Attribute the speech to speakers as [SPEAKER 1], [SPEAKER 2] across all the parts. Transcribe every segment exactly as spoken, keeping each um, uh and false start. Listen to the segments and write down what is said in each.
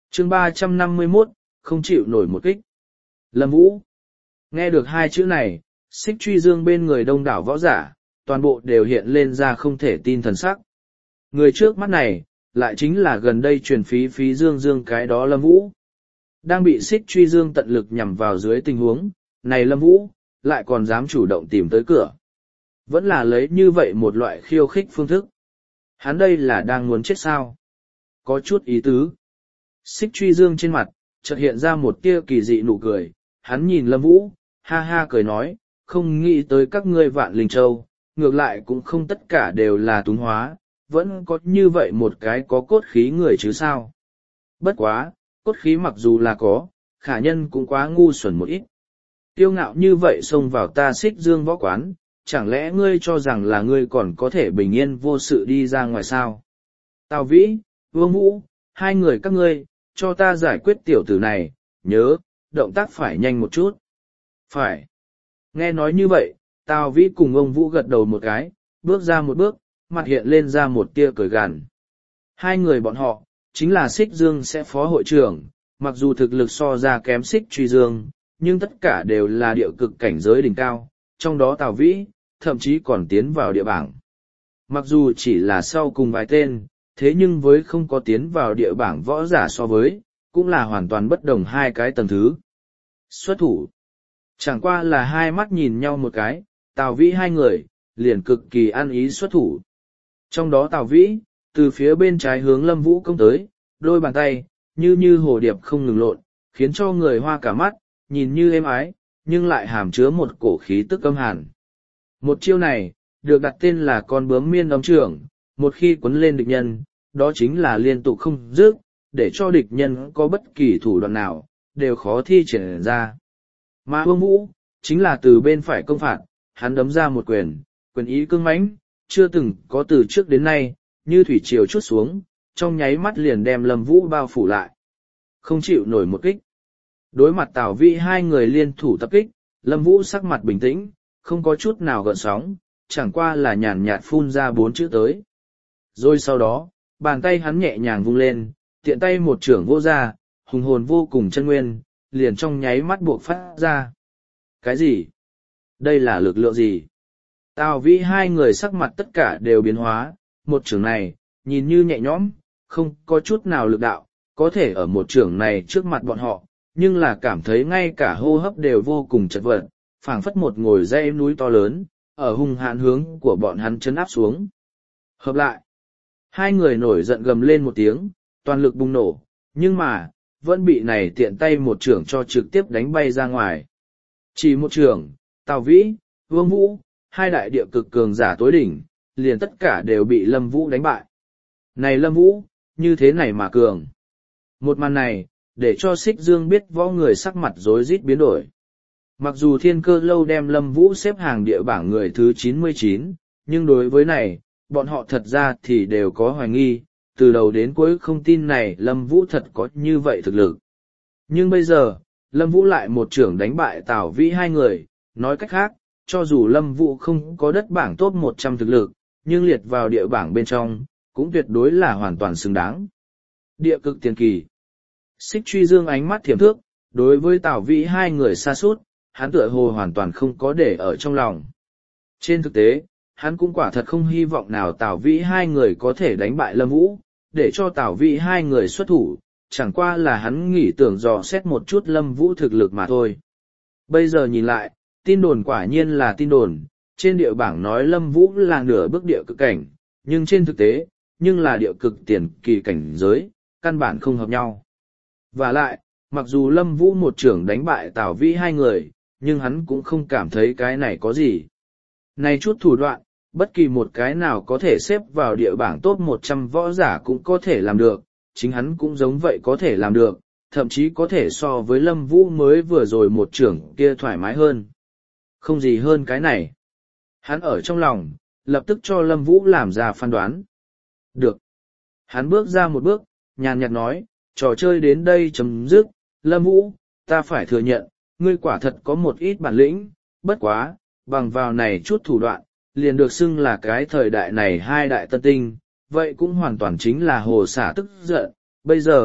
[SPEAKER 1] Chương ba trăm năm mươi mốt, không chịu nổi một kích. Lâm Vũ. Nghe được hai chữ này, Xích Truy Dương bên người đông đảo võ giả, toàn bộ đều hiện lên ra không thể tin thần sắc. Người trước mắt này, lại chính là gần đây truyền phí phí Dương Dương cái đó Lâm Vũ. Đang bị Xích Truy Dương tận lực nhằm vào dưới tình huống, này Lâm Vũ, lại còn dám chủ động tìm tới cửa. Vẫn là lấy như vậy một loại khiêu khích phương thức. Hắn đây là đang muốn chết sao? Có chút ý tứ. Xích Truy Dương trên mặt, chợt hiện ra một tia kỳ dị nụ cười, hắn nhìn Lâm Vũ, ha ha cười nói, không nghĩ tới các ngươi Vạn Linh Châu, ngược lại cũng không tất cả đều là túng hóa, vẫn có như vậy một cái có cốt khí người chứ sao. Bất quá, cốt khí mặc dù là có, khả nhân cũng quá ngu xuẩn một ít. Tiêu ngạo như vậy xông vào ta Xích Dương võ quán, chẳng lẽ ngươi cho rằng là ngươi còn có thể bình yên vô sự đi ra ngoài sao? Tào Vĩ, Vương Vũ, hai người các ngươi, cho ta giải quyết tiểu tử này, nhớ, động tác phải nhanh một chút. Phải. Nghe nói như vậy, Tào Vĩ cùng ông Vũ gật đầu một cái, bước ra một bước, mặt hiện lên ra một tia cười gằn. Hai người bọn họ, chính là Xích Dương sẽ phó hội trưởng, mặc dù thực lực so ra kém Xích Truy Dương, nhưng tất cả đều là địa cực cảnh giới đỉnh cao, trong đó Tào Vĩ, thậm chí còn tiến vào địa bảng. Mặc dù chỉ là sau cùng vài tên, thế nhưng với không có tiến vào địa bảng võ giả so với, cũng là hoàn toàn bất đồng hai cái tầng thứ. Xuất thủ. Chẳng qua là hai mắt nhìn nhau một cái, Tào Vĩ hai người, liền cực kỳ ăn ý xuất thủ. Trong đó Tào Vĩ, từ phía bên trái hướng Lâm Vũ công tới, đôi bàn tay, như như hồ điệp không ngừng lộn, khiến cho người hoa cả mắt, nhìn như êm ái, nhưng lại hàm chứa một cổ khí tức âm hàn. Một chiêu này, được đặt tên là con bướm miên âm trưởng, một khi quấn lên địch nhân, đó chính là liên tục không dứt, để cho địch nhân có bất kỳ thủ đoạn nào, đều khó thi triển ra. Mà Vương Vũ, chính là từ bên phải công phạt, hắn đấm ra một quyền, quyền ý cương mãnh, chưa từng có từ trước đến nay, như thủy triều chút xuống, trong nháy mắt liền đem Lâm Vũ bao phủ lại. Không chịu nổi một kích. Đối mặt Tào Vĩ hai người liên thủ tập kích, Lâm Vũ sắc mặt bình tĩnh, không có chút nào gợn sóng, chẳng qua là nhàn nhạt phun ra bốn chữ tới. Rồi sau đó, bàn tay hắn nhẹ nhàng vung lên, tiện tay một trưởng vô ra, hùng hồn vô cùng chân nguyên, liền trong nháy mắt buộc phát ra. Cái gì? Đây là lực lượng gì? Tào Vĩ hai người sắc mặt tất cả đều biến hóa, một trưởng này, nhìn như nhẹ nhõm, không có chút nào lực đạo, có thể ở một trưởng này trước mặt bọn họ, nhưng là cảm thấy ngay cả hô hấp đều vô cùng chật vật, phảng phất một ngồi dãy núi to lớn, ở hung hãn hướng của bọn hắn chấn áp xuống. Hợp lại, hai người nổi giận gầm lên một tiếng, toàn lực bùng nổ, nhưng mà, vẫn bị này tiện tay một trưởng cho trực tiếp đánh bay ra ngoài. Chỉ một trưởng, Tào Vĩ, Vương Vũ, hai đại địa cực cường giả tối đỉnh, liền tất cả đều bị Lâm Vũ đánh bại. Này Lâm Vũ, như thế này mà cường. Một màn này, để cho Xích Dương biết võ người sắc mặt rối rít biến đổi. Mặc dù Thiên Cơ Lâu đem Lâm Vũ xếp hàng địa bảng người thứ chín mươi chín, nhưng đối với này, bọn họ thật ra thì đều có hoài nghi, từ đầu đến cuối không tin này Lâm Vũ thật có như vậy thực lực. Nhưng bây giờ, Lâm Vũ lại một trưởng đánh bại Tào Vĩ hai người, nói cách khác, cho dù Lâm Vũ không có đất bảng top một trăm thực lực, nhưng liệt vào địa bảng bên trong, cũng tuyệt đối là hoàn toàn xứng đáng. Địa cực tiền kỳ. Xích Truy Dương ánh mắt thiểm thước, đối với Tào Vĩ hai người xa sút, hắn tựa hồ hoàn toàn không có để ở trong lòng. Trên thực tế, hắn cũng quả thật không hy vọng nào Tào Vĩ hai người có thể đánh bại Lâm Vũ, để cho Tào Vĩ hai người xuất thủ, chẳng qua là hắn nghĩ tưởng dò xét một chút Lâm Vũ thực lực mà thôi. Bây giờ nhìn lại, tin đồn quả nhiên là tin đồn, trên địa bảng nói Lâm Vũ là nửa bước địa cực cảnh, nhưng trên thực tế, nhưng là địa cực tiền kỳ cảnh giới, căn bản không hợp nhau. Và lại, mặc dù Lâm Vũ một trưởng đánh bại Tào Vĩ hai người, nhưng hắn cũng không cảm thấy cái này có gì. Này chút thủ đoạn, bất kỳ một cái nào có thể xếp vào địa bảng top một trăm võ giả cũng có thể làm được, chính hắn cũng giống vậy có thể làm được, thậm chí có thể so với Lâm Vũ mới vừa rồi một trưởng kia thoải mái hơn. Không gì hơn cái này. Hắn ở trong lòng, lập tức cho Lâm Vũ làm ra phán đoán. Được. Hắn bước ra một bước, nhàn nhạt nói, trò chơi đến đây chấm dứt, Lâm Vũ, ta phải thừa nhận, ngươi quả thật có một ít bản lĩnh, bất quá, bằng vào này chút thủ đoạn, liền được xưng là cái thời đại này hai đại tân tinh, vậy cũng hoàn toàn chính là hồ xả tức giận, bây giờ,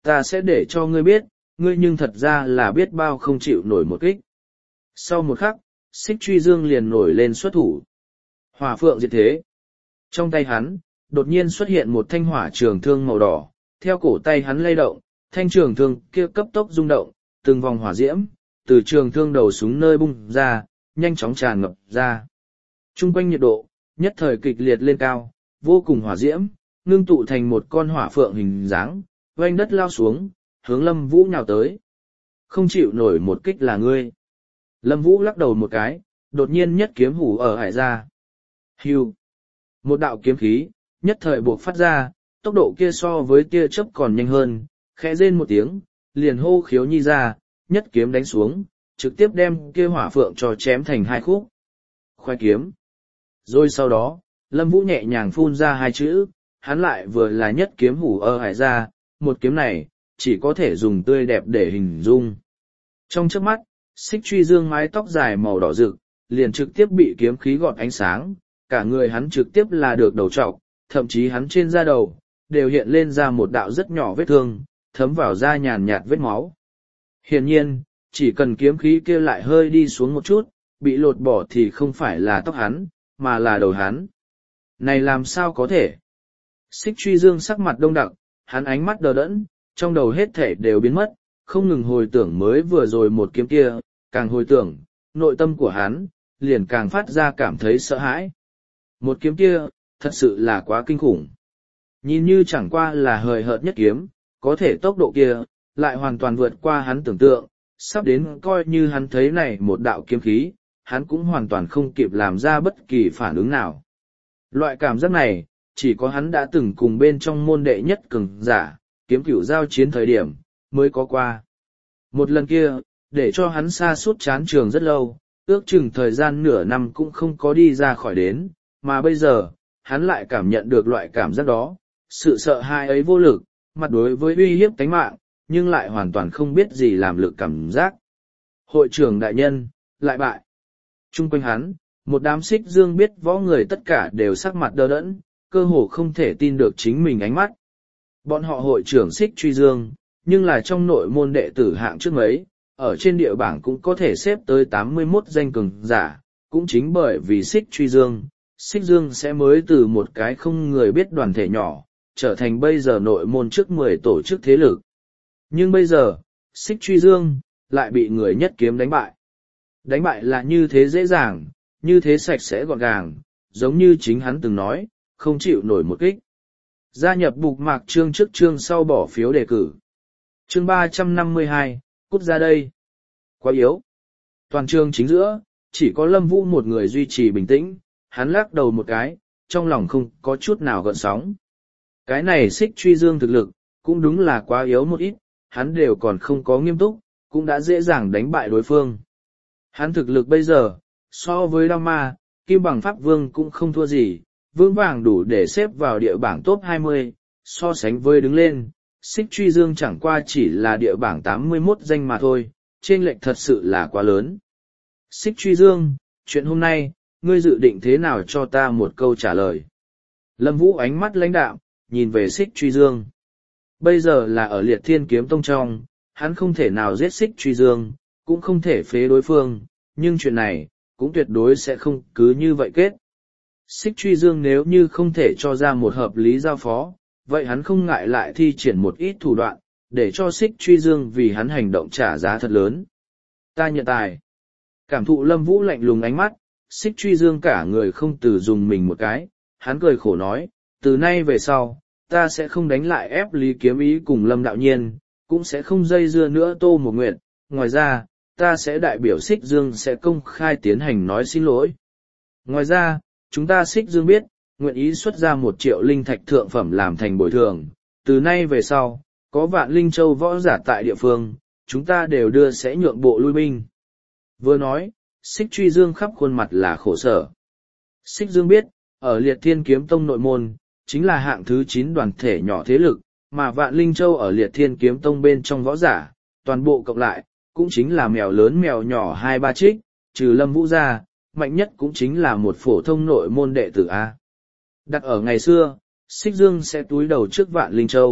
[SPEAKER 1] ta sẽ để cho ngươi biết, ngươi nhưng thật ra là biết bao không chịu nổi một kích. Sau một khắc, Xích Truy Dương liền nổi lên xuất thủ. Hỏa phượng diệt thế. Trong tay hắn, đột nhiên xuất hiện một thanh hỏa trường thương màu đỏ, theo cổ tay hắn lay động, thanh trường thương kia cấp tốc rung động, từng vòng hỏa diễm, từ trường thương đầu súng nơi bung ra, nhanh chóng tràn ngập ra. Trung quanh nhiệt độ, nhất thời kịch liệt lên cao, vô cùng hỏa diễm, ngưng tụ thành một con hỏa phượng hình dáng, oanh đất lao xuống, hướng Lâm Vũ nhào tới. Không chịu nổi một kích là ngươi. Lâm Vũ lắc đầu một cái, đột nhiên nhất kiếm hủ ở hải ra. Hưu. Một đạo kiếm khí, nhất thời buộc phát ra, tốc độ kia so với tia chớp còn nhanh hơn, khẽ rên một tiếng, liền hô khiếu nhi ra, nhất kiếm đánh xuống, trực tiếp đem kia hỏa phượng cho chém thành hai khúc. Khoai kiếm. Rồi sau đó, Lâm Vũ nhẹ nhàng phun ra hai chữ, hắn lại vừa là nhất kiếm hủ ở hải ra, một kiếm này, chỉ có thể dùng tươi đẹp để hình dung. Trong chớp mắt, Xích Truy Dương mái tóc dài màu đỏ rực, liền trực tiếp bị kiếm khí gọt ánh sáng, cả người hắn trực tiếp là được đầu trọc, thậm chí hắn trên da đầu, đều hiện lên ra một đạo rất nhỏ vết thương, thấm vào da nhàn nhạt vết máu. Hiển nhiên, chỉ cần kiếm khí kia lại hơi đi xuống một chút, bị lột bỏ thì không phải là tóc hắn, mà là đầu hắn. Này làm sao có thể? Xích Truy Dương sắc mặt đông đặc, hắn ánh mắt đờ đẫn, trong đầu hết thể đều biến mất, không ngừng hồi tưởng mới vừa rồi một kiếm kia, càng hồi tưởng, nội tâm của hắn, liền càng phát ra cảm thấy sợ hãi. Một kiếm kia, thật sự là quá kinh khủng. Nhìn như chẳng qua là hời hợt nhất kiếm, có thể tốc độ kia, lại hoàn toàn vượt qua hắn tưởng tượng, sắp đến coi như hắn thấy này một đạo kiếm khí, hắn cũng hoàn toàn không kịp làm ra bất kỳ phản ứng nào. Loại cảm giác này, chỉ có hắn đã từng cùng bên trong môn đệ nhất cường giả, kiếm cửu giao chiến thời điểm, mới có qua. Một lần kia, để cho hắn xa suốt chán trường rất lâu, ước chừng thời gian nửa năm cũng không có đi ra khỏi đến, mà bây giờ, hắn lại cảm nhận được loại cảm giác đó, sự sợ hãi ấy vô lực, mặt đối với uy hiếp tánh mạng, nhưng lại hoàn toàn không biết gì làm lực cảm giác. Hội trưởng đại nhân, lại bại. Trung quanh hắn, một đám Xích Dương biết võ người tất cả đều sắc mặt đờ đẫn, cơ hồ không thể tin được chính mình ánh mắt. Bọn họ hội trưởng Xích Truy Dương, nhưng là trong nội môn đệ tử hạng trước mấy, ở trên địa bảng cũng có thể xếp tới tám mươi mốt danh cường giả, cũng chính bởi vì Xích Truy Dương, Xích Dương sẽ mới từ một cái không người biết đoàn thể nhỏ, trở thành bây giờ nội môn trước mười tổ chức thế lực. Nhưng bây giờ, Xích Truy Dương, lại bị người nhất kiếm đánh bại. Đánh bại là như thế dễ dàng, như thế sạch sẽ gọn gàng, giống như chính hắn từng nói, không chịu nổi một kích. Gia nhập Bục Mạc chương trước chương sau bỏ phiếu đề cử. Chương ba trăm năm mươi hai, cút ra đây. Quá yếu. Toàn trường chính giữa, chỉ có Lâm Vũ một người duy trì bình tĩnh, hắn lắc đầu một cái, trong lòng không có chút nào gợn sóng. Cái này Xích Truy Dương thực lực, cũng đúng là quá yếu một ít, hắn đều còn không có nghiêm túc, cũng đã dễ dàng đánh bại đối phương. Hắn thực lực bây giờ, so với Đao Ma, Kim Bằng Pháp Vương cũng không thua gì, vững vàng đủ để xếp vào địa bảng top hai mươi, so sánh với đứng lên, Xích Truy Dương chẳng qua chỉ là địa bảng tám mươi mốt danh mà thôi, chênh lệch thật sự là quá lớn. Xích Truy Dương, chuyện hôm nay, ngươi dự định thế nào cho ta một câu trả lời? Lâm Vũ ánh mắt lãnh đạm, nhìn về Xích Truy Dương. Bây giờ là ở Liệt Thiên Kiếm Tông trong, hắn không thể nào giết Xích Truy Dương, cũng không thể phế đối phương, nhưng chuyện này, cũng tuyệt đối sẽ không cứ như vậy kết. Xích Truy Dương nếu như không thể cho ra một hợp lý giao phó, vậy hắn không ngại lại thi triển một ít thủ đoạn, để cho Xích Truy Dương vì hắn hành động trả giá thật lớn. Ta nhận tài. Cảm thụ Lâm Vũ lạnh lùng ánh mắt, Xích Truy Dương cả người không từ dùng mình một cái, hắn cười khổ nói, từ nay về sau, ta sẽ không đánh lại ép Lý Kiếm Ý cùng Lâm Đạo Nhiên, cũng sẽ không dây dưa nữa Tô Một Nguyệt, ngoài ra, ta sẽ đại biểu Xích Dương sẽ công khai tiến hành nói xin lỗi. Ngoài ra, chúng ta Xích Dương biết, nguyện ý xuất ra một triệu linh thạch thượng phẩm làm thành bồi thường, từ nay về sau, có Vạn Linh Châu võ giả tại địa phương, chúng ta đều đưa sẽ nhượng bộ lui binh. Vừa nói, Xích Truy Dương khắp khuôn mặt là khổ sở. Xích Dương biết, ở Liệt Thiên Kiếm Tông nội môn, chính là hạng thứ chín đoàn thể nhỏ thế lực, mà Vạn Linh Châu ở Liệt Thiên Kiếm Tông bên trong võ giả, toàn bộ cộng lại, cũng chính là mèo lớn mèo nhỏ hai ba trích, trừ Lâm Vũ ra, mạnh nhất cũng chính là một phổ thông nội môn đệ tử A. Đặt ở ngày xưa, Xích Dương sẽ túi đầu trước Vạn Linh Châu,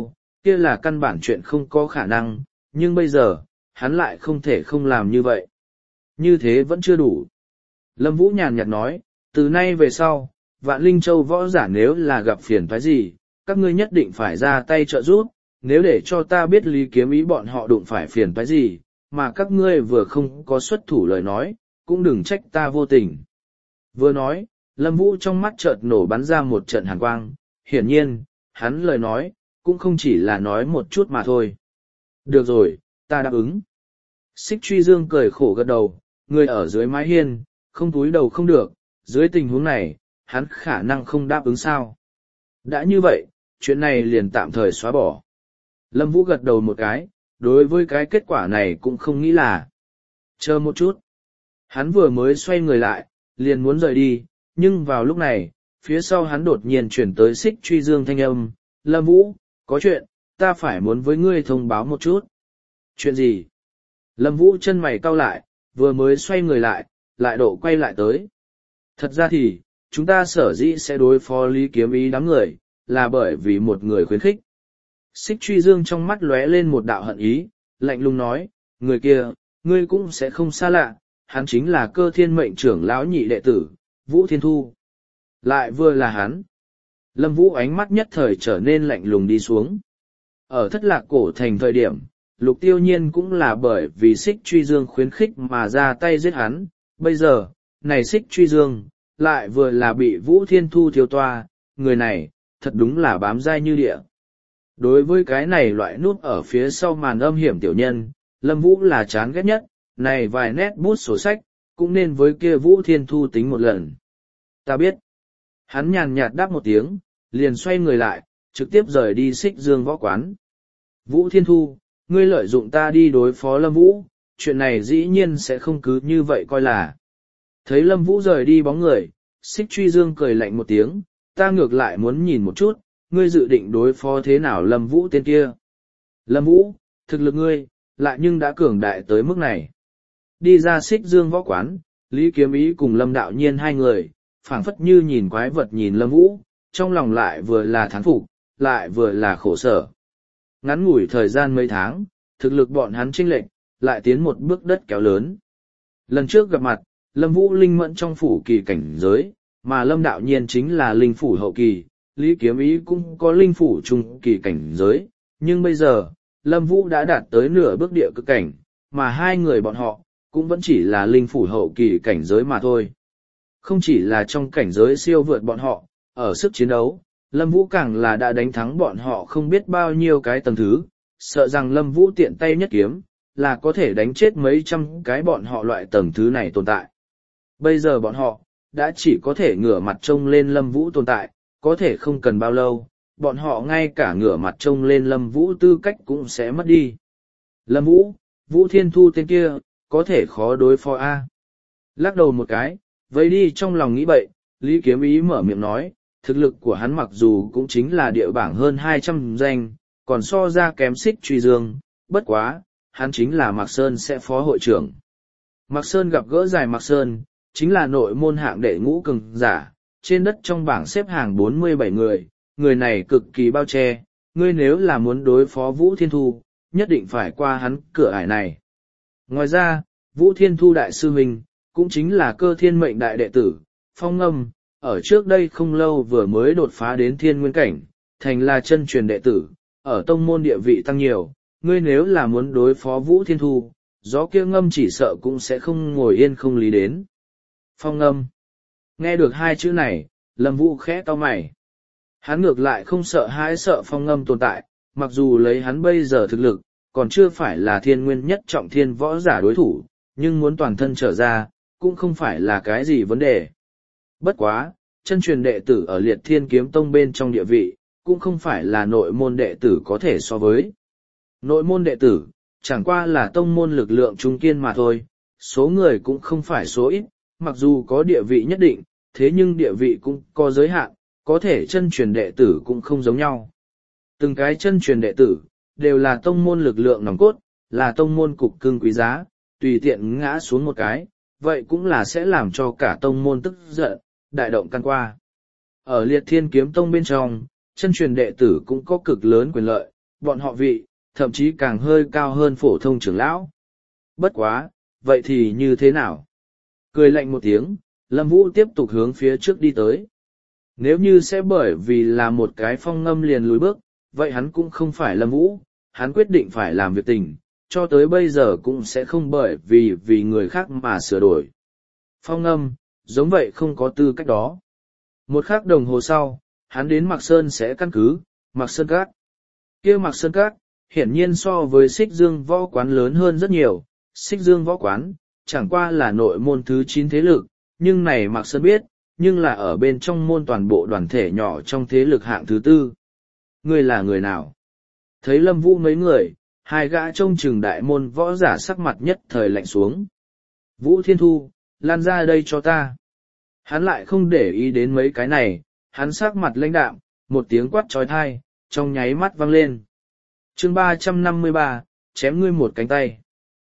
[SPEAKER 1] kia là căn bản chuyện không có khả năng, nhưng bây giờ, hắn lại không thể không làm như vậy. Như thế vẫn chưa đủ. Lâm Vũ nhàn nhạt nói, từ nay về sau, Vạn Linh Châu võ giả nếu là gặp phiền toái gì, các ngươi nhất định phải ra tay trợ giúp, nếu để cho ta biết Lý Kiếm Ý bọn họ đụng phải phiền toái gì, mà các ngươi vừa không có xuất thủ lời nói, cũng đừng trách ta vô tình. Vừa nói, Lâm Vũ trong mắt chợt nổ bắn ra một trận hàn quang, hiển nhiên, hắn lời nói, cũng không chỉ là nói một chút mà thôi. Được rồi, ta đáp ứng. Xích Truy Dương cười khổ gật đầu, người ở dưới mái hiên, không túi đầu không được, dưới tình huống này, hắn khả năng không đáp ứng sao. Đã như vậy, chuyện này liền tạm thời xóa bỏ. Lâm Vũ gật đầu một cái, đối với cái kết quả này cũng không nghĩ là. Chờ một chút. Hắn vừa mới xoay người lại, liền muốn rời đi, nhưng vào lúc này, phía sau hắn đột nhiên chuyển tới Xích Truy Dương thanh âm. Lâm Vũ, có chuyện, ta phải muốn với ngươi thông báo một chút. Chuyện gì? Lâm Vũ chân mày cau lại, vừa mới xoay người lại, lại độ quay lại tới. Thật ra thì, chúng ta sở dĩ sẽ đối phó Lý Kiếm Ý đám người, là bởi vì một người khuyến khích. Xích Truy Dương trong mắt lóe lên một đạo hận ý, lạnh lùng nói, người kia, ngươi cũng sẽ không xa lạ, hắn chính là Cơ Thiên mệnh trưởng lão nhị đệ tử, Vũ Thiên Thu. Lại vừa là hắn. Lâm Vũ ánh mắt nhất thời trở nên lạnh lùng đi xuống. Ở Thất Lạc Cổ thành thời điểm, Lục Tiêu Nhiên cũng là bởi vì Xích Truy Dương khuyến khích mà ra tay giết hắn, bây giờ, này Xích Truy Dương, lại vừa là bị Vũ Thiên Thu thiếu toa, người này, thật đúng là bám dai như địa. Đối với cái này loại núp ở phía sau màn âm hiểm tiểu nhân, Lâm Vũ là chán ghét nhất, này vài nét bút sổ sách, cũng nên với kia Vũ Thiên Thu tính một lần. Ta biết. Hắn nhàn nhạt đáp một tiếng, liền xoay người lại, trực tiếp rời đi Xích Dương võ quán. Vũ Thiên Thu, ngươi lợi dụng ta đi đối phó Lâm Vũ, chuyện này dĩ nhiên sẽ không cứ như vậy coi là. Thấy Lâm Vũ rời đi bóng người, Xích Truy Dương cười lạnh một tiếng, ta ngược lại muốn nhìn một chút, ngươi dự định đối phó thế nào Lâm Vũ tên kia. Lâm Vũ, thực lực ngươi, lại nhưng đã cường đại tới mức này. Đi ra Xích Dương võ quán, Lý Kiếm Ý cùng Lâm Đạo Nhiên hai người, phảng phất như nhìn quái vật nhìn Lâm Vũ, trong lòng lại vừa là thán phục, lại vừa là khổ sở. Ngắn ngủi thời gian mấy tháng, thực lực bọn hắn chênh lệch, lại tiến một bước đất kéo lớn. Lần trước gặp mặt, Lâm Vũ linh mẫn trong phủ kỳ cảnh giới, mà Lâm Đạo Nhiên chính là linh phủ hậu kỳ, Lý Kiếm Ý cũng có linh phủ trung kỳ cảnh giới, nhưng bây giờ, Lâm Vũ đã đạt tới nửa bước địa cực cảnh, mà hai người bọn họ, cũng vẫn chỉ là linh phủ hậu kỳ cảnh giới mà thôi. Không chỉ là trong cảnh giới siêu vượt bọn họ, ở sức chiến đấu, Lâm Vũ càng là đã đánh thắng bọn họ không biết bao nhiêu cái tầng thứ, sợ rằng Lâm Vũ tiện tay nhất kiếm, là có thể đánh chết mấy trăm cái bọn họ loại tầng thứ này tồn tại. Bây giờ bọn họ, đã chỉ có thể ngửa mặt trông lên Lâm Vũ tồn tại, có thể không cần bao lâu, bọn họ ngay cả ngửa mặt trông lên Lâm Vũ tư cách cũng sẽ mất đi. Lâm Vũ, Vũ Thiên Thu tên kia, có thể khó đối phó A. Lắc đầu một cái, vây đi trong lòng nghĩ bậy, Lý Kiếm Ý mở miệng nói, thực lực của hắn mặc dù cũng chính là địa bảng hơn hai trăm danh, còn so ra kém Xích Truy Dương, bất quá, hắn chính là Mạc Sơn sẽ phó hội trưởng. Mạc Sơn gặp gỡ giải Mạc Sơn, chính là nội môn hạng đệ ngũ cường giả, trên đất trong bảng xếp hàng bốn mươi bảy người, người này cực kỳ bao che, ngươi nếu là muốn đối phó Vũ Thiên Thu, nhất định phải qua hắn cửa ải này. Ngoài ra, Vũ Thiên Thu đại sư huynh, cũng chính là Cơ Thiên mệnh đại đệ tử, Phong Ngâm, ở trước đây không lâu vừa mới đột phá đến thiên nguyên cảnh, thành là chân truyền đệ tử, ở tông môn địa vị tăng nhiều, ngươi nếu là muốn đối phó Vũ Thiên Thu, gió kia Ngâm chỉ sợ cũng sẽ không ngồi yên không lý đến. Phong Ngâm. Nghe được hai chữ này, Lâm Vũ khẽ cau mày. Hắn ngược lại không sợ hãi sợ Phong Ngâm tồn tại, mặc dù lấy hắn bây giờ thực lực, còn chưa phải là thiên nguyên nhất trọng thiên võ giả đối thủ, nhưng muốn toàn thân trở ra, cũng không phải là cái gì vấn đề. Bất quá, chân truyền đệ tử ở Liệt Thiên Kiếm Tông bên trong địa vị, cũng không phải là nội môn đệ tử có thể so với. Nội môn đệ tử, chẳng qua là tông môn lực lượng trung kiên mà thôi, số người cũng không phải số ít, mặc dù có địa vị nhất định, thế nhưng địa vị cũng có giới hạn, có thể chân truyền đệ tử cũng không giống nhau. Từng cái chân truyền đệ tử, đều là tông môn lực lượng nòng cốt, là tông môn cục cưng quý giá, tùy tiện ngã xuống một cái, vậy cũng là sẽ làm cho cả tông môn tức giận, đại động căn qua. Ở Liệt Thiên Kiếm Tông bên trong, chân truyền đệ tử cũng có cực lớn quyền lợi, bọn họ vị, thậm chí càng hơi cao hơn phổ thông trưởng lão. Bất quá, vậy thì như thế nào? Cười lạnh một tiếng, Lâm Vũ tiếp tục hướng phía trước đi tới. Nếu như sẽ bởi vì là một cái phong ngâm liền lùi bước, vậy hắn cũng không phải Lâm Vũ, hắn quyết định phải làm việc tình, cho tới bây giờ cũng sẽ không bởi vì vì người khác mà sửa đổi. Phong ngâm, giống vậy không có tư cách đó. Một khắc đồng hồ sau, hắn đến Mạc Sơn sẽ căn cứ, Mạc Sơn Các. Kia Mạc Sơn Các, hiển nhiên so với Xích Dương Võ Quán lớn hơn rất nhiều. Xích Dương Võ Quán, chẳng qua là nội môn thứ chín thế lực, nhưng này Mạc Sơn biết, nhưng là ở bên trong môn toàn bộ đoàn thể nhỏ trong thế lực hạng thứ tư. Ngươi là người nào? Thấy Lâm Vũ mấy người, hai gã trông chừng đại môn võ giả sắc mặt nhất thời lạnh xuống. Vũ Thiên Thu, lan ra đây cho ta. Hắn lại không để ý đến mấy cái này, hắn sắc mặt lãnh đạm, một tiếng quát trói thai, trong nháy mắt vang lên. chương ba trăm năm mươi ba, chém ngươi một cánh tay.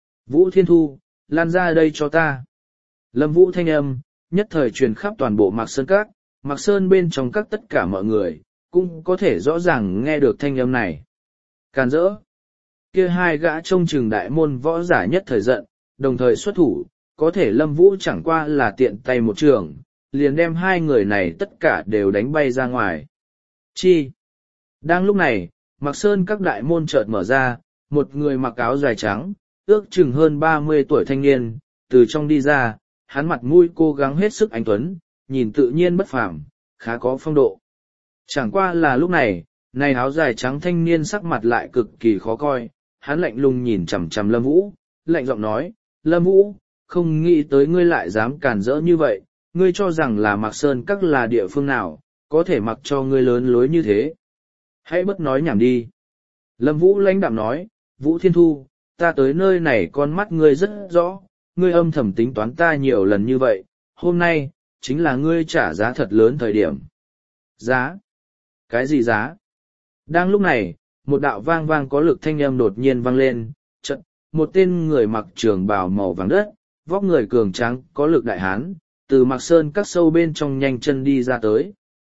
[SPEAKER 1] Vũ Thiên Thu, lan ra đây cho ta. Lâm Vũ thanh âm, nhất thời truyền khắp toàn bộ Mạc Sơn Các, Mạc Sơn bên trong các tất cả mọi người, cũng có thể rõ ràng nghe được thanh âm này. Càn rỡ. Kia hai gã trông chừng đại môn võ giả nhất thời giận, đồng thời xuất thủ, có thể Lâm Vũ chẳng qua là tiện tay một trường, liền đem hai người này tất cả đều đánh bay ra ngoài. Chi? Đang lúc này, Mạc Sơn các đại môn chợt mở ra, một người mặc áo dài trắng, ước chừng hơn ba mươi tuổi thanh niên, từ trong đi ra, hắn mặt mũi cố gắng hết sức anh tuấn, nhìn tự nhiên bất phàm, khá có phong độ. Chẳng qua là lúc này, này áo dài trắng thanh niên sắc mặt lại cực kỳ khó coi, hắn lạnh lùng nhìn chằm chằm Lâm Vũ, lạnh giọng nói, Lâm Vũ, không nghĩ tới ngươi lại dám cản rỡ như vậy, ngươi cho rằng là Mạc Sơn các là địa phương nào, có thể mặc cho ngươi lớn lối như thế. Hãy bất nói nhảm đi. Lâm Vũ lãnh đạm nói, Vũ Thiên Thu, ta tới nơi này con mắt ngươi rất rõ, ngươi âm thầm tính toán ta nhiều lần như vậy, hôm nay, chính là ngươi trả giá thật lớn thời điểm. Giá? Cái gì giá? Đang lúc này, một đạo vang vang có lực thanh âm đột nhiên vang lên, chợt, một tên người mặc trường bào màu vàng đất, vóc người cường tráng, có lực đại hán, từ Mạc Sơn các sâu bên trong nhanh chân đi ra tới.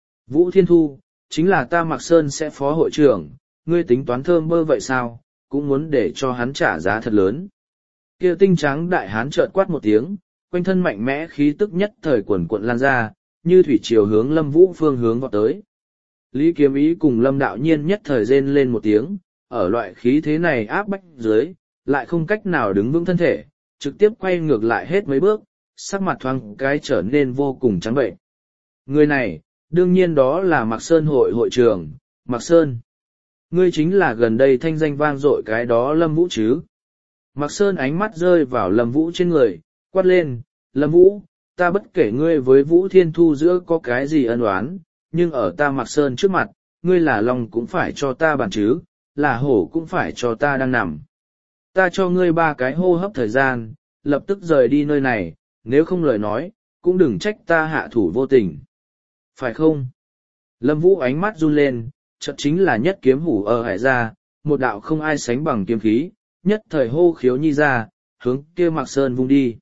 [SPEAKER 1] Vũ Thiên Thu, chính là ta Mạc Sơn sẽ phó hội trưởng, ngươi tính toán thơm bơ vậy sao, cũng muốn để cho hắn trả giá thật lớn. Kia tinh tráng đại hán chợt quát một tiếng, quanh thân mạnh mẽ khí tức nhất thời quần cuộn lan ra, như thủy triều hướng Lâm Vũ phương hướng vọt tới. Lý Kiếm Ý cùng Lâm Đạo Nhiên nhất thời rên lên một tiếng, ở loại khí thế này áp bách dưới, lại không cách nào đứng vững thân thể, trực tiếp quay ngược lại hết mấy bước, sắc mặt thoáng cái trở nên vô cùng trắng bệnh. Người này, đương nhiên đó là Mạc Sơn hội hội trưởng, Mạc Sơn. Ngươi chính là gần đây thanh danh vang dội cái đó Lâm Vũ chứ. Mạc Sơn ánh mắt rơi vào Lâm Vũ trên người, quát lên, Lâm Vũ, ta bất kể ngươi với Vũ Thiên Thu giữa có cái gì ân oán, nhưng ở ta Mạc Sơn trước mặt, ngươi là lòng cũng phải cho ta bàn chứ, là hổ cũng phải cho ta đang nằm. Ta cho ngươi ba cái hô hấp thời gian, lập tức rời đi nơi này, nếu không lời nói, cũng đừng trách ta hạ thủ vô tình. Phải không? Lâm Vũ ánh mắt run lên, chợt chính là nhất kiếm hủ ở hải ra, một đạo không ai sánh bằng kiếm khí, nhất thời hô khiếu nhi ra, hướng kia Mạc Sơn vung đi.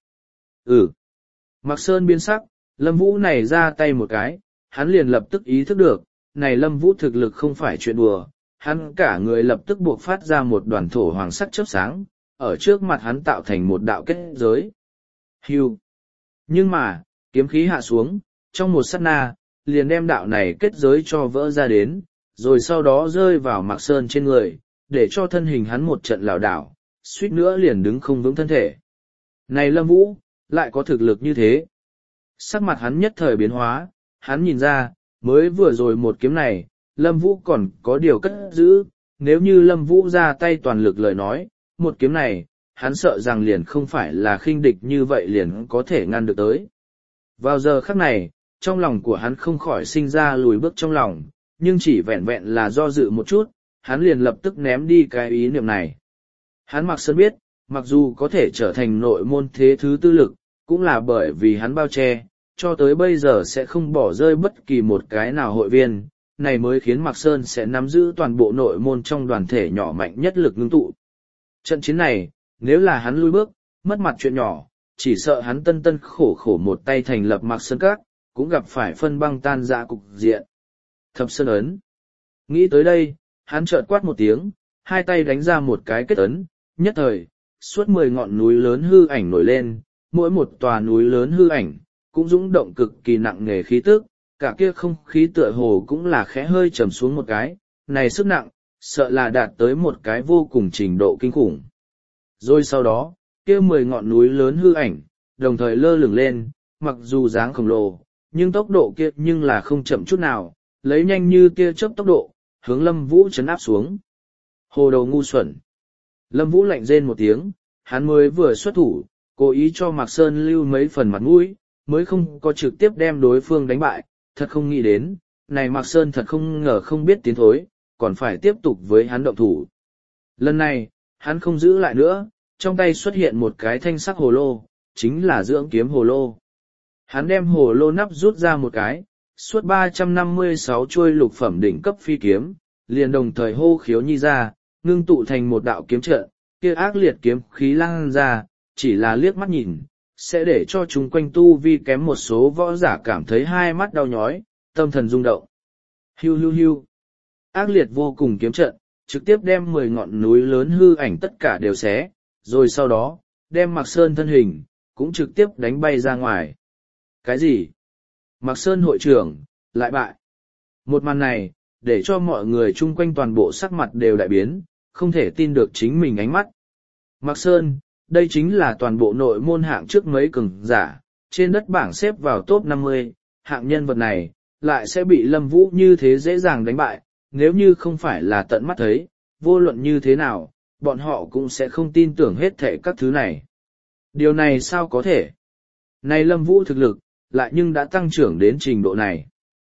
[SPEAKER 1] Ừ. Mạc Sơn biến sắc, Lâm Vũ này ra tay một cái, hắn liền lập tức ý thức được, này Lâm Vũ thực lực không phải chuyện đùa, hắn cả người lập tức buộc phát ra một đoàn thổ hoàng sắc chớp sáng, ở trước mặt hắn tạo thành một đạo kết giới. Hưu. Nhưng mà, kiếm khí hạ xuống, trong một sát na, liền đem đạo này kết giới cho vỡ ra đến, rồi sau đó rơi vào Mạc Sơn trên người, để cho thân hình hắn một trận lảo đảo, suýt nữa liền đứng không vững thân thể. Này Lâm Vũ, lại có thực lực như thế. Sắc mặt hắn nhất thời biến hóa, hắn nhìn ra, mới vừa rồi một kiếm này, Lâm Vũ còn có điều cất giữ, nếu như Lâm Vũ ra tay toàn lực lời nói, một kiếm này, hắn sợ rằng liền không phải là khinh địch như vậy liền có thể ngăn được tới. Vào giờ khắc này, trong lòng của hắn không khỏi sinh ra lùi bước trong lòng, nhưng chỉ vẹn vẹn là do dự một chút, hắn liền lập tức ném đi cái ý niệm này. Hắn Mạc Sơn biết, mặc dù có thể trở thành nội môn thế thứ tư lực, cũng là bởi vì hắn bao che, cho tới bây giờ sẽ không bỏ rơi bất kỳ một cái nào hội viên, này mới khiến Mạc Sơn sẽ nắm giữ toàn bộ nội môn trong đoàn thể nhỏ mạnh nhất lực ngưng tụ. Trận chiến này, nếu là hắn lui bước, mất mặt chuyện nhỏ, chỉ sợ hắn tân tân khổ khổ một tay thành lập Mạc Sơn Các, cũng gặp phải phân băng tan rã cục diện. Thập Sơn ấn. Nghĩ tới đây, hắn chợt quát một tiếng, hai tay đánh ra một cái kết ấn, nhất thời, suốt mười ngọn núi lớn hư ảnh nổi lên, mỗi một tòa núi lớn hư ảnh, cũng dũng động cực kỳ nặng nề khí tức, cả kia không khí tựa hồ cũng là khẽ hơi trầm xuống một cái, này sức nặng, sợ là đạt tới một cái vô cùng trình độ kinh khủng. Rồi sau đó, kia mười ngọn núi lớn hư ảnh, đồng thời lơ lửng lên, mặc dù dáng khổng lồ, nhưng tốc độ kia nhưng là không chậm chút nào, lấy nhanh như tia chớp tốc độ, hướng Lâm Vũ chấn áp xuống. Hồ đầu ngu xuẩn. Lâm Vũ lạnh rên một tiếng, hắn mới vừa xuất thủ, cố ý cho Mạc Sơn lưu mấy phần mặt mũi, mới không có trực tiếp đem đối phương đánh bại, thật không nghĩ đến, này Mạc Sơn thật không ngờ không biết tiến thối, còn phải tiếp tục với hắn động thủ. Lần này, hắn không giữ lại nữa, trong tay xuất hiện một cái thanh sắc hồ lô, chính là dưỡng kiếm hồ lô. Hắn đem hồ lô nắp rút ra một cái, suốt ba trăm năm mươi sáu chuôi lục phẩm đỉnh cấp phi kiếm, liền đồng thời hô khiếu nhi ra, ngưng tụ thành một đạo kiếm trận, kia ác liệt kiếm khí lan ra, chỉ là liếc mắt nhìn, sẽ để cho chúng quanh tu vi kém một số võ giả cảm thấy hai mắt đau nhói, tâm thần rung động. Hiu hiu hiu. Ác liệt vô cùng kiếm trận, trực tiếp đem mười ngọn núi lớn hư ảnh tất cả đều xé, rồi sau đó, đem Mạc Sơn thân hình, cũng trực tiếp đánh bay ra ngoài. Cái gì? Mạc Sơn hội trưởng, lại bại. Một màn này, để cho mọi người chung quanh toàn bộ sắc mặt đều đại biến, không thể tin được chính mình ánh mắt. Mạc Sơn, đây chính là toàn bộ nội môn hạng trước mấy cường giả, trên đất bảng xếp vào top năm mươi, hạng nhân vật này, lại sẽ bị Lâm Vũ như thế dễ dàng đánh bại, nếu như không phải là tận mắt thấy, vô luận như thế nào, bọn họ cũng sẽ không tin tưởng hết thảy các thứ này. Điều này sao có thể? Này Lâm Vũ thực lực, lại nhưng đã tăng trưởng đến trình độ này.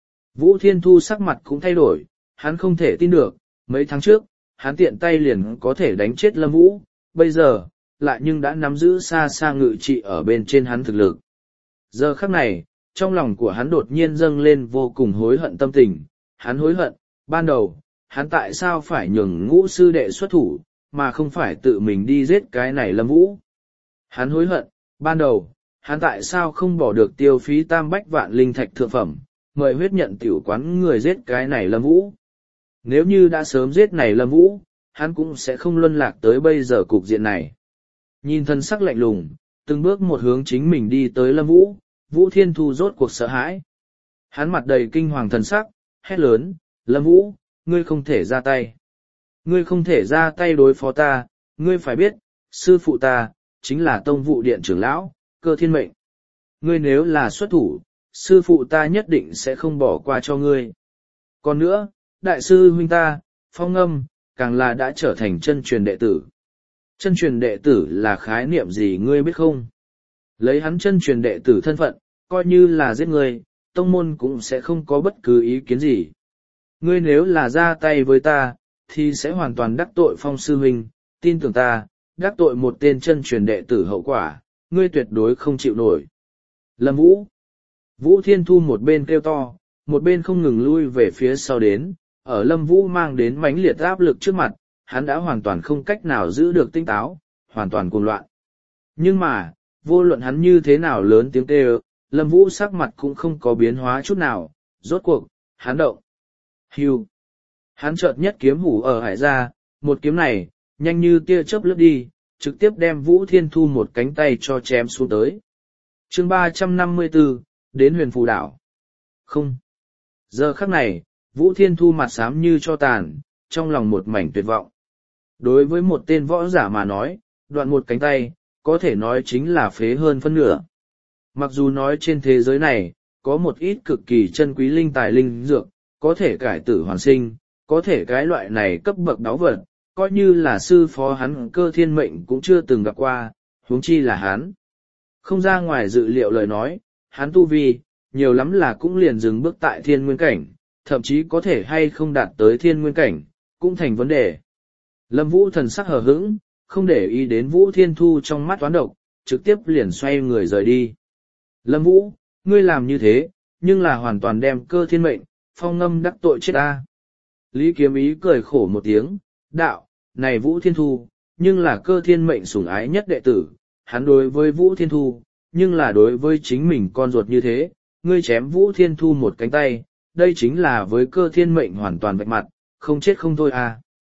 [SPEAKER 1] Vũ Thiên Thu sắc mặt cũng thay đổi, hắn không thể tin được, mấy tháng trước, hắn tiện tay liền có thể đánh chết Lâm Vũ, bây giờ, lại nhưng đã nắm giữ xa xa ngự trị ở bên trên hắn thực lực. Giờ khắc này, trong lòng của hắn đột nhiên dâng lên vô cùng hối hận tâm tình, hắn hối hận, ban đầu, hắn tại sao phải nhường Ngũ sư đệ xuất thủ, mà không phải tự mình đi giết cái này Lâm Vũ. Hắn hối hận, ban đầu, hắn tại sao không bỏ được tiêu phí tam bách vạn linh thạch thượng phẩm, mời huyết nhận tiểu quán người giết cái này Lâm Vũ. Nếu như đã sớm giết này Lâm Vũ, hắn cũng sẽ không luân lạc tới bây giờ cục diện này. Nhìn thân sắc lạnh lùng, từng bước một hướng chính mình đi tới Lâm Vũ, Vũ Thiên Thu rốt cuộc sợ hãi. Hắn mặt đầy kinh hoàng thần sắc, hét lớn, Lâm Vũ, ngươi không thể ra tay. Ngươi không thể ra tay đối phó ta, ngươi phải biết, sư phụ ta, chính là tông vụ điện trưởng lão, Cơ Thiên Mệnh. Ngươi nếu là xuất thủ, sư phụ ta nhất định sẽ không bỏ qua cho ngươi. Còn nữa, đại sư huynh ta, Phong Ngâm, càng là đã trở thành chân truyền đệ tử. Chân truyền đệ tử là khái niệm gì ngươi biết không? Lấy hắn chân truyền đệ tử thân phận, coi như là giết ngươi, tông môn cũng sẽ không có bất cứ ý kiến gì. Ngươi nếu là ra tay với ta, thì sẽ hoàn toàn đắc tội Phong sư huynh, tin tưởng ta, đắc tội một tên chân truyền đệ tử hậu quả, ngươi tuyệt đối không chịu nổi. Lâm Vũ. Vũ Thiên Thu một bên kêu to, một bên không ngừng lui về phía sau đến, ở Lâm Vũ mang đến mãnh liệt áp lực trước mặt, hắn đã hoàn toàn không cách nào giữ được tinh táo, hoàn toàn cuồng loạn. Nhưng mà, vô luận hắn như thế nào lớn tiếng kêu, Lâm Vũ sắc mặt cũng không có biến hóa chút nào, rốt cuộc, hắn động. Hưu. Hắn chợt nhất kiếm hủ ở hải ra, một kiếm này, nhanh như tia chớp lướt đi, trực tiếp đem Vũ Thiên Thu một cánh tay cho chém xuống tới. Chương ba trăm năm mươi tư, đến Huyền Phù Đảo. Không. Giờ khắc này, Vũ Thiên Thu mặt xám như cho tàn, trong lòng một mảnh tuyệt vọng. Đối với một tên võ giả mà nói, đoạn một cánh tay, có thể nói chính là phế hơn phân nửa. Mặc dù nói trên thế giới này, có một ít cực kỳ chân quý linh tài linh dược, có thể cải tử hoàn sinh, có thể cái loại này cấp bậc đáo vật, coi như là sư phó hắn Cơ Thiên Mệnh cũng chưa từng gặp qua, huống chi là hắn. Không ra ngoài dự liệu lời nói, hắn tu vi, nhiều lắm là cũng liền dừng bước tại thiên nguyên cảnh, thậm chí có thể hay không đạt tới thiên nguyên cảnh, cũng thành vấn đề. Lâm Vũ thần sắc hờ hững, không để ý đến Vũ Thiên Thu trong mắt toán độc, trực tiếp liền xoay người rời đi. Lâm Vũ, ngươi làm như thế, nhưng là hoàn toàn đem Cơ Thiên Mệnh, Phong Ngâm đắc tội chết ta. Lý Kiếm Ý cười khổ một tiếng, đạo, này Vũ Thiên Thu, nhưng là Cơ Thiên Mệnh sủng ái nhất đệ tử, hắn đối với Vũ Thiên Thu, nhưng là đối với chính mình con ruột như thế, ngươi chém Vũ Thiên Thu một cánh tay, đây chính là với Cơ Thiên Mệnh hoàn toàn vạch mặt, không chết không thôi à.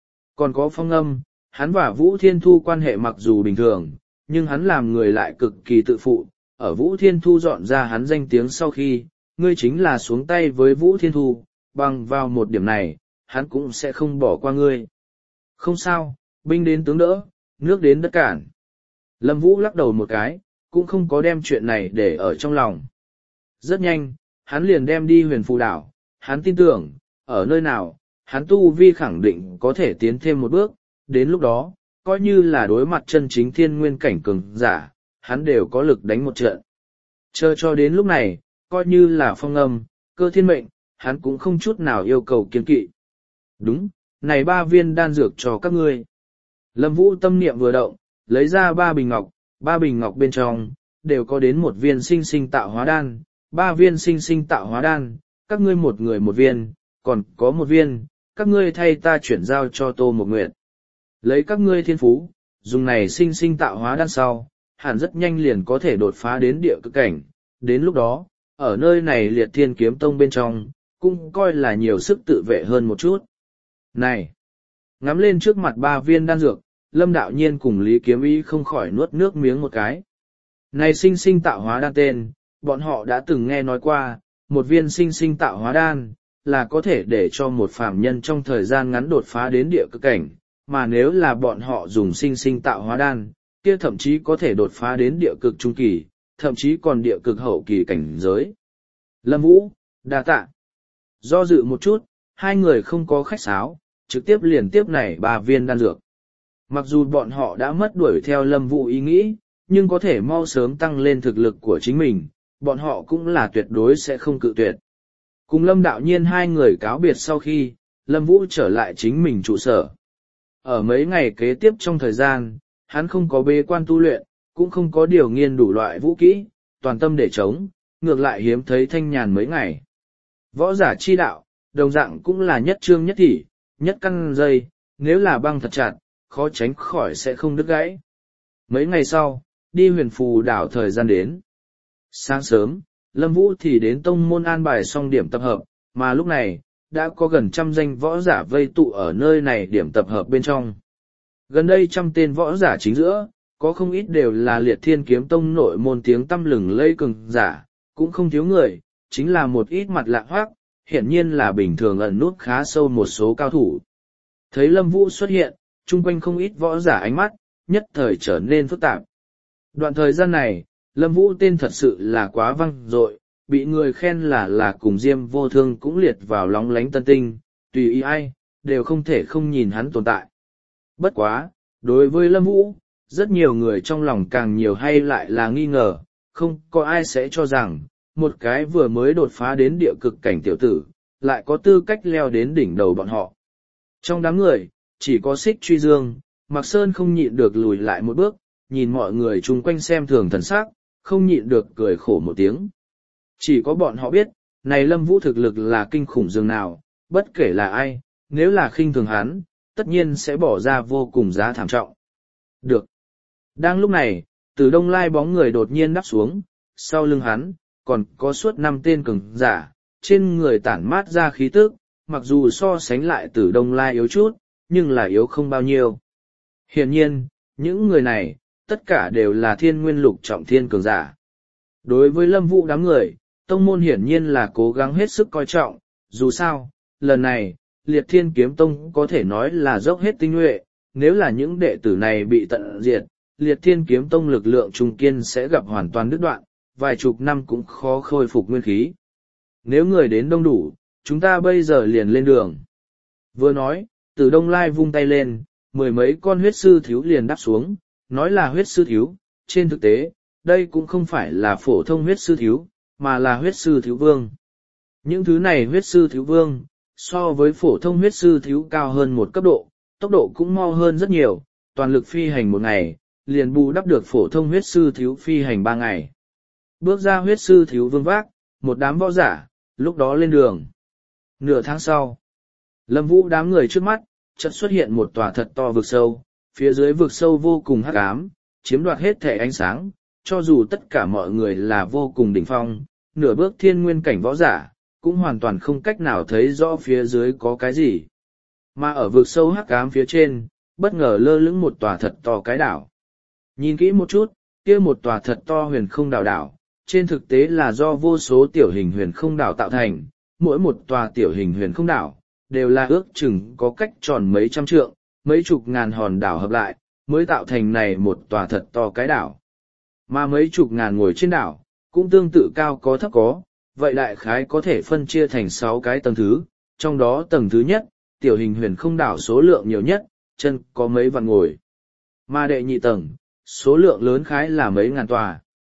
[SPEAKER 1] Còn có Phong Âm, hắn và Vũ Thiên Thu quan hệ mặc dù bình thường, nhưng hắn làm người lại cực kỳ tự phụ. Ở Vũ Thiên Thu dọn ra hắn danh tiếng sau khi, ngươi chính là xuống tay với Vũ Thiên Thu, bằng vào một điểm này, hắn cũng sẽ không bỏ qua ngươi. Không sao, binh đến tướng đỡ, nước đến đất cản. Lâm Vũ lắc đầu một cái, cũng không có đem chuyện này để ở trong lòng. Rất nhanh, hắn liền đem đi Huyền Phù Đảo, hắn tin tưởng, ở nơi nào, hắn tu vi khẳng định có thể tiến thêm một bước, đến lúc đó, coi như là đối mặt chân chính thiên nguyên cảnh cường giả, hắn đều có lực đánh một trận. Chờ cho đến lúc này, coi như là Phong Âm, Cơ Thiên Mệnh, hắn cũng không chút nào yêu cầu kiên kỵ. Đúng, này ba viên đan dược cho các ngươi. Lâm Vũ tâm niệm vừa động, lấy ra ba bình ngọc, ba bình ngọc bên trong, đều có đến một viên sinh sinh tạo hóa đan, ba viên sinh sinh tạo hóa đan, các ngươi một người một viên, còn có một viên, các ngươi thay ta chuyển giao cho Tô Mộc Nguyệt. Lấy các ngươi thiên phú, dùng này sinh sinh tạo hóa đan sau, hẳn rất nhanh liền có thể đột phá đến địa cực cảnh, đến lúc đó, ở nơi này Liệt Thiên Kiếm Tông bên trong, cũng coi là nhiều sức tự vệ hơn một chút. Này! Ngắm lên trước mặt ba viên đan dược, Lâm Đạo Nhiên cùng Lý Kiếm Ý không khỏi nuốt nước miếng một cái. Này sinh sinh tạo hóa đan tên, bọn họ đã từng nghe nói qua, một viên sinh sinh tạo hóa đan, là có thể để cho một phàm nhân trong thời gian ngắn đột phá đến địa cực cảnh, mà nếu là bọn họ dùng sinh sinh tạo hóa đan, kia thậm chí có thể đột phá đến địa cực trung kỳ, thậm chí còn địa cực hậu kỳ cảnh giới. Lâm Vũ, đa tạ. Do dự một chút, hai người không có khách sáo, trực tiếp liền tiếp này ba viên đan dược. Mặc dù bọn họ đã mất đuổi theo Lâm Vũ ý nghĩ, nhưng có thể mau sớm tăng lên thực lực của chính mình, bọn họ cũng là tuyệt đối sẽ không cự tuyệt. Cùng Lâm Đạo Nhiên hai người cáo biệt sau khi, Lâm Vũ trở lại chính mình trụ sở. Ở mấy ngày kế tiếp trong thời gian, hắn không có bế quan tu luyện, cũng không có điều nghiên đủ loại vũ kỹ, toàn tâm để chống, ngược lại hiếm thấy thanh nhàn mấy ngày. Võ giả chi đạo, đồng dạng cũng là nhất trương nhất thị, nhất căn dây, nếu là băng thật chặt, khó tránh khỏi sẽ không đứt gãy. Mấy ngày sau, đi Huyền Phù Đảo thời gian đến. Sáng sớm, Lâm Vũ thì đến tông môn an bài xong điểm tập hợp, mà lúc này, đã có gần trăm danh võ giả vây tụ ở nơi này điểm tập hợp bên trong. Gần đây trăm tên võ giả chính giữa, có không ít đều là Liệt Thiên Kiếm Tông nội môn tiếng tăm lừng lây cường giả, cũng không thiếu người, chính là một ít mặt lạ hoác, hiển nhiên là bình thường ẩn nút khá sâu một số cao thủ. Thấy Lâm Vũ xuất hiện, chung quanh không ít võ giả ánh mắt, nhất thời trở nên phức tạp. Đoạn thời gian này, Lâm Vũ tên thật sự là quá vang dội, bị người khen là là cùng Diêm Vô Thương cũng liệt vào lóng lánh tân tinh, tùy ý ai, đều không thể không nhìn hắn tồn tại. Bất quá, đối với Lâm Vũ, rất nhiều người trong lòng càng nhiều hay lại là nghi ngờ, không có ai sẽ cho rằng, một cái vừa mới đột phá đến địa cực cảnh tiểu tử, lại có tư cách leo đến đỉnh đầu bọn họ. Trong đám người, chỉ có Xích Truy Dương, Mạc Sơn không nhịn được lùi lại một bước, nhìn mọi người chung quanh xem thường thần sắc, không nhịn được cười khổ một tiếng. Chỉ có bọn họ biết, này Lâm Vũ thực lực là kinh khủng dường nào, bất kể là ai, nếu là khinh thường hắn, tất nhiên sẽ bỏ ra vô cùng giá thảm trọng. Được. Đang lúc này, từ đông lai bóng người đột nhiên đắp xuống, sau lưng hắn, còn có suốt năm tên cường giả, trên người tản mát ra khí tức, mặc dù so sánh lại từ đông lai yếu chút, nhưng là yếu không bao nhiêu. Hiển nhiên, những người này, tất cả đều là thiên nguyên lục trọng thiên cường giả. Đối với Lâm Vũ đám người, tông môn hiển nhiên là cố gắng hết sức coi trọng, dù sao, lần này, Liệt Thiên Kiếm Tông có thể nói là dốc hết tinh nhuệ, nếu là những đệ tử này bị tận diệt, Liệt Thiên Kiếm Tông lực lượng trung kiên sẽ gặp hoàn toàn đứt đoạn, vài chục năm cũng khó khôi phục nguyên khí. Nếu người đến đông đủ, chúng ta bây giờ liền lên đường. Vừa nói, từ Đông Lai vung tay lên, mười mấy con huyết sư thiếu liền đáp xuống, nói là huyết sư thiếu, trên thực tế, đây cũng không phải là phổ thông huyết sư thiếu, mà là huyết sư thiếu vương. Những thứ này huyết sư thiếu vương, so với phổ thông huyết sư thiếu cao hơn một cấp độ, tốc độ cũng mau hơn rất nhiều, toàn lực phi hành một ngày, liền bù đắp được phổ thông huyết sư thiếu phi hành ba ngày. Bước ra huyết sư thiếu vương vác, một đám võ giả, lúc đó lên đường. Nửa tháng sau, Lâm Vũ đám người trước mắt, chợt xuất hiện một tòa thật to vực sâu, phía dưới vực sâu vô cùng hắc ám, chiếm đoạt hết thể ánh sáng, cho dù tất cả mọi người là vô cùng đỉnh phong, nửa bước thiên nguyên cảnh võ giả, cũng hoàn toàn không cách nào thấy rõ phía dưới có cái gì. Mà ở vực sâu hắc ám phía trên, bất ngờ lơ lửng một tòa thật to cái đảo. Nhìn kỹ một chút, kia một tòa thật to huyền không đảo đảo, trên thực tế là do vô số tiểu hình huyền không đảo tạo thành, mỗi một tòa tiểu hình huyền không đảo, đều là ước chừng có cách tròn mấy trăm trượng, mấy chục ngàn hòn đảo hợp lại, mới tạo thành này một tòa thật to cái đảo. Mà mấy chục ngàn ngồi trên đảo, cũng tương tự cao có thấp có, vậy đại khái có thể phân chia thành sáu cái tầng thứ, trong đó tầng thứ nhất, tiểu hình huyền không đảo số lượng nhiều nhất, chân có mấy vạn ngồi. Mà đệ nhị tầng, số lượng lớn khái là mấy ngàn tòa.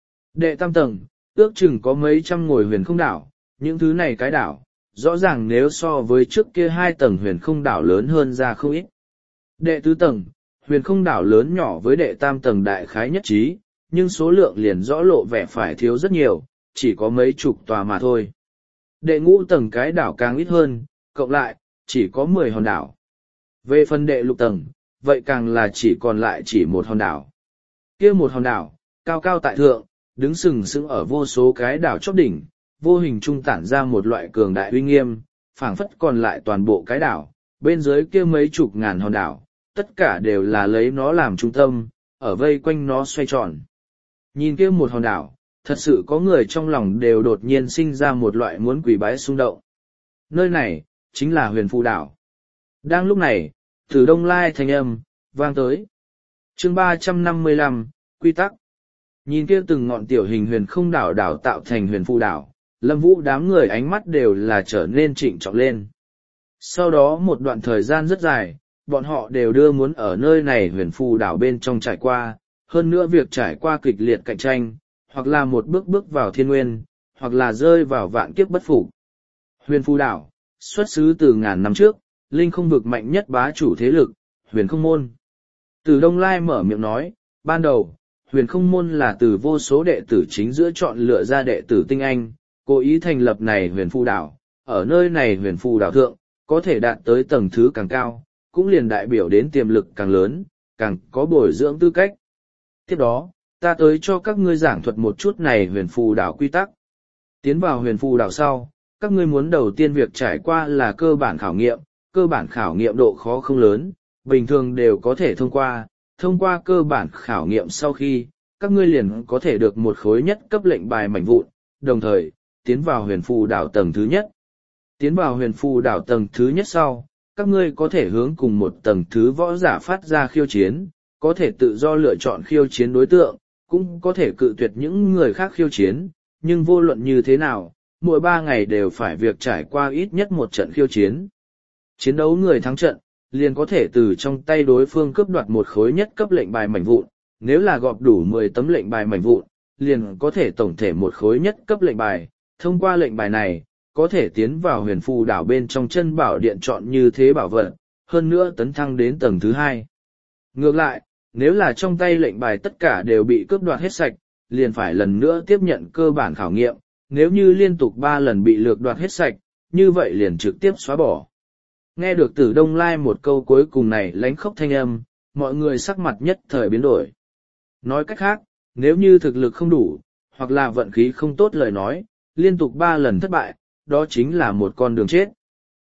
[SPEAKER 1] Đệ tam tầng, ước chừng có mấy trăm ngồi huyền không đảo, những thứ này cái đảo, rõ ràng nếu so với trước kia hai tầng huyền không đảo lớn hơn ra không ít. Đệ tứ tầng, huyền không đảo lớn nhỏ với đệ tam tầng đại khái nhất trí, nhưng số lượng liền rõ lộ vẻ phải thiếu rất nhiều, chỉ có mấy chục tòa mà thôi. Đệ ngũ tầng cái đảo càng ít hơn, cộng lại, chỉ có mười hòn đảo. Về phần đệ lục tầng, vậy càng là chỉ còn lại chỉ một hòn đảo. Kia một hòn đảo, cao cao tại thượng, đứng sừng sững ở vô số cái đảo chóp đỉnh, vô hình trung tản ra một loại cường đại uy nghiêm, phảng phất còn lại toàn bộ cái đảo, bên dưới kia mấy chục ngàn hòn đảo, tất cả đều là lấy nó làm trung tâm, ở vây quanh nó xoay tròn. Nhìn kia một hòn đảo, thật sự có người trong lòng đều đột nhiên sinh ra một loại muốn quỳ bái xung động. Nơi này, chính là huyền phù đảo. Đang lúc này, từ đông lai thanh âm, vang tới. chương ba trăm năm mươi lăm, quy tắc. Nhìn kia từng ngọn tiểu hình huyền không đảo đảo tạo thành huyền phù đảo, Lâm Vũ đám người ánh mắt đều là trở nên trịnh trọng lên. Sau đó một đoạn thời gian rất dài, bọn họ đều đưa muốn ở nơi này huyền phù đảo bên trong trải qua, hơn nữa việc trải qua kịch liệt cạnh tranh, hoặc là một bước bước vào thiên nguyên, hoặc là rơi vào vạn kiếp bất phục. Huyền phù đảo, xuất xứ từ ngàn năm trước, linh không vực mạnh nhất bá chủ thế lực, huyền không môn. Từ Đông Lai mở miệng nói, ban đầu, huyền không môn là từ vô số đệ tử chính giữa chọn lựa ra đệ tử tinh anh, cố ý thành lập này huyền phù đảo, ở nơi này huyền phù đảo thượng, có thể đạt tới tầng thứ càng cao, cũng liền đại biểu đến tiềm lực càng lớn, càng có bồi dưỡng tư cách. Tiếp đó, ta tới cho các ngươi giảng thuật một chút này huyền phù đảo quy tắc. Tiến vào huyền phù đảo sau, các ngươi muốn đầu tiên việc trải qua là cơ bản khảo nghiệm, cơ bản khảo nghiệm độ khó không lớn, bình thường đều có thể thông qua, thông qua cơ bản khảo nghiệm sau khi, các ngươi liền có thể được một khối nhất cấp lệnh bài mảnh vụn, đồng thời, tiến vào huyền phù đảo tầng thứ nhất. Tiến vào huyền phù đảo tầng thứ nhất sau, các ngươi có thể hướng cùng một tầng thứ võ giả phát ra khiêu chiến, có thể tự do lựa chọn khiêu chiến đối tượng, cũng có thể cự tuyệt những người khác khiêu chiến, nhưng vô luận như thế nào, mỗi ba ngày đều phải việc trải qua ít nhất một trận khiêu chiến. Chiến đấu người thắng trận, liền có thể từ trong tay đối phương cướp đoạt một khối nhất cấp lệnh bài mảnh vụn, nếu là gọp đủ mười tấm lệnh bài mảnh vụn, liền có thể tổng thể một khối nhất cấp lệnh bài, thông qua lệnh bài này, có thể tiến vào huyền phù đảo bên trong chân bảo điện chọn như thế bảo vật, hơn nữa tấn thăng đến tầng thứ hai. Ngược lại, nếu là trong tay lệnh bài tất cả đều bị cướp đoạt hết sạch, liền phải lần nữa tiếp nhận cơ bản khảo nghiệm, nếu như liên tục ba lần bị lược đoạt hết sạch, như vậy liền trực tiếp xóa bỏ. Nghe được Tử Đông Lai một câu cuối cùng này lánh khóc thanh âm, mọi người sắc mặt nhất thời biến đổi. Nói cách khác, nếu như thực lực không đủ, hoặc là vận khí không tốt lời nói, liên tục ba lần thất bại, đó chính là một con đường chết.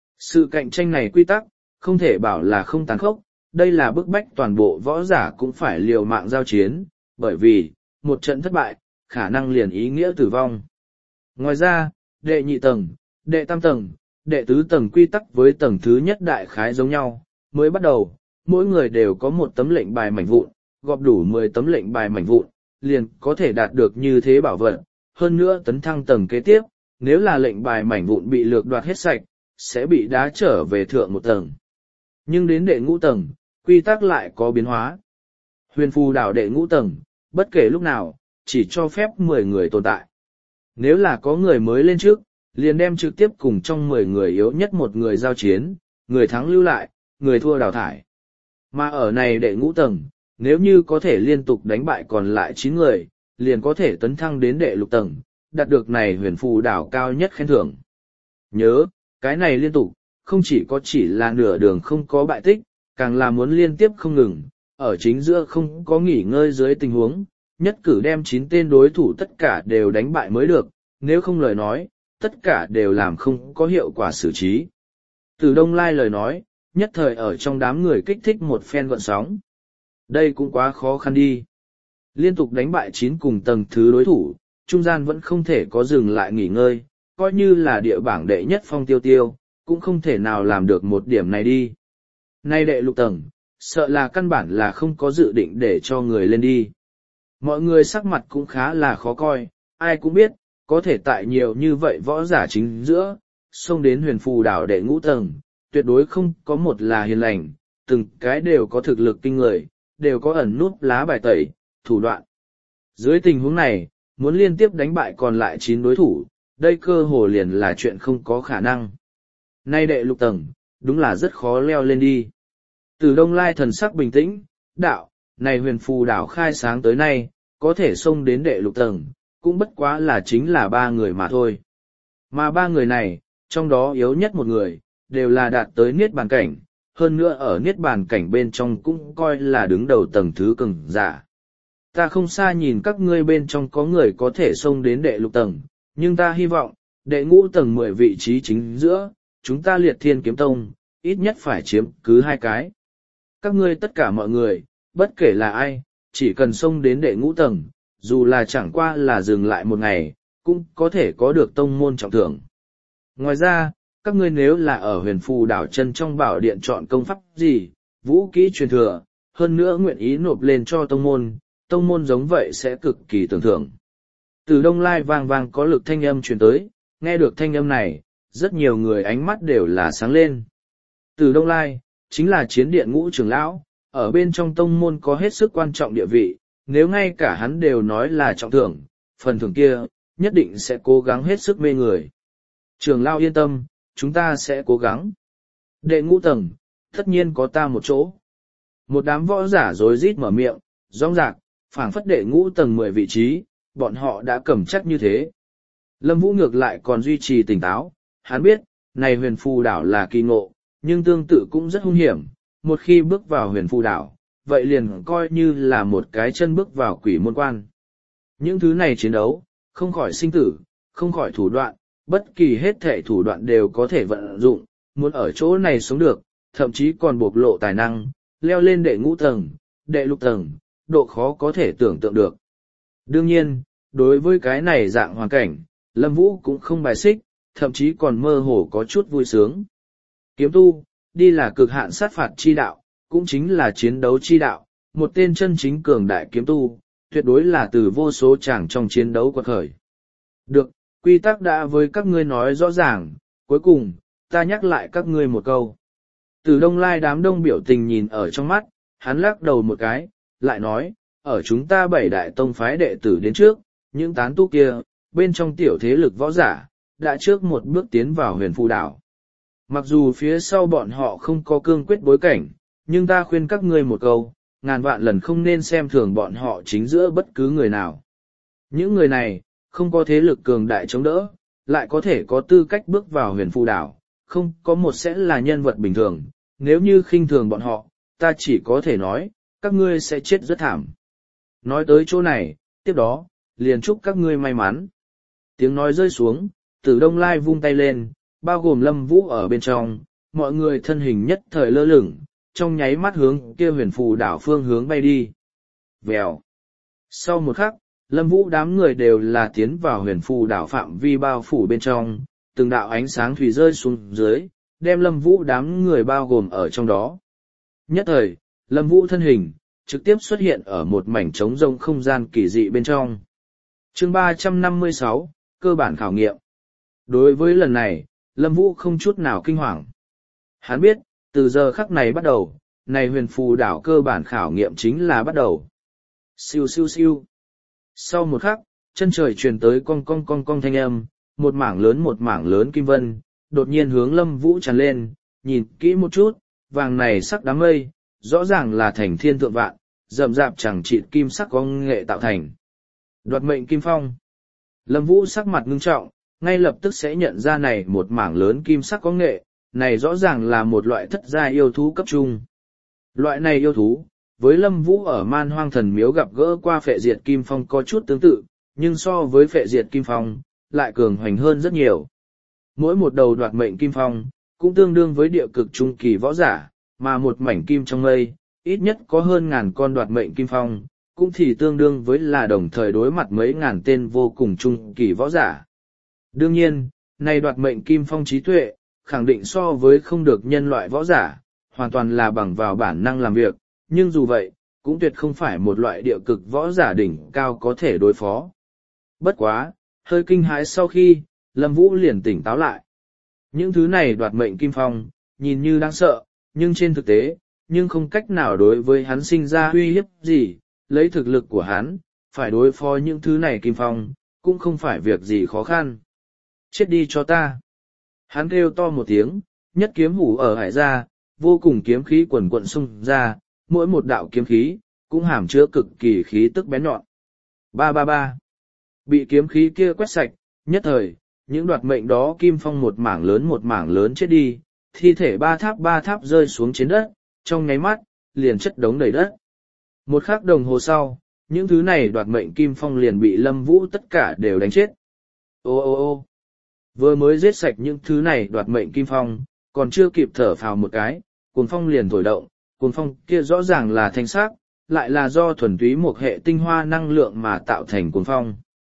[SPEAKER 1] Sự cạnh tranh này quy tắc, không thể bảo là không tàn khốc, đây là bức bách toàn bộ võ giả cũng phải liều mạng giao chiến, bởi vì, một trận thất bại, khả năng liền ý nghĩa tử vong. Ngoài ra, đệ nhị tầng, đệ tam tầng, đệ tứ tầng quy tắc với tầng thứ nhất đại khái giống nhau, mới bắt đầu, mỗi người đều có một tấm lệnh bài mảnh vụn, gọp đủ mười tấm lệnh bài mảnh vụn, liền có thể đạt được như thế bảo vật, hơn nữa tấn thăng tầng kế tiếp, nếu là lệnh bài mảnh vụn bị lược đoạt hết sạch, sẽ bị đá trở về thượng một tầng. Nhưng đến đệ ngũ tầng, quy tắc lại có biến hóa. Huyền phù đảo đệ ngũ tầng, bất kể lúc nào, chỉ cho phép mười người tồn tại. Nếu là có người mới lên trước, liền đem trực tiếp cùng trong mười người yếu nhất một người giao chiến, người thắng lưu lại, người thua đào thải. Mà ở này đệ ngũ tầng, nếu như có thể liên tục đánh bại còn lại chín người, liền có thể tấn thăng đến đệ lục tầng, đạt được này huyền phù đảo cao nhất khen thưởng. Nhớ, cái này liên tục, không chỉ có chỉ là nửa đường không có bại tích, càng là muốn liên tiếp không ngừng, ở chính giữa không có nghỉ ngơi dưới tình huống, nhất cử đem chín tên đối thủ tất cả đều đánh bại mới được, nếu không lời nói, tất cả đều làm không có hiệu quả xử trí. Từ Đông Lai lời nói, nhất thời ở trong đám người kích thích một phen gợn sóng. Đây cũng quá khó khăn đi. Liên tục đánh bại chín cùng tầng thứ đối thủ, trung gian vẫn không thể có dừng lại nghỉ ngơi, coi như là địa bảng đệ nhất Phong Tiêu Tiêu, cũng không thể nào làm được một điểm này đi. Nay đệ lục tầng, sợ là căn bản là không có dự định để cho người lên đi. Mọi người sắc mặt cũng khá là khó coi, ai cũng biết, có thể tại nhiều như vậy võ giả chính giữa, xông đến huyền phù đảo đệ ngũ tầng, tuyệt đối không có một là hiền lành, từng cái đều có thực lực kinh người, đều có ẩn núp lá bài tẩy, thủ đoạn. Dưới tình huống này, muốn liên tiếp đánh bại còn lại chín đối thủ, đây cơ hồ liền là chuyện không có khả năng. Nay đệ lục tầng, đúng là rất khó leo lên đi. Từ Đông Lai thần sắc bình tĩnh, đạo, này huyền phù đảo khai sáng tới nay, có thể xông đến đệ lục tầng, cũng bất quá là chính là ba người mà thôi. Mà ba người này, trong đó yếu nhất một người, đều là đạt tới niết bàn cảnh, hơn nữa ở niết bàn cảnh bên trong cũng coi là đứng đầu tầng thứ cường giả. Ta không xa nhìn các ngươi bên trong có người có thể xông đến đệ lục tầng, nhưng ta hy vọng, đệ ngũ tầng mười vị trí chính giữa, chúng ta liệt thiên kiếm tông, ít nhất phải chiếm cứ hai cái. Các ngươi tất cả mọi người, bất kể là ai, chỉ cần xông đến đệ ngũ tầng, dù là chẳng qua là dừng lại một ngày, cũng có thể có được tông môn trọng thưởng. Ngoài ra, các ngươi nếu là ở huyền phù đảo chân trong bảo điện chọn công pháp gì, vũ kỹ truyền thừa, hơn nữa nguyện ý nộp lên cho tông môn, tông môn giống vậy sẽ cực kỳ tưởng thưởng. Từ Đông Lai vang vang có lực thanh âm truyền tới, nghe được thanh âm này, rất nhiều người ánh mắt đều là sáng lên. Từ Đông Lai, chính là chiến điện ngũ trưởng lão, ở bên trong tông môn có hết sức quan trọng địa vị, nếu ngay cả hắn đều nói là trọng thưởng, phần thưởng kia, nhất định sẽ cố gắng hết sức mê người. Trưởng lão yên tâm, chúng ta sẽ cố gắng. Đệ ngũ tầng, tất nhiên có ta một chỗ. Một đám võ giả rối rít mở miệng, rong rạc, phảng phất đệ ngũ tầng mười vị trí, bọn họ đã cầm chắc như thế. Lâm Vũ ngược lại còn duy trì tỉnh táo, hắn biết, này huyền phù đảo là kỳ ngộ, nhưng tương tự cũng rất hung hiểm, một khi bước vào huyền phù đảo, vậy liền coi như là một cái chân bước vào quỷ môn quan. Những thứ này chiến đấu, không khỏi sinh tử, không khỏi thủ đoạn, bất kỳ hết thể thủ đoạn đều có thể vận dụng, muốn ở chỗ này sống được, thậm chí còn bộc lộ tài năng, leo lên đệ ngũ tầng, đệ lục tầng, độ khó có thể tưởng tượng được. Đương nhiên, đối với cái này dạng hoàn cảnh, Lâm Vũ cũng không bài xích, thậm chí còn mơ hồ có chút vui sướng. Kiếm tu, đi là cực hạn sát phạt chi đạo, cũng chính là chiến đấu chi đạo, một tên chân chính cường đại kiếm tu, tuyệt đối là từ vô số chàng trong chiến đấu quật khởi. Được, quy tắc đã với các ngươi nói rõ ràng, cuối cùng, ta nhắc lại các ngươi một câu. Từ Đông Lai đám đông biểu tình nhìn ở trong mắt, hắn lắc đầu một cái, lại nói, ở chúng ta bảy đại tông phái đệ tử đến trước, những tán tu kia, bên trong tiểu thế lực võ giả, đã trước một bước tiến vào huyền phù đảo. Mặc dù phía sau bọn họ không có cương quyết bối cảnh, nhưng ta khuyên các ngươi một câu, ngàn vạn lần không nên xem thường bọn họ chính giữa bất cứ người nào. Những người này, không có thế lực cường đại chống đỡ, lại có thể có tư cách bước vào huyền phù đảo, không có một sẽ là nhân vật bình thường, nếu như khinh thường bọn họ, ta chỉ có thể nói, các ngươi sẽ chết rất thảm. Nói tới chỗ này, tiếp đó, liền chúc các ngươi may mắn. Tiếng nói rơi xuống, Từ Đông Lai vung tay lên, bao gồm Lâm Vũ ở bên trong, mọi người thân hình nhất thời lơ lửng, trong nháy mắt hướng kia huyền phù đảo phương hướng bay đi. Vèo. Sau một khắc, Lâm Vũ đám người đều là tiến vào huyền phù đảo phạm vi bao phủ bên trong, từng đạo ánh sáng thủy rơi xuống dưới, đem Lâm Vũ đám người bao gồm ở trong đó. Nhất thời, Lâm Vũ thân hình, trực tiếp xuất hiện ở một mảnh trống rông không gian kỳ dị bên trong. Chương ba trăm năm mươi sáu, cơ bản khảo nghiệm. Đối với lần này, Lâm Vũ không chút nào kinh hoàng. Hắn biết, từ giờ khắc này bắt đầu, này huyền phù đảo cơ bản khảo nghiệm chính là bắt đầu. Siêu siêu siêu. Sau một khắc, chân trời truyền tới cong cong cong cong thanh âm, một mảng lớn một mảng lớn kim vân, đột nhiên hướng Lâm Vũ tràn lên, nhìn kỹ một chút, vàng này sắc đám mây, rõ ràng là thành thiên thượng vạn, rậm rạp chẳng chịt kim sắc có nghệ tạo thành. Đoạt mệnh kim phong. Lâm Vũ sắc mặt ngưng trọng, ngay lập tức sẽ nhận ra này một mảng lớn kim sắc có nghệ, này rõ ràng là một loại thất giai yêu thú cấp trung. Loại này yêu thú, với Lâm Vũ ở Man Hoang Thần Miếu gặp gỡ qua phệ diệt kim phong có chút tương tự, nhưng so với phệ diệt kim phong, lại cường hoành hơn rất nhiều. Mỗi một đầu đoạt mệnh kim phong, cũng tương đương với địa cực trung kỳ võ giả, mà một mảnh kim trong mây, ít nhất có hơn ngàn con đoạt mệnh kim phong, cũng thì tương đương với là đồng thời đối mặt mấy ngàn tên vô cùng trung kỳ võ giả. Đương nhiên, này đoạt mệnh kim phong trí tuệ, khẳng định so với không được nhân loại võ giả, hoàn toàn là bằng vào bản năng làm việc, nhưng dù vậy, cũng tuyệt không phải một loại địa cực võ giả đỉnh cao có thể đối phó. Bất quá, hơi kinh hãi sau khi, Lâm Vũ liền tỉnh táo lại. Những thứ này đoạt mệnh kim phong, nhìn như đáng sợ, nhưng trên thực tế, nhưng không cách nào đối với hắn sinh ra uy hiếp gì, lấy thực lực của hắn, phải đối phó những thứ này kim phong, cũng không phải việc gì khó khăn. Chết đi cho ta. Hắn kêu to một tiếng, nhất kiếm hủ ở hải ra, vô cùng kiếm khí quần quận xung ra, mỗi một đạo kiếm khí, cũng hàm chứa cực kỳ khí tức bén nhọn. Ba ba ba. Bị kiếm khí kia quét sạch, nhất thời, những đoạt mệnh đó kim phong một mảng lớn một mảng lớn chết đi, thi thể ba tháp ba tháp rơi xuống trên đất, trong nháy mắt, liền chất đống đầy đất. Một khắc đồng hồ sau, những thứ này đoạt mệnh kim phong liền bị Lâm Vũ tất cả đều đánh chết. Ô ô ô vừa mới giết sạch những thứ này đoạt mệnh kim phong, còn chưa kịp thở phào một cái, cuồng phong liền thổi động, cuồng phong kia rõ ràng là thanh sắc, lại là do thuần túy một hệ tinh hoa năng lượng mà tạo thành cuồng phong.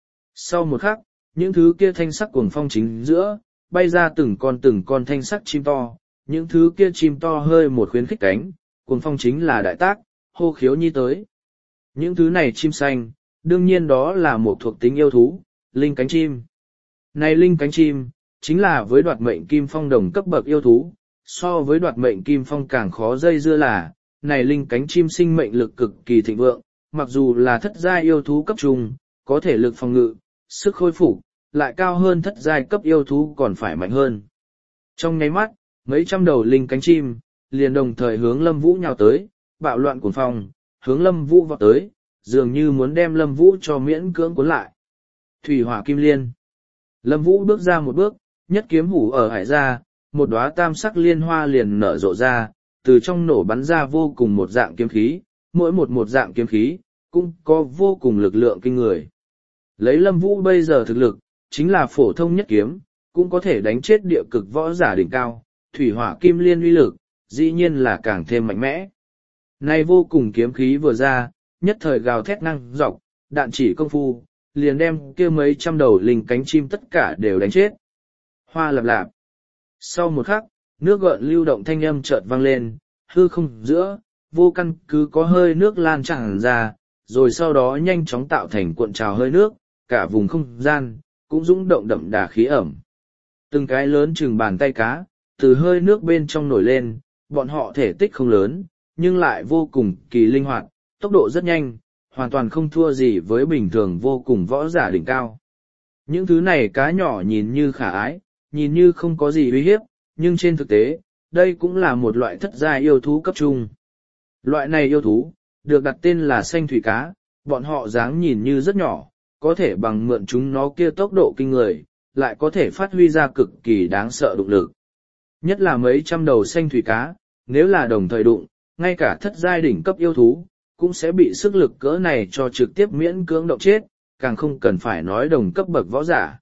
[SPEAKER 1] Sau một khắc, những thứ kia thanh sắc cuồng phong chính giữa, bay ra từng con từng con thanh sắc chim to, những thứ kia chim to hơi một khuyến khích cánh, cuồng phong chính là đại tác, hô khiếu nhi tới. Những thứ này chim xanh, đương nhiên đó là một thuộc tính yêu thú, linh cánh chim. Này linh cánh chim, chính là với đoạt mệnh kim phong đồng cấp bậc yêu thú, so với đoạt mệnh kim phong càng khó dây dưa là, này linh cánh chim sinh mệnh lực cực kỳ thịnh vượng, mặc dù là thất giai yêu thú cấp trung, có thể lực phòng ngự, sức khôi phục lại cao hơn thất giai cấp yêu thú còn phải mạnh hơn. Trong nháy mắt, mấy trăm đầu linh cánh chim, liền đồng thời hướng Lâm Vũ nhào tới, bạo loạn cuồng phong, hướng Lâm Vũ vọt tới, dường như muốn đem Lâm Vũ cho miễn cưỡng cuốn lại. Thủy hỏa kim liên. Lâm Vũ bước ra một bước, nhất kiếm hủ ở hải ra, một đóa tam sắc liên hoa liền nở rộ ra, từ trong nổ bắn ra vô cùng một dạng kiếm khí, mỗi một một dạng kiếm khí, cũng có vô cùng lực lượng kinh người. Lấy Lâm Vũ bây giờ thực lực, chính là phổ thông nhất kiếm, cũng có thể đánh chết địa cực võ giả đỉnh cao, thủy hỏa kim liên uy lực, dĩ nhiên là càng thêm mạnh mẽ. Này vô cùng kiếm khí vừa ra, nhất thời gào thét năng dọc, đạn chỉ công phu, liền đem kia mấy trăm đầu linh cánh chim tất cả đều đánh chết. Hoa lạp lạp. Sau một khắc, nước gợn lưu động thanh âm chợt vang lên, hư không giữa, vô căn cứ có hơi nước lan tràn ra, rồi sau đó nhanh chóng tạo thành cuộn trào hơi nước, cả vùng không gian, cũng dũng động đậm đà khí ẩm. Từng cái lớn chừng bàn tay cá, từ hơi nước bên trong nổi lên, bọn họ thể tích không lớn, nhưng lại vô cùng kỳ linh hoạt, tốc độ rất nhanh, hoàn toàn không thua gì với bình thường vô cùng võ giả đỉnh cao. Những thứ này cá nhỏ nhìn như khả ái, nhìn như không có gì uy hiếp, nhưng trên thực tế, đây cũng là một loại thất giai yêu thú cấp trung. Loại này yêu thú, được đặt tên là xanh thủy cá, bọn họ dáng nhìn như rất nhỏ, có thể bằng mượn chúng nó kia tốc độ kinh người, lại có thể phát huy ra cực kỳ đáng sợ đụng lực. Nhất là mấy trăm đầu xanh thủy cá, nếu là đồng thời đụng, ngay cả thất giai đỉnh cấp yêu thú, cũng sẽ bị sức lực cỡ này cho trực tiếp miễn cưỡng động chết, càng không cần phải nói đồng cấp bậc võ giả.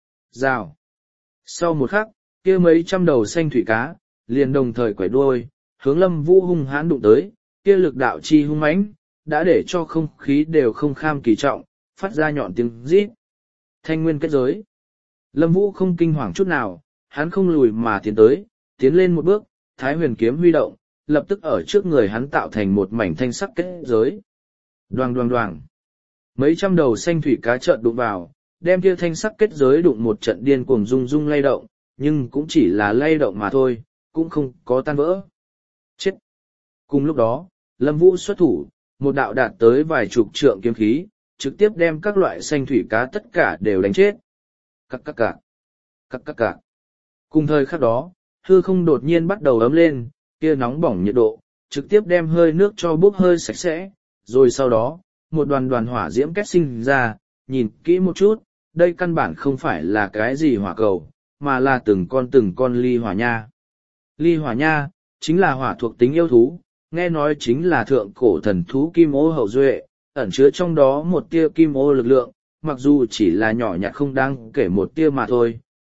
[SPEAKER 1] Rào. Sau một khắc, kia mấy trăm đầu xanh thủy cá, liền đồng thời quẩy đuôi, hướng Lâm Vũ hung hãn đụng tới, kia lực đạo chi hung mãnh, đã để cho không khí đều không kham kỳ trọng, phát ra nhọn tiếng rít. Thanh nguyên kết giới. Lâm Vũ không kinh hoàng chút nào, hắn không lùi mà tiến tới, tiến lên một bước, Thái Huyền kiếm huy động, lập tức ở trước người hắn tạo thành một mảnh thanh sắc kết giới. Đoàng đoàng đoàng. Mấy trăm đầu xanh thủy cá trợn đụng vào, đem kia thanh sắc kết giới đụng một trận điên cuồng rung rung lay động, nhưng cũng chỉ là lay động mà thôi, cũng không có tan vỡ. Chết! Cùng lúc đó, Lâm Vũ xuất thủ, một đạo đạt tới vài chục trượng kiếm khí, trực tiếp đem các loại xanh thủy cá tất cả đều đánh chết. Cắc cắc cạc! Cắc cắc cạc! Cùng thời khắc đó, hư không đột nhiên bắt đầu ấm lên, kia nóng bỏng nhiệt độ, trực tiếp đem hơi nước cho bốc hơi sạch sẽ, rồi sau đó, một đoàn đoàn hỏa diễm kết sinh ra, nhìn kỹ một chút, đây căn bản không phải là cái gì hỏa cầu, mà là từng con từng con ly hỏa nha. Ly hỏa nha, chính là hỏa thuộc tính yêu thú, nghe nói chính là thượng cổ thần thú kim ô hậu duệ, ẩn chứa trong đó một tia kim ô lực lượng, mặc dù chỉ là nhỏ nhặt không đáng kể một tia mà thôi,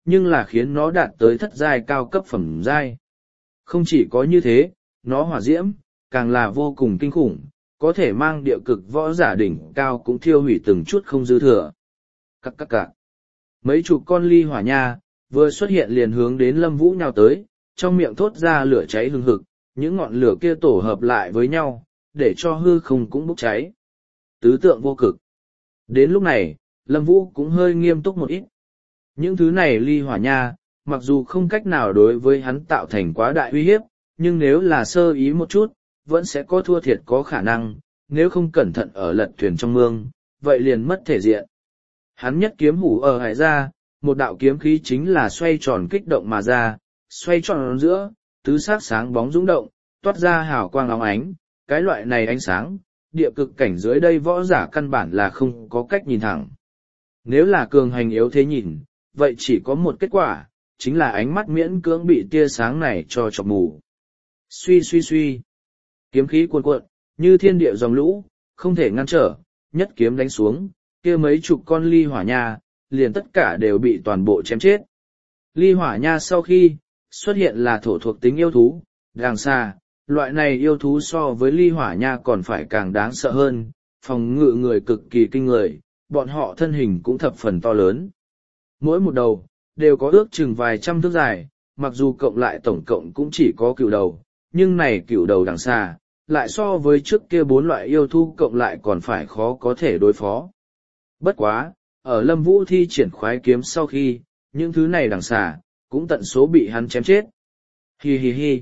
[SPEAKER 1] nhưng là khiến nó đạt tới thất giai cao cấp phẩm giai. Không chỉ có như thế, nó hỏa diễm, càng là vô cùng kinh khủng, có thể mang địa cực võ giả đỉnh cao cũng thiêu hủy từng chút không dư thừa. Cắc cắc cạc. Mấy chục con ly hỏa nha, vừa xuất hiện liền hướng đến Lâm Vũ nhào tới, trong miệng thốt ra lửa cháy hừng hực, những ngọn lửa kia tổ hợp lại với nhau, để cho hư không cũng bốc cháy. Tứ tượng vô cực. Đến lúc này, Lâm Vũ cũng hơi nghiêm túc một ít. Những thứ này ly hỏa nha, mặc dù không cách nào đối với hắn tạo thành quá đại uy hiếp, nhưng nếu là sơ ý một chút, vẫn sẽ có thua thiệt có khả năng, nếu không cẩn thận ở lật thuyền trong mương, vậy liền mất thể diện. Hắn nhất kiếm hủ ở hải ra, một đạo kiếm khí chính là xoay tròn kích động mà ra, xoay tròn giữa, tứ sắc sáng bóng rung động, toát ra hào quang óng ánh, cái loại này ánh sáng, địa cực cảnh dưới đây võ giả căn bản là không có cách nhìn thẳng. Nếu là cường hành yếu thế nhìn, vậy chỉ có một kết quả, chính là ánh mắt miễn cưỡng bị tia sáng này cho chọc mù. Suy suy suy, kiếm khí cuồn cuộn, như thiên địa dòng lũ, không thể ngăn trở, nhất kiếm đánh xuống, kia mấy chục con ly hỏa nha, liền tất cả đều bị toàn bộ chém chết. Ly hỏa nha sau khi xuất hiện là thổ thuộc tính yêu thú, đàng xa, loại này yêu thú so với ly hỏa nha còn phải càng đáng sợ hơn, phòng ngự người cực kỳ kinh người, bọn họ thân hình cũng thập phần to lớn. Mỗi một đầu, đều có ước chừng vài trăm thước dài, mặc dù cộng lại tổng cộng cũng chỉ có cửu đầu, nhưng này cửu đầu đằng xa, lại so với trước kia bốn loại yêu thú cộng lại còn phải khó có thể đối phó. Bất quá, ở Lâm Vũ thi triển khoái kiếm sau khi, những thứ này đằng xà, cũng tận số bị hắn chém chết. Hi hi hi.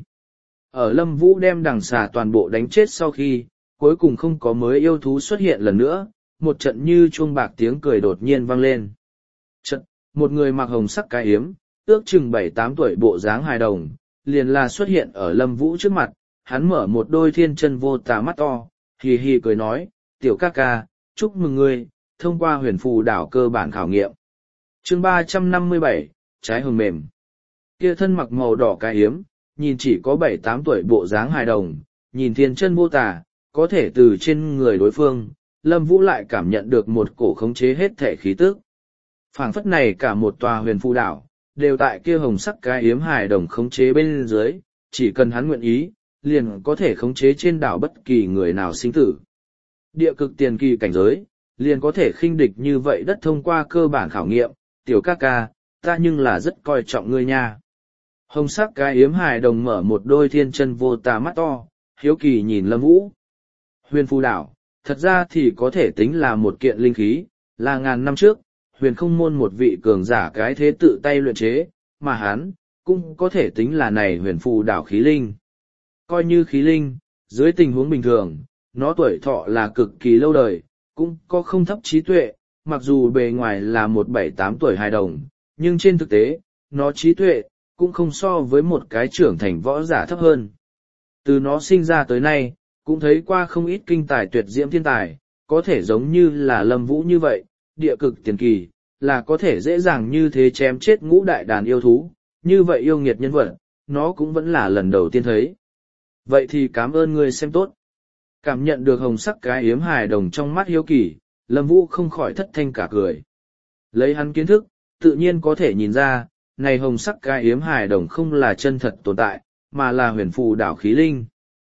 [SPEAKER 1] Ở Lâm Vũ đem đằng xà toàn bộ đánh chết sau khi, cuối cùng không có mới yêu thú xuất hiện lần nữa, một trận như chuông bạc tiếng cười đột nhiên vang lên. Trận, một người mặc hồng sắc cái yếm, ước chừng bảy tám tuổi bộ dáng hài đồng, liền là xuất hiện ở Lâm Vũ trước mặt, hắn mở một đôi thiên chân vô tà mắt to, hì hì cười nói, tiểu ca ca, chúc mừng ngươi, thông qua huyền phù đảo cơ bản khảo nghiệm. Chương ba trăm năm mươi bảy, trái hồng mềm. Kia thân mặc màu đỏ cái yếm, nhìn chỉ có bảy tám tuổi bộ dáng hài đồng, nhìn thiên chân vô tà, có thể từ trên người đối phương, Lâm Vũ lại cảm nhận được một cổ khống chế hết thể khí tức. Phảng phất này cả một tòa huyền phù đảo, đều tại kia hồng sắc cái yếm hài đồng khống chế bên dưới, chỉ cần hắn nguyện ý, liền có thể khống chế trên đảo bất kỳ người nào sinh tử. Địa cực tiền kỳ cảnh giới, liền có thể khinh địch như vậy đất thông qua cơ bản khảo nghiệm, tiểu ca ca, ta nhưng là rất coi trọng ngươi nha. Hồng sắc cái yếm hài đồng mở một đôi thiên chân vô tà mắt to, hiếu kỳ nhìn Lâm Vũ. Huyền phù đảo, thật ra thì có thể tính là một kiện linh khí, là ngàn năm trước, huyền không môn một vị cường giả cái thế tự tay luyện chế, mà hắn, cũng có thể tính là này huyền phù đảo khí linh. Coi như khí linh, dưới tình huống bình thường, nó tuổi thọ là cực kỳ lâu đời, cũng có không thấp trí tuệ, mặc dù bề ngoài là một bảy tám tuổi hài đồng, nhưng trên thực tế, nó trí tuệ, cũng không so với một cái trưởng thành võ giả thấp hơn. Từ nó sinh ra tới nay, cũng thấy qua không ít kinh tài tuyệt diễm thiên tài, có thể giống như là Lâm Vũ như vậy, địa cực tiền kỳ, là có thể dễ dàng như thế chém chết ngũ đại đàn yêu thú, như vậy yêu nghiệt nhân vật, nó cũng vẫn là lần đầu tiên thấy. Vậy thì cảm ơn ngươi xem tốt. Cảm nhận được hồng sắc cái yếm hài đồng trong mắt hiếu kỳ, Lâm Vũ không khỏi thất thanh cả cười. Lấy hắn kiến thức, tự nhiên có thể nhìn ra, này hồng sắc cái yếm hài đồng không là chân thật tồn tại, mà là huyền phù đảo khí linh.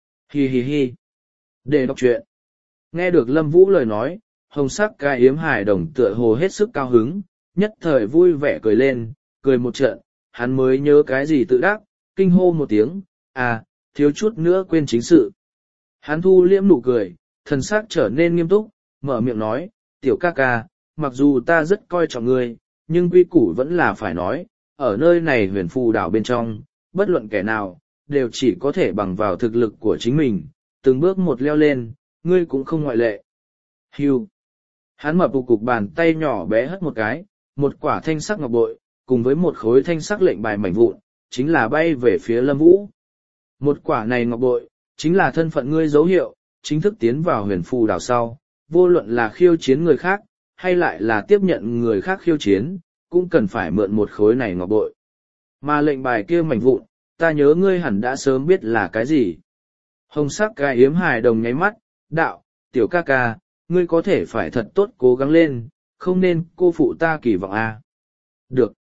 [SPEAKER 1] Hi hi hi. Để đọc truyện. Nghe được Lâm Vũ lời nói, hồng sắc cái yếm hài đồng tựa hồ hết sức cao hứng, nhất thời vui vẻ cười lên, cười một trận, hắn mới nhớ cái gì tự đắc, kinh hô một tiếng, à, thiếu chút nữa quên chính sự. Hắn thu liễm nụ cười, thần sắc trở nên nghiêm túc, mở miệng nói, tiểu ca ca, mặc dù ta rất coi trọng ngươi, nhưng quy củ vẫn là phải nói, ở nơi này huyền phù đảo bên trong, bất luận kẻ nào, đều chỉ có thể bằng vào thực lực của chính mình, từng bước một leo lên, ngươi cũng không ngoại lệ. Hưu. Hắn mập cục bàn tay nhỏ bé hất một cái, một quả thanh sắc ngọc bội, cùng với một khối thanh sắc lệnh bài mảnh vụn, chính là bay về phía Lâm Vũ. Một quả này ngọc bội, chính là thân phận ngươi dấu hiệu, chính thức tiến vào huyền phù đảo sau, vô luận là khiêu chiến người khác, hay lại là tiếp nhận người khác khiêu chiến, cũng cần phải mượn một khối này ngọc bội. Mà lệnh bài kia mảnh vụn, ta nhớ ngươi hẳn đã sớm biết là cái gì. Hồng sắc cái yếm hài đồng nháy mắt, đạo, tiểu ca ca, ngươi có thể phải thật tốt cố gắng lên, không nên cô phụ ta kỳ vọng a. À. Được.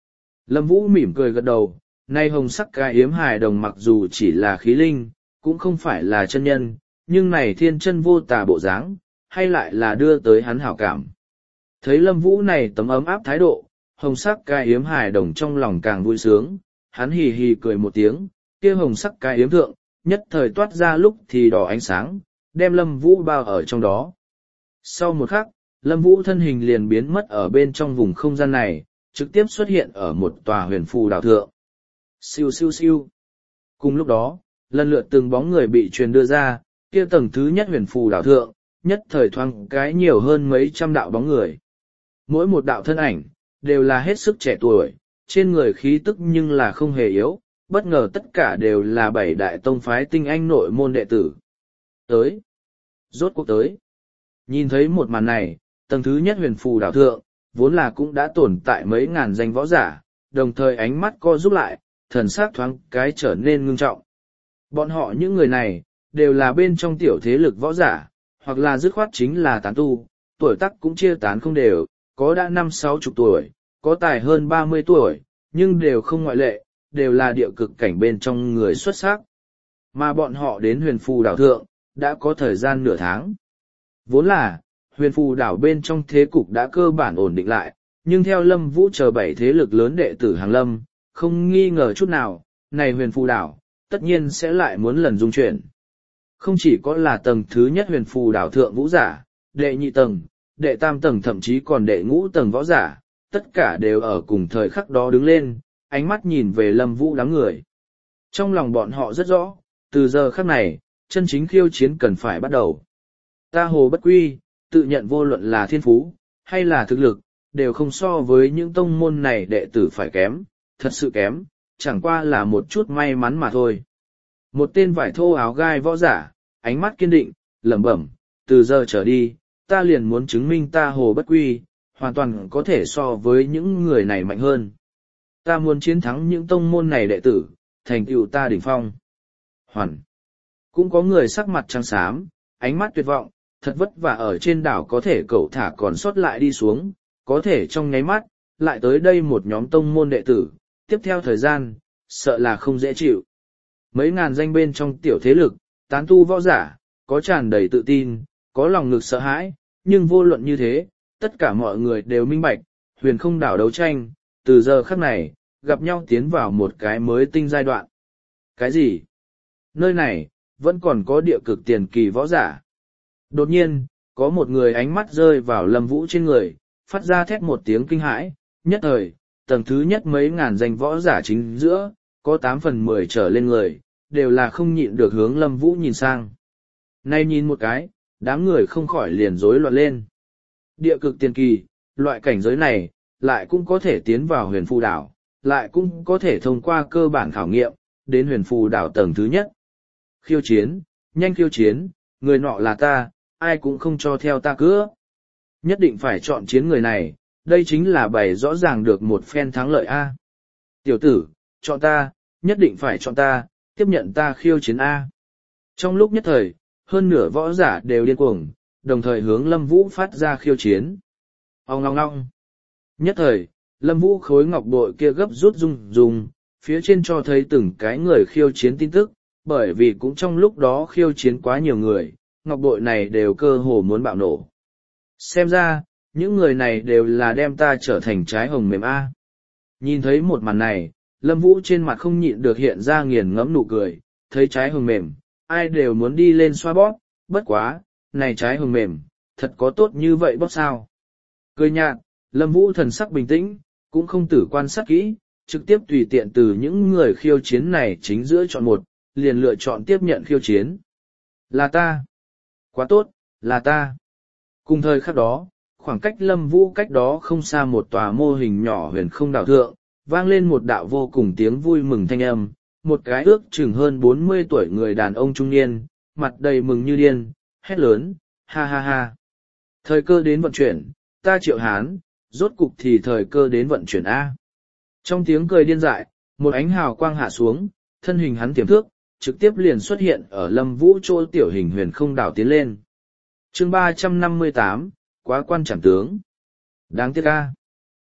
[SPEAKER 1] Lâm Vũ mỉm cười gật đầu, nay hồng sắc cái yếm hài đồng mặc dù chỉ là khí linh, cũng không phải là chân nhân, nhưng này thiên chân vô tà bộ dáng, hay lại là đưa tới hắn hảo cảm. Thấy Lâm Vũ này tấm ấm áp thái độ, hồng sắc cái yếm hài đồng trong lòng càng vui sướng, hắn hì hì cười một tiếng, kia hồng sắc cái yếm thượng, nhất thời toát ra lúc thì đỏ ánh sáng, đem Lâm Vũ bao ở trong đó. Sau một khắc, Lâm Vũ thân hình liền biến mất ở bên trong vùng không gian này, trực tiếp xuất hiện ở một tòa huyền phù đảo thượng. Siêu siêu siêu. Cùng lúc đó, lần lượt từng bóng người bị truyền đưa ra, kia tầng thứ nhất huyền phù đảo thượng, nhất thời thoáng cái nhiều hơn mấy trăm đạo bóng người. Mỗi một đạo thân ảnh, đều là hết sức trẻ tuổi, trên người khí tức nhưng là không hề yếu, bất ngờ tất cả đều là bảy đại tông phái tinh anh nội môn đệ tử. Tới. Rốt cuộc tới. Nhìn thấy một màn này, tầng thứ nhất huyền phù đảo thượng, vốn là cũng đã tồn tại mấy ngàn danh võ giả, đồng thời ánh mắt co rút lại, thần sắc thoáng cái trở nên ngưng trọng. Bọn họ những người này, đều là bên trong tiểu thế lực võ giả, hoặc là dứt khoát chính là tán tu, tuổi tác cũng chia tán không đều, có đã năm sáu chục tuổi, có tài hơn ba mươi tuổi, nhưng đều không ngoại lệ, đều là địa cực cảnh bên trong người xuất sắc. Mà bọn họ đến huyền phù đảo thượng, đã có thời gian nửa tháng. Vốn là, huyền phù đảo bên trong thế cục đã cơ bản ổn định lại, nhưng theo Lâm Vũ chờ bảy thế lực lớn đệ tử hàng lâm, không nghi ngờ chút nào, này huyền phù đảo, tất nhiên sẽ lại muốn lần dung chuyển. Không chỉ có là tầng thứ nhất huyền phù đảo thượng vũ giả, đệ nhị tầng, đệ tam tầng thậm chí còn đệ ngũ tầng võ giả, tất cả đều ở cùng thời khắc đó đứng lên, ánh mắt nhìn về Lâm Vũ đám người. Trong lòng bọn họ rất rõ, từ giờ khắc này, chân chính khiêu chiến cần phải bắt đầu. Ta Hồ Bất Quy, tự nhận vô luận là thiên phú, hay là thực lực, đều không so với những tông môn này đệ tử phải kém, thật sự kém, chẳng qua là một chút may mắn mà thôi. Một tên vải thô áo gai võ giả, ánh mắt kiên định, lẩm bẩm, từ giờ trở đi, ta liền muốn chứng minh ta Hồ Bất Quy, hoàn toàn có thể so với những người này mạnh hơn. Ta muốn chiến thắng những tông môn này đệ tử, thành tựu ta đỉnh phong. Hoàn. Cũng có người sắc mặt trắng xám, ánh mắt tuyệt vọng, thật vất vả ở trên đảo có thể cẩu thả còn sót lại đi xuống, có thể trong nháy mắt, lại tới đây một nhóm tông môn đệ tử, tiếp theo thời gian, sợ là không dễ chịu. Mấy ngàn danh bên trong tiểu thế lực, tán tu võ giả, có tràn đầy tự tin, có lòng ngực sợ hãi, nhưng vô luận như thế, tất cả mọi người đều minh bạch, huyền không đảo đấu tranh, từ giờ khắc này, gặp nhau tiến vào một cái mới tinh giai đoạn. Cái gì? Nơi này, vẫn còn có địa cực tiền kỳ võ giả. Đột nhiên, có một người ánh mắt rơi vào Lâm Vũ trên người, phát ra thét một tiếng kinh hãi, nhất thời, tầng thứ nhất mấy ngàn danh võ giả chính giữa, có tám phần mười trở lên người, đều là không nhịn được hướng Lâm Vũ nhìn sang. Nay nhìn một cái, đám người không khỏi liền rối loạn lên. Địa cực tiền kỳ, loại cảnh giới này, lại cũng có thể tiến vào huyền phù đảo, lại cũng có thể thông qua cơ bản khảo nghiệm, đến huyền phù đảo tầng thứ nhất. Khiêu chiến, nhanh khiêu chiến, người nọ là ta, ai cũng không cho theo ta cứa. Nhất định phải chọn chiến người này, đây chính là bày rõ ràng được một phen thắng lợi A. Tiểu tử, chọn ta, nhất định phải chọn ta, tiếp nhận ta khiêu chiến A. Trong lúc nhất thời, hơn nửa võ giả đều điên cuồng, đồng thời hướng Lâm Vũ phát ra khiêu chiến. Ông ngong ngong. Nhất thời, Lâm Vũ khối ngọc bội kia gấp rút rung rung, phía trên cho thấy từng cái người khiêu chiến tin tức, bởi vì cũng trong lúc đó khiêu chiến quá nhiều người, ngọc bội này đều cơ hồ muốn bạo nổ. Xem ra, những người này đều là đem ta trở thành trái hồng mềm A. Nhìn thấy một màn này, Lâm Vũ trên mặt không nhịn được hiện ra nghiền ngẫm nụ cười, thấy trái hồng mềm, ai đều muốn đi lên xoa bóp, bất quá, này trái hồng mềm, thật có tốt như vậy bóp sao. Cười nhạt, Lâm Vũ thần sắc bình tĩnh, cũng không tử quan sát kỹ, trực tiếp tùy tiện từ những người khiêu chiến này chính giữa chọn một, liền lựa chọn tiếp nhận khiêu chiến. Là ta. Quá tốt, là ta. Cùng thời khắc đó, khoảng cách Lâm Vũ cách đó không xa một tòa mô hình nhỏ huyền không đảo thượng, vang lên một đạo vô cùng tiếng vui mừng thanh âm, một cái ước chừng hơn bốn mươi tuổi người đàn ông trung niên, mặt đầy mừng như điên, hét lớn, ha ha ha. Thời cơ đến vận chuyển, ta Triệu Hán, rốt cục thì thời cơ đến vận chuyển A. Trong tiếng cười điên dại, một ánh hào quang hạ xuống, thân hình hắn tiềm thước, trực tiếp liền xuất hiện ở Lâm Vũ chỗ tiểu hình huyền không đảo tiến lên. Chương ba trăm năm mươi tám, quá quan trảm tướng. Đáng tiếc A.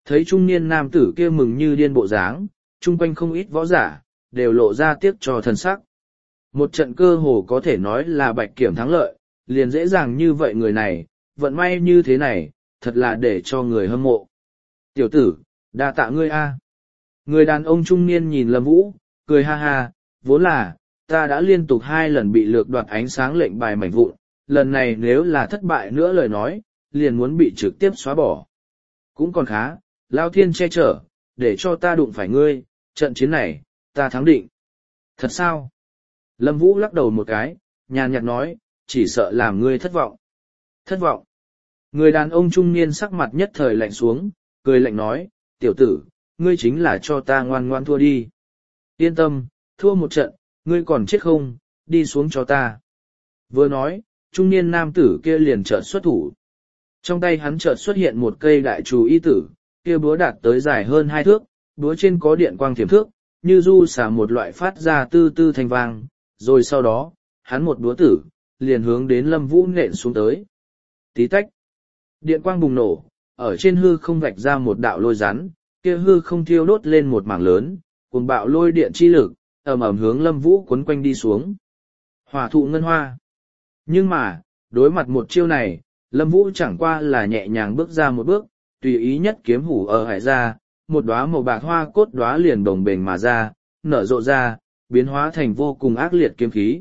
[SPEAKER 1] Thấy trung niên nam tử kia mừng như điên bộ dáng, chung quanh không ít võ giả, đều lộ ra tiếc cho thần sắc. Một trận cơ hồ có thể nói là bạch kiểm thắng lợi, liền dễ dàng như vậy người này, vận may như thế này, thật là để cho người hâm mộ. Tiểu tử, đa tạ ngươi a. Người đàn ông trung niên nhìn Lâm Vũ, cười ha ha, vốn là, ta đã liên tục hai lần bị lược đoạt ánh sáng lệnh bài mảnh vụn, lần này nếu là thất bại nữa lời nói, liền muốn bị trực tiếp xóa bỏ. Cũng còn khá, Lao Thiên che chở, để cho ta đụng phải ngươi, trận chiến này, ta thắng định. Thật sao? Lâm Vũ lắc đầu một cái, nhàn nhạt nói, chỉ sợ làm ngươi thất vọng. Thất vọng. Người đàn ông trung niên sắc mặt nhất thời lạnh xuống, cười lạnh nói, tiểu tử, ngươi chính là cho ta ngoan ngoan thua đi. Yên tâm, thua một trận, ngươi còn chết không, đi xuống cho ta. Vừa nói, trung niên nam tử kia liền chợt xuất thủ. Trong tay hắn chợt xuất hiện một cây đại trù y tử, kia búa đạt tới dài hơn hai thước, búa trên có điện quang thiểm thước, như du xả một loại phát ra tư tư thanh vang, rồi sau đó, hắn một búa tử, liền hướng đến Lâm Vũ nện xuống tới. Tí tách, điện quang bùng nổ, ở trên hư không vạch ra một đạo lôi rắn, kia hư không thiêu đốt lên một mảng lớn, cuồng bạo lôi điện chi lực, ầm ầm hướng Lâm Vũ quấn quanh đi xuống. Hỏa thụ ngân hoa. Nhưng mà, đối mặt một chiêu này, Lâm Vũ chẳng qua là nhẹ nhàng bước ra một bước, tùy ý nhất kiếm hủ ở hải ra, một đóa màu bạc hoa cốt đóa liền bồng bềnh mà ra, nở rộ ra, biến hóa thành vô cùng ác liệt kiếm khí.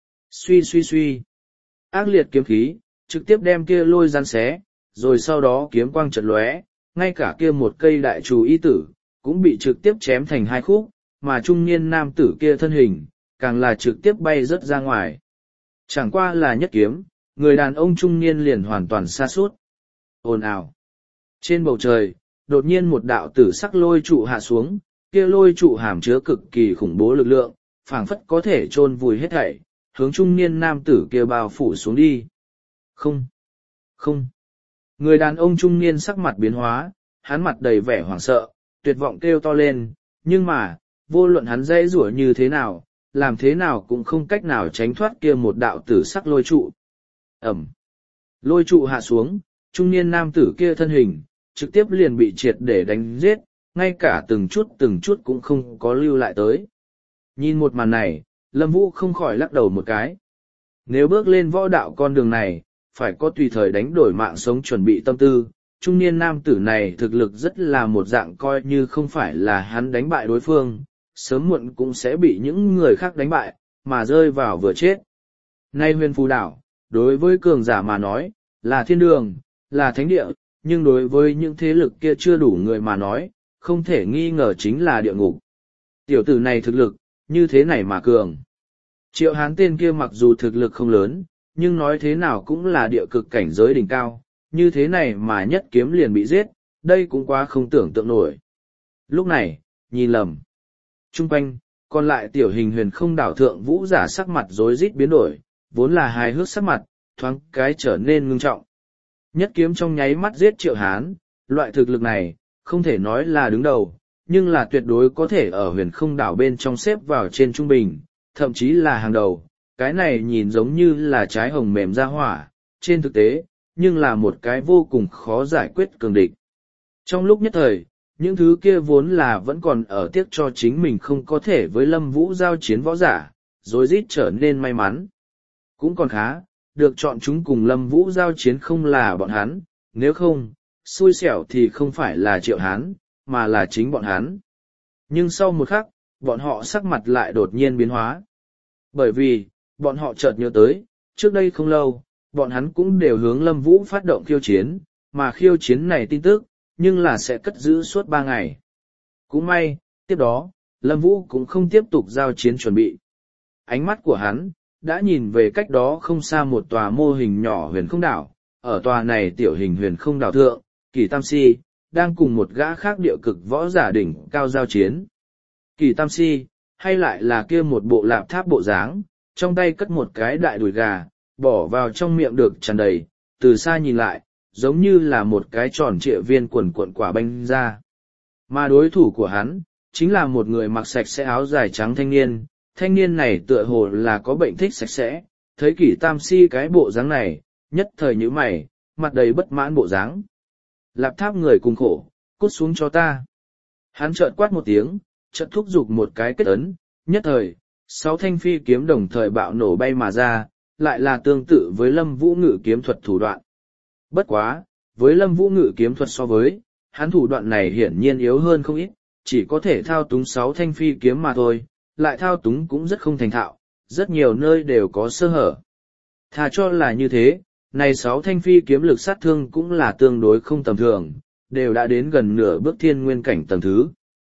[SPEAKER 1] Suy suy suy. Ác liệt kiếm khí, trực tiếp đem kia lôi rắn xé, rồi sau đó kiếm quang chợt lóe, ngay cả kia một cây đại trù y tử, cũng bị trực tiếp chém thành hai khúc, mà trung niên nam tử kia thân hình, càng là trực tiếp bay rớt ra ngoài. Chẳng qua là nhất kiếm, người đàn ông trung niên liền hoàn toàn sa sút. Ồn ào. Trên bầu trời, đột nhiên một đạo tử sắc lôi trụ hạ xuống, kia lôi trụ hàm chứa cực kỳ khủng bố lực lượng, phảng phất có thể chôn vùi hết thảy, hướng trung niên nam tử kia bao phủ xuống đi. Không. Không. Người đàn ông trung niên sắc mặt biến hóa, hắn mặt đầy vẻ hoảng sợ, tuyệt vọng kêu to lên, nhưng mà, vô luận hắn dễ rủa như thế nào, làm thế nào cũng không cách nào tránh thoát kia một đạo tử sắc lôi trụ. Ẩm. Lôi trụ hạ xuống, trung niên nam tử kia thân hình, trực tiếp liền bị triệt để đánh giết, ngay cả từng chút từng chút cũng không có lưu lại tới. Nhìn một màn này, Lâm Vũ không khỏi lắc đầu một cái. Nếu bước lên võ đạo con đường này, phải có tùy thời đánh đổi mạng sống chuẩn bị tâm tư, trung niên nam tử này thực lực rất là một dạng coi như không phải là hắn đánh bại đối phương, sớm muộn cũng sẽ bị những người khác đánh bại, mà rơi vào vừa chết. Nay huyền phù đảo, đối với cường giả mà nói, là thiên đường, là thánh địa, nhưng đối với những thế lực kia chưa đủ người mà nói, không thể nghi ngờ chính là địa ngục. Tiểu tử này thực lực, như thế này mà cường. Triệu Hán tên kia mặc dù thực lực không lớn, nhưng nói thế nào cũng là địa cực cảnh giới đỉnh cao, như thế này mà nhất kiếm liền bị giết, đây cũng quá không tưởng tượng nổi. Lúc này, nhìn lầm. Trung quanh, còn lại tiểu hình huyền không đảo thượng vũ giả sắc mặt rối rít biến đổi, vốn là hài hước sắc mặt, thoáng cái trở nên ngưng trọng. Nhất kiếm trong nháy mắt giết Triệu Hán, loại thực lực này, không thể nói là đứng đầu, nhưng là tuyệt đối có thể ở huyền không đảo bên trong xếp vào trên trung bình, thậm chí là hàng đầu. Cái này nhìn giống như là trái hồng mềm ra hỏa, trên thực tế, nhưng là một cái vô cùng khó giải quyết cường địch. Trong lúc nhất thời, những thứ kia vốn là vẫn còn ở tiếc cho chính mình không có thể với Lâm Vũ giao chiến võ giả, rồi rít trở nên may mắn. Cũng còn khá, được chọn chúng cùng Lâm Vũ giao chiến không là bọn hắn, nếu không, xui xẻo thì không phải là Triệu Hán, mà là chính bọn hắn. Nhưng sau một khắc, bọn họ sắc mặt lại đột nhiên biến hóa. Bởi vì, bọn họ chợt nhớ tới, trước đây không lâu, bọn hắn cũng đều hướng Lâm Vũ phát động khiêu chiến, mà khiêu chiến này tin tức, nhưng là sẽ cất giữ suốt ba ngày. Cũng may, tiếp đó, Lâm Vũ cũng không tiếp tục giao chiến chuẩn bị. Ánh mắt của hắn, đã nhìn về cách đó không xa một tòa mô hình nhỏ huyền không đảo, ở tòa này tiểu hình huyền không đảo thượng, Kỳ Tam Si, đang cùng một gã khác địa cực võ giả đỉnh cao giao chiến. Kỳ Tam Si, hay lại là kia một bộ lạp tháp bộ dáng, trong tay cất một cái đại đùi gà, bỏ vào trong miệng được tràn đầy, từ xa nhìn lại, giống như là một cái tròn trịa viên quần cuộn quả banh ra. Mà đối thủ của hắn, chính là một người mặc sạch sẽ áo dài trắng thanh niên, thanh niên này tựa hồ là có bệnh thích sạch sẽ, thấy Kỷ Tam Si cái bộ dáng này, nhất thời nhíu mày, mặt đầy bất mãn bộ dáng. Lạp tháp người cùng khổ, cút xuống cho ta. Hắn chợt quát một tiếng, chợt thúc giục một cái kết ấn, nhất thời, sáu thanh phi kiếm đồng thời bạo nổ bay mà ra, lại là tương tự với Lâm Vũ ngự kiếm thuật thủ đoạn. Bất quá, với Lâm Vũ ngự kiếm thuật so với, hắn thủ đoạn này hiển nhiên yếu hơn không ít, chỉ có thể thao túng sáu thanh phi kiếm mà thôi, lại thao túng cũng rất không thành thạo, rất nhiều nơi đều có sơ hở. Thà cho là như thế, này sáu thanh phi kiếm lực sát thương cũng là tương đối không tầm thường, đều đã đến gần nửa bước thiên nguyên cảnh tầng thứ.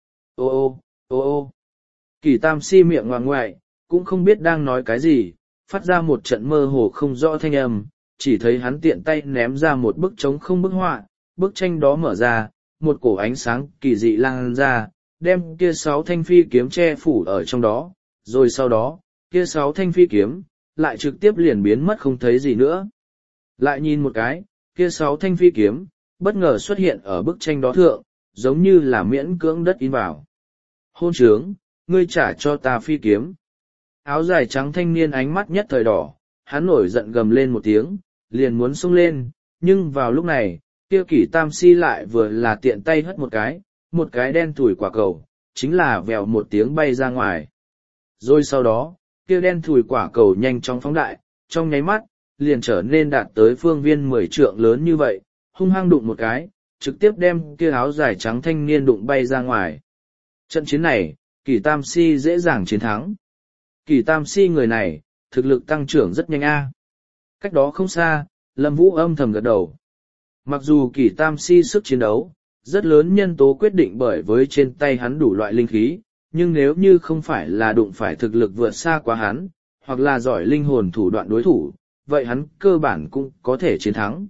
[SPEAKER 1] Ô ô, ô ô, Kỳ Tam Si miệng ngoạng ngoại, cũng không biết đang nói cái gì, phát ra một trận mơ hồ không rõ thanh âm, chỉ thấy hắn tiện tay ném ra một bức trống không bức họa, bức tranh đó mở ra, một cổ ánh sáng kỳ dị lan ra, đem kia sáu thanh phi kiếm che phủ ở trong đó, rồi sau đó, kia sáu thanh phi kiếm, lại trực tiếp liền biến mất không thấy gì nữa. Lại nhìn một cái, kia sáu thanh phi kiếm, bất ngờ xuất hiện ở bức tranh đó thượng, giống như là miễn cưỡng đất in vào. Hôn trướng, ngươi trả cho ta phi kiếm. Áo dài trắng thanh niên ánh mắt nhất thời đỏ, hắn nổi giận gầm lên một tiếng, liền muốn xông lên, nhưng vào lúc này, kia Kỷ Tam Si lại vừa là tiện tay hất một cái, một cái đen thủi quả cầu, chính là vèo một tiếng bay ra ngoài. Rồi sau đó, kia đen thủi quả cầu nhanh chóng phóng đại, trong nháy mắt, liền trở nên đạt tới phương viên mười trượng lớn như vậy, hung hăng đụng một cái, trực tiếp đem kia áo dài trắng thanh niên đụng bay ra ngoài. Trận chiến này, Kỷ Tam Si dễ dàng chiến thắng. Kỷ Tam Si người này, thực lực tăng trưởng rất nhanh a. Cách đó không xa, Lâm Vũ âm thầm gật đầu. Mặc dù Kỷ Tam Si sức chiến đấu, rất lớn nhân tố quyết định bởi với trên tay hắn đủ loại linh khí, nhưng nếu như không phải là đụng phải thực lực vượt xa quá hắn, hoặc là giỏi linh hồn thủ đoạn đối thủ, vậy hắn cơ bản cũng có thể chiến thắng.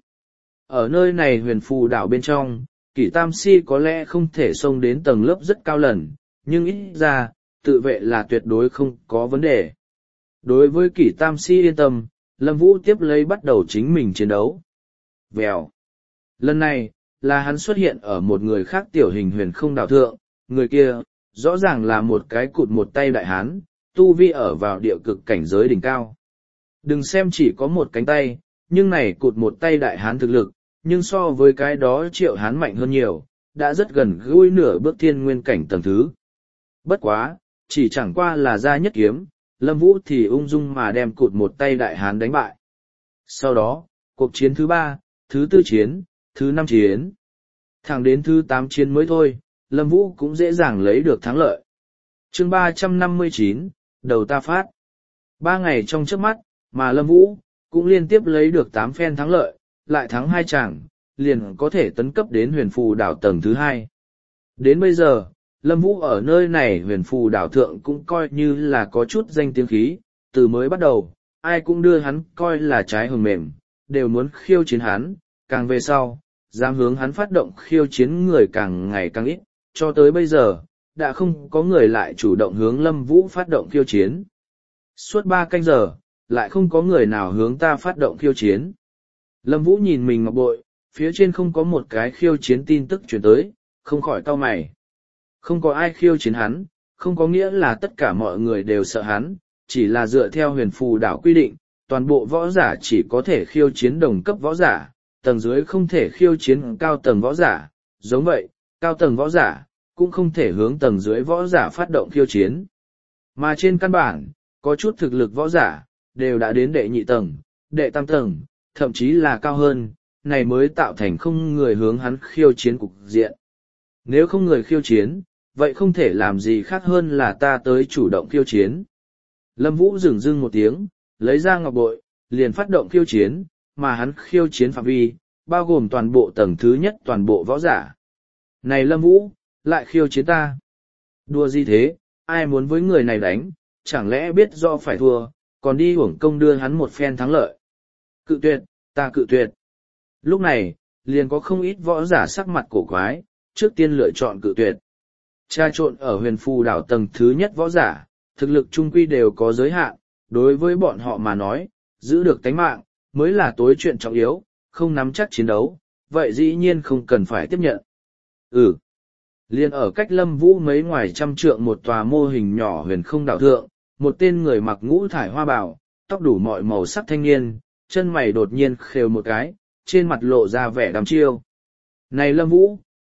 [SPEAKER 1] Ở nơi này huyền phù đảo bên trong, Kỷ Tam Si có lẽ không thể xông đến tầng lớp rất cao lần, nhưng ít ra, tự vệ là tuyệt đối không có vấn đề. Đối với Kỷ Tam Si yên tâm, Lâm Vũ tiếp lấy bắt đầu chính mình chiến đấu. Vèo. Lần này, là hắn xuất hiện ở một người khác tiểu hình huyền không đảo thượng, người kia, rõ ràng là một cái cụt một tay đại hán, tu vi ở vào địa cực cảnh giới đỉnh cao. Đừng xem chỉ có một cánh tay, nhưng này cụt một tay đại hán thực lực, nhưng so với cái đó triệu hán mạnh hơn nhiều, đã rất gần gũi nửa bước thiên nguyên cảnh tầng thứ. Bất quá, chỉ chẳng qua là ra nhất kiếm, Lâm Vũ thì ung dung mà đem cụt một tay đại hán đánh bại. Sau đó, cuộc chiến thứ ba, thứ tư chiến, thứ năm chiến. Thẳng đến thứ tám chiến mới thôi, Lâm Vũ cũng dễ dàng lấy được thắng lợi. Chương ba trăm năm mươi chín, đầu ta phát. Ba ngày trong chớp mắt, mà Lâm Vũ cũng liên tiếp lấy được tám phen thắng lợi, lại thắng hai chàng, liền có thể tấn cấp đến huyền phù đảo tầng thứ hai. Đến bây giờ, Lâm Vũ ở nơi này huyền phù đảo thượng cũng coi như là có chút danh tiếng khí, từ mới bắt đầu, ai cũng đưa hắn coi là trái hồng mềm, đều muốn khiêu chiến hắn, càng về sau, dám hướng hắn phát động khiêu chiến người càng ngày càng ít, cho tới bây giờ, đã không có người lại chủ động hướng Lâm Vũ phát động khiêu chiến. Suốt ba canh giờ, lại không có người nào hướng ta phát động khiêu chiến. Lâm Vũ nhìn mình ngọc bội, phía trên không có một cái khiêu chiến tin tức chuyển tới, không khỏi cau mày. Không có ai khiêu chiến hắn, không có nghĩa là tất cả mọi người đều sợ hắn, chỉ là dựa theo huyền phù đảo quy định, toàn bộ võ giả chỉ có thể khiêu chiến đồng cấp võ giả, tầng dưới không thể khiêu chiến cao tầng võ giả, giống vậy, cao tầng võ giả, cũng không thể hướng tầng dưới võ giả phát động khiêu chiến. Mà trên căn bản, có chút thực lực võ giả, đều đã đến đệ nhị tầng, đệ tam tầng, thậm chí là cao hơn, này mới tạo thành không người hướng hắn khiêu chiến cục diện. Nếu không người khiêu chiến, vậy không thể làm gì khác hơn là ta tới chủ động khiêu chiến. Lâm Vũ dừng dưng một tiếng, lấy ra ngọc bội, liền phát động khiêu chiến, mà hắn khiêu chiến phạm vi, bao gồm toàn bộ tầng thứ nhất toàn bộ võ giả. Này Lâm Vũ, lại khiêu chiến ta. Đùa gì thế, ai muốn với người này đánh, chẳng lẽ biết do phải thua, còn đi uổng công đưa hắn một phen thắng lợi. Cự tuyệt, ta cự tuyệt. Lúc này, liền có không ít võ giả sắc mặt cổ quái, trước tiên lựa chọn cự tuyệt. Tra trộn ở huyền phù đảo tầng thứ nhất võ giả, thực lực trung quy đều có giới hạn, đối với bọn họ mà nói, giữ được tánh mạng, mới là tối chuyện trọng yếu, không nắm chắc chiến đấu, vậy dĩ nhiên không cần phải tiếp nhận. Ừ. Liên ở cách Lâm Vũ mấy ngoài trăm trượng một tòa mô hình nhỏ huyền không đảo thượng, một tên người mặc ngũ thải hoa bào, tóc đủ mọi màu sắc thanh niên, chân mày đột nhiên khều một cái, trên mặt lộ ra vẻ đăm chiêu. Này Lâm Vũ,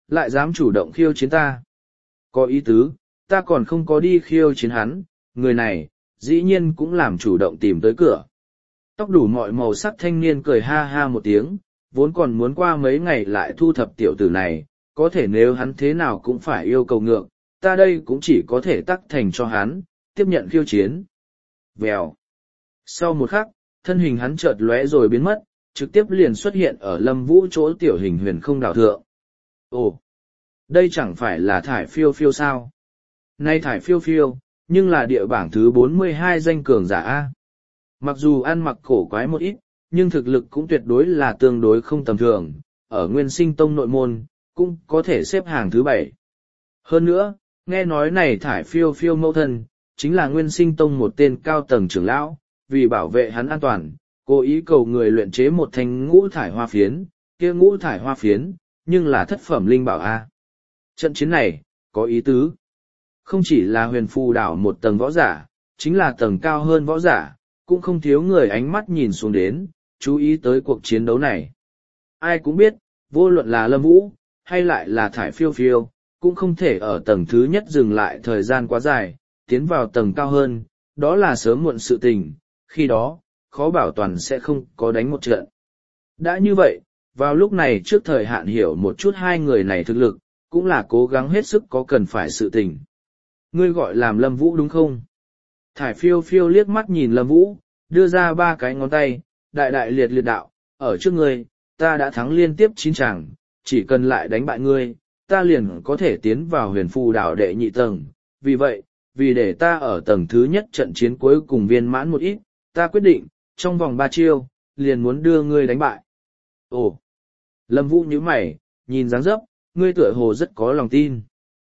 [SPEAKER 1] lại dám chủ động khiêu chiến ta. Có ý tứ, ta còn không có đi khiêu chiến hắn, người này, dĩ nhiên cũng làm chủ động tìm tới cửa. Tóc đủ mọi màu sắc thanh niên cười ha ha một tiếng, vốn còn muốn qua mấy ngày lại thu thập tiểu tử này, có thể nếu hắn thế nào cũng phải yêu cầu ngược, ta đây cũng chỉ có thể tắc thành cho hắn, tiếp nhận khiêu chiến. Vèo. Sau một khắc, thân hình hắn chợt lóe rồi biến mất, trực tiếp liền xuất hiện ở Lâm Vũ chỗ tiểu hình huyền không đảo thượng. Ồ, đây chẳng phải là Thải Phiêu Phiêu sao? Nay Thải Phiêu Phiêu, nhưng là địa bảng thứ bốn mươi hai danh cường giả A. Mặc dù ăn mặc cổ quái một ít, nhưng thực lực cũng tuyệt đối là tương đối không tầm thường, ở Nguyên Sinh Tông nội môn, cũng có thể xếp hàng thứ bảy. Hơn nữa, nghe nói này Thải Phiêu Phiêu mẫu thân, chính là Nguyên Sinh Tông một tên cao tầng trưởng lão, vì bảo vệ hắn an toàn, cố ý cầu người luyện chế một thanh ngũ thải hoa phiến, kia ngũ thải hoa phiến, nhưng là thất phẩm linh bảo A. Trận chiến này, có ý tứ. Không chỉ là huyền phù đảo một tầng võ giả, chính là tầng cao hơn võ giả, cũng không thiếu người ánh mắt nhìn xuống đến, chú ý tới cuộc chiến đấu này. Ai cũng biết, vô luận là Lâm Vũ, hay lại là Thải Phiêu Phiêu, cũng không thể ở tầng thứ nhất dừng lại thời gian quá dài, tiến vào tầng cao hơn, đó là sớm muộn sự tình, khi đó, khó bảo toàn sẽ không có đánh một trận. Đã như vậy, vào lúc này trước thời hạn hiểu một chút hai người này thực lực, cũng là cố gắng hết sức có cần phải sự tình. Ngươi gọi làm Lâm Vũ đúng không? Thải Phiêu Phiêu liếc mắt nhìn Lâm Vũ, đưa ra ba cái ngón tay, đại đại liệt liệt đạo, ở trước ngươi, ta đã thắng liên tiếp chín chàng, chỉ cần lại đánh bại ngươi, ta liền có thể tiến vào huyền phù đảo đệ nhị tầng. Vì vậy, vì để ta ở tầng thứ nhất trận chiến cuối cùng viên mãn một ít, ta quyết định, trong vòng ba chiêu, liền muốn đưa ngươi đánh bại. Ồ! Lâm Vũ nhíu mày, nhìn dáng dấp, ngươi tựa hồ rất có lòng tin.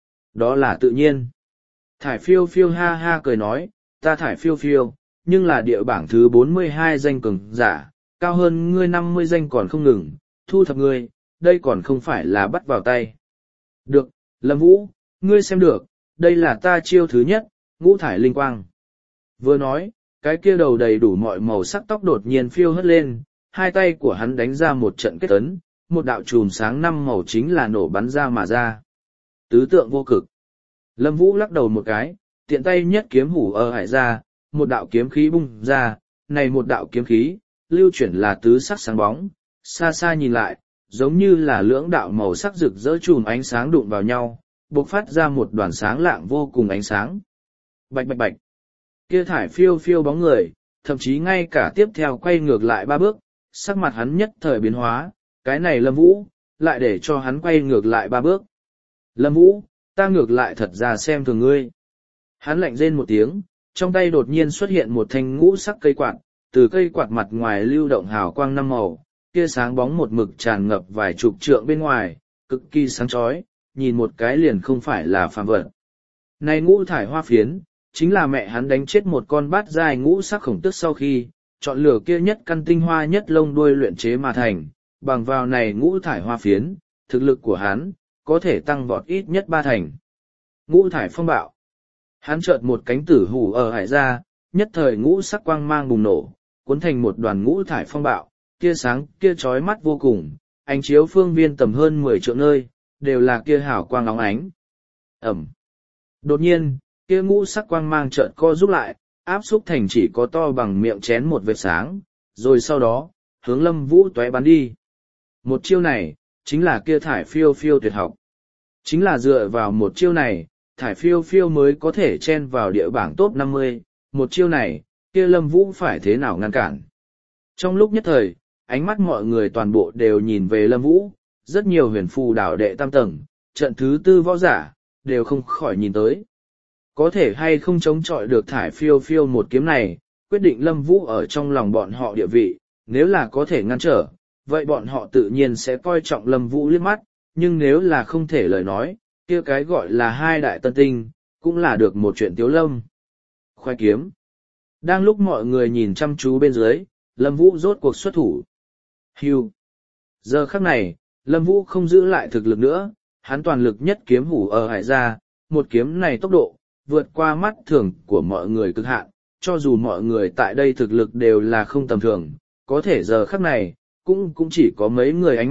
[SPEAKER 1] Đó là tự nhiên. Thải Phiêu Phiêu ha ha cười nói, ta Thải Phiêu Phiêu, nhưng là địa bảng thứ bốn mươi hai danh cường giả, cao hơn ngươi năm mươi danh còn không ngừng, thu thập ngươi, đây còn không phải là bắt vào tay. Được, Lâm Vũ, ngươi xem được, đây là ta chiêu thứ nhất, ngũ thải linh quang. Vừa nói, cái kia đầu đầy đủ mọi màu sắc tóc đột nhiên phiêu hất lên, hai tay của hắn đánh ra một trận kết tấn, một đạo chùm sáng năm màu chính là nổ bắn ra mà ra. Tứ tượng vô cực. Lâm Vũ lắc đầu một cái, tiện tay nhất kiếm hủ ở hải ra, một đạo kiếm khí bung ra, này một đạo kiếm khí, lưu chuyển là tứ sắc sáng bóng, xa xa nhìn lại, giống như là lưỡng đạo màu sắc rực rỡ chùm ánh sáng đụng vào nhau, bộc phát ra một đoàn sáng lạng vô cùng ánh sáng. Bạch bạch bạch. Kia Thải Phiêu Phiêu bóng người, thậm chí ngay cả tiếp theo quay ngược lại ba bước, sắc mặt hắn nhất thời biến hóa, cái này Lâm Vũ, lại để cho hắn quay ngược lại ba bước. Lâm Vũ, ta ngược lại thật ra xem thường ngươi. Hắn lạnh rên một tiếng, trong tay đột nhiên xuất hiện một thanh ngũ sắc cây quạt, từ cây quạt mặt ngoài lưu động hào quang năm màu, kia sáng bóng một mực tràn ngập vài chục trượng bên ngoài, cực kỳ sáng chói, nhìn một cái liền không phải là phàm vật. Này ngũ thải hoa phiến, chính là mẹ hắn đánh chết một con bát dài ngũ sắc khổng tước sau khi, chọn lựa kia nhất căn tinh hoa nhất lông đuôi luyện chế mà thành, bằng vào này ngũ thải hoa phiến, thực lực của hắn, có thể tăng vọt ít nhất ba thành. Ngũ thải phong bạo. Hắn chợt một cánh tử hủ ở hải ra, nhất thời ngũ sắc quang mang bùng nổ, cuốn thành một đoàn ngũ thải phong bạo, kia sáng, kia chói mắt vô cùng, ánh chiếu phương viên tầm hơn mười triệu nơi, đều là kia hào quang óng ánh. Ẩm. Đột nhiên, kia ngũ sắc quang mang chợt co rút lại, áp xúc thành chỉ có to bằng miệng chén một vệt sáng, rồi sau đó, hướng Lâm Vũ tóe bắn đi. Một chiêu này, chính là kia Thải Phiêu Phiêu tuyệt học. Chính là dựa vào một chiêu này, Thải Phiêu Phiêu mới có thể chen vào địa bảng top năm mươi, một chiêu này, kia Lâm Vũ phải thế nào ngăn cản. Trong lúc nhất thời, ánh mắt mọi người toàn bộ đều nhìn về Lâm Vũ, rất nhiều huyền phù đảo đệ tam tầng, trận thứ tư võ giả, đều không khỏi nhìn tới. Có thể hay không chống chọi được Thải Phiêu Phiêu một kiếm này, quyết định Lâm Vũ ở trong lòng bọn họ địa vị, nếu là có thể ngăn trở, vậy bọn họ tự nhiên sẽ coi trọng Lâm Vũ liếc mắt, nhưng nếu là không thể lời nói, kia cái gọi là hai đại tân tinh, cũng là được một chuyện tiếu lâm. Khoai kiếm. Đang lúc mọi người nhìn chăm chú bên dưới, Lâm Vũ rốt cuộc xuất thủ. Hưu. Giờ khắc này, Lâm Vũ không giữ lại thực lực nữa, hắn toàn lực nhất kiếm hủ ở hải ra, một kiếm này tốc độ, vượt qua mắt thường của mọi người cực hạn, cho dù mọi người tại đây thực lực đều là không tầm thường, có thể giờ khắc này, cũng cũng chỉ có mấy người ánh mắt,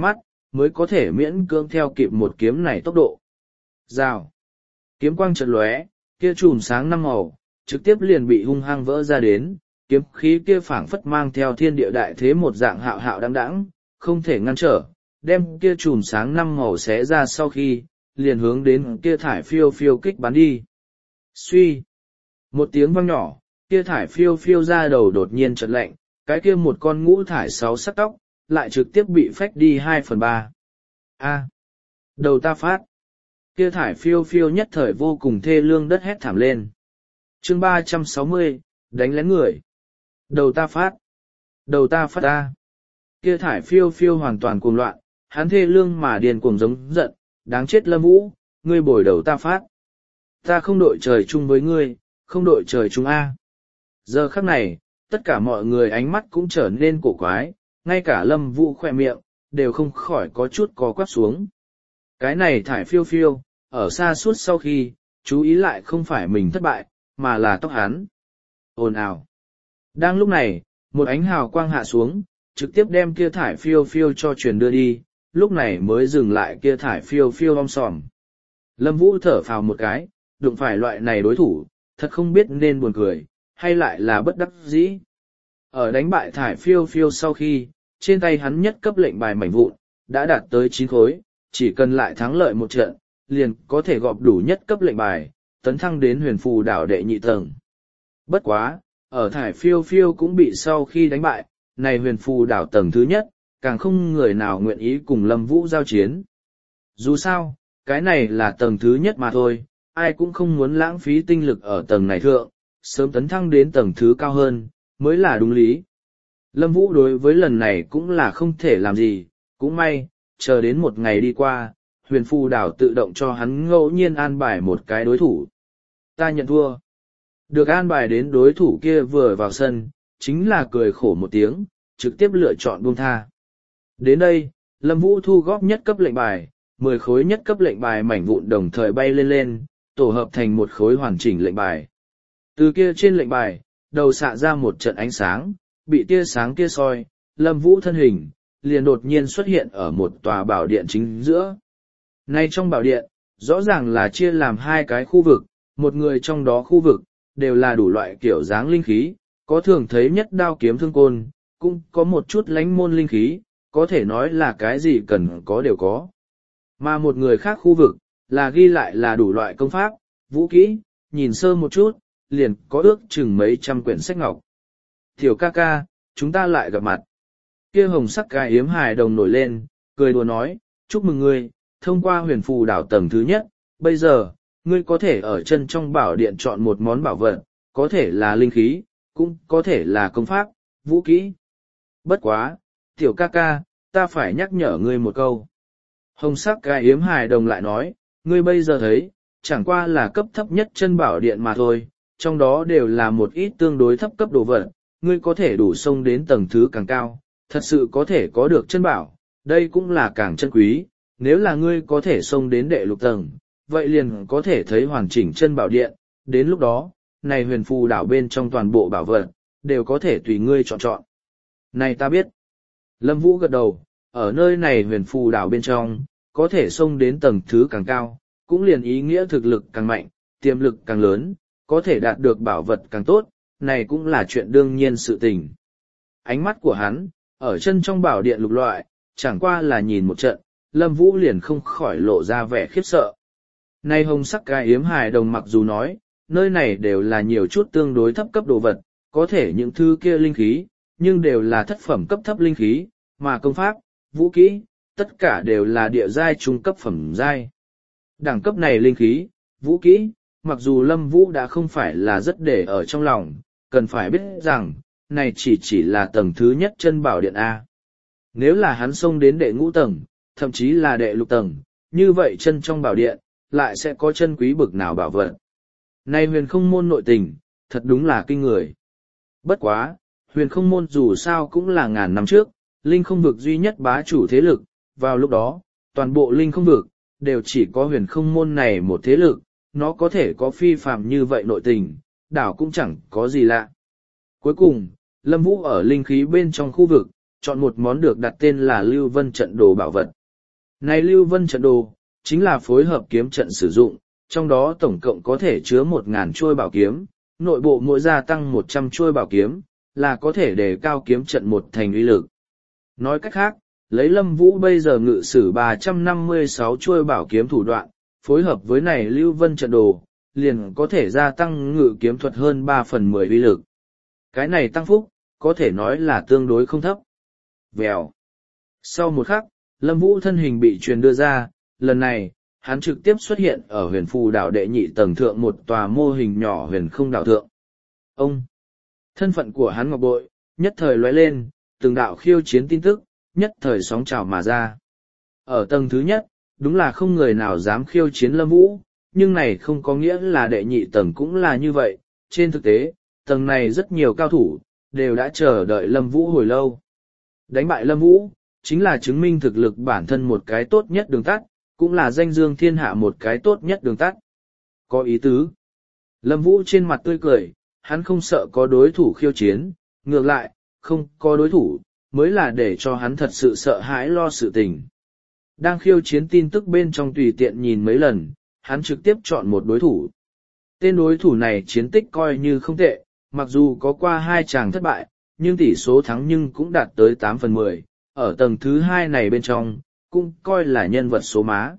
[SPEAKER 1] mới có thể miễn cưỡng theo kịp một kiếm này tốc độ. Rào. Kiếm quang chợt lóe, kia chùm sáng năm màu, trực tiếp liền bị hung hăng vỡ ra đến, kiếm khí kia phảng phất mang theo thiên địa đại thế một dạng hạo hạo đăng đãng, không thể ngăn trở, đem kia chùm sáng năm màu xé ra sau khi, liền hướng đến kia thải phiêu phiêu kích bắn đi. Suy. Một tiếng vang nhỏ, kia thải phiêu phiêu ra đầu đột nhiên chợt lạnh, cái kia một con ngũ thải sáu sắc tóc, lại trực tiếp bị phách đi hai phần ba. A. Đầu ta phát. Kia thải phiêu phiêu nhất thời vô cùng thê lương đất hét thảm lên. Chương ba trăm sáu mươi, đánh lén người. Đầu ta phát. Đầu ta phát ta. Kia thải phiêu phiêu hoàn toàn cuồng loạn, hắn thê lương mà điền cuồng giống giận, đáng chết Lâm Vũ, ngươi bồi đầu ta phát. Ta không đội trời chung với ngươi, không đội trời chung A. Giờ khắc này, tất cả mọi người ánh mắt cũng trở nên cổ quái, ngay cả Lâm Vũ khỏe miệng, đều không khỏi có chút có quắp xuống. Cái này thải phiêu phiêu, ở xa suốt sau khi, chú ý lại không phải mình thất bại, mà là tóc hắn. Ồn ào. Đang lúc này, một ánh hào quang hạ xuống, trực tiếp đem kia thải phiêu phiêu cho truyền đưa đi, lúc này mới dừng lại kia thải phiêu phiêu om sòm. Lâm Vũ thở phào một cái, đụng phải loại này đối thủ, thật không biết nên buồn cười, hay lại là bất đắc dĩ. Ở đánh bại thải phiêu phiêu sau khi, trên tay hắn nhất cấp lệnh bài mảnh vụn, đã đạt tới chín khối, chỉ cần lại thắng lợi một trận, liền có thể gọp đủ nhất cấp lệnh bài, tấn thăng đến huyền phù đảo đệ nhị tầng. Bất quá, ở thải phiêu phiêu cũng bị sau khi đánh bại, này huyền phù đảo tầng thứ nhất, càng không người nào nguyện ý cùng Lâm Vũ giao chiến. Dù sao, cái này là tầng thứ nhất mà thôi, ai cũng không muốn lãng phí tinh lực ở tầng này thượng, sớm tấn thăng đến tầng thứ cao hơn, mới là đúng lý. Lâm Vũ đối với lần này cũng là không thể làm gì, cũng may, chờ đến một ngày đi qua, huyền phù đảo tự động cho hắn ngẫu nhiên an bài một cái đối thủ. Ta nhận thua. Được an bài đến đối thủ kia vừa vào sân, chính là cười khổ một tiếng, trực tiếp lựa chọn buông tha. Đến đây, Lâm Vũ thu góp nhất cấp lệnh bài, mười khối nhất cấp lệnh bài mảnh vụn đồng thời bay lên lên, tổ hợp thành một khối hoàn chỉnh lệnh bài. Từ kia trên lệnh bài, đầu xạ ra một trận ánh sáng, bị tia sáng kia soi, Lâm Vũ thân hình, liền đột nhiên xuất hiện ở một tòa bảo điện chính giữa. Nay trong bảo điện, rõ ràng là chia làm hai cái khu vực, một người trong đó khu vực, đều là đủ loại kiểu dáng linh khí, có thường thấy nhất đao kiếm thương côn, cũng có một chút lánh môn linh khí, có thể nói là cái gì cần có đều có. Mà một người khác khu vực, là ghi lại là đủ loại công pháp, vũ kỹ, nhìn sơ một chút, liền có ước chừng mấy trăm quyển sách ngọc. Tiểu ca ca, chúng ta lại gặp mặt. Kia hồng sắc cái yếm hài đồng nổi lên, cười đùa nói, chúc mừng ngươi, thông qua huyền phù đảo tầng thứ nhất, bây giờ, ngươi có thể ở chân trong bảo điện chọn một món bảo vật, có thể là linh khí, cũng có thể là công pháp, vũ kỹ. Bất quá, tiểu ca ca, ta phải nhắc nhở ngươi một câu. Hồng sắc cái yếm hài đồng lại nói, ngươi bây giờ thấy, chẳng qua là cấp thấp nhất chân bảo điện mà thôi, trong đó đều là một ít tương đối thấp cấp đồ vật, ngươi có thể đủ xông đến tầng thứ càng cao, thật sự có thể có được chân bảo, đây cũng là càng chân quý, nếu là ngươi có thể xông đến đệ lục tầng, vậy liền có thể thấy hoàn chỉnh chân bảo điện, đến lúc đó, này huyền phù đảo bên trong toàn bộ bảo vật, đều có thể tùy ngươi chọn chọn. Này ta biết. Lâm Vũ gật đầu, ở nơi này huyền phù đảo bên trong, có thể xông đến tầng thứ càng cao, cũng liền ý nghĩa thực lực càng mạnh, tiềm lực càng lớn, có thể đạt được bảo vật càng tốt, này cũng là chuyện đương nhiên sự tình. Ánh mắt của hắn, ở chân trong bảo điện lục loại, chẳng qua là nhìn một trận, Lâm Vũ liền không khỏi lộ ra vẻ khiếp sợ. Nay hồng sắc cái yếm hài đồng mặc dù nói, nơi này đều là nhiều chút tương đối thấp cấp đồ vật, có thể những thứ kia linh khí, nhưng đều là thất phẩm cấp thấp linh khí, mà công pháp, vũ kỹ, tất cả đều là địa giai trung cấp phẩm giai. Đẳng cấp này linh khí, vũ kỹ, mặc dù Lâm Vũ đã không phải là rất để ở trong lòng, cần phải biết rằng, này chỉ chỉ là tầng thứ nhất chân bảo điện A. Nếu là hắn xông đến đệ ngũ tầng, thậm chí là đệ lục tầng, như vậy chân trong bảo điện, lại sẽ có chân quý bực nào bảo vật. Này huyền không môn nội tình, thật đúng là kinh người. Bất quá, huyền không môn dù sao cũng là ngàn năm trước, linh không vực duy nhất bá chủ thế lực, vào lúc đó, toàn bộ linh không vực, đều chỉ có huyền không môn này một thế lực, nó có thể có phi phàm như vậy nội tình, đảo cũng chẳng có gì lạ. Cuối cùng, Lâm Vũ ở linh khí bên trong khu vực, chọn một món được đặt tên là Lưu Vân trận đồ bảo vật. Này Lưu Vân trận đồ, chính là phối hợp kiếm trận sử dụng, trong đó tổng cộng có thể chứa một ngàn chuôi bảo kiếm, nội bộ mỗi gia tăng một trăm chuôi bảo kiếm, là có thể đề cao kiếm trận một thành uy lực. Nói cách khác, lấy Lâm Vũ bây giờ ngự sử ba trăm năm mươi sáu chuôi bảo kiếm thủ đoạn, phối hợp với này Lưu Vân trận đồ, liền có thể gia tăng ngự kiếm thuật hơn ba phần mười uy lực. Cái này tăng phúc, có thể nói là tương đối không thấp. Vèo. Sau một khắc, Lâm Vũ thân hình bị truyền đưa ra, lần này, hắn trực tiếp xuất hiện ở huyền phù đảo đệ nhị tầng thượng một tòa mô hình nhỏ huyền không đảo thượng. Ông. Thân phận của hắn ngọc bội, nhất thời lóe lên, từng đạo khiêu chiến tin tức, nhất thời sóng trào mà ra. Ở tầng thứ nhất, đúng là không người nào dám khiêu chiến Lâm Vũ, nhưng này không có nghĩa là đệ nhị tầng cũng là như vậy. Trên thực tế, tầng này rất nhiều cao thủ, đều đã chờ đợi Lâm Vũ hồi lâu. Đánh bại Lâm Vũ, chính là chứng minh thực lực bản thân một cái tốt nhất đường tắt, cũng là danh dương thiên hạ một cái tốt nhất đường tắt. Có ý tứ. Lâm Vũ trên mặt tươi cười, hắn không sợ có đối thủ khiêu chiến, ngược lại, không có đối thủ, mới là để cho hắn thật sự sợ hãi lo sự tình. Đang khiêu chiến tin tức bên trong tùy tiện nhìn mấy lần, hắn trực tiếp chọn một đối thủ. Tên đối thủ này chiến tích coi như không tệ, mặc dù có qua hai chàng thất bại, nhưng tỷ số thắng nhưng cũng đạt tới tám phần mười, ở tầng thứ hai này bên trong, cũng coi là nhân vật số má.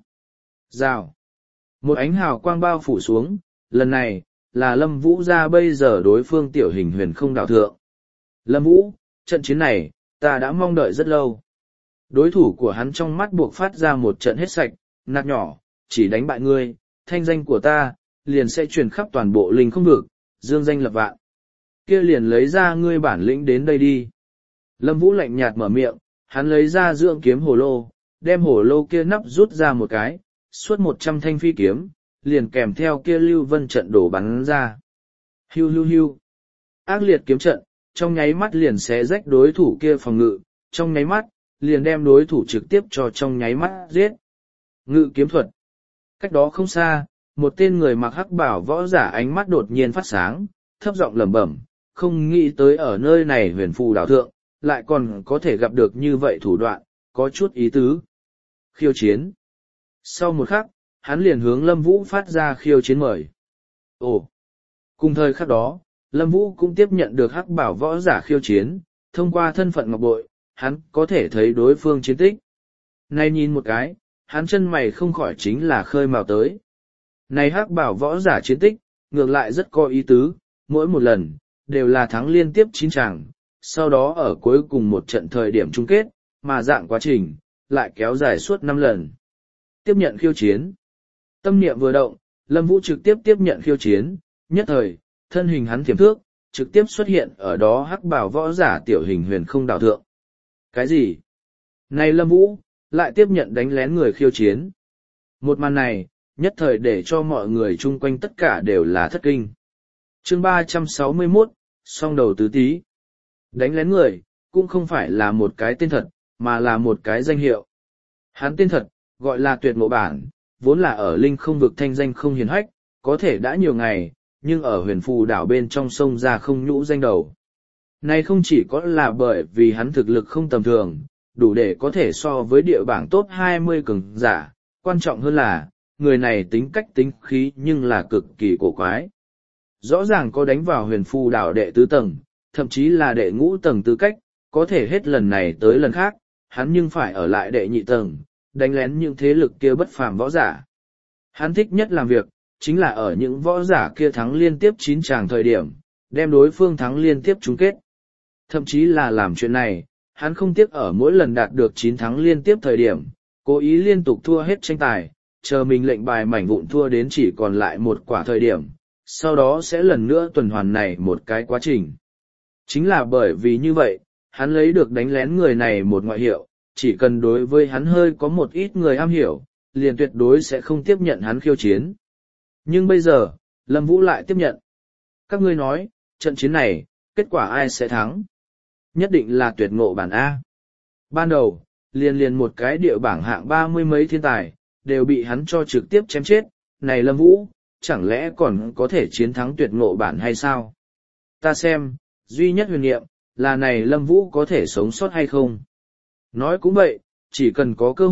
[SPEAKER 1] Rào. Một ánh hào quang bao phủ xuống, lần này, là Lâm Vũ ra bây giờ đối phương tiểu hình huyền không đảo thượng. Lâm Vũ, trận chiến này, ta đã mong đợi rất lâu. Đối thủ của hắn trong mắt buộc phát ra một trận hết sạch, nạt nhỏ, chỉ đánh bại ngươi, thanh danh của ta, liền sẽ truyền khắp toàn bộ linh không vực, dương danh lập vạn. Kia liền lấy ra ngươi bản lĩnh đến đây đi. Lâm Vũ lạnh nhạt mở miệng, hắn lấy ra dưỡng kiếm hồ lô, đem hồ lô kia nắp rút ra một cái, suốt một trăm thanh phi kiếm, liền kèm theo kia Lưu Vân trận đổ bắn ra. Hiu hiu hiu. Ác liệt kiếm trận, trong nháy mắt liền xé rách đối thủ kia phòng ngự, trong nháy mắt, liền đem đối thủ trực tiếp cho trong nháy mắt giết. Ngự kiếm thuật. Cách đó không xa, một tên người mặc hắc bảo võ giả ánh mắt đột nhiên phát sáng, thấp giọng lẩm bẩm, không nghĩ tới ở nơi này huyền phù đảo thượng, lại còn có thể gặp được như vậy thủ đoạn, có chút ý tứ. Khiêu chiến. Sau một khắc, hắn liền hướng Lâm Vũ phát ra khiêu chiến mời. Ồ! Cùng thời khắc đó, Lâm Vũ cũng tiếp nhận được hắc bảo võ giả khiêu chiến, thông qua thân phận ngọc bội, hắn có thể thấy đối phương chiến tích. Nay nhìn một cái, hắn chân mày không khỏi chính là khơi mào tới. Này hắc bảo võ giả chiến tích, ngược lại rất có ý tứ, mỗi một lần, đều là thắng liên tiếp chín chàng, sau đó ở cuối cùng một trận thời điểm chung kết, mà dạng quá trình, lại kéo dài suốt năm lần. Tiếp nhận khiêu chiến. Tâm niệm vừa động, Lâm Vũ trực tiếp tiếp nhận khiêu chiến, nhất thời, thân hình hắn thiểm thước, trực tiếp xuất hiện ở đó hắc bảo võ giả tiểu hình huyền không đảo thượng. Cái gì? Này Lâm Vũ, lại tiếp nhận đánh lén người khiêu chiến. Một màn này, nhất thời để cho mọi người chung quanh tất cả đều là thất kinh. Chương ba trăm sáu mươi mốt, song đầu tứ tí. Đánh lén người, cũng không phải là một cái tên thật, mà là một cái danh hiệu. Hắn tên thật, gọi là Tuyệt Ngộ Bản, vốn là ở linh không vực thanh danh không hiển hách, có thể đã nhiều ngày, nhưng ở huyền phù đảo bên trong sông ra không nhũ danh đầu. Này không chỉ có là bởi vì hắn thực lực không tầm thường, đủ để có thể so với địa bảng top hai mươi cường giả, quan trọng hơn là, người này tính cách tính khí nhưng là cực kỳ cổ quái. Rõ ràng có đánh vào huyền phù đảo đệ tứ tầng, thậm chí là đệ ngũ tầng tư cách, có thể hết lần này tới lần khác, hắn nhưng phải ở lại đệ nhị tầng, đánh lén những thế lực kia bất phàm võ giả. Hắn thích nhất làm việc, chính là ở những võ giả kia thắng liên tiếp chín tràng thời điểm, đem đối phương thắng liên tiếp chung kết. Thậm chí là làm chuyện này, hắn không tiếc ở mỗi lần đạt được chín thắng liên tiếp thời điểm, cố ý liên tục thua hết tranh tài, chờ mình lệnh bài mảnh vụn thua đến chỉ còn lại một quả thời điểm, sau đó sẽ lần nữa tuần hoàn này một cái quá trình. Chính là bởi vì như vậy, hắn lấy được đánh lén người này một ngoại hiệu, chỉ cần đối với hắn hơi có một ít người am hiểu, liền tuyệt đối sẽ không tiếp nhận hắn khiêu chiến. Nhưng bây giờ, Lâm Vũ lại tiếp nhận. Các ngươi nói, trận chiến này, kết quả ai sẽ thắng? Nhất định là Tuyệt Ngộ Bản A. Ban đầu, liền liền một cái địa bảng hạng ba mươi mấy thiên tài, đều bị hắn cho trực tiếp chém chết. Này Lâm Vũ, chẳng lẽ còn có thể chiến thắng Tuyệt Ngộ Bản hay sao? Ta xem, duy nhất huyền niệm, là này Lâm Vũ có thể sống sót hay không? Nói cũng vậy, chỉ cần có cơ hội,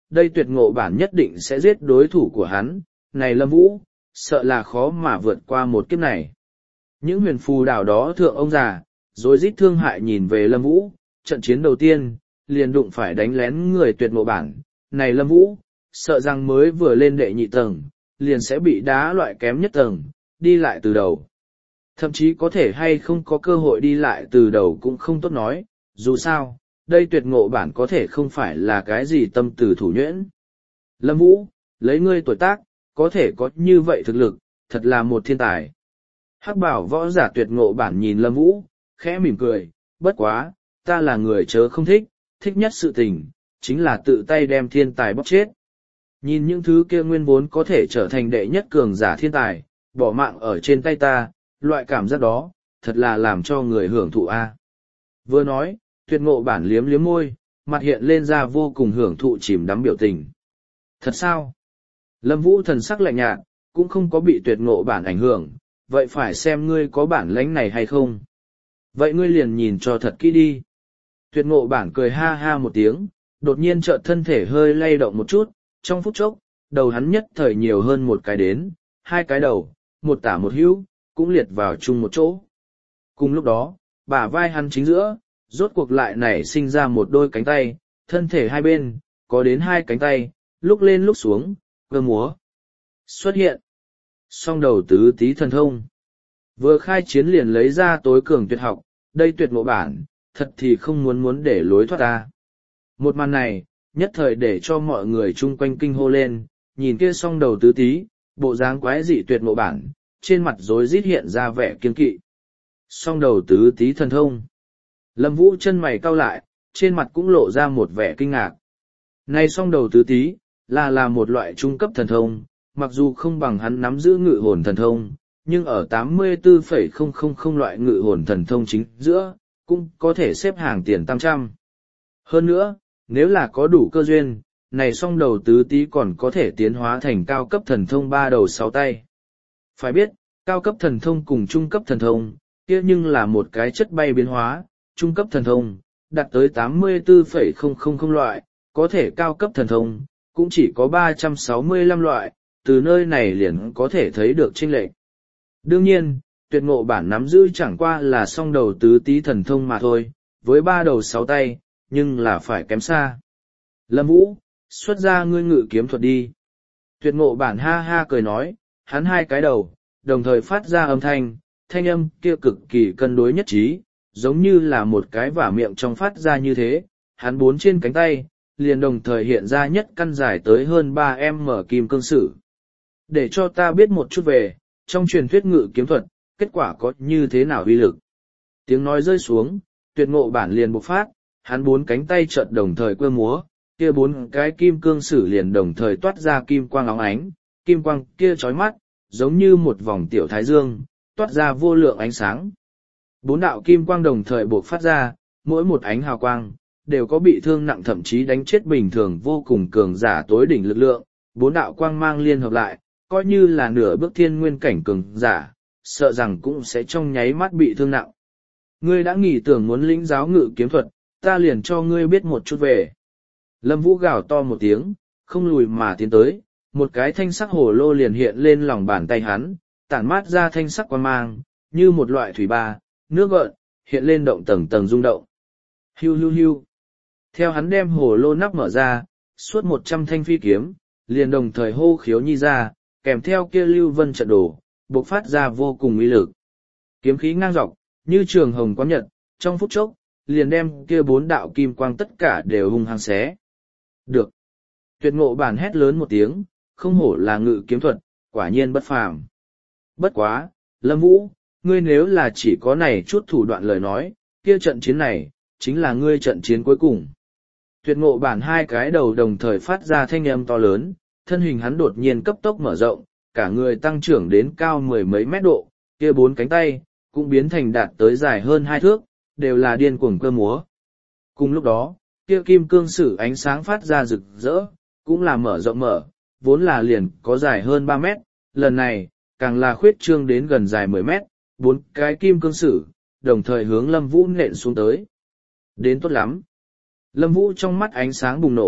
[SPEAKER 1] đây tuyệt ngộ bản nhất định sẽ giết đối thủ của hắn, này Lâm Vũ, sợ là khó mà vượt qua một kiếp này. Những huyền phù đảo đó thượng ông già, rồi rít thương hại nhìn về Lâm Vũ, trận chiến đầu tiên, liền đụng phải đánh lén người tuyệt ngộ bản, này Lâm Vũ, sợ rằng mới vừa lên đệ nhị tầng, liền sẽ bị đá loại kém nhất tầng, đi lại từ đầu. Thậm chí có thể hay không có cơ hội đi lại từ đầu cũng không tốt nói, dù sao, đây tuyệt ngộ bản có thể không phải là cái gì tâm từ thủ nhuyễn. Lâm Vũ, lấy ngươi tuổi tác, có thể có như vậy thực lực, thật là một thiên tài. Hắc bảo võ giả tuyệt ngộ bản nhìn Lâm Vũ, khẽ mỉm cười, bất quá, ta là người chớ không thích, thích nhất sự tình, chính là tự tay đem thiên tài bóp chết. Nhìn những thứ kia nguyên vốn có thể trở thành đệ nhất cường giả thiên tài, bỏ mạng ở trên tay ta, loại cảm giác đó, thật là làm cho người hưởng thụ a. Vừa nói, tuyệt ngộ bản liếm liếm môi, mặt hiện lên ra vô cùng hưởng thụ chìm đắm biểu tình. Thật sao? Lâm Vũ thần sắc lạnh nhạt, cũng không có bị tuyệt ngộ bản ảnh hưởng, vậy phải xem ngươi có bản lãnh này hay không. Vậy ngươi liền nhìn cho thật kỹ đi. Tuyệt ngộ bản cười ha ha một tiếng, đột nhiên chợt thân thể hơi lay động một chút, trong phút chốc, đầu hắn nhất thời nhiều hơn một cái đến, hai cái đầu, một tả một hữu, cũng liệt vào chung một chỗ. Cùng lúc đó, bả vai hắn chính giữa, rốt cuộc lại nảy sinh ra một đôi cánh tay, thân thể hai bên, có đến hai cánh tay, lúc lên lúc xuống, cơ múa. Xuất hiện. Song đầu tứ tí thần thông. Vừa khai chiến liền lấy ra tối cường tuyệt học, đây tuyệt ngộ bản, thật thì không muốn muốn để lối thoát ta. Một màn này, nhất thời để cho mọi người chung quanh kinh hô lên, nhìn kia song đầu tứ tí, bộ dáng quái dị tuyệt ngộ bản, trên mặt rối rít hiện ra vẻ kiên kỵ. Song đầu tứ tí thần thông. Lâm Vũ chân mày cau lại, trên mặt cũng lộ ra một vẻ kinh ngạc. Này song đầu tứ tí, là là một loại trung cấp thần thông, mặc dù không bằng hắn nắm giữ ngự hồn thần thông, nhưng ở tám mươi tư phẩy không không không loại ngự hồn thần thông chính giữa, cũng có thể xếp hàng tiền tam trăm. Hơn nữa, nếu là có đủ cơ duyên, này song đầu tứ tí còn có thể tiến hóa thành cao cấp thần thông ba đầu sáu tay. Phải biết, cao cấp thần thông cùng trung cấp thần thông, kia nhưng là một cái chất bay biến hóa, trung cấp thần thông, đạt tới tám mươi tư phẩy không không không loại, có thể cao cấp thần thông, cũng chỉ có ba trăm sáu mươi lăm loại, từ nơi này liền có thể thấy được chênh lệch. Đương nhiên, tuyệt ngộ bản nắm giữ chẳng qua là song đầu tứ tí thần thông mà thôi, với ba đầu sáu tay, nhưng là phải kém xa. Lâm Vũ, xuất ra ngươi ngự kiếm thuật đi. Tuyệt ngộ bản ha ha cười nói, hắn hai cái đầu, đồng thời phát ra âm thanh, thanh âm kia cực kỳ cân đối nhất trí, giống như là một cái vả miệng trong phát ra như thế, hắn bốn trên cánh tay, liền đồng thời hiện ra nhất căn dài tới hơn ba em mở kim cương sử. Để cho ta biết một chút về, trong truyền thuyết ngự kiếm thuật, kết quả có như thế nào uy lực. Tiếng nói rơi xuống, tuyệt ngộ bản liền bộc phát, hắn bốn cánh tay chợt đồng thời quơ múa, kia bốn cái kim cương sử liền đồng thời toát ra kim quang óng ánh, kim quang kia chói mắt, giống như một vòng tiểu thái dương, toát ra vô lượng ánh sáng. Bốn đạo kim quang đồng thời bộc phát ra, mỗi một ánh hào quang, đều có bị thương nặng thậm chí đánh chết bình thường vô cùng cường giả tối đỉnh lực lượng, bốn đạo quang mang liên hợp lại, coi như là nửa bước thiên nguyên cảnh cường giả, sợ rằng cũng sẽ trong nháy mắt bị thương nặng. Ngươi đã nghĩ tưởng muốn lĩnh giáo ngự kiếm thuật, ta liền cho ngươi biết một chút về. Lâm Vũ gào to một tiếng, không lùi mà tiến tới, một cái thanh sắc hồ lô liền hiện lên lòng bàn tay hắn, tản mát ra thanh sắc quang mang, như một loại thủy ba, nước gợn, hiện lên động tầng tầng rung động. Hiu hiu hiu. Theo hắn đem hồ lô nắp mở ra, suốt một trăm thanh phi kiếm, liền đồng thời hô khiếu nhi ra, kèm theo kia lưu vân trận đồ, bộc phát ra vô cùng uy lực. Kiếm khí ngang dọc, như trường hồng quán nhật, trong phút chốc, liền đem kia bốn đạo kim quang tất cả đều hung hăng xé. Được. Tuyệt ngộ bản hét lớn một tiếng, không hổ là ngự kiếm thuật, quả nhiên bất phàm. Bất quá, Lâm Vũ, ngươi nếu là chỉ có này chút thủ đoạn lời nói, kia trận chiến này, chính là ngươi trận chiến cuối cùng. Tuyệt ngộ bản hai cái đầu đồng thời phát ra thanh âm to lớn, thân hình hắn đột nhiên cấp tốc mở rộng, cả người tăng trưởng đến cao mười mấy mét độ, kia bốn cánh tay, cũng biến thành đạt tới dài hơn hai thước, đều là điên cuồng cơ múa. Cùng lúc đó, kia kim cương sử ánh sáng phát ra rực rỡ, cũng là mở rộng mở, vốn là liền có dài hơn ba mét, lần này, càng là khuyết trương đến gần dài mười mét, bốn cái kim cương sử, đồng thời hướng Lâm Vũ nện xuống tới. Đến tốt lắm. Lâm Vũ trong mắt ánh sáng bùng nổ,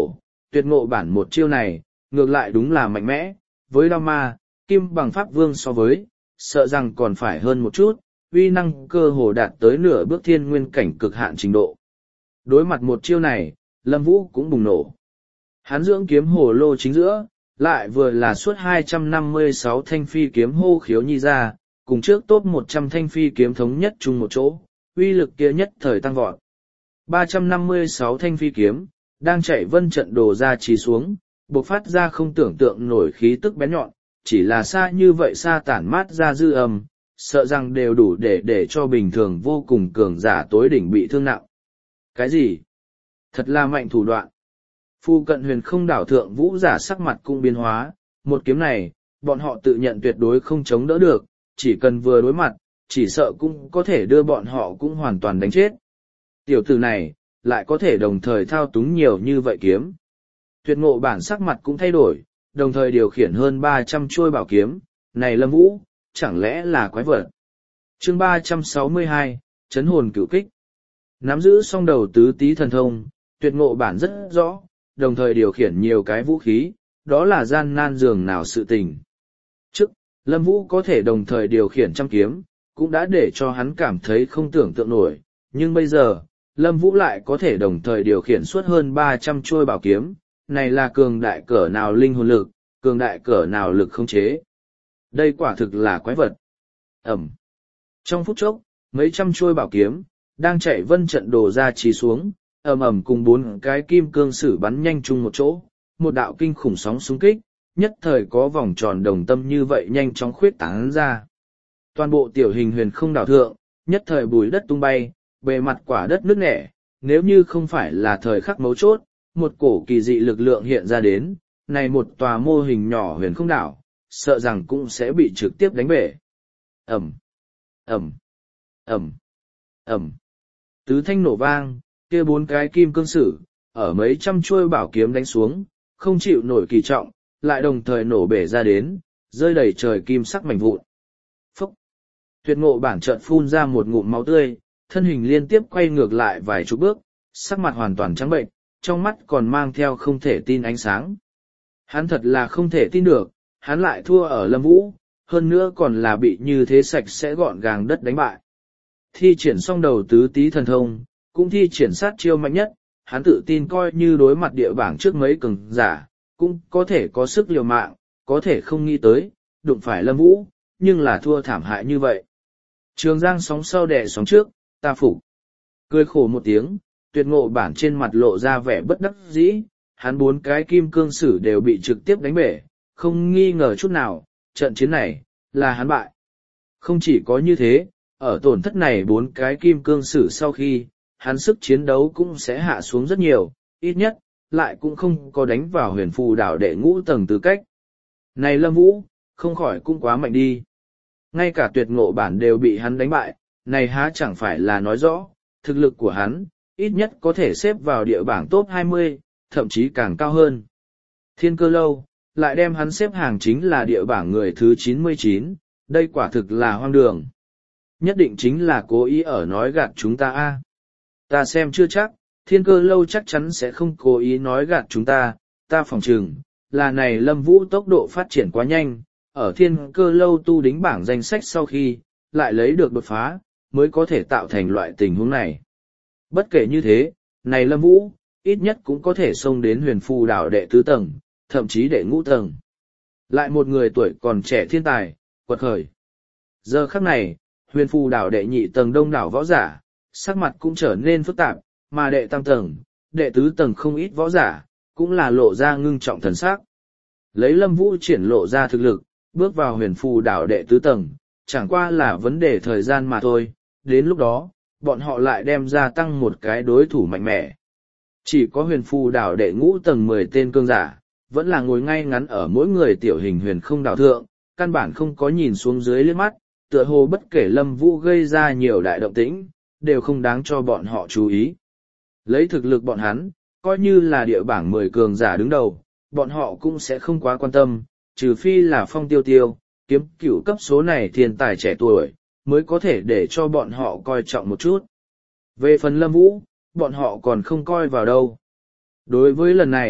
[SPEAKER 1] tuyệt ngộ bản một chiêu này, ngược lại đúng là mạnh mẽ, với đao ma, kim bằng pháp vương so với, sợ rằng còn phải hơn một chút, uy năng cơ hồ đạt tới nửa bước thiên nguyên cảnh cực hạn trình độ. Đối mặt một chiêu này, Lâm Vũ cũng bùng nổ. Hắn dưỡng kiếm hồ lô chính giữa, lại vừa là suốt hai trăm năm mươi sáu thanh phi kiếm hô khiếu nhi ra, cùng trước top một trăm thanh phi kiếm thống nhất chung một chỗ, uy lực kia nhất thời tăng vọt. ba trăm năm mươi sáu thanh phi kiếm, đang chạy vân trận đồ ra trì xuống, bộc phát ra không tưởng tượng nổi khí tức bén nhọn, chỉ là xa như vậy xa tản mát ra dư âm, sợ rằng đều đủ để để cho bình thường vô cùng cường giả tối đỉnh bị thương nặng. Cái gì? Thật là mạnh thủ đoạn. Phu cận huyền không đảo thượng vũ giả sắc mặt cũng biến hóa, một kiếm này, bọn họ tự nhận tuyệt đối không chống đỡ được, chỉ cần vừa đối mặt, chỉ sợ cũng có thể đưa bọn họ cũng hoàn toàn đánh chết. Tiểu tử này, lại có thể đồng thời thao túng nhiều như vậy kiếm. Tuyệt ngộ bản sắc mặt cũng thay đổi, đồng thời điều khiển hơn ba trăm chuôi bảo kiếm, này Lâm Vũ, chẳng lẽ là quái vật. Chương ba trăm sáu mươi hai, Chấn hồn cửu kích. Nắm giữ song đầu tứ tý thần thông, tuyệt ngộ bản rất rõ, đồng thời điều khiển nhiều cái vũ khí, đó là gian nan dường nào sự tình. Trước, Lâm Vũ có thể đồng thời điều khiển trăm kiếm, cũng đã để cho hắn cảm thấy không tưởng tượng nổi, nhưng bây giờ, Lâm Vũ lại có thể đồng thời điều khiển suốt hơn ba trăm chuôi bảo kiếm, này là cường đại cỡ nào linh hồn lực, cường đại cỡ nào lực khống chế. Đây quả thực là quái vật. Ẩm. Trong phút chốc, mấy trăm chuôi bảo kiếm, đang chạy vân trận đồ ra trì xuống, ầm ầm cùng bốn cái kim cương sử bắn nhanh chung một chỗ, một đạo kinh khủng sóng xung kích, nhất thời có vòng tròn đồng tâm như vậy nhanh chóng khuyết tán ra. Toàn bộ tiểu hình huyền không đảo thượng, nhất thời bùi đất tung bay, bề mặt quả đất nứt nẻ, nếu như không phải là thời khắc mấu chốt, một cổ kỳ dị lực lượng hiện ra đến, này một tòa mô hình nhỏ huyền không đảo, sợ rằng cũng sẽ bị trực tiếp đánh bể. Ẩm, Ẩm, Ẩm, Ẩm. Tứ thanh nổ vang, kia bốn cái kim cương sử, ở mấy trăm chuôi bảo kiếm đánh xuống, không chịu nổi kỳ trọng, lại đồng thời nổ bể ra đến, rơi đầy trời kim sắc mảnh vụn. Phúc! Tuyệt ngộ bản chợt phun ra một ngụm máu tươi, thân hình liên tiếp quay ngược lại vài chục bước, sắc mặt hoàn toàn trắng bệnh, trong mắt còn mang theo không thể tin ánh sáng. Hắn thật là không thể tin được, hắn lại thua ở Lâm Vũ, hơn nữa còn là bị như thế sạch sẽ gọn gàng đất đánh bại. Thi triển xong đầu tứ tý thần thông, cũng thi triển sát chiêu mạnh nhất, hắn tự tin coi như đối mặt địa bảng trước mấy cường giả, cũng có thể có sức liều mạng, có thể không nghĩ tới, đụng phải Lâm Vũ, nhưng là thua thảm hại như vậy. Trường Giang sóng sau đẻ sóng trước, ta phục. Cười khổ một tiếng, tuyệt ngộ bản trên mặt lộ ra vẻ bất đắc dĩ, hắn bốn cái kim cương sử đều bị trực tiếp đánh bể, không nghi ngờ chút nào, trận chiến này, là hắn bại. Không chỉ có như thế, ở tổn thất này bốn cái kim cương sử sau khi, hắn sức chiến đấu cũng sẽ hạ xuống rất nhiều, ít nhất, lại cũng không có đánh vào huyền phù đảo đệ ngũ tầng tư cách. Này Lâm Vũ, không khỏi cũng quá mạnh đi. Ngay cả tuyệt ngộ bản đều bị hắn đánh bại, này há chẳng phải là nói rõ, thực lực của hắn, ít nhất có thể xếp vào địa bảng top hai mươi, thậm chí càng cao hơn. Thiên Cơ Lâu, lại đem hắn xếp hàng chính là địa bảng người thứ chín mươi chín, đây quả thực là hoang đường. Nhất định chính là cố ý ở nói gạt chúng ta a. Ta xem chưa chắc, Thiên Cơ Lâu chắc chắn sẽ không cố ý nói gạt chúng ta, ta phỏng chừng, là này Lâm Vũ tốc độ phát triển quá nhanh, ở Thiên Cơ Lâu tu đính bảng danh sách sau khi, lại lấy được đột phá, mới có thể tạo thành loại tình huống này. Bất kể như thế, này Lâm Vũ, ít nhất cũng có thể xông đến huyền phù đảo đệ tứ tầng, thậm chí đệ ngũ tầng. Lại một người tuổi còn trẻ thiên tài, quật khởi. Giờ khắc này, huyền phù đảo đệ nhị tầng đông đảo võ giả, sắc mặt cũng trở nên phức tạp, mà đệ tam tầng, đệ tứ tầng không ít võ giả, cũng là lộ ra ngưng trọng thần sắc. Lấy Lâm Vũ triển lộ ra thực lực, bước vào huyền phù đảo đệ tứ tầng, chẳng qua là vấn đề thời gian mà thôi, đến lúc đó, bọn họ lại đem ra tăng một cái đối thủ mạnh mẽ. Chỉ có huyền phù đảo đệ ngũ tầng mười tên cương giả, vẫn là ngồi ngay ngắn ở mỗi người tiểu hình huyền không đảo thượng, căn bản không có nhìn xuống dưới liếc mắt, tựa hồ bất kể Lâm Vũ gây ra nhiều đại động tĩnh, đều không đáng cho bọn họ chú ý. Lấy thực lực bọn hắn, coi như là địa bảng mười cường giả đứng đầu, bọn họ cũng sẽ không quá quan tâm, trừ phi là Phong Tiêu Tiêu, kiếm cửu cấp số này thiên tài trẻ tuổi, mới có thể để cho bọn họ coi trọng một chút. Về phần Lâm Vũ, bọn họ còn không coi vào đâu. Đối với lần này,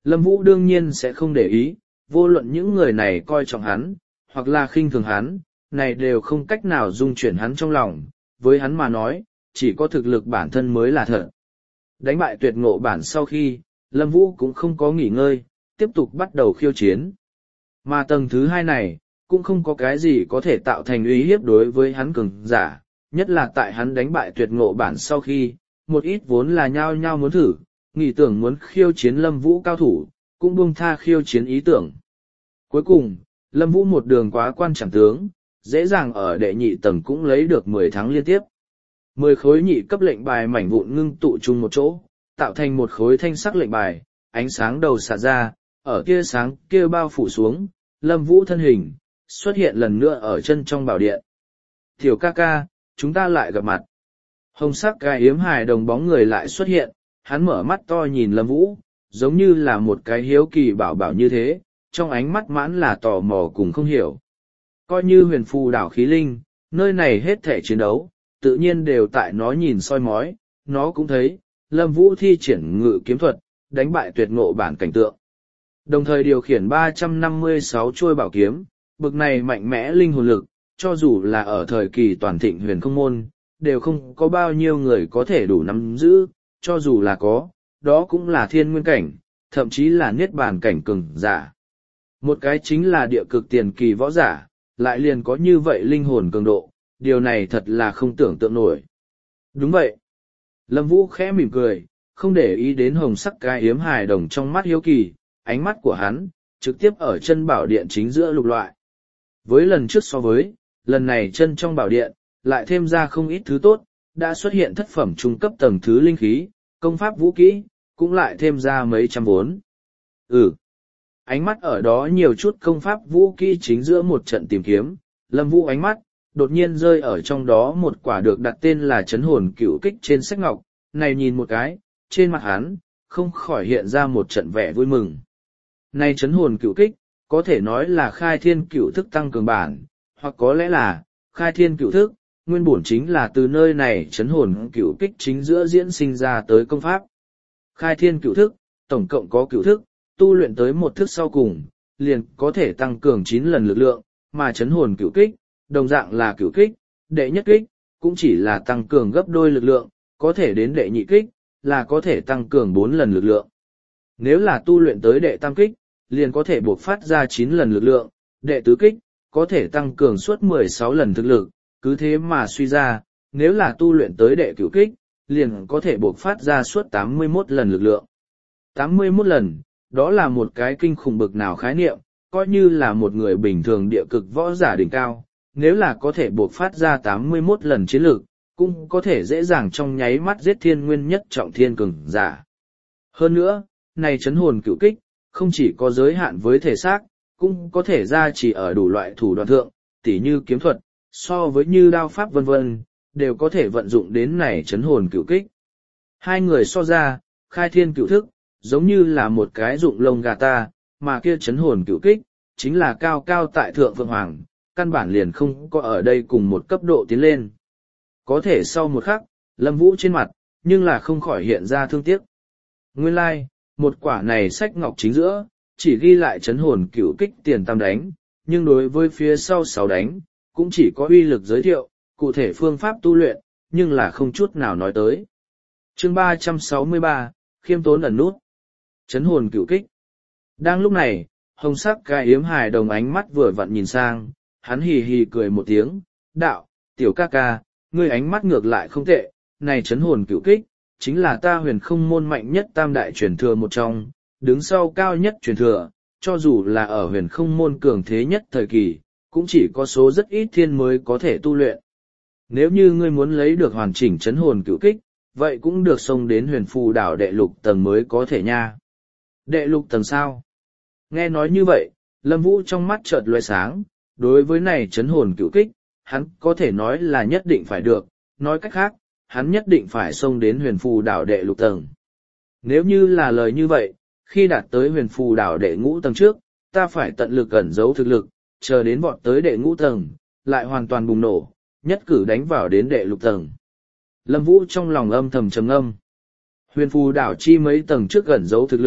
[SPEAKER 1] Lâm Vũ đương nhiên sẽ không để ý, vô luận những người này coi trọng hắn, hoặc là khinh thường hắn, này đều không cách nào dung chuyển hắn trong lòng, với hắn mà nói, chỉ có thực lực bản thân mới là thật. Đánh bại tuyệt ngộ bản sau khi, Lâm Vũ cũng không có nghỉ ngơi, tiếp tục bắt đầu khiêu chiến. Mà tầng thứ hai này, cũng không có cái gì có thể tạo thành uy hiếp đối với hắn cường giả, nhất là tại hắn đánh bại tuyệt ngộ bản sau khi, một ít vốn là nhao nhao muốn thử, nghĩ tưởng muốn khiêu chiến Lâm Vũ cao thủ, cũng buông tha khiêu chiến ý tưởng. Cuối cùng, Lâm Vũ một đường quá quan chẳng tướng, dễ dàng ở đệ nhị tầng cũng lấy được mười tháng liên tiếp. Mười khối nhị cấp lệnh bài mảnh vụn ngưng tụ chung một chỗ, tạo thành một khối thanh sắc lệnh bài, ánh sáng đầu xạ ra, ở kia sáng kia bao phủ xuống, Lâm Vũ thân hình, xuất hiện lần nữa ở chân trong bảo điện. Tiểu ca ca, chúng ta lại gặp mặt. Hồng sắc cái yếm hài đồng bóng người lại xuất hiện, hắn mở mắt to nhìn Lâm Vũ, giống như là một cái hiếu kỳ bảo bảo như thế, trong ánh mắt mãn là tò mò cùng không hiểu. Coi như huyền phù đảo khí linh, nơi này hết thể chiến đấu, tự nhiên đều tại nó nhìn soi mói, nó cũng thấy, Lâm Vũ thi triển ngự kiếm thuật, đánh bại tuyệt ngộ bản cảnh tượng. Đồng thời điều khiển ba trăm năm mươi sáu chuôi bảo kiếm, bực này mạnh mẽ linh hồn lực, cho dù là ở thời kỳ toàn thịnh huyền không môn, đều không có bao nhiêu người có thể đủ nắm giữ, cho dù là có, đó cũng là thiên nguyên cảnh, thậm chí là niết bàn cảnh cường giả. Một cái chính là địa cực tiền kỳ võ giả, lại liền có như vậy linh hồn cường độ, điều này thật là không tưởng tượng nổi. Đúng vậy. Lâm Vũ khẽ mỉm cười, không để ý đến hồng sắc cái yếm hài đồng trong mắt hiếu kỳ, ánh mắt của hắn, trực tiếp ở chân bảo điện chính giữa lục loại. Với lần trước so với, lần này chân trong bảo điện, lại thêm ra không ít thứ tốt, đã xuất hiện thất phẩm trung cấp tầng thứ linh khí, công pháp vũ kỹ, cũng lại thêm ra mấy trăm vốn. Ừ. Ánh mắt ở đó nhiều chút công pháp vũ kỹ chính giữa một trận tìm kiếm, Lâm Vũ ánh mắt, đột nhiên rơi ở trong đó một quả được đặt tên là chấn hồn cựu kích trên sách ngọc, này nhìn một cái, trên mặt hắn, không khỏi hiện ra một trận vẻ vui mừng. Này chấn hồn cựu kích, có thể nói là khai thiên cựu thức tăng cường bản, hoặc có lẽ là, khai thiên cựu thức, nguyên bổn chính là từ nơi này chấn hồn cựu kích chính giữa diễn sinh ra tới công pháp. Khai thiên cựu thức, tổng cộng có cựu thức, tu luyện tới một thức sau cùng, liền có thể tăng cường chín lần lực lượng, mà chấn hồn cựu kích, đồng dạng là cựu kích, đệ nhất kích, cũng chỉ là tăng cường gấp đôi lực lượng, có thể đến đệ nhị kích, là có thể tăng cường bốn lần lực lượng. Nếu là tu luyện tới đệ tam kích, liền có thể buộc phát ra chín lần lực lượng, đệ tứ kích, có thể tăng cường suốt mười sáu lần thực lực, cứ thế mà suy ra, nếu là tu luyện tới đệ cửu kích, liền có thể buộc phát ra suốt tám mươi mốt lần lực lượng. tám mươi mốt lần, đó là một cái kinh khủng bực nào khái niệm, coi như là một người bình thường địa cực võ giả đỉnh cao, nếu là có thể buộc phát ra tám mươi mốt lần chiến lực, cũng có thể dễ dàng trong nháy mắt giết thiên nguyên nhất trọng thiên cường giả. Hơn nữa, này chấn hồn cửu kích, không chỉ có giới hạn với thể xác, cũng có thể ra chỉ ở đủ loại thủ đoạn thượng, tỉ như kiếm thuật, so với như đao pháp vân vân, đều có thể vận dụng đến này chấn hồn cửu kích. Hai người so ra, khai thiên cửu thức, giống như là một cái dụng lông gà ta, mà kia chấn hồn cửu kích, chính là cao cao tại thượng vượng hoàng, căn bản liền không có ở đây cùng một cấp độ tiến lên. Có thể sau một khắc, Lâm Vũ trên mặt, nhưng là không khỏi hiện ra thương tiếc. Nguyên lai, like, một quả này sách ngọc chính giữa, chỉ ghi lại chấn hồn cửu kích tiền tam đánh, nhưng đối với phía sau sáu đánh, cũng chỉ có uy lực giới thiệu, cụ thể phương pháp tu luyện, nhưng là không chút nào nói tới. Chương ba trăm sáu mươi ba, khiêm tốn ẩn nút. Chấn hồn cửu kích. Đang lúc này, hồng sắc cái yếm hài đồng ánh mắt vừa vặn nhìn sang, hắn hì hì cười một tiếng, đạo, tiểu ca ca, ngươi ánh mắt ngược lại không tệ, này chấn hồn cửu kích, chính là ta huyền không môn mạnh nhất tam đại truyền thừa một trong, đứng sau cao nhất truyền thừa, cho dù là ở huyền không môn cường thế nhất thời kỳ, cũng chỉ có số rất ít thiên mới có thể tu luyện. Nếu như ngươi muốn lấy được hoàn chỉnh chấn hồn cửu kích, vậy cũng được xông đến huyền phù đảo đệ lục tầng mới có thể nha. Đệ lục tầng sao? Nghe nói như vậy, Lâm Vũ trong mắt chợt lóe sáng, đối với này chấn hồn cửu kích, hắn có thể nói là nhất định phải được, nói cách khác, hắn nhất định phải xông đến huyền phù đảo đệ lục tầng. Nếu như là lời như vậy, khi đạt tới huyền phù đảo đệ ngũ tầng trước, ta phải tận lực ẩn giấu thực lực, chờ đến vọt tới đệ ngũ tầng, lại hoàn toàn bùng nổ, nhất cử đánh vào đến đệ lục tầng. Lâm Vũ trong lòng âm thầm trầm ngâm. Huyền phù đảo chi mấy tầng trước ẩn giấu thực lực,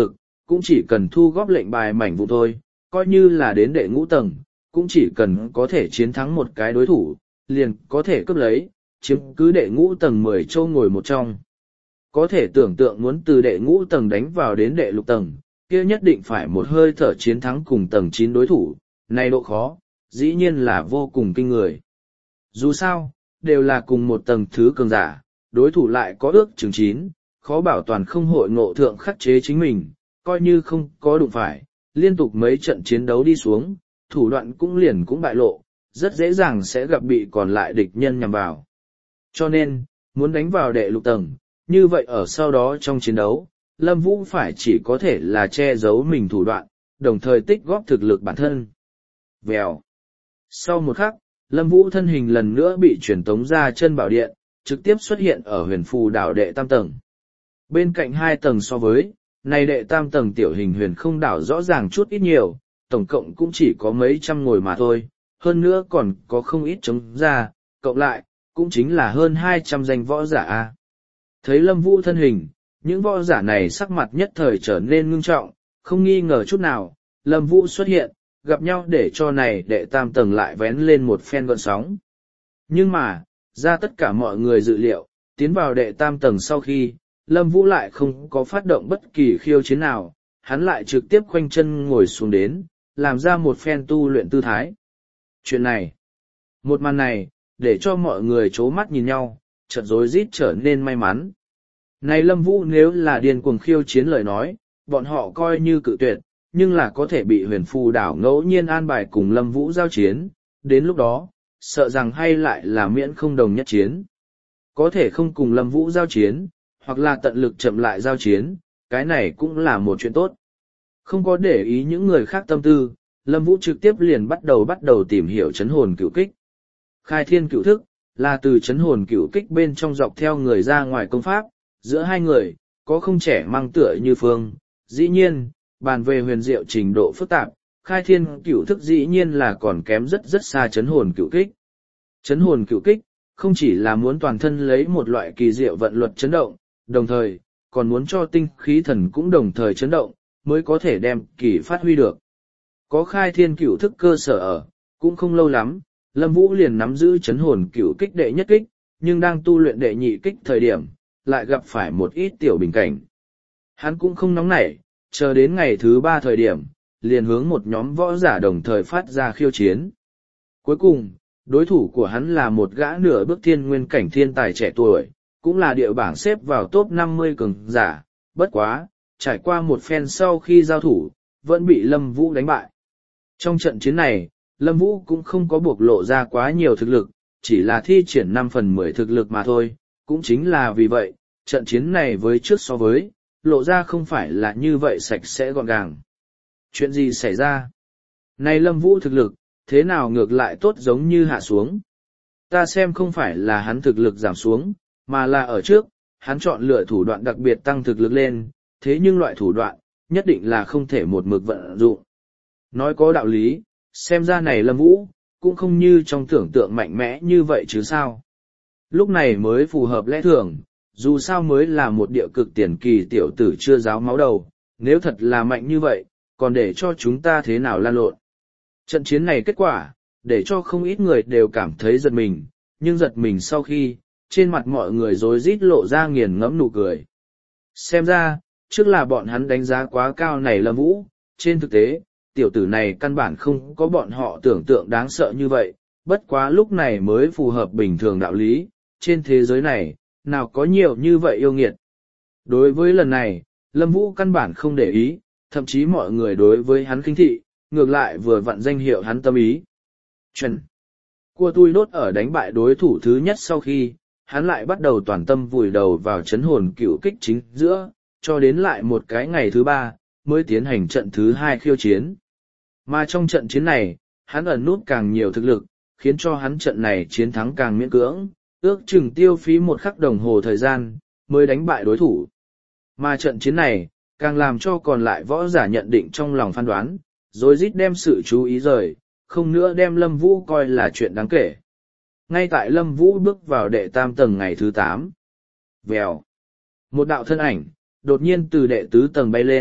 [SPEAKER 1] cũng chỉ cần thu góp lệnh bài mảnh vụ thôi, coi như là đến đệ ngũ tầng, cũng chỉ cần có thể chiến thắng một cái đối thủ, liền có thể cướp lấy, chiếm cứ đệ ngũ tầng mười châu ngồi một trong. Có thể tưởng tượng muốn từ đệ ngũ tầng đánh vào đến đệ lục tầng, kia nhất định phải một hơi thở chiến thắng cùng tầng chín đối thủ, này độ khó, dĩ nhiên là vô cùng kinh người. Dù sao, đều là cùng một tầng thứ cường giả, đối thủ lại có ước chừng chín, khó bảo toàn không hội ngộ thượng khắc chế chính mình, coi như không có đụng phải, liên tục mấy trận chiến đấu đi xuống, thủ đoạn cũng liền cũng bại lộ, rất dễ dàng sẽ gặp bị còn lại địch nhân nhằm vào. Cho nên, muốn đánh vào đệ lục tầng, như vậy ở sau đó trong chiến đấu, Lâm Vũ phải chỉ có thể là che giấu mình thủ đoạn, đồng thời tích góp thực lực bản thân. Vèo. Sau một khắc, Lâm Vũ thân hình lần nữa bị truyền tống ra chân bảo điện, trực tiếp xuất hiện ở huyền phù đảo đệ tam tầng. Bên cạnh hai tầng so với, này đệ tam tầng tiểu hình huyền không đảo rõ ràng chút ít nhiều, tổng cộng cũng chỉ có mấy trăm ngồi mà thôi, hơn nữa còn có không ít trống ra, cộng lại, cũng chính là hơn hai trăm danh võ giả a. Thấy Lâm Vũ thân hình, những võ giả này sắc mặt nhất thời trở nên ngưng trọng, không nghi ngờ chút nào, Lâm Vũ xuất hiện, gặp nhau để cho này đệ tam tầng lại vén lên một phen gợn sóng. Nhưng mà, ra tất cả mọi người dự liệu, tiến vào đệ tam tầng sau khi, Lâm Vũ lại không có phát động bất kỳ khiêu chiến nào, hắn lại trực tiếp khoanh chân ngồi xuống đến, làm ra một phen tu luyện tư thái. Chuyện này, một màn này, để cho mọi người chố mắt nhìn nhau, chợt rối rít trở nên may mắn. Này Lâm Vũ nếu là điên cuồng khiêu chiến lời nói, bọn họ coi như cự tuyệt, nhưng là có thể bị huyền phù đảo ngẫu nhiên an bài cùng Lâm Vũ giao chiến, đến lúc đó, sợ rằng hay lại là miễn không đồng nhất chiến. Có thể không cùng Lâm Vũ giao chiến, hoặc là tận lực chậm lại giao chiến, cái này cũng là một chuyện tốt. Không có để ý những người khác tâm tư, Lâm Vũ trực tiếp liền bắt đầu bắt đầu tìm hiểu chấn hồn cửu kích. Khai thiên cửu thức, là từ chấn hồn cửu kích bên trong dọc theo người ra ngoài công pháp, giữa hai người, có không trẻ mang tựa như phương. Dĩ nhiên, bàn về huyền diệu trình độ phức tạp, khai thiên cửu thức dĩ nhiên là còn kém rất rất xa chấn hồn cửu kích. Chấn hồn cửu kích, không chỉ là muốn toàn thân lấy một loại kỳ diệu vận luật chấn động, đồng thời, còn muốn cho tinh khí thần cũng đồng thời chấn động, mới có thể đem kỳ phát huy được. Có khai thiên cửu thức cơ sở ở, cũng không lâu lắm, Lâm Vũ liền nắm giữ chấn hồn cửu kích đệ nhất kích, nhưng đang tu luyện đệ nhị kích thời điểm, lại gặp phải một ít tiểu bình cảnh. Hắn cũng không nóng nảy, chờ đến ngày thứ ba thời điểm, liền hướng một nhóm võ giả đồng thời phát ra khiêu chiến. Cuối cùng, đối thủ của hắn là một gã nửa bước thiên nguyên cảnh thiên tài trẻ tuổi, cũng là địa bảng xếp vào top năm mươi cường giả, bất quá, trải qua một phen sau khi giao thủ, vẫn bị Lâm Vũ đánh bại. Trong trận chiến này, Lâm Vũ cũng không có bộc lộ ra quá nhiều thực lực, chỉ là thi triển năm phần mười thực lực mà thôi, cũng chính là vì vậy, trận chiến này với trước so với, lộ ra không phải là như vậy sạch sẽ gọn gàng. Chuyện gì xảy ra? Này Lâm Vũ thực lực, thế nào ngược lại tốt giống như hạ xuống? Ta xem không phải là hắn thực lực giảm xuống, mà là ở trước, hắn chọn lựa thủ đoạn đặc biệt tăng thực lực lên, thế nhưng loại thủ đoạn, nhất định là không thể một mực vận dụng. Nói có đạo lý, xem ra này Lâm Vũ, cũng không như trong tưởng tượng mạnh mẽ như vậy chứ sao. Lúc này mới phù hợp lẽ thường, dù sao mới là một địa cực tiền kỳ tiểu tử chưa ráo máu đầu, nếu thật là mạnh như vậy, còn để cho chúng ta thế nào lan lộn. Trận chiến này kết quả, để cho không ít người đều cảm thấy giật mình, nhưng giật mình sau khi, trên mặt mọi người rối rít lộ ra nghiền ngẫm nụ cười. Xem ra, trước là bọn hắn đánh giá quá cao này Lâm Vũ, trên thực tế, tiểu tử này căn bản không có bọn họ tưởng tượng đáng sợ như vậy, bất quá lúc này mới phù hợp bình thường đạo lý, trên thế giới này, nào có nhiều như vậy yêu nghiệt. Đối với lần này, Lâm Vũ căn bản không để ý, thậm chí mọi người đối với hắn khinh thị, ngược lại vừa vặn danh hiệu hắn tâm ý. Chuẩn. Cua tui đốt ở đánh bại đối thủ thứ nhất sau khi, hắn lại bắt đầu toàn tâm vùi đầu vào chấn hồn cựu kích chính giữa, cho đến lại một cái ngày thứ ba, mới tiến hành trận thứ hai khiêu chiến. Mà trong trận chiến này, hắn ẩn nút càng nhiều thực lực, khiến cho hắn trận này chiến thắng càng miễn cưỡng, ước chừng tiêu phí một khắc đồng hồ thời gian, mới đánh bại đối thủ. Mà trận chiến này, càng làm cho còn lại võ giả nhận định trong lòng phán đoán, rồi rít đem sự chú ý rời, không nữa đem Lâm Vũ coi là chuyện đáng kể. Ngay tại Lâm Vũ bước vào đệ tam tầng ngày thứ tám. Vèo. Một đạo thân ảnh, đột nhiên từ đệ tứ tầng bay lên,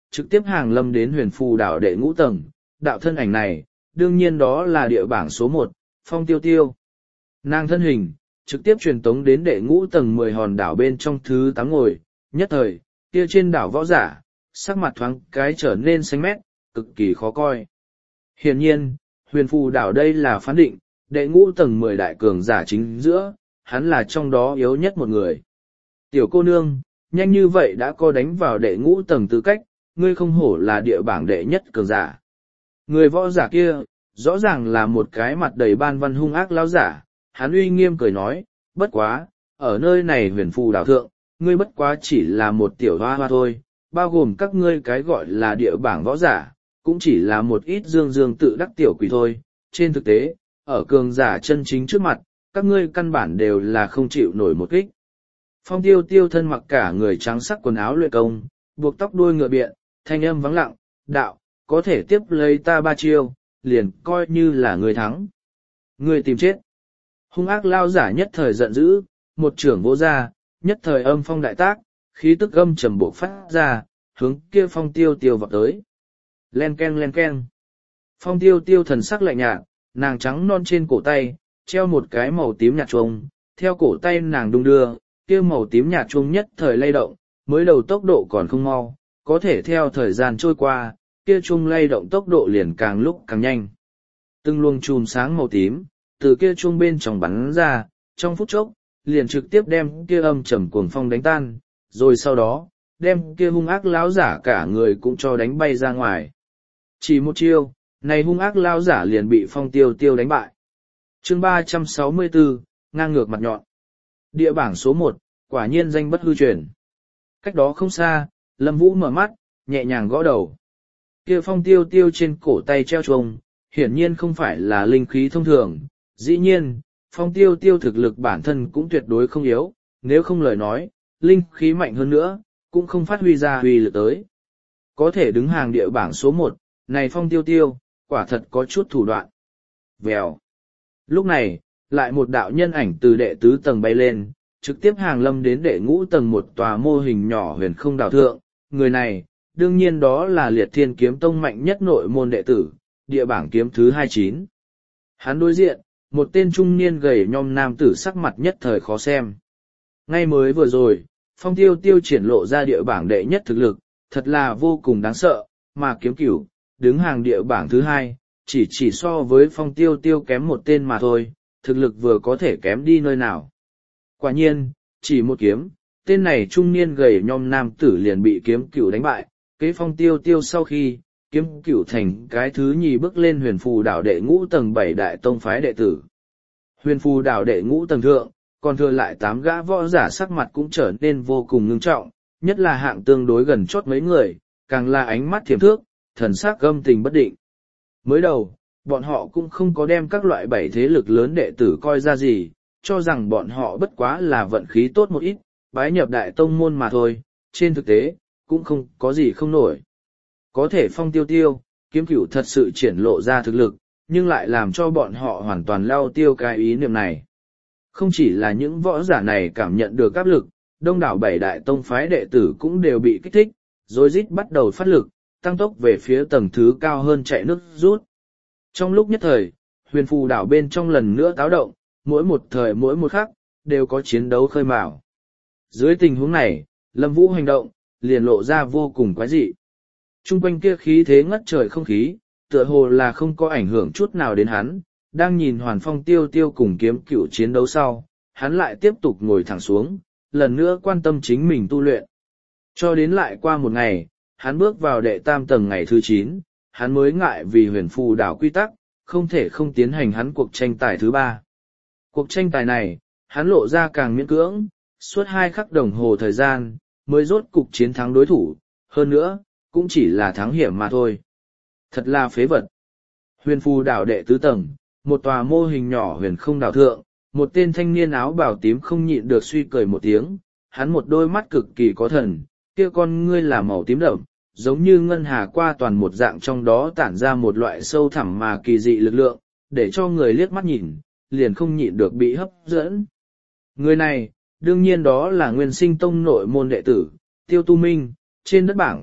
[SPEAKER 1] trực tiếp hàng lâm đến huyền phù đảo đệ ngũ tầng, đạo thân ảnh này, đương nhiên đó là địa bảng số một, Phong Tiêu Tiêu. Nàng thân hình, trực tiếp truyền tống đến đệ ngũ tầng mười hòn đảo bên trong thứ tám ngồi, nhất thời, kia trên đảo võ giả, sắc mặt thoáng cái trở nên xanh mét, cực kỳ khó coi. Hiển nhiên, huyền phù đảo đây là phán định, đệ ngũ tầng mười đại cường giả chính giữa, hắn là trong đó yếu nhất một người. Tiểu cô nương, nhanh như vậy đã có đánh vào đệ ngũ tầng tư cách, ngươi không hổ là địa bảng đệ nhất cường giả. Người võ giả kia, rõ ràng là một cái mặt đầy ban văn hung ác lão giả, hắn uy nghiêm cười nói, bất quá, ở nơi này huyền phù đảo thượng, ngươi bất quá chỉ là một tiểu hoa hoa thôi, bao gồm các ngươi cái gọi là địa bảng võ giả, cũng chỉ là một ít dương dương tự đắc tiểu quỷ thôi. Trên thực tế, ở cường giả chân chính trước mặt, các ngươi căn bản đều là không chịu nổi một kích. Phong Tiêu Tiêu thân mặc cả người trắng sắc quần áo luyện công, buộc tóc đuôi ngựa biện, thanh âm vắng lặng, đạo, có thể tiếp lấy ta ba chiêu, liền coi như là người thắng. Người tìm chết. Hung ác lao giả nhất thời giận dữ, một trưởng vỗ ra, nhất thời âm phong đại tác, khí tức âm trầm bộ phát ra, hướng kia Phong Tiêu Tiêu vọt tới. Len ken len ken. Phong Tiêu Tiêu thần sắc lạnh nhạt, nàng trắng non trên cổ tay, treo một cái màu tím nhạt chuông, theo cổ tay nàng đung đưa, kia màu tím nhạt chuông nhất thời lay động, mới đầu tốc độ còn không mau, có thể theo thời gian trôi qua, kia chuông lay động tốc độ liền càng lúc càng nhanh. Từng luồng chùm sáng màu tím, từ kia chuông bên trong bắn ra, trong phút chốc, liền trực tiếp đem kia âm trầm cuồng phong đánh tan, rồi sau đó, đem kia hung ác lão giả cả người cũng cho đánh bay ra ngoài. Chỉ một chiêu, này hung ác lão giả liền bị Phong Tiêu Tiêu đánh bại. Chương ba trăm sáu mươi tư, ngang ngược mặt nhọn. Địa bảng số một, quả nhiên danh bất hư truyền. Cách đó không xa, Lâm Vũ mở mắt, nhẹ nhàng gõ đầu. Kia Phong Tiêu Tiêu trên cổ tay treo chuông, hiển nhiên không phải là linh khí thông thường. Dĩ nhiên, Phong Tiêu Tiêu thực lực bản thân cũng tuyệt đối không yếu, nếu không lời nói, linh khí mạnh hơn nữa, cũng không phát huy ra huy lực tới. Có thể đứng hàng địa bảng số một, này Phong Tiêu Tiêu, quả thật có chút thủ đoạn. Vèo. Lúc này, lại một đạo nhân ảnh từ đệ tứ tầng bay lên, trực tiếp hàng lâm đến đệ ngũ tầng một tòa mô hình nhỏ huyền không đảo thượng. Người này, đương nhiên đó là Liệt Thiên Kiếm Tông mạnh nhất nội môn đệ tử, địa bảng kiếm thứ hai mươi chín. Hắn đối diện, một tên trung niên gầy nhom nam tử sắc mặt nhất thời khó xem. Ngay mới vừa rồi, Phong Tiêu Tiêu triển lộ ra địa bảng đệ nhất thực lực, thật là vô cùng đáng sợ, mà kiếm cửu, đứng hàng địa bảng thứ hai, chỉ chỉ so với Phong Tiêu Tiêu kém một tên mà thôi, thực lực vừa có thể kém đi nơi nào. Quả nhiên, chỉ một kiếm, tên này trung niên gầy nhom nam tử liền bị kiếm cửu đánh bại, kế Phong Tiêu Tiêu sau khi, kiếm cửu thành cái thứ nhì bước lên huyền phù đảo đệ ngũ tầng bảy đại tông phái đệ tử. Huyền phù đảo đệ ngũ tầng thượng, còn thừa lại tám gã võ giả sắc mặt cũng trở nên vô cùng ngưng trọng, nhất là hạng tương đối gần chót mấy người, càng là ánh mắt thiểm thước, thần sắc gâm tình bất định. Mới đầu, bọn họ cũng không có đem các loại bảy thế lực lớn đệ tử coi ra gì, cho rằng bọn họ bất quá là vận khí tốt một ít, bái nhập đại tông môn mà thôi, trên thực tế, cũng không có gì không nổi. Có thể Phong Tiêu Tiêu, kiếm cửu thật sự triển lộ ra thực lực, nhưng lại làm cho bọn họ hoàn toàn lao tiêu cái ý niệm này. Không chỉ là những võ giả này cảm nhận được áp lực, đông đảo bảy đại tông phái đệ tử cũng đều bị kích thích, rối rít bắt đầu phát lực, tăng tốc về phía tầng thứ cao hơn chạy nước rút. Trong lúc nhất thời, huyền phù đảo bên trong lần nữa táo động, mỗi một thời mỗi một khắc, đều có chiến đấu khơi mào. Dưới tình huống này, Lâm Vũ hành động, liền lộ ra vô cùng quái dị. Trung quanh kia khí thế ngất trời không khí, tựa hồ là không có ảnh hưởng chút nào đến hắn, đang nhìn Hoàn Phong Tiêu Tiêu cùng kiếm cửu chiến đấu sau, hắn lại tiếp tục ngồi thẳng xuống, lần nữa quan tâm chính mình tu luyện. Cho đến lại qua một ngày, hắn bước vào đệ tam tầng ngày thứ chín, hắn mới ngại vì huyền phù đảo quy tắc, không thể không tiến hành hắn cuộc tranh tài thứ ba. Cuộc tranh tài này, hắn lộ ra càng miễn cưỡng, suốt hai khắc đồng hồ thời gian, mới rốt cục chiến thắng đối thủ, hơn nữa, cũng chỉ là thắng hiểm mà thôi. Thật là phế vật. Huyền phù đảo đệ tứ tầng, một tòa mô hình nhỏ huyền không đảo thượng, một tên thanh niên áo bào tím không nhịn được suy cười một tiếng, hắn một đôi mắt cực kỳ có thần, kia con ngươi là màu tím đậm, giống như ngân hà qua toàn một dạng, trong đó tản ra một loại sâu thẳm mà kỳ dị lực lượng, để cho người liếc mắt nhìn, liền không nhịn được bị hấp dẫn. Người này, đương nhiên đó là Nguyên Sinh Tông nội môn đệ tử, Tiêu Tu Minh, trên đất bảng,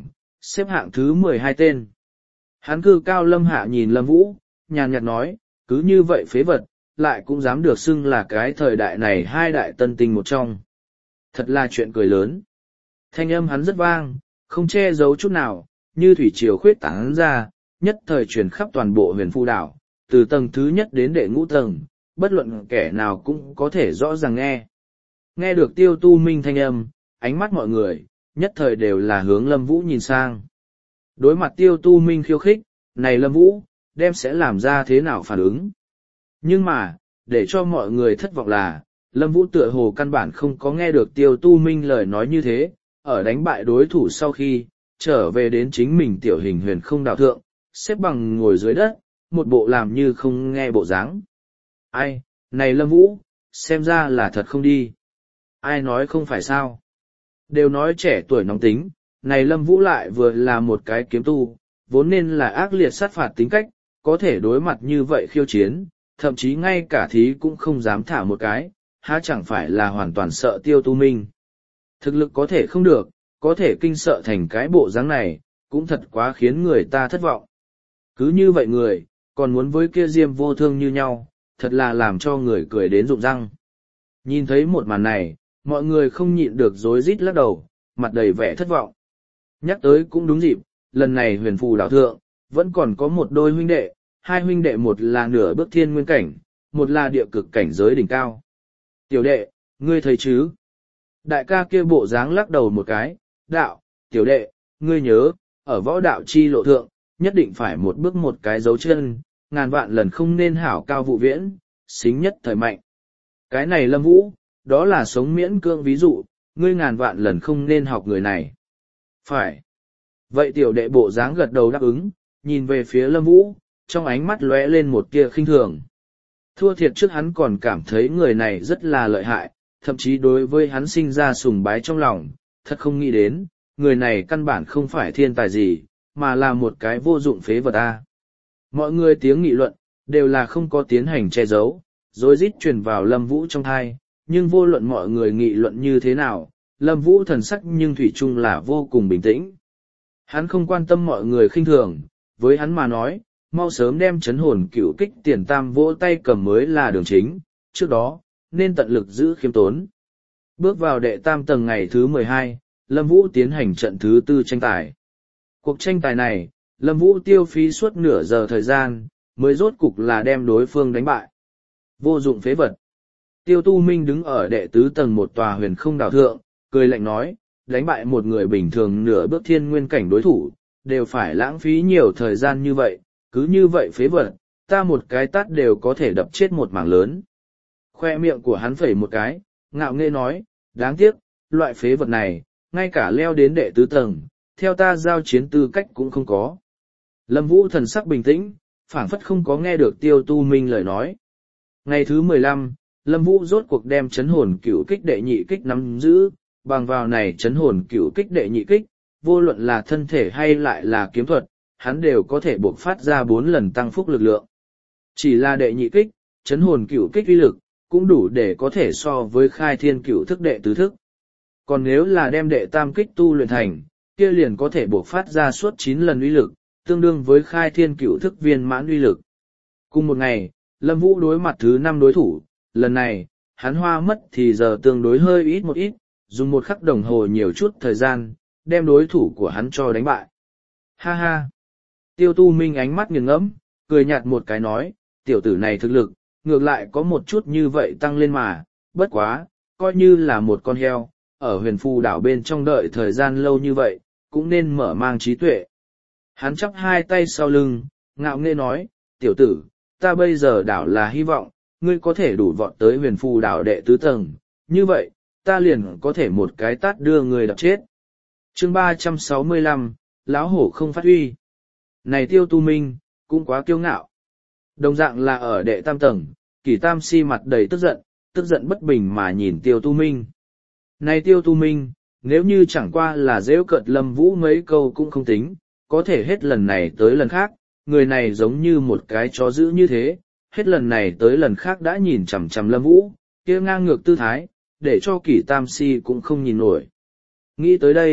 [SPEAKER 1] xếp hạng thứ mười hai tên. Hắn cư cao lâm hạ nhìn Lâm Vũ, nhàn nhạt nói, cứ như vậy phế vật, lại cũng dám được xưng là cái thời đại này hai đại tân tinh một trong. Thật là chuyện cười lớn. Thanh âm hắn rất vang, không che giấu chút nào, như thủy triều khuyết tán ra, nhất thời truyền khắp toàn bộ huyền phù đảo, từ tầng thứ nhất đến đệ ngũ tầng, bất luận kẻ nào cũng có thể rõ ràng nghe. Nghe được Tiêu Tu Minh thanh âm, ánh mắt mọi người, nhất thời đều là hướng Lâm Vũ nhìn sang. Đối mặt Tiêu Tu Minh khiêu khích, này Lâm Vũ, đem sẽ làm ra thế nào phản ứng? Nhưng mà, để cho mọi người thất vọng là, Lâm Vũ tựa hồ căn bản không có nghe được Tiêu Tu Minh lời nói như thế, ở đánh bại đối thủ sau khi, trở về đến chính mình tiểu hình huyền không đạo thượng, xếp bằng ngồi dưới đất, một bộ làm như không nghe bộ dáng. Ai, này Lâm Vũ, xem ra là thật không đi. Ai nói không phải sao? Đều nói trẻ tuổi nóng tính, này Lâm Vũ lại vừa là một cái kiếm tu, vốn nên là ác liệt sát phạt tính cách, có thể đối mặt như vậy khiêu chiến, thậm chí ngay cả thí cũng không dám thả một cái, há chẳng phải là hoàn toàn sợ Tiêu Tu Minh. Thực lực có thể không được, có thể kinh sợ thành cái bộ dáng này, cũng thật quá khiến người ta thất vọng. Cứ như vậy người, còn muốn với kia Diêm Vô Thương như nhau, thật là làm cho người cười đến rụng răng. Nhìn thấy một màn này, mọi người không nhịn được rối rít lắc đầu, mặt đầy vẻ thất vọng. Nhắc tới cũng đúng dịp, lần này huyền phù đảo thượng, vẫn còn có một đôi huynh đệ, hai huynh đệ một là nửa bước thiên nguyên cảnh, một là địa cực cảnh giới đỉnh cao. Tiểu đệ, ngươi thấy chứ? Đại ca kia bộ dáng lắc đầu một cái, đạo, tiểu đệ, ngươi nhớ, ở võ đạo chi lộ thượng, nhất định phải một bước một cái dấu chân, ngàn vạn lần không nên hảo cao vụ viễn, xính nhất thời mạnh. Cái này Lâm Vũ, đó là sống miễn cưỡng ví dụ, ngươi ngàn vạn lần không nên học người này. Phải. Vậy tiểu đệ bộ dáng gật đầu đáp ứng, nhìn về phía Lâm Vũ, trong ánh mắt lóe lên một tia khinh thường. Thua thiệt trước hắn còn cảm thấy người này rất là lợi hại, thậm chí đối với hắn sinh ra sùng bái trong lòng, thật không nghĩ đến, người này căn bản không phải thiên tài gì, mà là một cái vô dụng phế vật ta. Mọi người tiếng nghị luận, đều là không có tiến hành che giấu, rồi rít truyền vào Lâm Vũ trong thai, nhưng vô luận mọi người nghị luận như thế nào, Lâm Vũ thần sắc nhưng thủy chung là vô cùng bình tĩnh. Hắn không quan tâm mọi người khinh thường, với hắn mà nói, mau sớm đem chấn hồn cựu kích tiền tam vỗ tay cầm mới là đường chính, trước đó, nên tận lực giữ khiêm tốn. Bước vào đệ tam tầng ngày thứ mười hai, Lâm Vũ tiến hành trận thứ tư tranh tài. Cuộc tranh tài này, Lâm Vũ tiêu phí suốt nửa giờ thời gian, mới rốt cục là đem đối phương đánh bại. Vô dụng phế vật. Tiêu Tu Minh đứng ở đệ tứ tầng một tòa huyền không đảo thượng, cười lạnh nói, đánh bại một người bình thường nửa bước thiên nguyên cảnh đối thủ, đều phải lãng phí nhiều thời gian như vậy, cứ như vậy phế vật, ta một cái tát đều có thể đập chết một mảng lớn. Khoe miệng của hắn phẩy một cái, ngạo nghễ nói, đáng tiếc, loại phế vật này, ngay cả leo đến đệ tứ tầng, theo ta giao chiến tư cách cũng không có. Lâm Vũ thần sắc bình tĩnh, phảng phất không có nghe được Tiêu Tu Minh lời nói. Ngày thứ mười lăm, Lâm Vũ rốt cuộc đem chấn hồn cửu kích đệ nhị kích nắm giữ, bằng vào này chấn hồn cửu kích đệ nhị kích, vô luận là thân thể hay lại là kiếm thuật, hắn đều có thể buộc phát ra bốn lần tăng phúc lực lượng. Chỉ là đệ nhị kích, chấn hồn cửu kích uy lực, cũng đủ để có thể so với khai thiên cửu thức đệ tứ thức. Còn nếu là đem đệ tam kích tu luyện thành, kia liền có thể buộc phát ra suốt chín lần uy lực, tương đương với khai thiên cửu thức viên mãn uy lực. Cùng một ngày, Lâm Vũ đối mặt thứ năm đối thủ, lần này, hắn hoa mất thì giờ tương đối hơi ít một ít, dùng một khắc đồng hồ nhiều chút thời gian, đem đối thủ của hắn cho đánh bại. Ha ha! Tiêu Tu Minh ánh mắt nghiền ngẫm, cười nhạt một cái nói, tiểu tử này thực lực, ngược lại có một chút như vậy tăng lên mà, bất quá, coi như là một con heo, ở huyền phù đảo bên trong đợi thời gian lâu như vậy, cũng nên mở mang trí tuệ. Hắn chắp hai tay sau lưng, ngạo nghễ nói, tiểu tử, ta bây giờ đảo là hy vọng, ngươi có thể đủ vọt tới huyền phù đảo đệ tứ tầng, như vậy, ta liền có thể một cái tát đưa người đập chết. Chương ba trăm sáu mươi lăm, lão hổ không phát huy. Này Tiêu Tu Minh, cũng quá kiêu ngạo. Đồng dạng là ở đệ tam tầng, Kỷ Tam Si mặt đầy tức giận, tức giận bất bình mà nhìn Tiêu Tu Minh. Này Tiêu Tu Minh, nếu như chẳng qua là giễu cợt Lâm Vũ mấy câu cũng không tính, có thể hết lần này tới lần khác, người này giống như một cái chó dữ như thế, hết lần này tới lần khác đã nhìn chằm chằm Lâm Vũ, kia ngang ngược tư thái, để cho Kỷ Tam Si cũng không nhìn nổi. Nghĩ tới đây,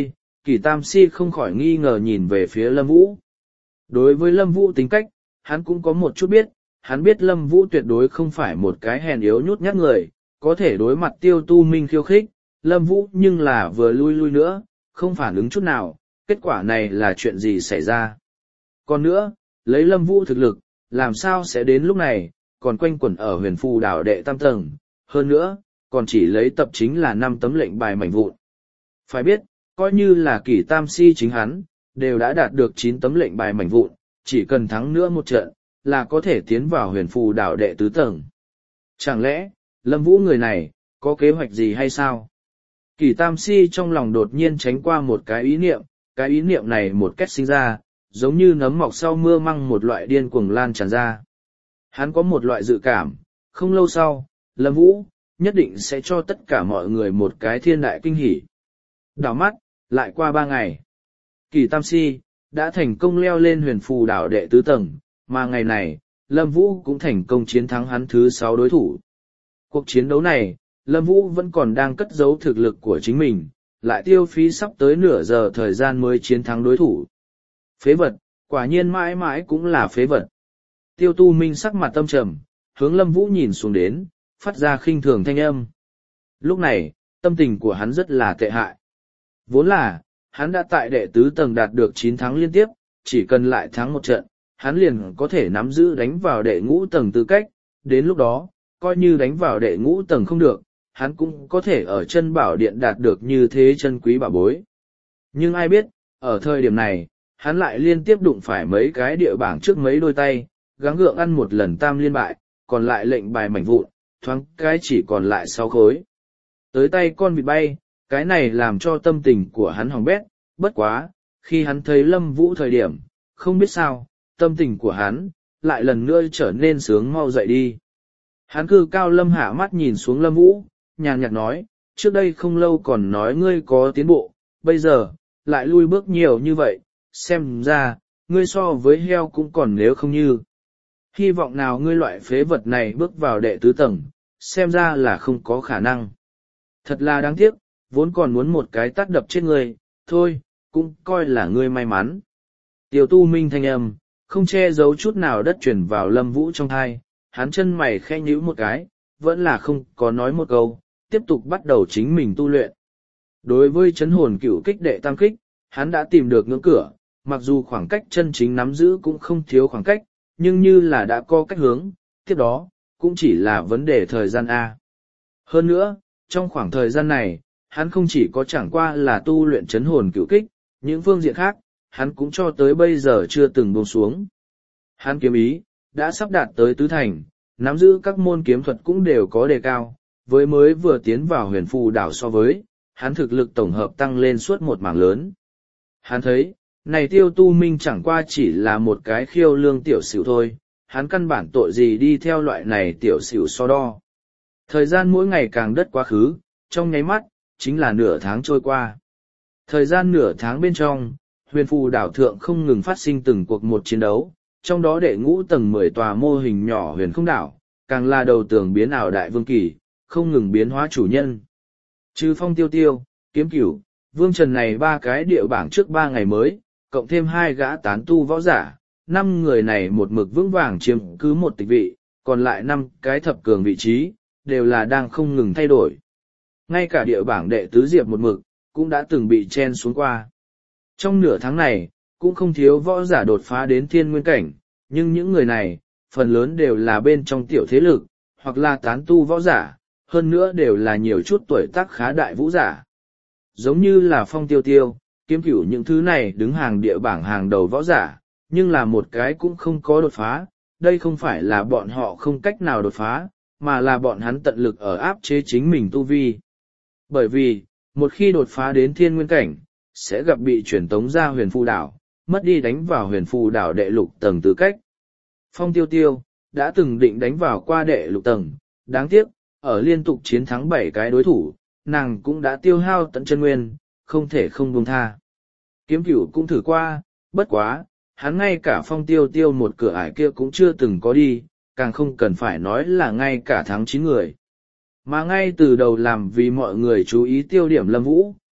[SPEAKER 1] Kỷ Tam Si không khỏi nghi ngờ nhìn về phía Lâm Vũ. Đối với Lâm Vũ tính cách, hắn cũng có một chút biết, hắn biết Lâm Vũ tuyệt đối không phải một cái hèn yếu nhút nhát người, có thể đối mặt Tiêu Tu Minh khiêu khích, Lâm Vũ nhưng là vừa lui lui nữa, không phản ứng chút nào, kết quả này là chuyện gì xảy ra. Còn nữa, lấy Lâm Vũ thực lực, làm sao sẽ đến lúc này, còn quanh quẩn ở huyền phù đảo đệ tam tầng, hơn nữa, còn chỉ lấy tập chính là năm tấm lệnh bài mảnh vụn. Phải biết, coi như là Kỷ Tam Si chính hắn, đều đã đạt được chín tấm lệnh bài mảnh vụn, chỉ cần thắng nữa một trận, là có thể tiến vào huyền phù đảo đệ tứ tầng. Chẳng lẽ, Lâm Vũ người này, có kế hoạch gì hay sao? Kỷ Tam Si trong lòng đột nhiên tránh qua một cái ý niệm, cái ý niệm này một cách sinh ra, giống như nấm mọc sau mưa măng một loại điên cuồng lan tràn ra. Hắn có một loại dự cảm, không lâu sau, Lâm Vũ, nhất định sẽ cho tất cả mọi người một cái thiên đại kinh hỉ. Đảo mắt, lại qua ba ngày. Kỷ Tam Si, đã thành công leo lên huyền phù đảo đệ tứ tầng, mà ngày này, Lâm Vũ cũng thành công chiến thắng hắn thứ sáu đối thủ. Cuộc chiến đấu này, Lâm Vũ vẫn còn đang cất giấu thực lực của chính mình, lại tiêu phí sắp tới nửa giờ thời gian mới chiến thắng đối thủ. Phế vật, quả nhiên mãi mãi cũng là phế vật. Tiêu Tu Minh sắc mặt tâm trầm, hướng Lâm Vũ nhìn xuống đến, phát ra khinh thường thanh âm. Lúc này, tâm tình của hắn rất là tệ hại. Vốn là, hắn đã tại đệ tứ tầng đạt được chín thắng liên tiếp, chỉ cần lại thắng một trận, hắn liền có thể nắm giữ đánh vào đệ ngũ tầng tư cách, đến lúc đó, coi như đánh vào đệ ngũ tầng không được, hắn cũng có thể ở chân bảo điện đạt được như thế chân quý bảo bối. Nhưng ai biết, ở thời điểm này, hắn lại liên tiếp đụng phải mấy cái địa bảng trước mấy đôi tay, gắng gượng ăn một lần tam liên bại, còn lại lệnh bài mảnh vụn, thoáng cái chỉ còn lại sáu khối. Tới tay con vịt bay, cái này làm cho tâm tình của hắn hỏng bét, bất quá, khi hắn thấy Lâm Vũ thời điểm, không biết sao, tâm tình của hắn, lại lần nữa trở nên sướng mau dậy đi. Hắn cư cao lâm hạ mắt nhìn xuống Lâm Vũ, nhàn nhạt nói, trước đây không lâu còn nói ngươi có tiến bộ, bây giờ, lại lui bước nhiều như vậy, xem ra, ngươi so với heo cũng còn nếu không như. Hy vọng nào ngươi loại phế vật này bước vào đệ tứ tầng, xem ra là không có khả năng. Thật là đáng tiếc, vốn còn muốn một cái tát đập chết ngươi, thôi, cũng coi là ngươi may mắn. Tiêu Tu Minh thanh âm, không che giấu chút nào đất chuyển vào Lâm Vũ trong thai, hắn chân mày khẽ nhíu một cái, vẫn là không có nói một câu, tiếp tục bắt đầu chính mình tu luyện. Đối với chấn hồn cửu kích đệ tam kích, hắn đã tìm được ngưỡng cửa, mặc dù khoảng cách chân chính nắm giữ cũng không thiếu khoảng cách, nhưng như là đã có cách hướng, tiếp đó, cũng chỉ là vấn đề thời gian A. Hơn nữa, trong khoảng thời gian này, hắn không chỉ có chẳng qua là tu luyện chấn hồn cửu kích, những phương diện khác, hắn cũng cho tới bây giờ chưa từng buông xuống. Hắn kiếm ý, đã sắp đạt tới tứ thành, nắm giữ các môn kiếm thuật cũng đều có đề cao, với mới vừa tiến vào huyền phù đảo so với, hắn thực lực tổng hợp tăng lên suốt một mảng lớn. Hắn thấy, này Tiêu Tu Minh chẳng qua chỉ là một cái khiêu lương tiểu xỉu thôi, hắn căn bản tội gì đi theo loại này tiểu xỉu so đo. Thời gian mỗi ngày càng đất quá khứ, trong nháy mắt, chính là nửa tháng trôi qua. Thời gian nửa tháng bên trong, huyền phù đảo thượng không ngừng phát sinh từng cuộc một chiến đấu, trong đó đệ ngũ tầng mười tòa mô hình nhỏ huyền không đảo, càng là đầu tường biến ảo đại vương kỳ, không ngừng biến hóa chủ nhân. Trừ Phong Tiêu Tiêu, Kiếm Cửu, Vương Trần này ba cái địa bảng trước ba ngày mới, cộng thêm hai gã tán tu võ giả, năm người này một mực vững vàng chiếm cứ một tịch vị, còn lại năm cái thập cường vị trí, đều là đang không ngừng thay đổi. Ngay cả địa bảng đệ tứ diệp một mực, cũng đã từng bị chen xuống qua. Trong nửa tháng này, cũng không thiếu võ giả đột phá đến thiên nguyên cảnh, nhưng những người này, phần lớn đều là bên trong tiểu thế lực, hoặc là tán tu võ giả, hơn nữa đều là nhiều chút tuổi tác khá đại vũ giả. Giống như là Phong Tiêu Tiêu, Kiếm Cửu những thứ này đứng hàng địa bảng hàng đầu võ giả, nhưng là một cái cũng không có đột phá, đây không phải là bọn họ không cách nào đột phá, mà là bọn hắn tận lực ở áp chế chính mình tu vi. Bởi vì, một khi đột phá đến thiên nguyên cảnh, sẽ gặp bị chuyển tống ra huyền phù đảo, mất đi đánh vào huyền phù đảo đệ lục tầng tư cách. Phong Tiêu Tiêu, đã từng định đánh vào qua đệ lục tầng, đáng tiếc, ở liên tục chiến thắng bảy cái đối thủ, nàng cũng đã tiêu hao tận chân nguyên, không thể không buông tha. Kiếm Cửu cũng thử qua, bất quá, hắn ngay cả Phong Tiêu Tiêu một cửa ải kia cũng chưa từng có đi, càng không cần phải nói là ngay cả thắng chín người. Mà ngay từ đầu làm vì mọi người chú ý tiêu điểm Lâm Vũ,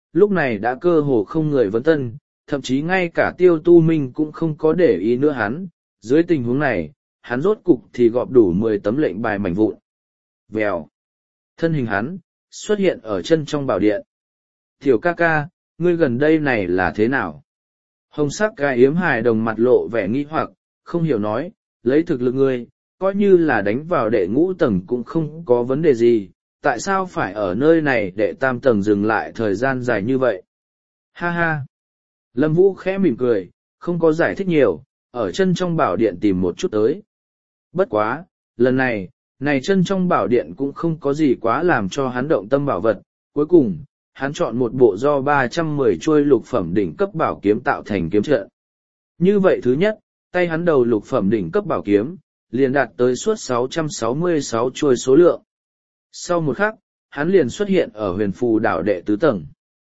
[SPEAKER 1] lúc này đã cơ hồ không người vấn tân, thậm chí ngay cả tiêu tu minh cũng không có để ý nữa hắn. Dưới tình huống này, hắn rốt cục thì gọp đủ mười tấm lệnh bài mảnh vụn. Vèo. Thân hình hắn, xuất hiện ở chân trong bảo điện. Tiểu ca ca, ngươi gần đây này là thế nào? Hồng sắc gai yếm hài đồng mặt lộ vẻ nghi hoặc, không hiểu nói, lấy thực lực ngươi, coi như là đánh vào đệ ngũ tầng cũng không có vấn đề gì, tại sao phải ở nơi này đệ tam tầng dừng lại thời gian dài như vậy? Ha ha! Lâm Vũ khẽ mỉm cười, không có giải thích nhiều, ở chân trong bảo điện tìm một chút tới. Bất quá, lần này, này chân trong bảo điện cũng không có gì quá làm cho hắn động tâm bảo vật, cuối cùng, hắn chọn một bộ do ba trăm mười chuôi lục phẩm đỉnh cấp bảo kiếm tạo thành kiếm trận. Như vậy thứ nhất, tay hắn đầu lục phẩm đỉnh cấp bảo kiếm, liền đạt tới suốt sáu trăm sáu mươi sáu chuôi số lượng. Sau một khắc, hắn liền xuất hiện ở huyền phù đảo đệ tứ tầng.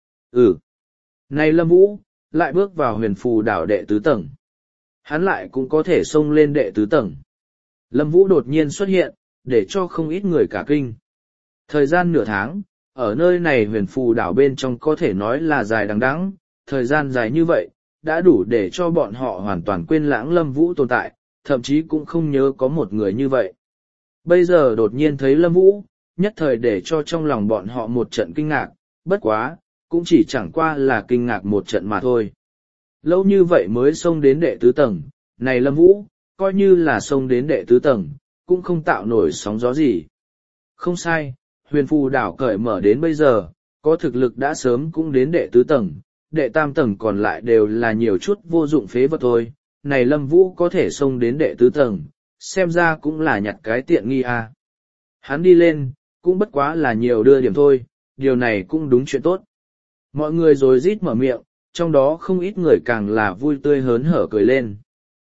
[SPEAKER 1] Ừ. Này Lâm Vũ, lại bước vào huyền phù đảo đệ tứ tầng. Hắn lại cũng có thể xông lên đệ tứ tầng. Lâm Vũ đột nhiên xuất hiện, để cho không ít người cả kinh. Thời gian nửa tháng, ở nơi này huyền phù đảo bên trong có thể nói là dài đằng đẵng, thời gian dài như vậy, đã đủ để cho bọn họ hoàn toàn quên lãng Lâm Vũ tồn tại, thậm chí cũng không nhớ có một người như vậy. Bây giờ đột nhiên thấy Lâm Vũ, nhất thời để cho trong lòng bọn họ một trận kinh ngạc, bất quá, cũng chỉ chẳng qua là kinh ngạc một trận mà thôi. Lâu như vậy mới xông đến đệ tứ tầng, này Lâm Vũ, coi như là xông đến đệ tứ tầng, cũng không tạo nổi sóng gió gì. Không sai, huyền phù đảo cởi mở đến bây giờ, có thực lực đã sớm cũng đến đệ tứ tầng, đệ tam tầng còn lại đều là nhiều chút vô dụng phế vật thôi. Này Lâm Vũ có thể xông đến đệ tứ tầng, xem ra cũng là nhặt cái tiện nghi à. Hắn đi lên, cũng bất quá là nhiều đưa điểm thôi, điều này cũng đúng chuyện tốt. Mọi người rồi rít mở miệng, trong đó không ít người càng là vui tươi hớn hở cười lên.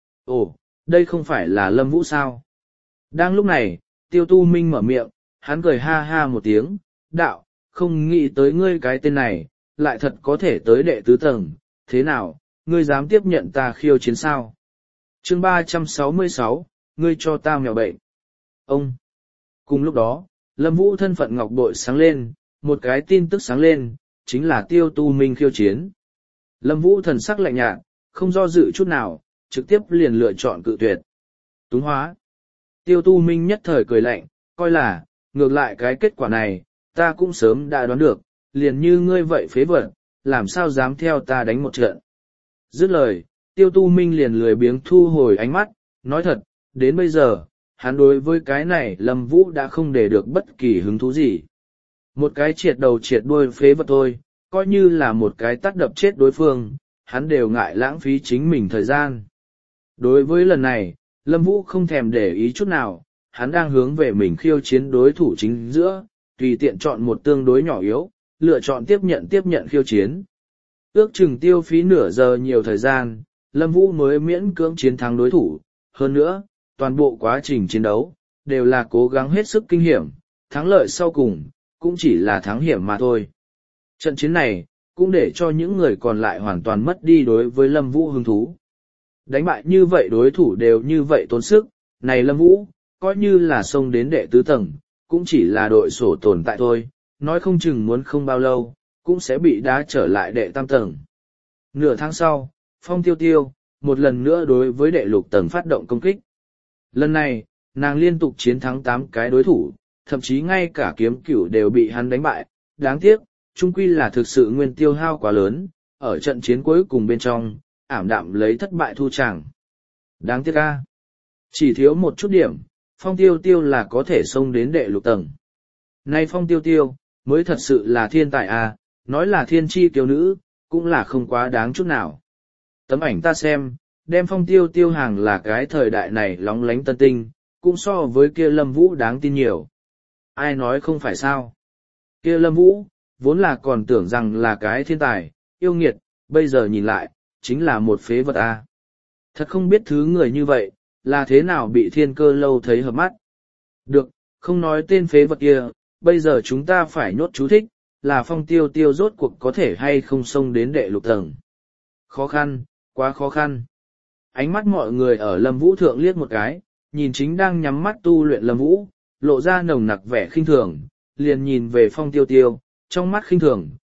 [SPEAKER 1] Ồ, đây không phải là Lâm Vũ sao? Đang lúc này, Tiêu Tu Minh mở miệng, hắn cười ha ha một tiếng, đạo, không nghĩ tới ngươi cái tên này, lại thật có thể tới đệ tứ tầng, thế nào, ngươi dám tiếp nhận ta khiêu chiến sao? Chương ba trăm sáu mươi sáu, ngươi cho ta mèo bệnh. Ông! Cùng lúc đó, Lâm Vũ thân phận ngọc bội sáng lên, một cái tin tức sáng lên, chính là Tiêu Tu Minh khiêu chiến. Lâm Vũ thần sắc lạnh nhạt, không do dự chút nào, trực tiếp liền lựa chọn cự tuyệt. Túng hóa. Tiêu Tu Minh nhất thời cười lạnh, coi là, ngược lại cái kết quả này, ta cũng sớm đã đoán được, liền như ngươi vậy phế vật, làm sao dám theo ta đánh một trận. Dứt lời, Tiêu Tu Minh liền lười biếng thu hồi ánh mắt, nói thật, đến bây giờ, hắn đối với cái này Lâm Vũ đã không để được bất kỳ hứng thú gì. Một cái triệt đầu triệt đuôi phế vật thôi, coi như là một cái tát đập chết đối phương, hắn đều ngại lãng phí chính mình thời gian. Đối với lần này, Lâm Vũ không thèm để ý chút nào, hắn đang hướng về mình khiêu chiến đối thủ chính giữa, tùy tiện chọn một tương đối nhỏ yếu, lựa chọn tiếp nhận tiếp nhận khiêu chiến. Ước chừng tiêu phí nửa giờ nhiều thời gian, Lâm Vũ mới miễn cưỡng chiến thắng đối thủ. Hơn nữa, toàn bộ quá trình chiến đấu, đều là cố gắng hết sức kinh hiểm, thắng lợi sau cùng, cũng chỉ là thắng hiểm mà thôi. Trận chiến này, cũng để cho những người còn lại hoàn toàn mất đi đối với Lâm Vũ hứng thú. Đánh bại như vậy đối thủ đều như vậy tốn sức, này Lâm Vũ, coi như là xông đến đệ tứ tầng, cũng chỉ là đội sổ tồn tại thôi, nói không chừng muốn không bao lâu, cũng sẽ bị đá trở lại đệ tam tầng. Nửa tháng sau, Phong Tiêu Tiêu, một lần nữa đối với đệ lục tầng phát động công kích. Lần này, nàng liên tục chiến thắng tám cái đối thủ, thậm chí ngay cả kiếm cửu đều bị hắn đánh bại. Đáng tiếc, chung quy là thực sự nguyên tiêu hao quá lớn, ở trận chiến cuối cùng bên trong, ảm đạm lấy thất bại thu tràng. Đáng tiếc a, chỉ thiếu một chút điểm, Phong Tiêu Tiêu là có thể xông đến đệ lục tầng. Nay Phong Tiêu Tiêu, mới thật sự là thiên tài a, nói là thiên chi kiêu nữ, cũng là không quá đáng chút nào. Tấm ảnh ta xem, đem Phong Tiêu Tiêu hàng là cái thời đại này lóng lánh tân tinh, cũng so với kia Lâm Vũ đáng tin nhiều. Ai nói không phải sao? Kia Lâm Vũ, vốn là còn tưởng rằng là cái thiên tài, yêu nghiệt, bây giờ nhìn lại, chính là một phế vật a. Thật không biết thứ người như vậy, là thế nào bị thiên cơ lâu thấy hợp mắt. Được, không nói tên phế vật kia, bây giờ chúng ta phải nhốt chú thích, là Phong Tiêu Tiêu rốt cuộc có thể hay không xông đến đệ lục tầng. Khó khăn, quá khó khăn. Ánh mắt mọi người ở Lâm Vũ thượng liếc một cái, nhìn chính đang nhắm mắt tu luyện Lâm Vũ, lộ ra nồng nặc vẻ khinh thường, liền nhìn về Phong Tiêu Tiêu, trong mắt khinh thường,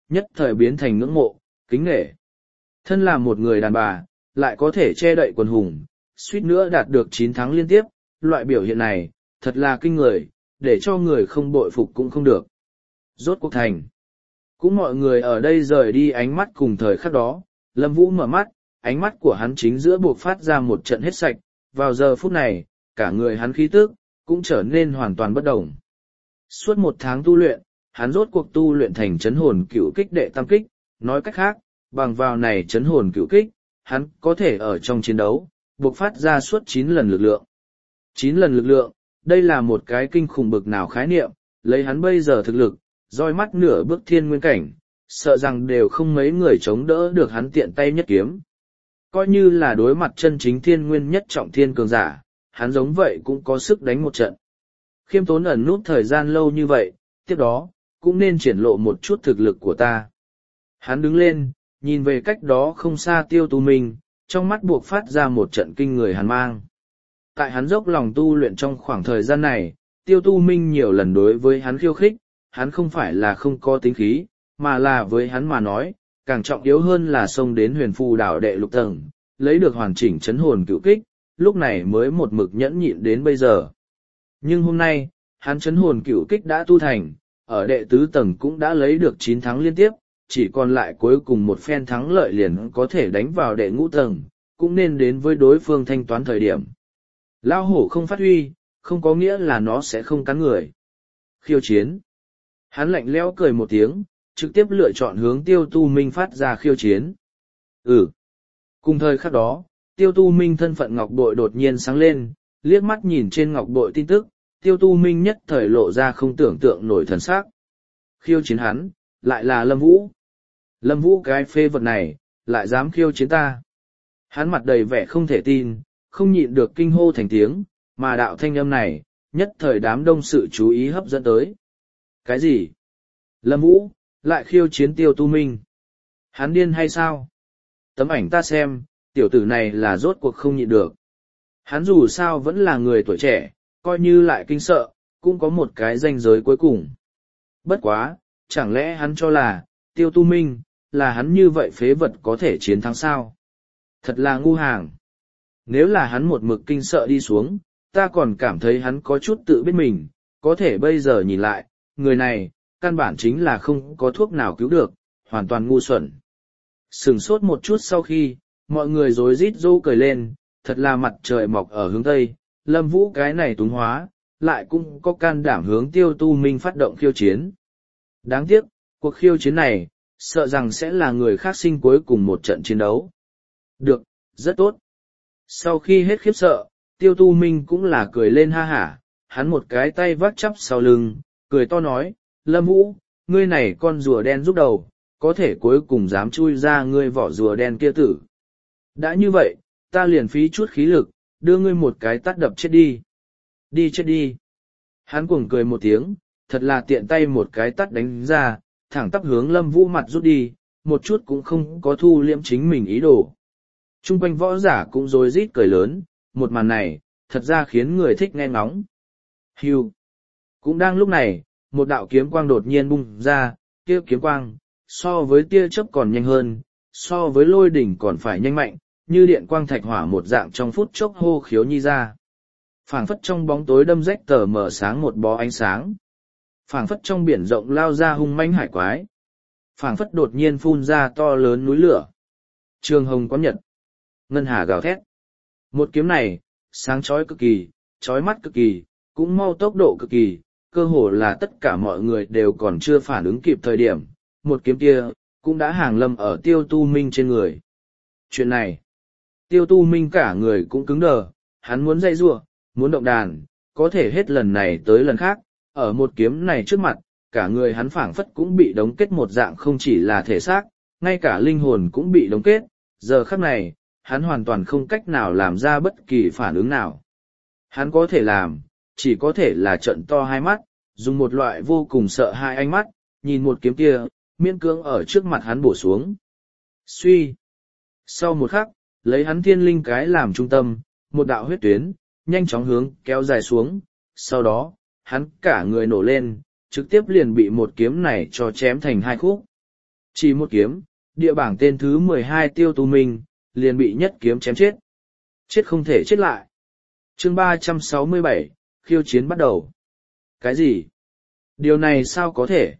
[SPEAKER 1] nhất thời biến thành ngưỡng mộ, kính nể. Thân là một người đàn bà, lại có thể che đậy quần hùng, suýt nữa đạt được chín thắng liên tiếp, loại biểu hiện này, thật là kinh người, để cho người không bội phục cũng không được. Rốt cuộc thành. Cũng mọi người ở đây rời đi ánh mắt cùng thời khắc đó, Lâm Vũ mở mắt, ánh mắt của hắn chính giữa buộc phát ra một trận hết sạch, vào giờ phút này, cả người hắn khí tức cũng trở nên hoàn toàn bất đồng. Suốt một tháng tu luyện, hắn rốt cuộc tu luyện thành chấn hồn cửu kích đệ tam kích, nói cách khác, bằng vào này chấn hồn cửu kích, hắn có thể ở trong chiến đấu, buộc phát ra suốt chín lần lực lượng. chín lần lực lượng, đây là một cái kinh khủng bực nào khái niệm, lấy hắn bây giờ thực lực, roi mắt nửa bước thiên nguyên cảnh, sợ rằng đều không mấy người chống đỡ được hắn tiện tay nhất kiếm. Coi như là đối mặt chân chính thiên nguyên nhất trọng thiên cường giả, hắn giống vậy cũng có sức đánh một trận. Khiêm tốn ẩn nút thời gian lâu như vậy, tiếp đó, cũng nên triển lộ một chút thực lực của ta. Hắn đứng lên, nhìn về cách đó không xa Tiêu Tu Minh, trong mắt buộc phát ra một trận kinh người hàn mang. Tại hắn dốc lòng tu luyện trong khoảng thời gian này, Tiêu Tu Minh nhiều lần đối với hắn khiêu khích, hắn không phải là không có tính khí, mà là với hắn mà nói, càng trọng yếu hơn là xông đến huyền phù đảo đệ lục tầng, lấy được hoàn chỉnh chấn hồn cựu kích, lúc này mới một mực nhẫn nhịn đến bây giờ. Nhưng hôm nay, hắn chấn hồn cựu kích đã tu thành, ở đệ tứ tầng cũng đã lấy được chín thắng liên tiếp, chỉ còn lại cuối cùng một phen thắng lợi liền có thể đánh vào đệ ngũ tầng, cũng nên đến với đối phương thanh toán thời điểm. Lao hổ không phát huy, không có nghĩa là nó sẽ không cắn người. Khiêu chiến. Hắn lạnh lẽo cười một tiếng, trực tiếp lựa chọn hướng Tiêu Tu Minh phát ra khiêu chiến. Ừ. Cùng thời khắc đó, Tiêu Tu Minh thân phận ngọc bội đột nhiên sáng lên, liếc mắt nhìn trên ngọc bội tin tức, Tiêu Tu Minh nhất thời lộ ra không tưởng tượng nổi thần sắc. Khiêu chiến hắn, lại là Lâm Vũ. Lâm Vũ cái phê vật này, lại dám khiêu chiến ta. Hắn mặt đầy vẻ không thể tin, không nhịn được kinh hô thành tiếng, mà đạo thanh âm này, nhất thời đám đông sự chú ý hấp dẫn tới. Cái gì? Lâm Vũ, lại khiêu chiến Tiêu Tu Minh. Hắn điên hay sao? Tấm ảnh ta xem, tiểu tử này là rốt cuộc không nhịn được. Hắn dù sao vẫn là người tuổi trẻ, coi như lại kinh sợ, cũng có một cái ranh giới cuối cùng. Bất quá, chẳng lẽ hắn cho là, Tiêu Tu Minh, là hắn như vậy phế vật có thể chiến thắng sao? Thật là ngu hàng. Nếu là hắn một mực kinh sợ đi xuống, ta còn cảm thấy hắn có chút tự biết mình, có thể bây giờ nhìn lại, người này, căn bản chính là không có thuốc nào cứu được, hoàn toàn ngu xuẩn. Sừng sốt một chút sau khi, mọi người rối rít rô cười lên, thật là mặt trời mọc ở hướng Tây, Lâm Vũ cái này túng hóa, lại cũng có can đảm hướng Tiêu Tu Minh phát động khiêu chiến. Đáng tiếc, cuộc khiêu chiến này, sợ rằng sẽ là người khác sinh cuối cùng một trận chiến đấu. Được, rất tốt. Sau khi hết khiếp sợ, Tiêu Tu Minh cũng là cười lên ha hả, hắn một cái tay vác chắp sau lưng, cười to nói, Lâm Vũ, ngươi này con rùa đen giúp đầu, có thể cuối cùng dám chui ra ngươi vỏ rùa đen kia tử. Đã như vậy, ta liền phí chút khí lực, đưa ngươi một cái tát đập chết đi. Đi chết đi. Hắn cuồng cười một tiếng, thật là tiện tay một cái tát đánh ra, thẳng tắp hướng Lâm Vũ mặt rút đi, một chút cũng không có thu liễm chính mình ý đồ. Trung quanh võ giả cũng rối rít cười lớn, một màn này, thật ra khiến người thích nghe ngóng. Hưu. Cũng đang lúc này, một đạo kiếm quang đột nhiên bung ra, kia kiếm quang, so với tia chớp còn nhanh hơn, so với lôi đỉnh còn phải nhanh mạnh, như điện quang thạch hỏa một dạng trong phút chốc hô khiếu nhi ra. Phảng phất trong bóng tối đâm rách tờ mở sáng một bó ánh sáng. Phảng phất trong biển rộng lao ra hung manh hải quái. Phảng phất đột nhiên phun ra to lớn núi lửa. Trường hồng quán nhật. Ngân hà gào thét. Một kiếm này, sáng chói cực kỳ, chói mắt cực kỳ, cũng mau tốc độ cực kỳ, cơ hồ là tất cả mọi người đều còn chưa phản ứng kịp thời điểm. Một kiếm kia, cũng đã hàng lâm ở Tiêu Tu Minh trên người. Chuyện này, Tiêu Tu Minh cả người cũng cứng đờ, hắn muốn dây rua, muốn động đàn, có thể hết lần này tới lần khác, ở một kiếm này trước mặt, cả người hắn phảng phất cũng bị đóng kết một dạng không chỉ là thể xác, ngay cả linh hồn cũng bị đóng kết, giờ khắc này, hắn hoàn toàn không cách nào làm ra bất kỳ phản ứng nào. Hắn có thể làm, chỉ có thể là trợn to hai mắt, dùng một loại vô cùng sợ hai ánh mắt, nhìn một kiếm kia, miễn cưỡng ở trước mặt hắn bổ xuống. Suy. Sau một khắc, lấy hắn thiên linh cái làm trung tâm, một đạo huyết tuyến, nhanh chóng hướng kéo dài xuống, sau đó, hắn cả người nổ lên, trực tiếp liền bị một kiếm này cho chém thành hai khúc. Chỉ một kiếm, địa bảng tên thứ mười hai Tiêu Tu Minh, liền bị nhất kiếm chém chết. Chết không thể chết lại. chương ba trăm sáu mươi bảy, khiêu chiến bắt đầu. Cái gì? Điều này sao có thể?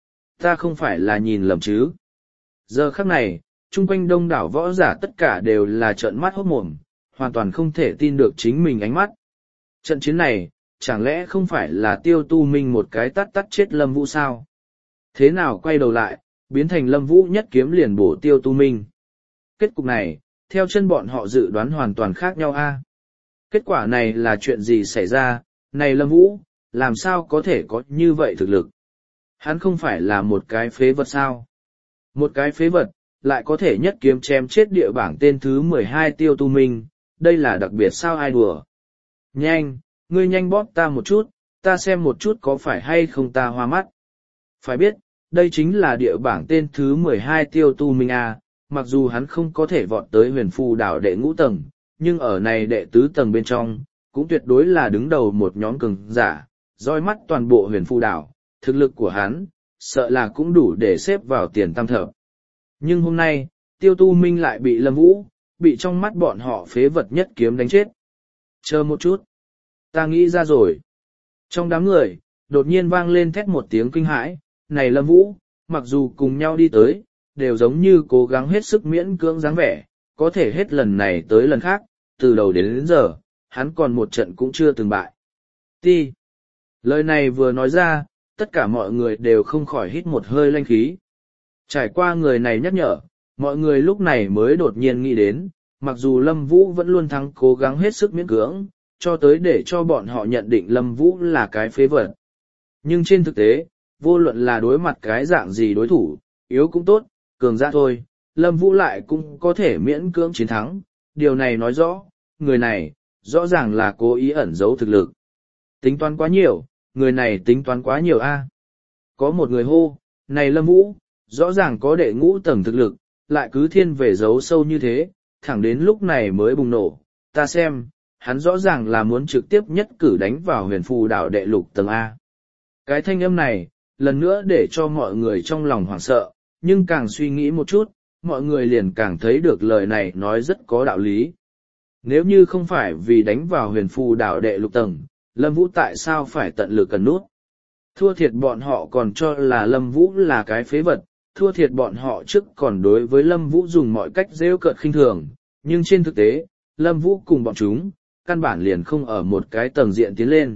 [SPEAKER 1] Ta không phải là nhìn lầm chứ? Giờ khắc này, chung quanh đông đảo võ giả tất cả đều là trợn mắt hốt mồm, hoàn toàn không thể tin được chính mình ánh mắt. Trận chiến này, chẳng lẽ không phải là Tiêu Tu Minh một cái tắt tắt chết Lâm Vũ sao? Thế nào quay đầu lại, biến thành Lâm Vũ nhất kiếm liền bổ Tiêu Tu Minh? Kết cục này, theo chân bọn họ dự đoán hoàn toàn khác nhau a. Kết quả này là chuyện gì xảy ra? Này Lâm Vũ, làm sao có thể có như vậy thực lực? Hắn không phải là một cái phế vật sao? Một cái phế vật, lại có thể nhất kiếm chém chết địa bảng tên thứ mười hai Tiêu Tu Minh, đây là đặc biệt sao ai đùa? Nhanh, ngươi nhanh bóp ta một chút, ta xem một chút có phải hay không ta hoa mắt. Phải biết, đây chính là địa bảng tên thứ mười hai Tiêu Tu Minh A, mặc dù hắn không có thể vọt tới huyền phù đảo đệ ngũ tầng, nhưng ở này đệ tứ tầng bên trong, cũng tuyệt đối là đứng đầu một nhóm cường giả, roi mắt toàn bộ huyền phù đảo, thực lực của hắn, sợ là cũng đủ để xếp vào tiền tam thập. Nhưng hôm nay, Tiêu Tu Minh lại bị Lâm Vũ, bị trong mắt bọn họ phế vật nhất kiếm đánh chết. Chờ một chút. Ta nghĩ ra rồi. Trong đám người, đột nhiên vang lên thét một tiếng kinh hãi, này Lâm Vũ, mặc dù cùng nhau đi tới, đều giống như cố gắng hết sức miễn cưỡng dáng vẻ, có thể hết lần này tới lần khác, từ đầu đến, đến giờ, hắn còn một trận cũng chưa từng bại. Ti. Lời này vừa nói ra, tất cả mọi người đều không khỏi hít một hơi lanh khí. Trải qua người này nhắc nhở, mọi người lúc này mới đột nhiên nghĩ đến, mặc dù Lâm Vũ vẫn luôn thắng cố gắng hết sức miễn cưỡng, cho tới để cho bọn họ nhận định Lâm Vũ là cái phế vật. Nhưng trên thực tế, vô luận là đối mặt cái dạng gì đối thủ, yếu cũng tốt, cường giả thôi, Lâm Vũ lại cũng có thể miễn cưỡng chiến thắng. Điều này nói rõ, người này, rõ ràng là cố ý ẩn giấu thực lực. Tính toán quá nhiều, người này tính toán quá nhiều a. Có một người hô, này Lâm Vũ, rõ ràng có đệ ngũ tầng thực lực, lại cứ thiên về giấu sâu như thế, thẳng đến lúc này mới bùng nổ. Ta xem, hắn rõ ràng là muốn trực tiếp nhất cử đánh vào huyền phù đảo đệ lục tầng A. Cái thanh âm này, lần nữa để cho mọi người trong lòng hoảng sợ, nhưng càng suy nghĩ một chút, mọi người liền càng thấy được lời này nói rất có đạo lý. Nếu như không phải vì đánh vào huyền phù đảo đệ lục tầng, Lâm Vũ tại sao phải tận lực cần nút? Thua thiệt bọn họ còn cho là Lâm Vũ là cái phế vật, thua thiệt bọn họ trước còn đối với Lâm Vũ dùng mọi cách rêu cợt khinh thường, nhưng trên thực tế, Lâm Vũ cùng bọn chúng, căn bản liền không ở một cái tầng diện tiến lên.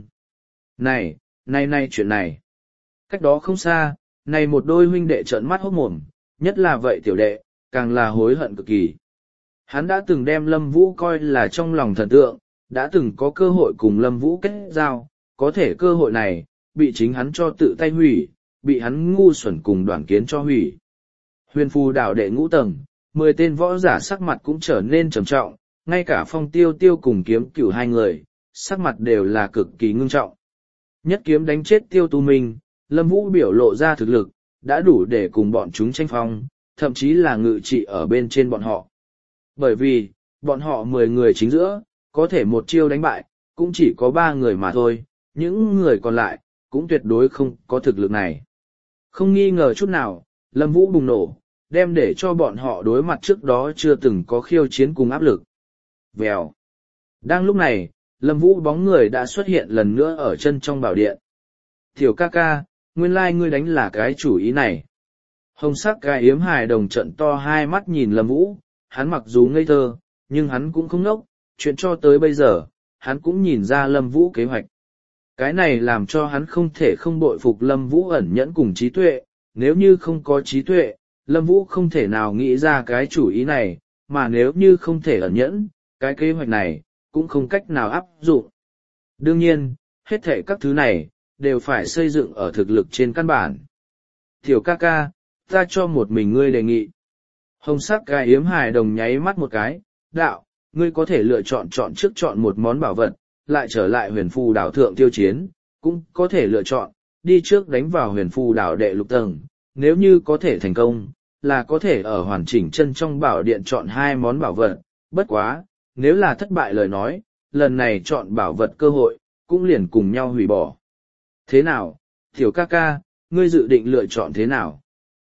[SPEAKER 1] Này, này này chuyện này. Cách đó không xa, này một đôi huynh đệ trợn mắt hốt mồm, nhất là vậy tiểu đệ, càng là hối hận cực kỳ. Hắn đã từng đem Lâm Vũ coi là trong lòng thần tượng, đã từng có cơ hội cùng Lâm Vũ kết giao, có thể cơ hội này, bị chính hắn cho tự tay hủy, bị hắn ngu xuẩn cùng đoàn kiến cho hủy. Huyền phù đảo đệ ngũ tầng, mười tên võ giả sắc mặt cũng trở nên trầm trọng, ngay cả Phong Tiêu Tiêu cùng Kiếm Cửu hai người, sắc mặt đều là cực kỳ ngưng trọng. Nhất kiếm đánh chết Tiêu Tu Minh, Lâm Vũ biểu lộ ra thực lực, đã đủ để cùng bọn chúng tranh phong, thậm chí là ngự trị ở bên trên bọn họ. Bởi vì, bọn họ mười người chính giữa, có thể một chiêu đánh bại, cũng chỉ có ba người mà thôi, những người còn lại, cũng tuyệt đối không có thực lực này. Không nghi ngờ chút nào, Lâm Vũ bùng nổ, đem để cho bọn họ đối mặt trước đó chưa từng có khiêu chiến cùng áp lực. Vèo. Đang lúc này, Lâm Vũ bóng người đã xuất hiện lần nữa ở chân trong bảo điện. Tiểu ca ca, nguyên lai like ngươi đánh là cái chủ ý này. Hồng sắc gai yếm hài đồng trận to hai mắt nhìn Lâm Vũ, hắn mặc dù ngây thơ, nhưng hắn cũng không ngốc, chuyện cho tới bây giờ, hắn cũng nhìn ra Lâm Vũ kế hoạch. Cái này làm cho hắn không thể không bội phục Lâm Vũ ẩn nhẫn cùng trí tuệ, nếu như không có trí tuệ, Lâm Vũ không thể nào nghĩ ra cái chủ ý này, mà nếu như không thể ẩn nhẫn, cái kế hoạch này, cũng không cách nào áp dụng. Đương nhiên, hết thể các thứ này, đều phải xây dựng ở thực lực trên căn bản. Tiểu ca ca, ta cho một mình ngươi đề nghị. Hồng sắc gai yếm hài đồng nháy mắt một cái, đạo, ngươi có thể lựa chọn chọn trước chọn một món bảo vật, lại trở lại huyền phù đảo thượng tiêu chiến, cũng có thể lựa chọn, đi trước đánh vào huyền phù đảo đệ lục tầng, nếu như có thể thành công, là có thể ở hoàn chỉnh chân trong bảo điện chọn hai món bảo vật, bất quá, nếu là thất bại lời nói, lần này chọn bảo vật cơ hội, cũng liền cùng nhau hủy bỏ. Thế nào, tiểu ca ca, ngươi dự định lựa chọn thế nào?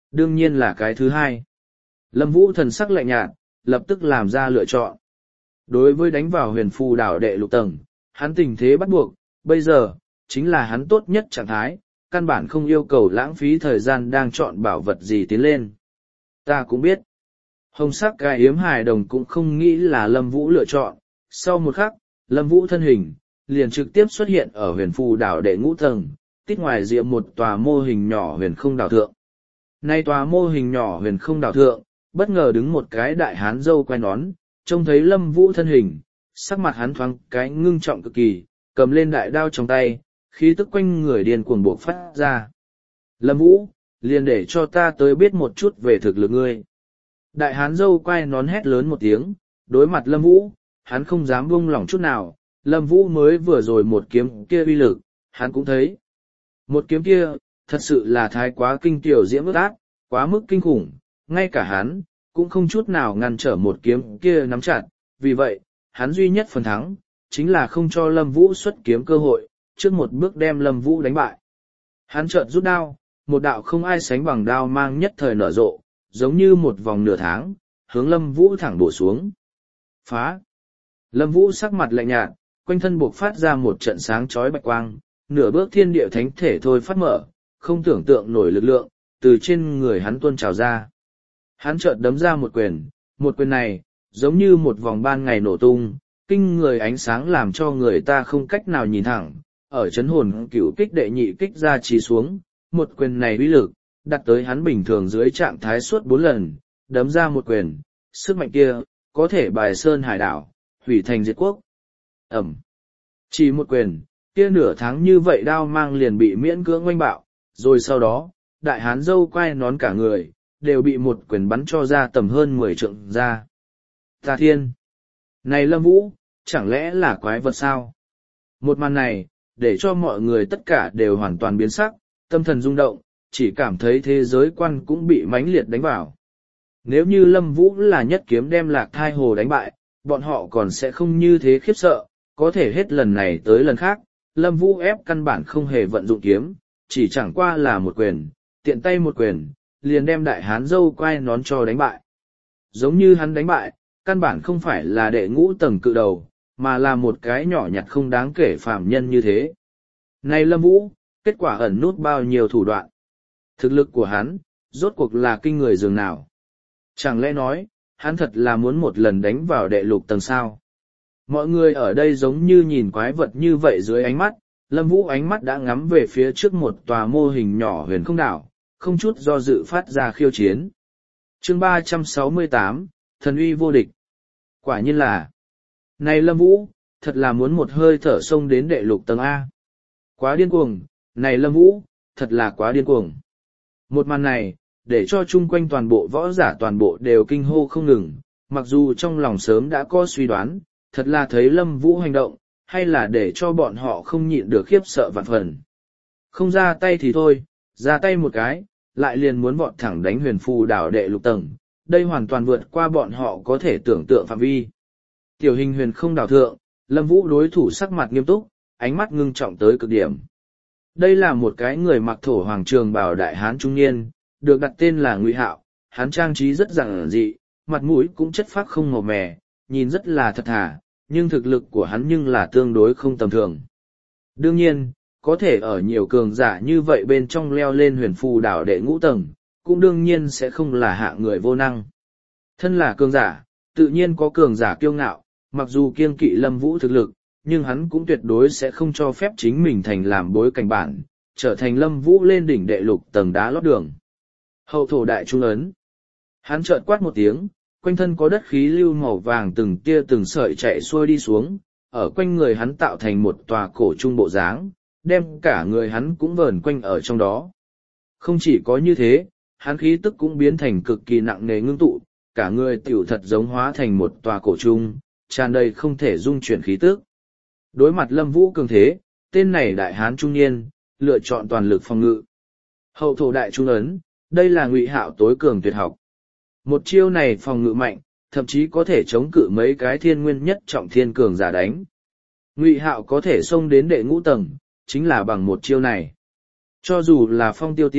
[SPEAKER 1] Đương nhiên là cái thứ hai. Lâm Vũ thần sắc lạnh nhạt, lập tức làm ra lựa chọn. Đối với đánh vào huyền phù đảo đệ lục tầng, hắn tình thế bắt buộc, bây giờ, chính là hắn tốt nhất trạng thái, căn bản không yêu cầu lãng phí thời gian đang chọn bảo vật gì tiến lên. Ta cũng biết, hồng sắc gai yếm hài đồng cũng không nghĩ là Lâm Vũ lựa chọn, sau một khắc, Lâm Vũ thân hình, liền trực tiếp xuất hiện ở huyền phù đảo đệ ngũ tầng, tít ngoài rìa một tòa mô hình nhỏ huyền không đảo thượng. Nay tòa mô hình nhỏ huyền không đảo thượng, bất ngờ đứng một cái đại hán râu quai nón, trông thấy Lâm Vũ thân hình, sắc mặt hắn thoáng cái ngưng trọng cực kỳ, cầm lên đại đao trong tay, khí tức quanh người điên cuồng buộc phát ra. Lâm Vũ, liền để cho ta tới biết một chút về thực lực ngươi. Đại hán râu quai nón hét lớn một tiếng, đối mặt Lâm Vũ, hắn không dám buông lỏng chút nào, Lâm Vũ mới vừa rồi một kiếm kia uy lực, hắn cũng thấy. Một kiếm kia, thật sự là thái quá kinh tiểu diễm ước ác, quá mức kinh khủng, ngay cả hắn, cũng không chút nào ngăn trở một kiếm kia nắm chặt, vì vậy, hắn duy nhất phần thắng, chính là không cho Lâm Vũ xuất kiếm cơ hội, trước một bước đem Lâm Vũ đánh bại. Hắn chợt rút đao, một đạo không ai sánh bằng đao mang nhất thời nở rộ, giống như một vòng nửa tháng, hướng Lâm Vũ thẳng bổ xuống. Phá! Lâm Vũ sắc mặt lạnh nhạt, quanh thân buộc phát ra một trận sáng chói bạch quang, nửa bước thiên địa thánh thể thôi phát mở, không tưởng tượng nổi lực lượng, từ trên người hắn tuôn trào ra. Hắn chợt đấm ra một quyền, một quyền này, giống như một vòng ban ngày nổ tung, kinh người ánh sáng làm cho người ta không cách nào nhìn thẳng, ở chấn hồn cửu kích đệ nhị kích ra trì xuống, một quyền này uy lực, đặt tới hắn bình thường dưới trạng thái suốt bốn lần, đấm ra một quyền, sức mạnh kia, có thể bài sơn hải đảo, hủy thành diệt quốc. Ẩm. Chỉ một quyền, kia nửa tháng như vậy đao mang liền bị miễn cưỡng oanh bạo, rồi sau đó, đại hán dâu quay nón cả người, đều bị một quyền bắn cho ra tầm hơn mười trượng ra. Tà thiên! Này Lâm Vũ, chẳng lẽ là quái vật sao? Một màn này, để cho mọi người tất cả đều hoàn toàn biến sắc, tâm thần rung động, chỉ cảm thấy thế giới quan cũng bị mãnh liệt đánh vào. Nếu như Lâm Vũ là nhất kiếm đem Lạc Thai Hồ đánh bại, bọn họ còn sẽ không như thế khiếp sợ, có thể hết lần này tới lần khác, Lâm Vũ ép căn bản không hề vận dụng kiếm, chỉ chẳng qua là một quyền, tiện tay một quyền, liền đem đại hán dâu quai nón cho đánh bại. Giống như hắn đánh bại, căn bản không phải là đệ ngũ tầng cự đầu, mà là một cái nhỏ nhặt không đáng kể phàm nhân như thế. Này Lâm Vũ, kết quả ẩn nút bao nhiêu thủ đoạn. Thực lực của hắn, rốt cuộc là kinh người dường nào. Chẳng lẽ nói, hắn thật là muốn một lần đánh vào đệ lục tầng sao. Mọi người ở đây giống như nhìn quái vật như vậy dưới ánh mắt, Lâm Vũ ánh mắt đã ngắm về phía trước một tòa mô hình nhỏ huyền không đảo, không chút do dự phát ra khiêu chiến. Chương ba trăm sáu mươi tám, Thần uy vô địch. Quả nhiên là, này Lâm Vũ, thật là muốn một hơi thở xông đến đệ lục tầng A. Quá điên cuồng, này Lâm Vũ, thật là quá điên cuồng. Một màn này, để cho chung quanh toàn bộ võ giả toàn bộ đều kinh hô không ngừng, mặc dù trong lòng sớm đã có suy đoán, thật là thấy Lâm Vũ hành động, hay là để cho bọn họ không nhịn được khiếp sợ vạn phần. Không ra tay thì thôi, ra tay một cái, lại liền muốn vọt thẳng đánh huyền phù đảo đệ lục tầng, đây hoàn toàn vượt qua bọn họ có thể tưởng tượng phạm vi. Tiểu hình huyền không đảo thượng, Lâm Vũ đối thủ sắc mặt nghiêm túc, ánh mắt ngưng trọng tới cực điểm. Đây là một cái người mặc thổ hoàng trường bào đại hán trung niên, được đặt tên là Ngụy Hạo, hắn trang trí rất giản dị, mặt mũi cũng chất phác không màu mè, nhìn rất là thật thà, nhưng thực lực của hắn nhưng là tương đối không tầm thường. Đương nhiên, có thể ở nhiều cường giả như vậy bên trong leo lên huyền phù đảo đệ ngũ tầng, cũng đương nhiên sẽ không là hạng người vô năng. Thân là cường giả, tự nhiên có cường giả kiêu ngạo, mặc dù kiêng kỵ Lâm Vũ thực lực, nhưng hắn cũng tuyệt đối sẽ không cho phép chính mình thành làm bối cảnh bản, trở thành Lâm Vũ lên đỉnh đệ lục tầng đá lót đường. Hậu thổ đại trung ấn. Hắn chợt quát một tiếng, quanh thân có đất khí lưu màu vàng từng tia từng sợi chạy xuôi đi xuống, ở quanh người hắn tạo thành một tòa cổ trung bộ dáng, đem cả người hắn cũng vờn quanh ở trong đó. Không chỉ có như thế, hắn khí tức cũng biến thành cực kỳ nặng nề ngưng tụ, cả người tiểu thật giống hóa thành một tòa cổ trung, tràn đầy không thể dung chuyển khí tức. Đối mặt Lâm Vũ cường thế, tên này đại hán trung niên, lựa chọn toàn lực phòng ngự. Hậu thổ đại trung ấn, đây là Ngụy Hạo tối cường tuyệt học. Một chiêu này phòng ngự mạnh, thậm chí có thể chống cự mấy cái thiên nguyên nhất trọng thiên cường giả đánh. Ngụy Hạo có thể xông đến đệ ngũ tầng, chính là bằng một chiêu này. Cho dù là Phong Tiêu Tiêu,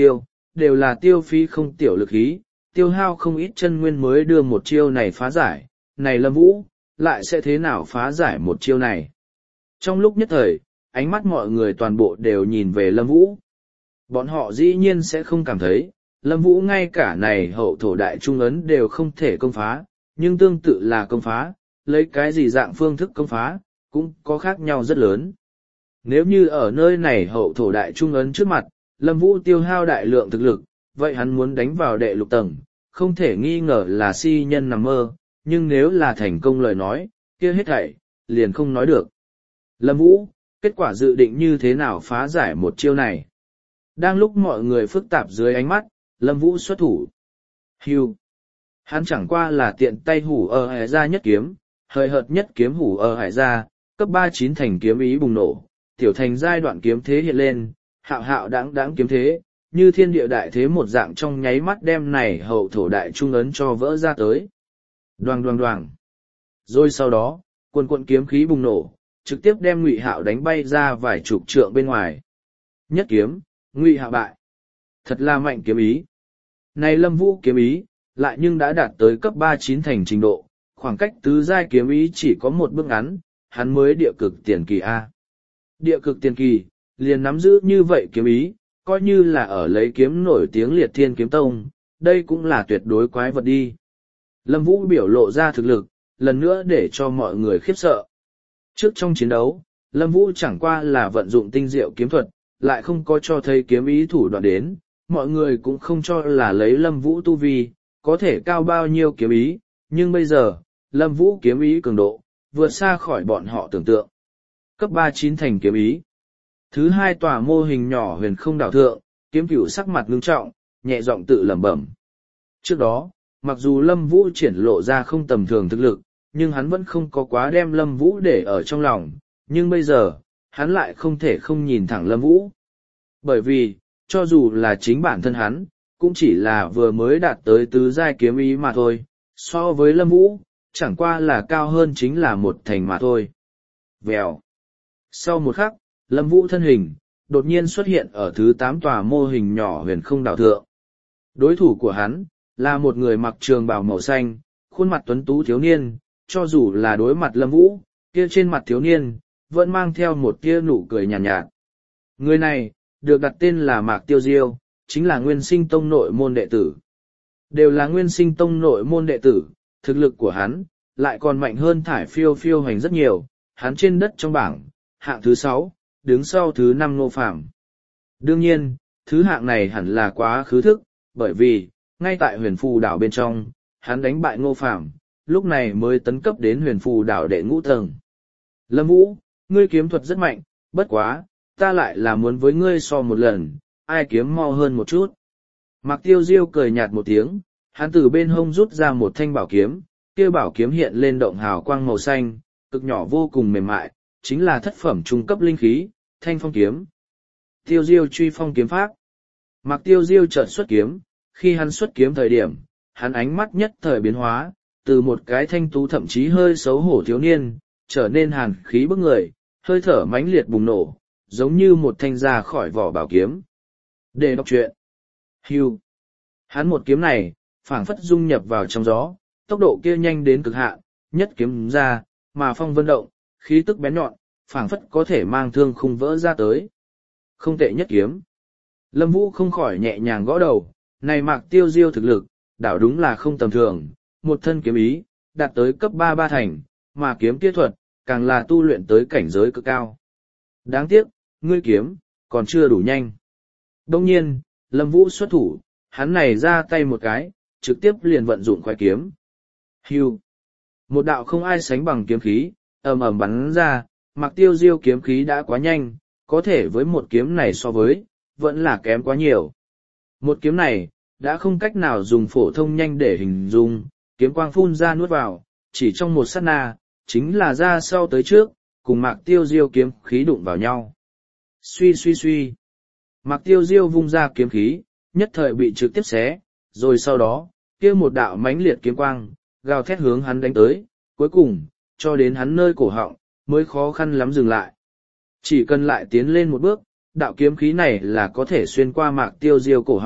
[SPEAKER 1] đều là tiêu phí không tiểu lực khí, tiêu hao không ít chân nguyên mới đưa một chiêu này phá giải, này Lâm Vũ, lại sẽ thế nào phá giải một chiêu này. Trong lúc nhất thời, ánh mắt mọi người toàn bộ đều nhìn về Lâm Vũ. Bọn họ dĩ nhiên sẽ không cảm thấy, Lâm Vũ ngay cả này hậu thổ đại trung ấn đều không thể công phá, nhưng tương tự là công phá, lấy cái gì dạng phương thức công phá, cũng có khác nhau rất lớn. Nếu như ở nơi này hậu thổ đại trung ấn trước mặt, Lâm Vũ tiêu hao đại lượng thực lực, vậy hắn muốn đánh vào đệ lục tầng, không thể nghi ngờ là si nhân nằm mơ, nhưng nếu là thành công lời nói, kia hết thảy, liền không nói được. Lâm Vũ, kết quả dự định như thế nào phá giải một chiêu này? Đang lúc mọi người phức tạp dưới ánh mắt, Lâm Vũ xuất thủ. Hưu. Hắn chẳng qua là tiện tay hủ ở hải ra nhất kiếm, hời hợt nhất kiếm hủ ở hải ra, cấp ba chín thành kiếm ý bùng nổ, tiểu thành giai đoạn kiếm thế hiện lên, hạo hạo đáng đáng kiếm thế, như thiên địa đại thế một dạng trong nháy mắt đem này hậu thổ đại trung ấn cho vỡ ra tới. Đoàng đoàng đoàng. Rồi sau đó, quần quận kiếm khí bùng nổ, trực tiếp đem Ngụy Hạo đánh bay ra vài chục trượng bên ngoài. Nhất kiếm, Ngụy Hạo bại. Thật là mạnh kiếm ý. Này Lâm Vũ kiếm ý, lại nhưng đã đạt tới cấp ba chín thành trình độ, khoảng cách tứ giai kiếm ý chỉ có một bước ngắn, hắn mới địa cực tiền kỳ A. Địa cực tiền kỳ, liền nắm giữ như vậy kiếm ý, coi như là ở lấy kiếm nổi tiếng liệt thiên kiếm tông, đây cũng là tuyệt đối quái vật đi. Lâm Vũ biểu lộ ra thực lực, lần nữa để cho mọi người khiếp sợ. Trước trong chiến đấu, Lâm Vũ chẳng qua là vận dụng tinh diệu kiếm thuật, lại không có cho thấy kiếm ý thủ đoạn đến, mọi người cũng không cho là lấy Lâm Vũ tu vi, có thể cao bao nhiêu kiếm ý, nhưng bây giờ, Lâm Vũ kiếm ý cường độ, vượt xa khỏi bọn họ tưởng tượng. Cấp ba chín thành kiếm ý. Thứ hai tòa mô hình nhỏ huyền không đảo thượng, kiếm cửu sắc mặt ngưng trọng, nhẹ giọng tự lẩm bẩm. Trước đó, mặc dù Lâm Vũ triển lộ ra không tầm thường thực lực, nhưng hắn vẫn không có quá đem Lâm Vũ để ở trong lòng, nhưng bây giờ, hắn lại không thể không nhìn thẳng Lâm Vũ. Bởi vì, cho dù là chính bản thân hắn, cũng chỉ là vừa mới đạt tới tứ giai kiếm ý mà thôi, so với Lâm Vũ, chẳng qua là cao hơn chính là một thành mà thôi. Vèo. Sau một khắc, Lâm Vũ thân hình, đột nhiên xuất hiện ở thứ tám tòa mô hình nhỏ huyền không đảo thượng. Đối thủ của hắn, là một người mặc trường bào màu xanh, khuôn mặt tuấn tú thiếu niên, cho dù là đối mặt Lâm Vũ, kia trên mặt thiếu niên, vẫn mang theo một tia nụ cười nhàn nhạt, nhạt. Người này, được đặt tên là Mạc Tiêu Diêu, chính là Nguyên Sinh Tông nội môn đệ tử. Đều là Nguyên Sinh Tông nội môn đệ tử, thực lực của hắn, lại còn mạnh hơn Thải Phiêu Phiêu Hành rất nhiều, hắn trên đất trong bảng, hạng thứ sáu, đứng sau thứ năm Ngô Phàm. Đương nhiên, thứ hạng này hẳn là quá khứ thức, bởi vì, ngay tại huyền phù đảo bên trong, hắn đánh bại Ngô Phàm, lúc này mới tấn cấp đến huyền phù đảo đệ ngũ tầng. Lâm Vũ, ngươi kiếm thuật rất mạnh, bất quá, ta lại là muốn với ngươi so một lần, ai kiếm mau hơn một chút. Mạc Tiêu Diêu cười nhạt một tiếng, hắn từ bên hông rút ra một thanh bảo kiếm, kia bảo kiếm hiện lên động hào quang màu xanh, cực nhỏ vô cùng mềm mại, chính là thất phẩm trung cấp linh khí, thanh phong kiếm. Tiêu Diêu truy phong kiếm pháp. Mạc Tiêu Diêu chợt xuất kiếm, khi hắn xuất kiếm thời điểm, hắn ánh mắt nhất thời biến hóa, từ một cái thanh tú thậm chí hơi xấu hổ thiếu niên, trở nên hàn khí bức người, hơi thở mãnh liệt bùng nổ, giống như một thanh ra khỏi vỏ bảo kiếm. Để đọc truyện. Hưu. Hắn một kiếm này, phảng phất dung nhập vào trong gió, tốc độ kia nhanh đến cực hạn, nhất kiếm ra, mà phong vân động, khí tức bén nhọn, phảng phất có thể mang thương khung vỡ ra tới. Không tệ nhất kiếm. Lâm Vũ không khỏi nhẹ nhàng gõ đầu, này Mạc Tiêu Diêu thực lực, đảo đúng là không tầm thường, một thân kiếm ý, đạt tới cấp ba ba thành, mà kiếm kia thuật, càng là tu luyện tới cảnh giới cực cao. Đáng tiếc, ngươi kiếm, còn chưa đủ nhanh. Đông nhiên, Lâm Vũ xuất thủ, hắn này ra tay một cái, trực tiếp liền vận dụng khoái kiếm. Hưu. Một đạo không ai sánh bằng kiếm khí, ầm ầm bắn ra, Mạc Tiêu Diêu kiếm khí đã quá nhanh, có thể với một kiếm này so với, vẫn là kém quá nhiều. Một kiếm này, đã không cách nào dùng phổ thông nhanh để hình dung, kiếm quang phun ra nuốt vào, chỉ trong một sát na, chính là ra sau tới trước, cùng Mạc Tiêu Diêu kiếm khí đụng vào nhau. Suy suy suy. Mạc Tiêu Diêu vung ra kiếm khí, nhất thời bị trực tiếp xé, rồi sau đó, kia một đạo mãnh liệt kiếm quang, gào thét hướng hắn đánh tới, cuối cùng, cho đến hắn nơi cổ họng, mới khó khăn lắm dừng lại. Chỉ cần lại tiến lên một bước, đạo kiếm khí này là có thể xuyên qua Mạc Tiêu Diêu cổ họng,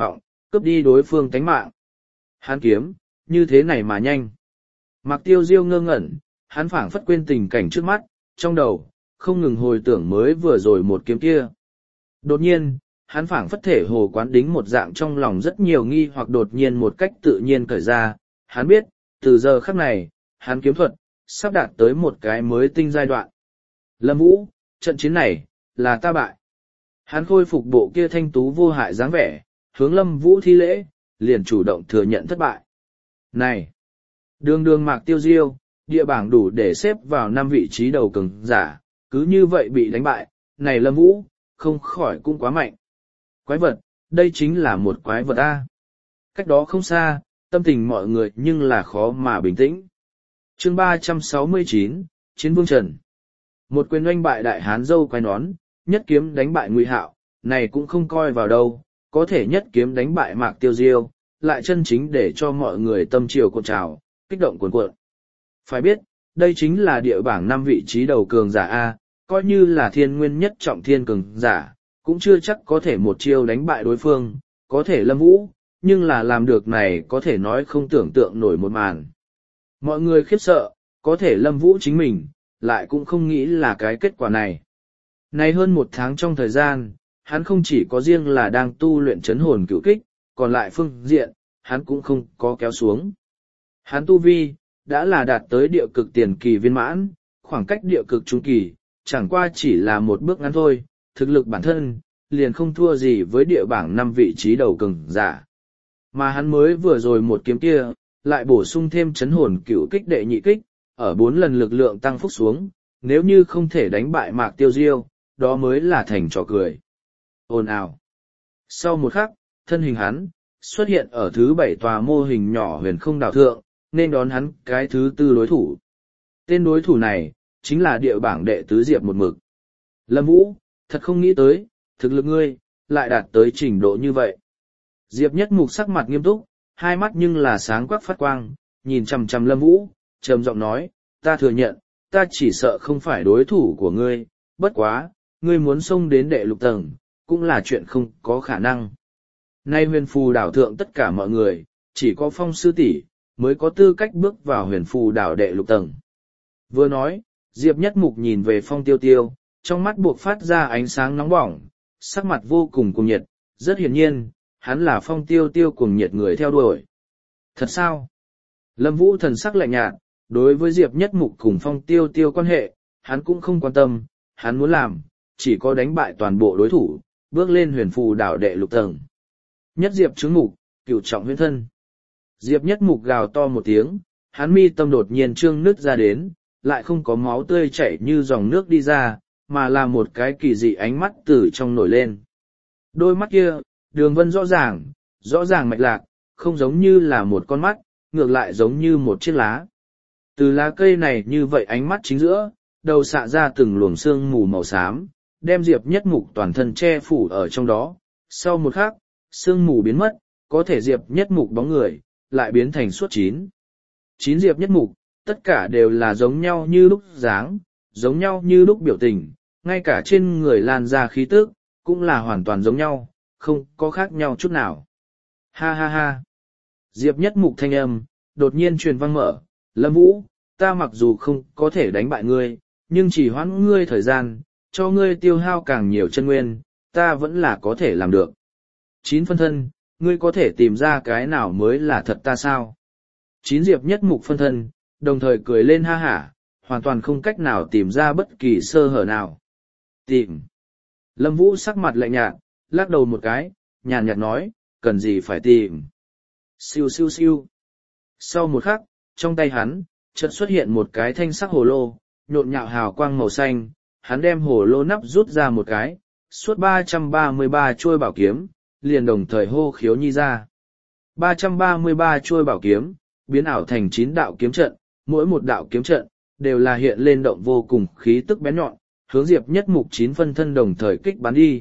[SPEAKER 1] cướp đi đối phương tánh mạng. Hắn kiếm, như thế này mà nhanh. Mạc Tiêu Diêu ngơ ngẩn, hắn phảng phất quên tình cảnh trước mắt, trong đầu, không ngừng hồi tưởng mới vừa rồi một kiếm kia. Đột nhiên, hắn phảng phất thể hồ quán đính một dạng trong lòng rất nhiều nghi hoặc đột nhiên một cách tự nhiên cởi ra, hắn biết, từ giờ khắc này, hắn kiếm thuật, sắp đạt tới một cái mới tinh giai đoạn. Lâm Vũ, trận chiến này, là ta bại. Hắn khôi phục bộ kia thanh tú vô hại dáng vẻ, hướng Lâm Vũ thi lễ, liền chủ động thừa nhận thất bại. Này! Đường đường Mạc Tiêu Diêu, địa bảng đủ để xếp vào năm vị trí đầu cường giả, cứ như vậy bị đánh bại, này Lâm Vũ, không khỏi cũng quá mạnh. Quái vật, đây chính là một quái vật A. Cách đó không xa, tâm tình mọi người nhưng là khó mà bình tĩnh. Chương ba trăm sáu mươi chín, Chiến Vương Trần. Một quyền oanh bại đại hán dâu quai nón, nhất kiếm đánh bại Ngụy Hạo, này cũng không coi vào đâu, có thể nhất kiếm đánh bại Mạc Tiêu Diêu, lại chân chính để cho mọi người tâm triều cuộn trào, kích động cuồn cuộn. Phải biết, đây chính là địa bảng năm vị trí đầu cường giả A, coi như là thiên nguyên nhất trọng thiên cường giả, cũng chưa chắc có thể một chiêu đánh bại đối phương, có thể Lâm Vũ, nhưng là làm được này có thể nói không tưởng tượng nổi một màn. Mọi người khiếp sợ, có thể Lâm Vũ chính mình, lại cũng không nghĩ là cái kết quả này. Nay hơn một tháng trong thời gian, hắn không chỉ có riêng là đang tu luyện chấn hồn cửu kích, còn lại phương diện, hắn cũng không có kéo xuống. Hắn tu vi, đã là đạt tới địa cực tiền kỳ viên mãn, khoảng cách địa cực trung kỳ, chẳng qua chỉ là một bước ngắn thôi, thực lực bản thân, liền không thua gì với địa bảng năm vị trí đầu cường giả. Mà hắn mới vừa rồi một kiếm kia, lại bổ sung thêm chấn hồn cửu kích đệ nhị kích, ở bốn lần lực lượng tăng phúc xuống, nếu như không thể đánh bại Mạc Tiêu Diêu, đó mới là thành trò cười. Ồn ào. Sau một khắc, thân hình hắn, xuất hiện ở thứ bảy tòa mô hình nhỏ huyền không đảo thượng, nên đón hắn cái thứ tư đối thủ. Tên đối thủ này, chính là địa bảng đệ tứ Diệp một mực. Lâm Vũ, thật không nghĩ tới, thực lực ngươi, lại đạt tới trình độ như vậy. Diệp nhất mục sắc mặt nghiêm túc, hai mắt nhưng là sáng quắc phát quang, nhìn chằm chằm Lâm Vũ, trầm giọng nói, ta thừa nhận, ta chỉ sợ không phải đối thủ của ngươi, bất quá, ngươi muốn xông đến đệ lục tầng, cũng là chuyện không có khả năng. Nay huyền phù đảo thượng tất cả mọi người, chỉ có Phong sư tỷ mới có tư cách bước vào huyền phù đảo đệ lục tầng. Vừa nói, Diệp nhất mục nhìn về Phong Tiêu Tiêu, trong mắt buộc phát ra ánh sáng nóng bỏng, sắc mặt vô cùng cuồng nhiệt, rất hiển nhiên, hắn là Phong Tiêu Tiêu cuồng nhiệt người theo đuổi. Thật sao? Lâm Vũ thần sắc lạnh nhạt, đối với Diệp nhất mục cùng Phong Tiêu Tiêu quan hệ, hắn cũng không quan tâm, hắn muốn làm, chỉ có đánh bại toàn bộ đối thủ, bước lên huyền phù đảo đệ lục tầng. Nhất Diệp chứng mục, cửu trọng huyễn thân. Diệp nhất mục gào to một tiếng, hắn mi tâm đột nhiên trương nứt ra đến, lại không có máu tươi chảy như dòng nước đi ra, mà là một cái kỳ dị ánh mắt từ trong nổi lên. Đôi mắt kia, đường vân rõ ràng, rõ ràng mạch lạc, không giống như là một con mắt, ngược lại giống như một chiếc lá. Từ lá cây này như vậy ánh mắt chính giữa, đầu xạ ra từng luồng sương mù màu xám, đem Diệp nhất mục toàn thân che phủ ở trong đó. Sau một khắc, sương mù biến mất, có thể Diệp nhất mục bóng người, lại biến thành suốt chín. Chín Diệp nhất mục, tất cả đều là giống nhau như lúc dáng, giống nhau như lúc biểu tình, ngay cả trên người lan ra khí tức, cũng là hoàn toàn giống nhau, không có khác nhau chút nào. Ha ha ha! Diệp nhất mục thanh âm, đột nhiên truyền vang mở, Lâm Vũ, ta mặc dù không có thể đánh bại ngươi, nhưng chỉ hoãn ngươi thời gian, cho ngươi tiêu hao càng nhiều chân nguyên, ta vẫn là có thể làm được. Chín phân thân, ngươi có thể tìm ra cái nào mới là thật ta sao? Chín Diệp nhất mục phân thân, đồng thời cười lên ha hả, hoàn toàn không cách nào tìm ra bất kỳ sơ hở nào. Tìm. Lâm Vũ sắc mặt lạnh nhạt, lắc đầu một cái, nhàn nhạt nói, cần gì phải tìm. Siêu siêu siêu. Sau một khắc, trong tay hắn, chợt xuất hiện một cái thanh sắc hồ lô, nhộn nhạo hào quang màu xanh, hắn đem hồ lô nắp rút ra một cái, suốt ba trăm ba mươi ba chuôi bảo kiếm, liền đồng thời hô khiếu nhi ra. ba trăm ba mươi ba chuôi bảo kiếm, biến ảo thành chín đạo kiếm trận, mỗi một đạo kiếm trận, đều là hiện lên động vô cùng khí tức bén nhọn, hướng Diệp nhất mục chín phân thân đồng thời kích bắn đi.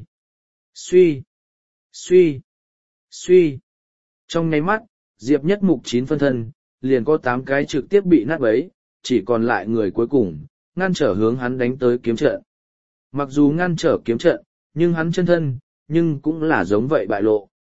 [SPEAKER 1] Suy, suy, suy. Trong nháy mắt, Diệp nhất mục chín phân thân, liền có tám cái trực tiếp bị nát bấy, chỉ còn lại người cuối cùng, ngăn trở hướng hắn đánh tới kiếm trận. Mặc dù ngăn trở kiếm trận, nhưng hắn chân thân, nhưng cũng là giống vậy bại lộ.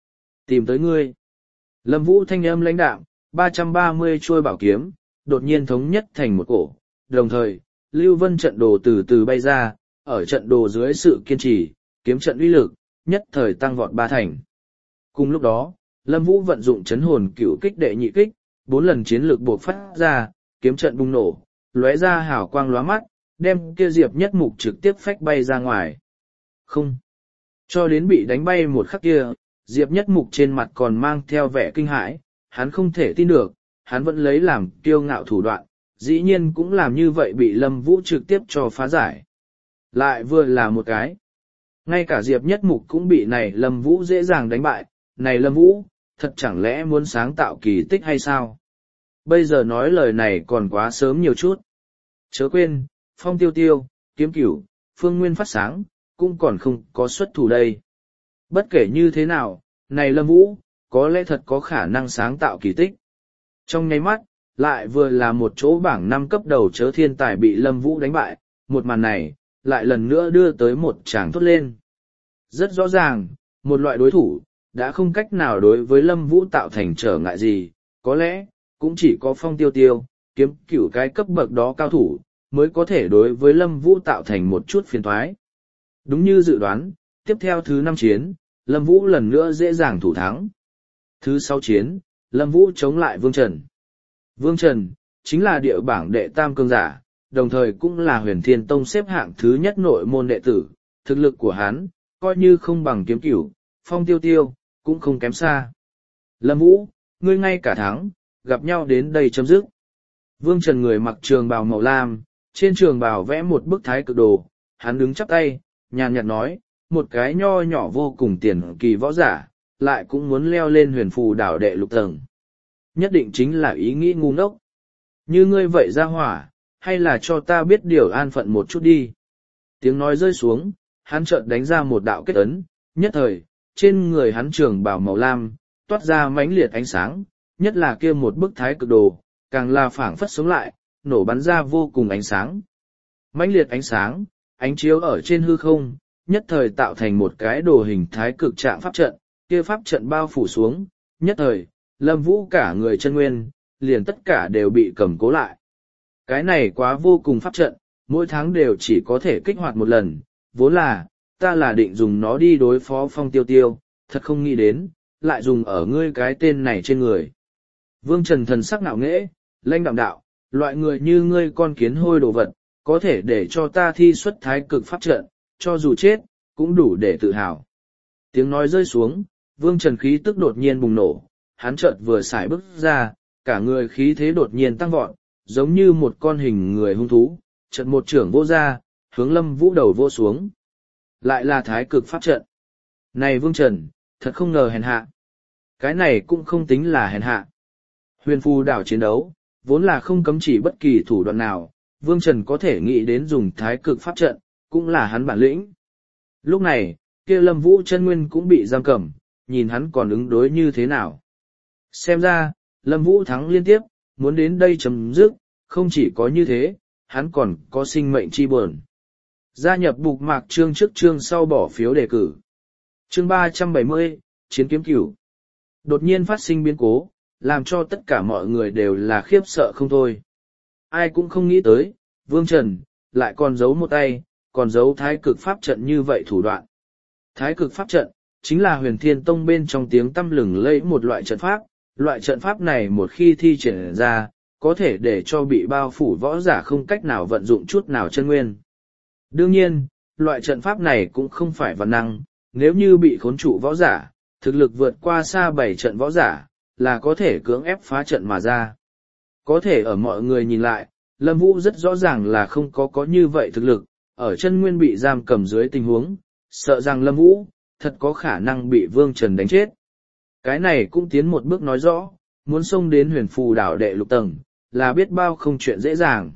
[SPEAKER 1] Tìm tới ngươi. Lâm Vũ thanh âm lãnh đạm, ba trăm ba mươi chuôi bảo kiếm, đột nhiên thống nhất thành một cổ. Đồng thời, Lưu Vân trận đồ từ từ bay ra, ở trận đồ dưới sự kiên trì, kiếm trận uy lực, nhất thời tăng vọt ba thành. Cùng lúc đó, Lâm Vũ vận dụng chấn hồn cửu kích đệ nhị kích, bốn lần chiến lược buộc phát ra, kiếm trận bùng nổ, lóe ra hào quang lóa mắt, đem kia Diệp Nhất Mục trực tiếp phách bay ra ngoài. Không. Cho đến bị đánh bay một khắc kia, Diệp Nhất Mục trên mặt còn mang theo vẻ kinh hãi, hắn không thể tin được, hắn vẫn lấy làm kiêu ngạo thủ đoạn, dĩ nhiên cũng làm như vậy bị Lâm Vũ trực tiếp cho phá giải. Lại vừa là một cái. Ngay cả Diệp Nhất Mục cũng bị này Lâm Vũ dễ dàng đánh bại, này Lâm Vũ, thật chẳng lẽ muốn sáng tạo kỳ tích hay sao? Bây giờ nói lời này còn quá sớm nhiều chút. Chớ quên, Phong Tiêu Tiêu, Kiếm Cửu, Phương Nguyên phát sáng, cũng còn không có xuất thủ đây. Bất kể như thế nào, này Lâm Vũ, có lẽ thật có khả năng sáng tạo kỳ tích. Trong nháy mắt, lại vừa là một chỗ bảng năm cấp đầu chớ thiên tài bị Lâm Vũ đánh bại, một màn này, lại lần nữa đưa tới một tràng thốt lên. Rất rõ ràng, một loại đối thủ, đã không cách nào đối với Lâm Vũ tạo thành trở ngại gì, có lẽ, cũng chỉ có Phong Tiêu Tiêu, Kiếm Cửu cái cấp bậc đó cao thủ, mới có thể đối với Lâm Vũ tạo thành một chút phiền toái. Đúng như dự đoán, tiếp theo thứ năm chiến, Lâm Vũ lần nữa dễ dàng thủ thắng. Thứ sáu chiến, Lâm Vũ chống lại Vương Trần. Vương Trần, chính là địa bảng đệ tam cường giả, đồng thời cũng là Huyền Thiên Tông xếp hạng thứ nhất nội môn đệ tử, thực lực của hắn, coi như không bằng Kiếm Cửu, Phong Tiêu Tiêu, cũng không kém xa. Lâm Vũ, ngươi ngay cả thắng, gặp nhau đến đây chấm dứt. Vương Trần người mặc trường bào màu lam, trên trường bào vẽ một bức thái cực đồ, hắn đứng chắp tay, nhàn nhạt nói, một cái nho nhỏ vô cùng tiền kỳ võ giả, lại cũng muốn leo lên huyền phù đảo đệ lục tầng. Nhất định chính là ý nghĩ ngu ngốc. Như ngươi vậy ra hỏa, hay là cho ta biết điều an phận một chút đi. Tiếng nói rơi xuống, hắn chợt đánh ra một đạo kết ấn, nhất thời, trên người hắn trường bào màu lam, toát ra mãnh liệt ánh sáng, nhất là kia một bức thái cực đồ, càng là phảng phất sống lại, nổ bắn ra vô cùng ánh sáng. Mãnh liệt ánh sáng, ánh chiếu ở trên hư không, nhất thời tạo thành một cái đồ hình thái cực trạng pháp trận, kia pháp trận bao phủ xuống, nhất thời, Lâm Vũ cả người chân nguyên, liền tất cả đều bị cầm cố lại. Cái này quá vô cùng pháp trận, mỗi tháng đều chỉ có thể kích hoạt một lần, vốn là, ta là định dùng nó đi đối phó Phong Tiêu Tiêu, thật không nghĩ đến, lại dùng ở ngươi cái tên này trên người. Vương Trần thần sắc ngạo nghễ, lanh đạm đạo, loại người như ngươi con kiến hôi đồ vật, có thể để cho ta thi xuất thái cực pháp trận, cho dù chết, cũng đủ để tự hào. Tiếng nói rơi xuống, Vương Trần khí tức đột nhiên bùng nổ, hắn chợt vừa xài bước ra, cả người khí thế đột nhiên tăng vọt, giống như một con hình người hung thú, chợt một trưởng vô ra, hướng Lâm Vũ đầu vô xuống. Lại là thái cực pháp trận. Này Vương Trần, thật không ngờ hèn hạ. Cái này cũng không tính là hèn hạ. Huyền phù đảo chiến đấu, vốn là không cấm chỉ bất kỳ thủ đoạn nào, Vương Trần có thể nghĩ đến dùng thái cực pháp trận, cũng là hắn bản lĩnh. Lúc này, kia Lâm Vũ chân nguyên cũng bị giam cầm, nhìn hắn còn ứng đối như thế nào. Xem ra, Lâm Vũ thắng liên tiếp, muốn đến đây chấm dứt, không chỉ có như thế, hắn còn có sinh mệnh chi buồn. Gia nhập Bục Mạc chương trước chương sau bỏ phiếu đề cử. Chương ba trăm bảy mươi, Chiến Kiếm Cửu. Đột nhiên phát sinh biến cố, làm cho tất cả mọi người đều là khiếp sợ không thôi. Ai cũng không nghĩ tới, Vương Trần, lại còn giấu một tay, còn giấu thái cực pháp trận như vậy thủ đoạn. Thái cực pháp trận, chính là Huyền Thiên Tông bên trong tiếng tăm lừng lẫy một loại trận pháp, loại trận pháp này một khi thi triển ra, có thể để cho bị bao phủ võ giả không cách nào vận dụng chút nào chân nguyên. Đương nhiên, loại trận pháp này cũng không phải văn năng, nếu như bị khốn trụ võ giả, thực lực vượt qua xa bảy trận võ giả, là có thể cưỡng ép phá trận mà ra. Có thể ở mọi người nhìn lại, Lâm Vũ rất rõ ràng là không có có như vậy thực lực, ở chân nguyên bị giam cầm dưới tình huống, sợ rằng Lâm Vũ, thật có khả năng bị Vương Trần đánh chết. Cái này cũng tiến một bước nói rõ, muốn xông đến huyền phù đảo đệ lục tầng, là biết bao không chuyện dễ dàng.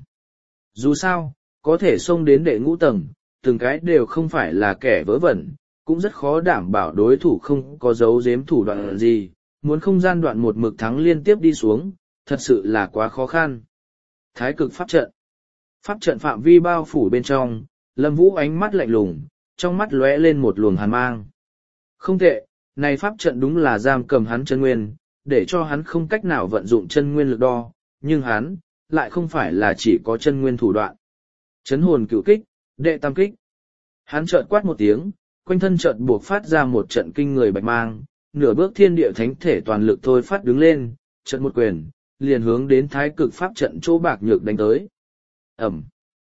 [SPEAKER 1] Dù sao, có thể xông đến đệ ngũ tầng, từng cái đều không phải là kẻ vớ vẩn, cũng rất khó đảm bảo đối thủ không có giấu giếm thủ đoạn gì, muốn không gian đoạn một mực thắng liên tiếp đi xuống, thật sự là quá khó khăn. Thái cực pháp trận. Pháp trận phạm vi bao phủ bên trong, Lâm Vũ ánh mắt lạnh lùng, trong mắt lóe lên một luồng hàn mang. Không tệ, này pháp trận đúng là giam cầm hắn chân nguyên, để cho hắn không cách nào vận dụng chân nguyên lực đo, nhưng hắn, lại không phải là chỉ có chân nguyên thủ đoạn. Chấn hồn cửu kích, đệ tam kích. Hắn chợt quát một tiếng, quanh thân chợt buộc phát ra một trận kinh người bạch mang, nửa bước thiên địa thánh thể toàn lực thôi phát đứng lên, trận một quyền, liền hướng đến thái cực pháp trận chỗ bạc nhược đánh tới. Ẩm.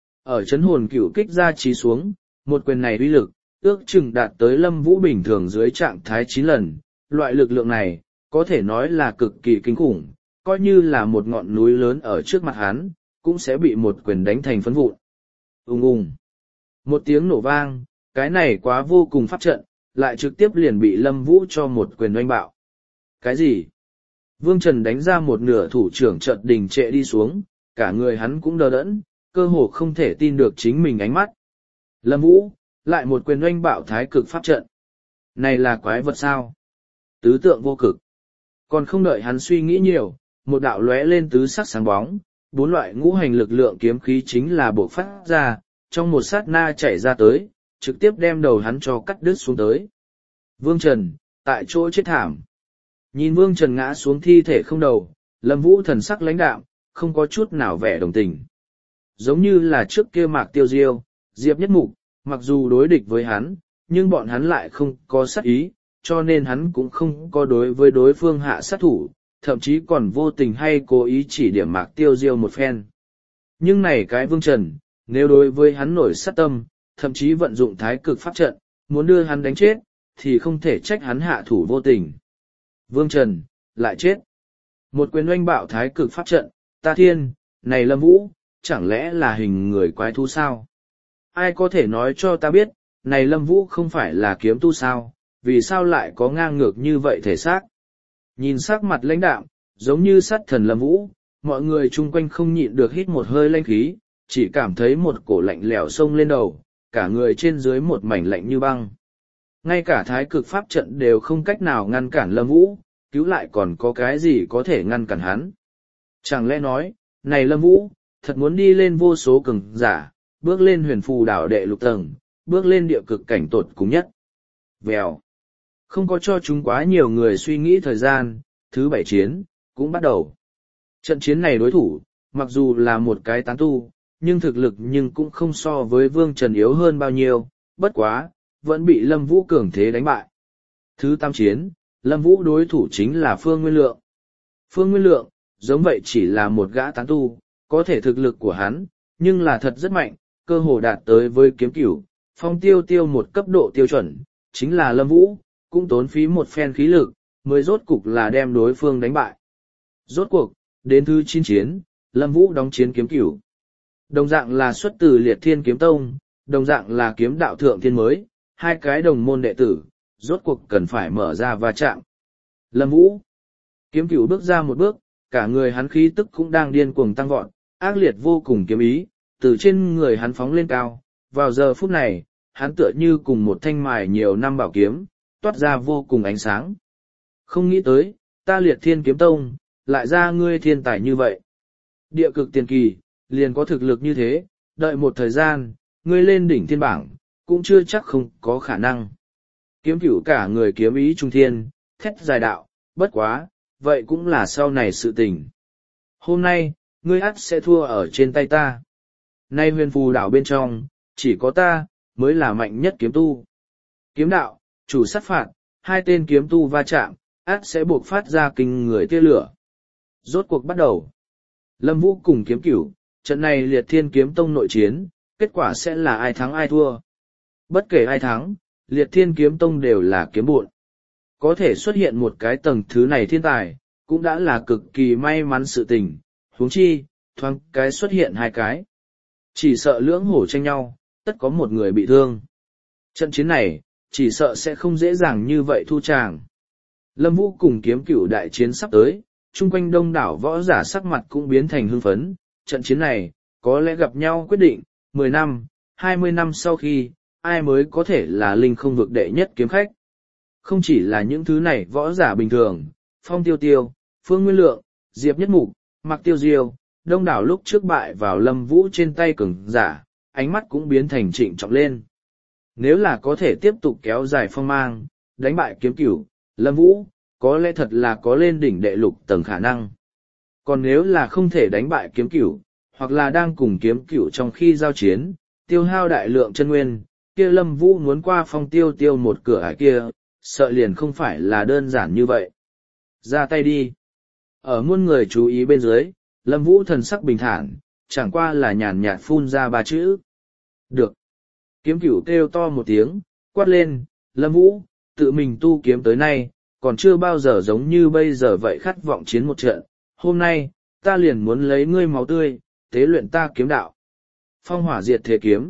[SPEAKER 1] Ở chấn hồn cửu kích ra trí xuống, một quyền này uy lực, ước chừng đạt tới Lâm Vũ bình thường dưới trạng thái chín lần, loại lực lượng này, có thể nói là cực kỳ kinh khủng, coi như là một ngọn núi lớn ở trước mặt hắn, cũng sẽ bị một quyền đánh thành phấn vụn. Ùng ùng. Một tiếng nổ vang, cái này quá vô cùng pháp trận, lại trực tiếp liền bị Lâm Vũ cho một quyền oanh bạo. Cái gì? Vương Trần đánh ra một nửa thủ trưởng chợt đình trệ đi xuống, cả người hắn cũng đờ đẫn, cơ hồ không thể tin được chính mình ánh mắt. Lâm Vũ, lại một quyền oanh bạo thái cực pháp trận. Này là quái vật sao? Tứ tượng vô cực. Còn không đợi hắn suy nghĩ nhiều, một đạo lóe lên tứ sắc sáng bóng, bốn loại ngũ hành lực lượng kiếm khí chính là bộc phát ra, trong một sát na chảy ra tới, trực tiếp đem đầu hắn cho cắt đứt xuống tới. Vương Trần, tại chỗ chết thảm. Nhìn Vương Trần ngã xuống thi thể không đầu, Lâm Vũ thần sắc lãnh đạm, không có chút nào vẻ đồng tình. Giống như là trước kia Mạc Tiêu Diêu, Diệp Nhất Mục, mặc dù đối địch với hắn, nhưng bọn hắn lại không có sát ý, cho nên hắn cũng không có đối với đối phương hạ sát thủ, thậm chí còn vô tình hay cố ý chỉ điểm Mạc Tiêu Diêu một phen. Nhưng này cái Vương Trần, nếu đối với hắn nổi sát tâm, thậm chí vận dụng thái cực pháp trận, muốn đưa hắn đánh chết, thì không thể trách hắn hạ thủ vô tình. Vương Trần, lại chết. Một quyền oanh bạo thái cực pháp trận, ta thiên, này Lâm Vũ, chẳng lẽ là hình người quái thú sao? Ai có thể nói cho ta biết, này Lâm Vũ không phải là kiếm tu sao, vì sao lại có ngang ngược như vậy thể xác? Nhìn sắc mặt lãnh đạm, giống như sát thần Lâm Vũ, mọi người chung quanh không nhịn được hít một hơi lanh khí, chỉ cảm thấy một cổ lạnh lẽo xông lên đầu, cả người trên dưới một mảnh lạnh như băng. Ngay cả thái cực pháp trận đều không cách nào ngăn cản Lâm Vũ, cứu lại còn có cái gì có thể ngăn cản hắn. Chẳng lẽ nói, này Lâm Vũ, thật muốn đi lên vô số cường giả, bước lên huyền phù đảo đệ lục tầng, bước lên địa cực cảnh tột cùng nhất. Vèo. Không có cho chúng quá nhiều người suy nghĩ thời gian, thứ bảy chiến, cũng bắt đầu. Trận chiến này đối thủ, mặc dù là một cái tán tu, nhưng thực lực nhưng cũng không so với Vương Trần yếu hơn bao nhiêu, bất quá, vẫn bị Lâm Vũ cường thế đánh bại. Thứ tám chiến, Lâm Vũ đối thủ chính là Phương Nguyên Lượng. Phương Nguyên Lượng, giống vậy chỉ là một gã tán tu, có thể thực lực của hắn, nhưng là thật rất mạnh, cơ hồ đạt tới với kiếm cửu, phong tiêu tiêu một cấp độ tiêu chuẩn, chính là Lâm Vũ, cũng tốn phí một phen khí lực, mới rốt cục là đem đối phương đánh bại. Rốt cuộc, đến thứ chín chiến, Lâm Vũ đóng chiến kiếm cửu. Đồng dạng là xuất từ Liệt Thiên Kiếm Tông, đồng dạng là kiếm đạo thượng thiên mới, hai cái đồng môn đệ tử, rốt cuộc cần phải mở ra va chạm. Lâm Vũ, kiếm cửu bước ra một bước, cả người hắn khí tức cũng đang điên cuồng tăng vọt, ác liệt vô cùng kiếm ý, từ trên người hắn phóng lên cao, vào giờ phút này, hắn tựa như cùng một thanh mài nhiều năm bảo kiếm, toát ra vô cùng ánh sáng. Không nghĩ tới, ta Liệt Thiên Kiếm Tông, lại ra ngươi thiên tài như vậy. Địa cực tiền kỳ, liền có thực lực như thế, đợi một thời gian, ngươi lên đỉnh thiên bảng, cũng chưa chắc không có khả năng. Kiếm cửu cả người kiếm ý trung thiên, thét dài đạo, bất quá, vậy cũng là sau này sự tình. Hôm nay, ngươi ắt sẽ thua ở trên tay ta. Nay huyền phù đảo bên trong, chỉ có ta, mới là mạnh nhất kiếm tu. Kiếm đạo, chủ sát phạt, hai tên kiếm tu va chạm, ắt sẽ buộc phát ra kinh người tia lửa. Rốt cuộc bắt đầu. Lâm Vũ cùng kiếm cửu, trận này Liệt Thiên Kiếm Tông nội chiến, kết quả sẽ là ai thắng ai thua. Bất kể ai thắng, Liệt Thiên Kiếm Tông đều là kiếm bộn. Có thể xuất hiện một cái tầng thứ này thiên tài, cũng đã là cực kỳ may mắn sự tình, huống chi, thoáng cái xuất hiện hai cái. Chỉ sợ lưỡng hổ tranh nhau, tất có một người bị thương. Trận chiến này, chỉ sợ sẽ không dễ dàng như vậy thu tràng. Lâm Vũ cùng kiếm cửu đại chiến sắp tới, chung quanh đông đảo võ giả sắc mặt cũng biến thành hưng phấn. Trận chiến này, có lẽ gặp nhau quyết định, mười năm, hai mươi năm sau khi, ai mới có thể là linh không vực đệ nhất kiếm khách. Không chỉ là những thứ này võ giả bình thường, Phong Tiêu Tiêu, Phương Nguyên Lượng, Diệp Nhất Mục, Mạc Tiêu Diêu, đông đảo lúc trước bại vào Lâm Vũ trên tay cường giả, ánh mắt cũng biến thành trịnh trọng lên. Nếu là có thể tiếp tục kéo dài phong mang, đánh bại kiếm cửu, Lâm Vũ, có lẽ thật là có lên đỉnh đệ lục tầng khả năng. Còn nếu là không thể đánh bại kiếm cửu, hoặc là đang cùng kiếm cửu trong khi giao chiến, tiêu hao đại lượng chân nguyên, kia Lâm Vũ muốn qua phong tiêu tiêu một cửa ải kia, sợ liền không phải là đơn giản như vậy. Ra tay đi. Ở muôn người chú ý bên dưới, Lâm Vũ thần sắc bình thản, chẳng qua là nhàn nhạt phun ra ba chữ. Được. Kiếm cửu kêu to một tiếng, quát lên, Lâm Vũ, tự mình tu kiếm tới nay, còn chưa bao giờ giống như bây giờ vậy khát vọng chiến một trận. Hôm nay, ta liền muốn lấy ngươi máu tươi, tế luyện ta kiếm đạo. Phong hỏa diệt thế kiếm.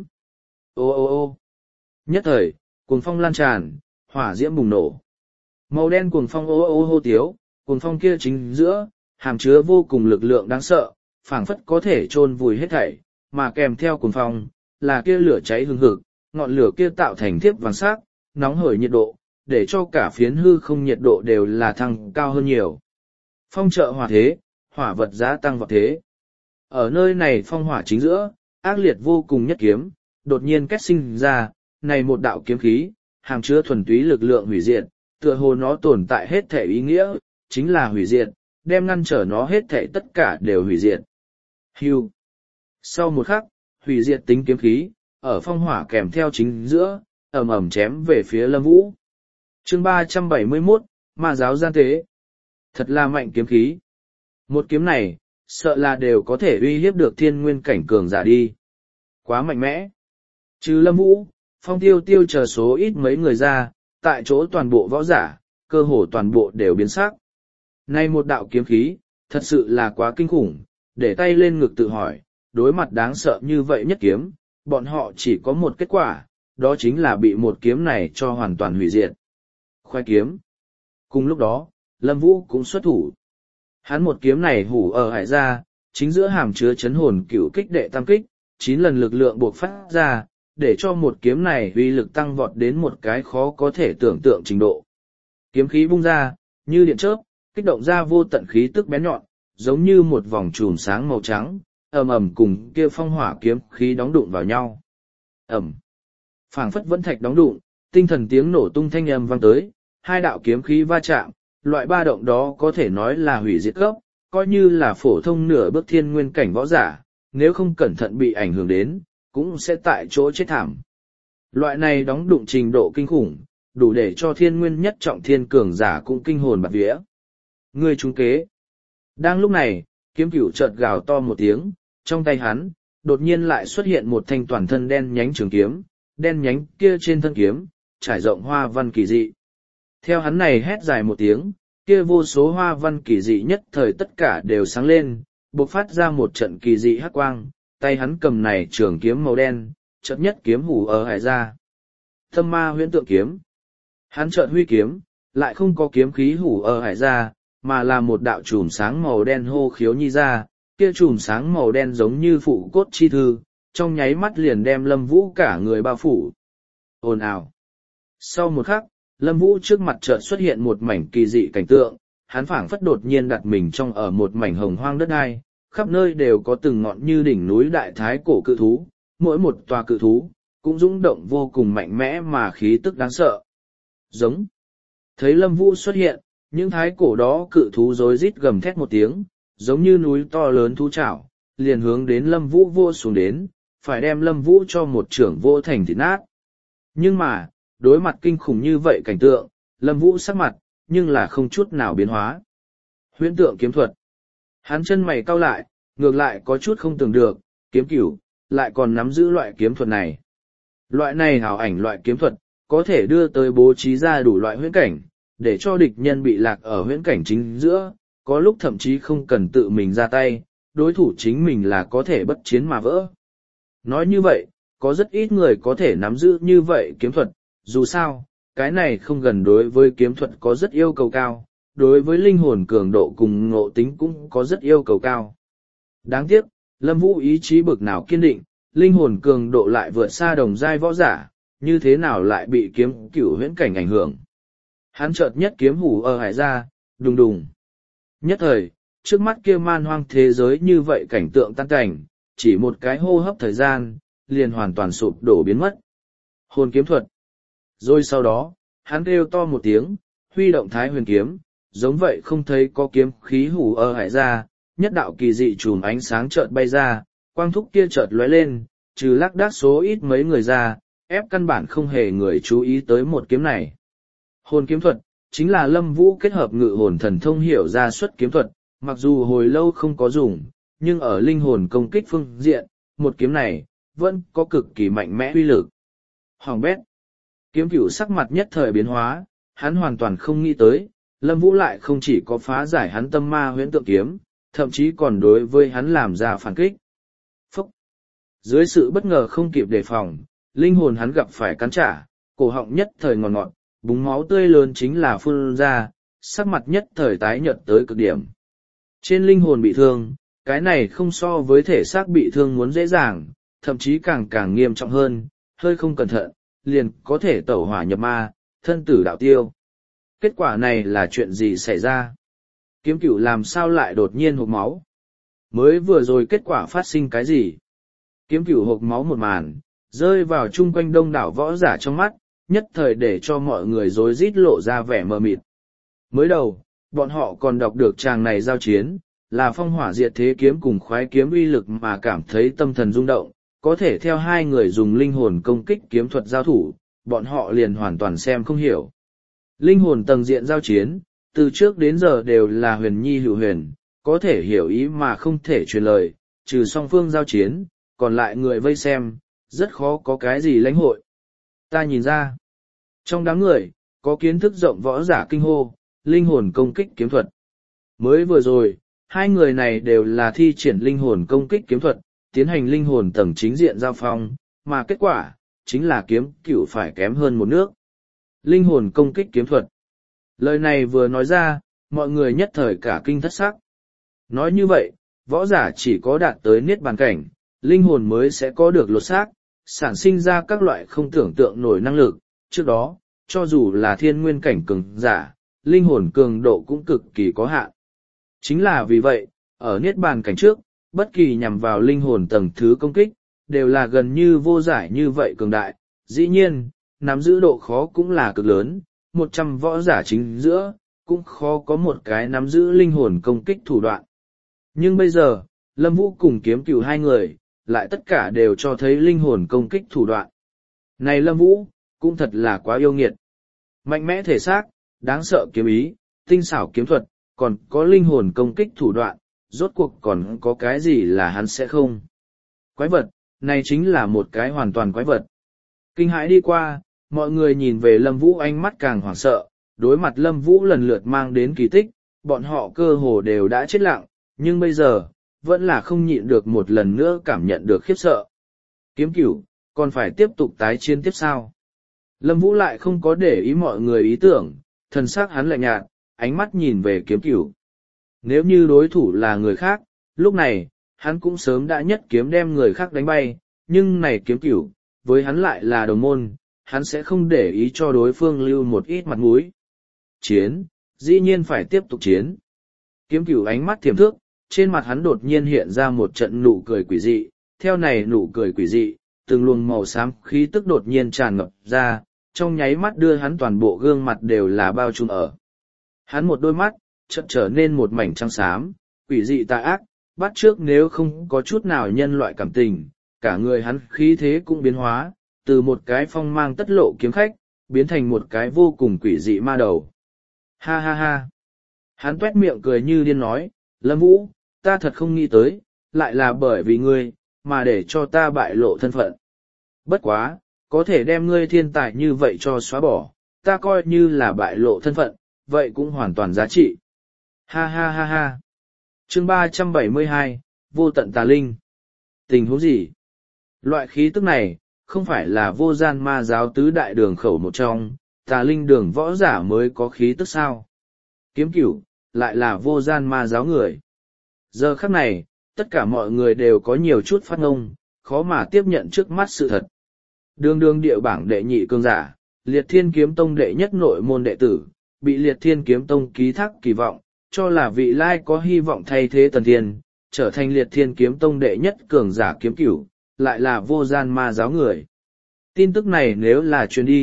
[SPEAKER 1] Ô ô ô nhất thời, cuồng phong lan tràn, hỏa diễm bùng nổ. Màu đen cuồng phong ô ô hô tiếu, cuồng phong kia chính giữa, hàm chứa vô cùng lực lượng đáng sợ, phảng phất có thể chôn vùi hết thảy, mà kèm theo cuồng phong, là kia lửa cháy hừng hực, ngọn lửa kia tạo thành thiếp vàng sắc, nóng hởi nhiệt độ, để cho cả phiến hư không nhiệt độ đều là thăng cao hơn nhiều. Phong trợ hỏa thế, hỏa vật giá tăng vọt thế. Ở nơi này phong hỏa chính giữa, ác liệt vô cùng nhất kiếm, đột nhiên kết sinh ra, này một đạo kiếm khí, hàm chứa thuần túy lực lượng hủy diệt, tựa hồ nó tồn tại hết thể ý nghĩa, chính là hủy diệt, đem ngăn trở nó hết thể tất cả đều hủy diệt. Hưu. Sau một khắc, hủy diệt tính kiếm khí, ở phong hỏa kèm theo chính giữa, ầm ầm chém về phía Lâm Vũ. Chương ba trăm bảy mươi mốt, Ma giáo gian tế. Thật là mạnh kiếm khí. Một kiếm này, sợ là đều có thể uy hiếp được thiên nguyên cảnh cường giả đi. Quá mạnh mẽ. Trừ Lâm Vũ, Phong Tiêu Tiêu chờ số ít mấy người ra, tại chỗ toàn bộ võ giả, cơ hồ toàn bộ đều biến sắc. Nay một đạo kiếm khí, thật sự là quá kinh khủng, để tay lên ngực tự hỏi, đối mặt đáng sợ như vậy nhất kiếm, bọn họ chỉ có một kết quả, đó chính là bị một kiếm này cho hoàn toàn hủy diệt. Khoai kiếm. Cùng lúc đó, Lâm Vũ cũng xuất thủ. Hắn một kiếm này hủ ở hải ra, chính giữa hàm chứa chấn hồn cửu kích đệ tam kích, chín lần lực lượng buộc phát ra, để cho một kiếm này uy lực tăng vọt đến một cái khó có thể tưởng tượng trình độ. Kiếm khí bung ra, như điện chớp, kích động ra vô tận khí tức bén nhọn, giống như một vòng chùm sáng màu trắng, ầm ầm cùng kia phong hỏa kiếm khí đóng đụng vào nhau. Ầm. Phảng phất vẫn thạch đóng đụng, tinh thần tiếng nổ tung thanh âm vang tới, hai đạo kiếm khí va chạm, loại ba động đó có thể nói là hủy diệt cấp, coi như là phổ thông nửa bước thiên nguyên cảnh võ giả, nếu không cẩn thận bị ảnh hưởng đến, cũng sẽ tại chỗ chết thảm. Loại này đóng đụng trình độ kinh khủng, đủ để cho thiên nguyên nhất trọng thiên cường giả cũng kinh hồn bạt vía. Người trúng kế. Đang lúc này, kiếm cửu chợt gào to một tiếng, trong tay hắn, đột nhiên lại xuất hiện một thanh toàn thân đen nhánh trường kiếm, đen nhánh kia trên thân kiếm, trải rộng hoa văn kỳ dị. Theo hắn này hét dài một tiếng, kia vô số hoa văn kỳ dị nhất thời tất cả đều sáng lên, bộc phát ra một trận kỳ dị hắc quang, tay hắn cầm này trường kiếm màu đen, chợt nhất kiếm hủ ở hải ra. Thâm ma huyễn tượng kiếm. Hắn chợt huy kiếm, lại không có kiếm khí hủ ở hải ra, mà là một đạo chùm sáng màu đen hô khiếu nhi ra, kia chùm sáng màu đen giống như phụ cốt chi thư, trong nháy mắt liền đem Lâm Vũ cả người bao phủ. Ồn ào. Sau một khắc, Lâm Vũ trước mặt chợt xuất hiện một mảnh kỳ dị cảnh tượng, hắn phảng phất đột nhiên đặt mình trong ở một mảnh hồng hoang đất ai, khắp nơi đều có từng ngọn như đỉnh núi đại thái cổ cự thú, mỗi một tòa cự thú, cũng dũng động vô cùng mạnh mẽ mà khí tức đáng sợ. Giống. Thấy Lâm Vũ xuất hiện, những thái cổ đó cự thú rối rít gầm thét một tiếng, giống như núi to lớn thú chảo, liền hướng đến Lâm Vũ vô xuống đến, phải đem Lâm Vũ cho một trưởng vô thành thịt nát. Nhưng mà, đối mặt kinh khủng như vậy cảnh tượng, Lâm Vũ sắc mặt, nhưng là không chút nào biến hóa. Huyễn tượng kiếm thuật. Hắn chân mày cau lại, ngược lại có chút không tưởng được, kiếm cửu, lại còn nắm giữ loại kiếm thuật này. Loại này hào ảnh loại kiếm thuật, có thể đưa tới bố trí ra đủ loại huyễn cảnh, để cho địch nhân bị lạc ở huyễn cảnh chính giữa, có lúc thậm chí không cần tự mình ra tay, đối thủ chính mình là có thể bất chiến mà vỡ. Nói như vậy, có rất ít người có thể nắm giữ như vậy kiếm thuật, dù sao, cái này không gần đối với kiếm thuật có rất yêu cầu cao, đối với linh hồn cường độ cùng ngộ tính cũng có rất yêu cầu cao. Đáng tiếc, Lâm Vũ ý chí bực nào kiên định, linh hồn cường độ lại vượt xa đồng giai võ giả, như thế nào lại bị kiếm cửu huyễn cảnh ảnh hưởng. Hắn chợt nhất kiếm hủ ở hải ra, đùng đùng. Nhất thời, trước mắt kia man hoang thế giới như vậy cảnh tượng tan cảnh, chỉ một cái hô hấp thời gian, liền hoàn toàn sụp đổ biến mất. Hồn kiếm thuật. Rồi sau đó, Hắn kêu to một tiếng, huy động thái huyền kiếm, giống vậy không thấy có kiếm khí hủ ở hải ra, nhất đạo kỳ dị chùm ánh sáng chợt bay ra, quang thúc kia chợt lóe lên, trừ lác đác số ít mấy người ra, ép căn bản không hề người chú ý tới một kiếm này. Hồn kiếm thuật, chính là Lâm Vũ kết hợp ngự hồn thần thông hiểu ra xuất kiếm thuật, mặc dù hồi lâu không có dùng, nhưng ở linh hồn công kích phương diện, một kiếm này, vẫn có cực kỳ mạnh mẽ uy lực. Hoàng bét. Kiếm cửu sắc mặt nhất thời biến hóa, hắn hoàn toàn không nghĩ tới, Lâm Vũ lại không chỉ có phá giải hắn tâm ma huyễn tượng kiếm, thậm chí còn đối với hắn làm ra phản kích. Phúc! Dưới sự bất ngờ không kịp đề phòng, linh hồn hắn gặp phải cắn trả, cổ họng nhất thời ngọt ngọt, búng máu tươi lớn chính là phun ra, sắc mặt nhất thời tái nhợt tới cực điểm. Trên linh hồn bị thương, cái này không so với thể xác bị thương muốn dễ dàng, thậm chí càng càng nghiêm trọng hơn, hơi không cẩn thận, liền có thể tẩu hỏa nhập ma, thân tử đạo tiêu. Kết quả này là chuyện gì xảy ra? Kiếm cửu làm sao lại đột nhiên hộc máu? Mới vừa rồi kết quả phát sinh cái gì? Kiếm cửu hộc máu một màn, rơi vào chung quanh đông đảo võ giả trong mắt, nhất thời để cho mọi người rối rít lộ ra vẻ mờ mịt. Mới đầu, bọn họ còn đọc được tràng này giao chiến, là phong hỏa diệt thế kiếm cùng khoái kiếm uy lực mà cảm thấy tâm thần rung động, có thể theo hai người dùng linh hồn công kích kiếm thuật giao thủ, bọn họ liền hoàn toàn xem không hiểu. Linh hồn tầng diện giao chiến, từ trước đến giờ đều là huyền nhi hữu huyền, có thể hiểu ý mà không thể truyền lời, trừ song phương giao chiến, còn lại người vây xem, rất khó có cái gì lãnh hội. Ta nhìn ra, trong đám người, có kiến thức rộng võ giả kinh hô, linh hồn công kích kiếm thuật. Mới vừa rồi, hai người này đều là thi triển linh hồn công kích kiếm thuật, tiến hành linh hồn tầng chính diện giao phong, mà kết quả, chính là kiếm cửu phải kém hơn một nước. Linh hồn công kích kiếm thuật. Lời này vừa nói ra, mọi người nhất thời cả kinh thất sắc. Nói như vậy, võ giả chỉ có đạt tới niết bàn cảnh, linh hồn mới sẽ có được lột xác, sản sinh ra các loại không tưởng tượng nổi năng lực. Trước đó, cho dù là thiên nguyên cảnh cường giả, linh hồn cường độ cũng cực kỳ có hạn. Chính là vì vậy, ở niết bàn cảnh trước, bất kỳ nhằm vào linh hồn tầng thứ công kích, đều là gần như vô giải như vậy cường đại. Dĩ nhiên, nắm giữ độ khó cũng là cực lớn, một trăm võ giả chính giữa, cũng khó có một cái nắm giữ linh hồn công kích thủ đoạn. Nhưng bây giờ, Lâm Vũ cùng kiếm cửu hai người, lại tất cả đều cho thấy linh hồn công kích thủ đoạn. Này Lâm Vũ, cũng thật là quá yêu nghiệt. Mạnh mẽ thể xác, đáng sợ kiếm ý, tinh xảo kiếm thuật, còn có linh hồn công kích thủ đoạn, rốt cuộc còn có cái gì là hắn sẽ không. Quái vật, này chính là một cái hoàn toàn quái vật. Kinh hãi đi qua, mọi người nhìn về Lâm Vũ ánh mắt càng hoảng sợ, đối mặt Lâm Vũ lần lượt mang đến kỳ tích, bọn họ cơ hồ đều đã chết lặng, nhưng bây giờ, vẫn là không nhịn được một lần nữa cảm nhận được khiếp sợ. Kiếm cửu, còn phải tiếp tục tái chiến tiếp sao? Lâm Vũ lại không có để ý mọi người ý tưởng, thần sắc hắn lạnh nhạt, ánh mắt nhìn về kiếm cửu. Nếu như đối thủ là người khác, lúc này, hắn cũng sớm đã nhất kiếm đem người khác đánh bay, nhưng này kiếm cửu, với hắn lại là đồng môn, hắn sẽ không để ý cho đối phương lưu một ít mặt mũi. Chiến, dĩ nhiên phải tiếp tục chiến. Kiếm cửu ánh mắt thiềm thước, trên mặt hắn đột nhiên hiện ra một trận nụ cười quỷ dị, theo này nụ cười quỷ dị, từng luồng màu xám khí tức đột nhiên tràn ngập ra, trong nháy mắt đưa hắn toàn bộ gương mặt đều là bao trùm ở. Hắn một đôi mắt, chợt trở nên một mảnh trắng xám, quỷ dị tà ác, bắt trước nếu không có chút nào nhân loại cảm tình, cả người hắn khí thế cũng biến hóa, từ một cái phong mang tất lộ kiếm khách, biến thành một cái vô cùng quỷ dị ma đầu. Ha ha ha! Hắn tuét miệng cười như điên nói, Lâm Vũ, ta thật không nghĩ tới, lại là bởi vì ngươi, mà để cho ta bại lộ thân phận. Bất quá, có thể đem ngươi thiên tài như vậy cho xóa bỏ, ta coi như là bại lộ thân phận, vậy cũng hoàn toàn giá trị. Ha ha ha ha! Chương ba trăm bảy mươi hai, Vô tận tà linh. Tình huống gì? Loại khí tức này, không phải là vô gian ma giáo tứ đại đường khẩu một trong, tà linh đường võ giả mới có khí tức sao? Kiếm cửu, lại là vô gian ma giáo người. Giờ khắc này, tất cả mọi người đều có nhiều chút phát ngông, khó mà tiếp nhận trước mắt sự thật. Đường đường địa bảng đệ nhị cương giả, Liệt Thiên Kiếm Tông đệ nhất nội môn đệ tử, bị Liệt Thiên Kiếm Tông ký thác kỳ vọng, cho là vị lai có hy vọng thay thế Tần Thiên, trở thành Liệt Thiên Kiếm Tông đệ nhất cường giả kiếm cửu, lại là vô gian ma giáo người. Tin tức này nếu là truyền đi,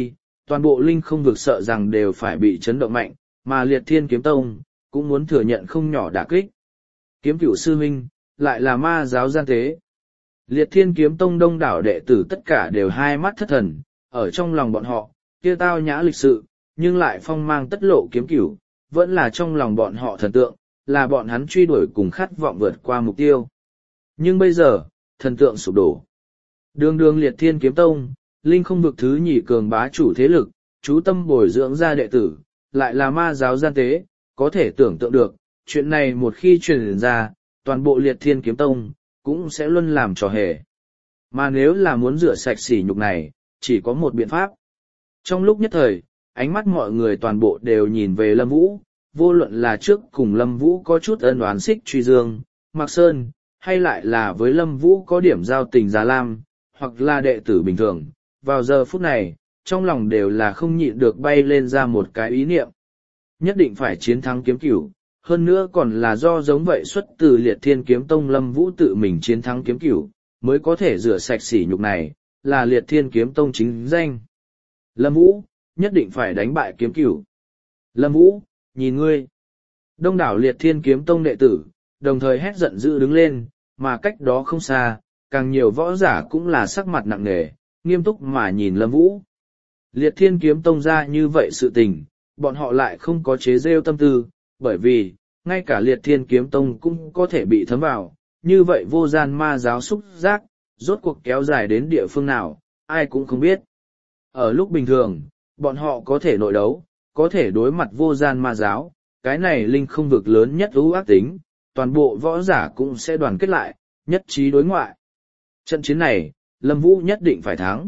[SPEAKER 1] toàn bộ linh không vực sợ rằng đều phải bị chấn động mạnh, mà liệt thiên kiếm tông, cũng muốn thừa nhận không nhỏ đả kích. Kiếm cửu sư huynh, lại là ma giáo gian tế. Liệt thiên kiếm tông đông đảo đệ tử tất cả đều hai mắt thất thần, ở trong lòng bọn họ, kia tao nhã lịch sự, nhưng lại phong mang tất lộ kiếm cửu, vẫn là trong lòng bọn họ thần tượng, là bọn hắn truy đuổi cùng khát vọng vượt qua mục tiêu. Nhưng bây giờ, thần tượng sụp đổ. Đường đường liệt thiên kiếm tông, linh không vực thứ nhì cường bá chủ thế lực, chú tâm bồi dưỡng ra đệ tử, lại là ma giáo gian tế, có thể tưởng tượng được, chuyện này một khi truyền ra, toàn bộ liệt thiên kiếm tông, cũng sẽ luôn làm trò hề. Mà nếu là muốn rửa sạch sỉ nhục này, chỉ có một biện pháp. Trong lúc nhất thời, ánh mắt mọi người toàn bộ đều nhìn về Lâm Vũ, vô luận là trước cùng Lâm Vũ có chút ân oán xích truy dương, Mạc Sơn, hay lại là với Lâm Vũ có điểm giao tình Già Lam, hoặc là đệ tử bình thường, vào giờ phút này, trong lòng đều là không nhịn được bay lên ra một cái ý niệm. Nhất định phải chiến thắng kiếm cửu, hơn nữa còn là do giống vậy xuất từ liệt thiên kiếm tông Lâm Vũ tự mình chiến thắng kiếm cửu, mới có thể rửa sạch sỉ nhục này, là liệt thiên kiếm tông chính danh. Lâm Vũ, nhất định phải đánh bại kiếm cửu. Lâm Vũ, nhìn ngươi. Đông đảo liệt thiên kiếm tông đệ tử, đồng thời hét giận dữ đứng lên, mà cách đó không xa, càng nhiều võ giả cũng là sắc mặt nặng nề, nghiêm túc mà nhìn Lâm Vũ. Liệt thiên kiếm tông ra như vậy sự tình, bọn họ lại không có chế rêu tâm tư, bởi vì, ngay cả liệt thiên kiếm tông cũng có thể bị thấm vào, như vậy vô gian ma giáo xúc giác, rốt cuộc kéo dài đến địa phương nào, ai cũng không biết. Ở lúc bình thường, bọn họ có thể nội đấu, có thể đối mặt vô gian ma giáo, cái này linh không vực lớn nhất ưu ác tính, toàn bộ võ giả cũng sẽ đoàn kết lại, nhất trí đối ngoại. Trận chiến này, Lâm Vũ nhất định phải thắng.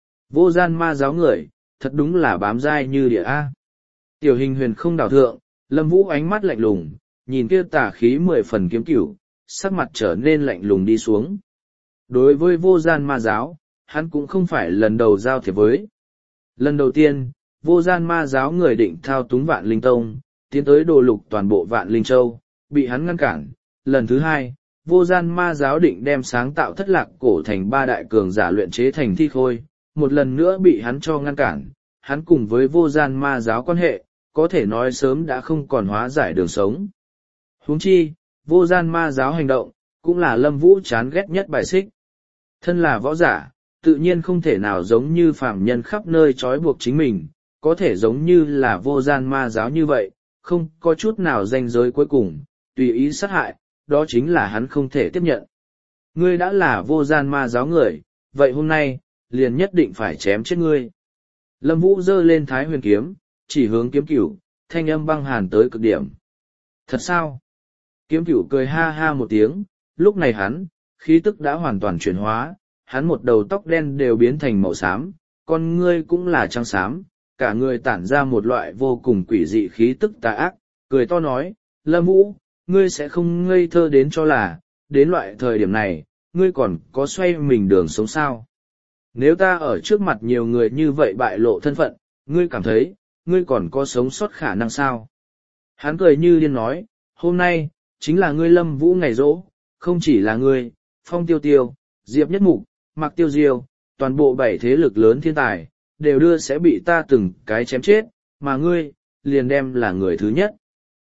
[SPEAKER 1] Vô gian ma giáo người, thật đúng là bám dai như địa A. Tiểu hình huyền không đảo thượng, Lâm Vũ ánh mắt lạnh lùng, nhìn kia tà khí mười phần kiếm cửu, sắc mặt trở nên lạnh lùng đi xuống. Đối với vô gian ma giáo, hắn cũng không phải lần đầu giao thiệp với. Lần đầu tiên, vô gian ma giáo người định thao túng vạn linh tông, tiến tới đồ lục toàn bộ vạn linh châu, bị hắn ngăn cản. Lần thứ hai, vô gian ma giáo định đem sáng tạo thất lạc cổ thành ba đại cường giả luyện chế thành thi khôi, một lần nữa bị hắn cho ngăn cản. Hắn cùng với vô gian ma giáo quan hệ, có thể nói sớm đã không còn hóa giải đường sống. Huống chi, vô gian ma giáo hành động, cũng là Lâm Vũ chán ghét nhất bài xích. Thân là võ giả, tự nhiên không thể nào giống như phàm nhân khắp nơi trói buộc chính mình, có thể giống như là vô gian ma giáo như vậy, không có chút nào ranh giới cuối cùng, tùy ý sát hại, đó chính là hắn không thể tiếp nhận. Ngươi đã là vô gian ma giáo người, vậy hôm nay, liền nhất định phải chém chết ngươi. Lâm Vũ giơ lên Thái Huyền kiếm, chỉ hướng kiếm cửu, thanh âm băng hàn tới cực điểm. Thật sao? Kiếm cửu cười ha ha một tiếng, lúc này hắn, khí tức đã hoàn toàn chuyển hóa, hắn một đầu tóc đen đều biến thành màu xám, con ngươi cũng là trắng xám, cả người tản ra một loại vô cùng quỷ dị khí tức tà ác, cười to nói, Lâm Vũ, ngươi sẽ không ngây thơ đến cho là, đến loại thời điểm này, ngươi còn có xoay mình đường sống sao. Nếu ta ở trước mặt nhiều người như vậy bại lộ thân phận, ngươi cảm thấy, ngươi còn có sống sót khả năng sao? Hắn cười như điên nói, hôm nay, chính là ngươi Lâm Vũ ngày rỗ, không chỉ là ngươi, Phong Tiêu Tiêu, Diệp Nhất Mục, Mạc Tiêu Diêu, toàn bộ bảy thế lực lớn thiên tài, đều đưa sẽ bị ta từng cái chém chết, mà ngươi, liền đem là người thứ nhất.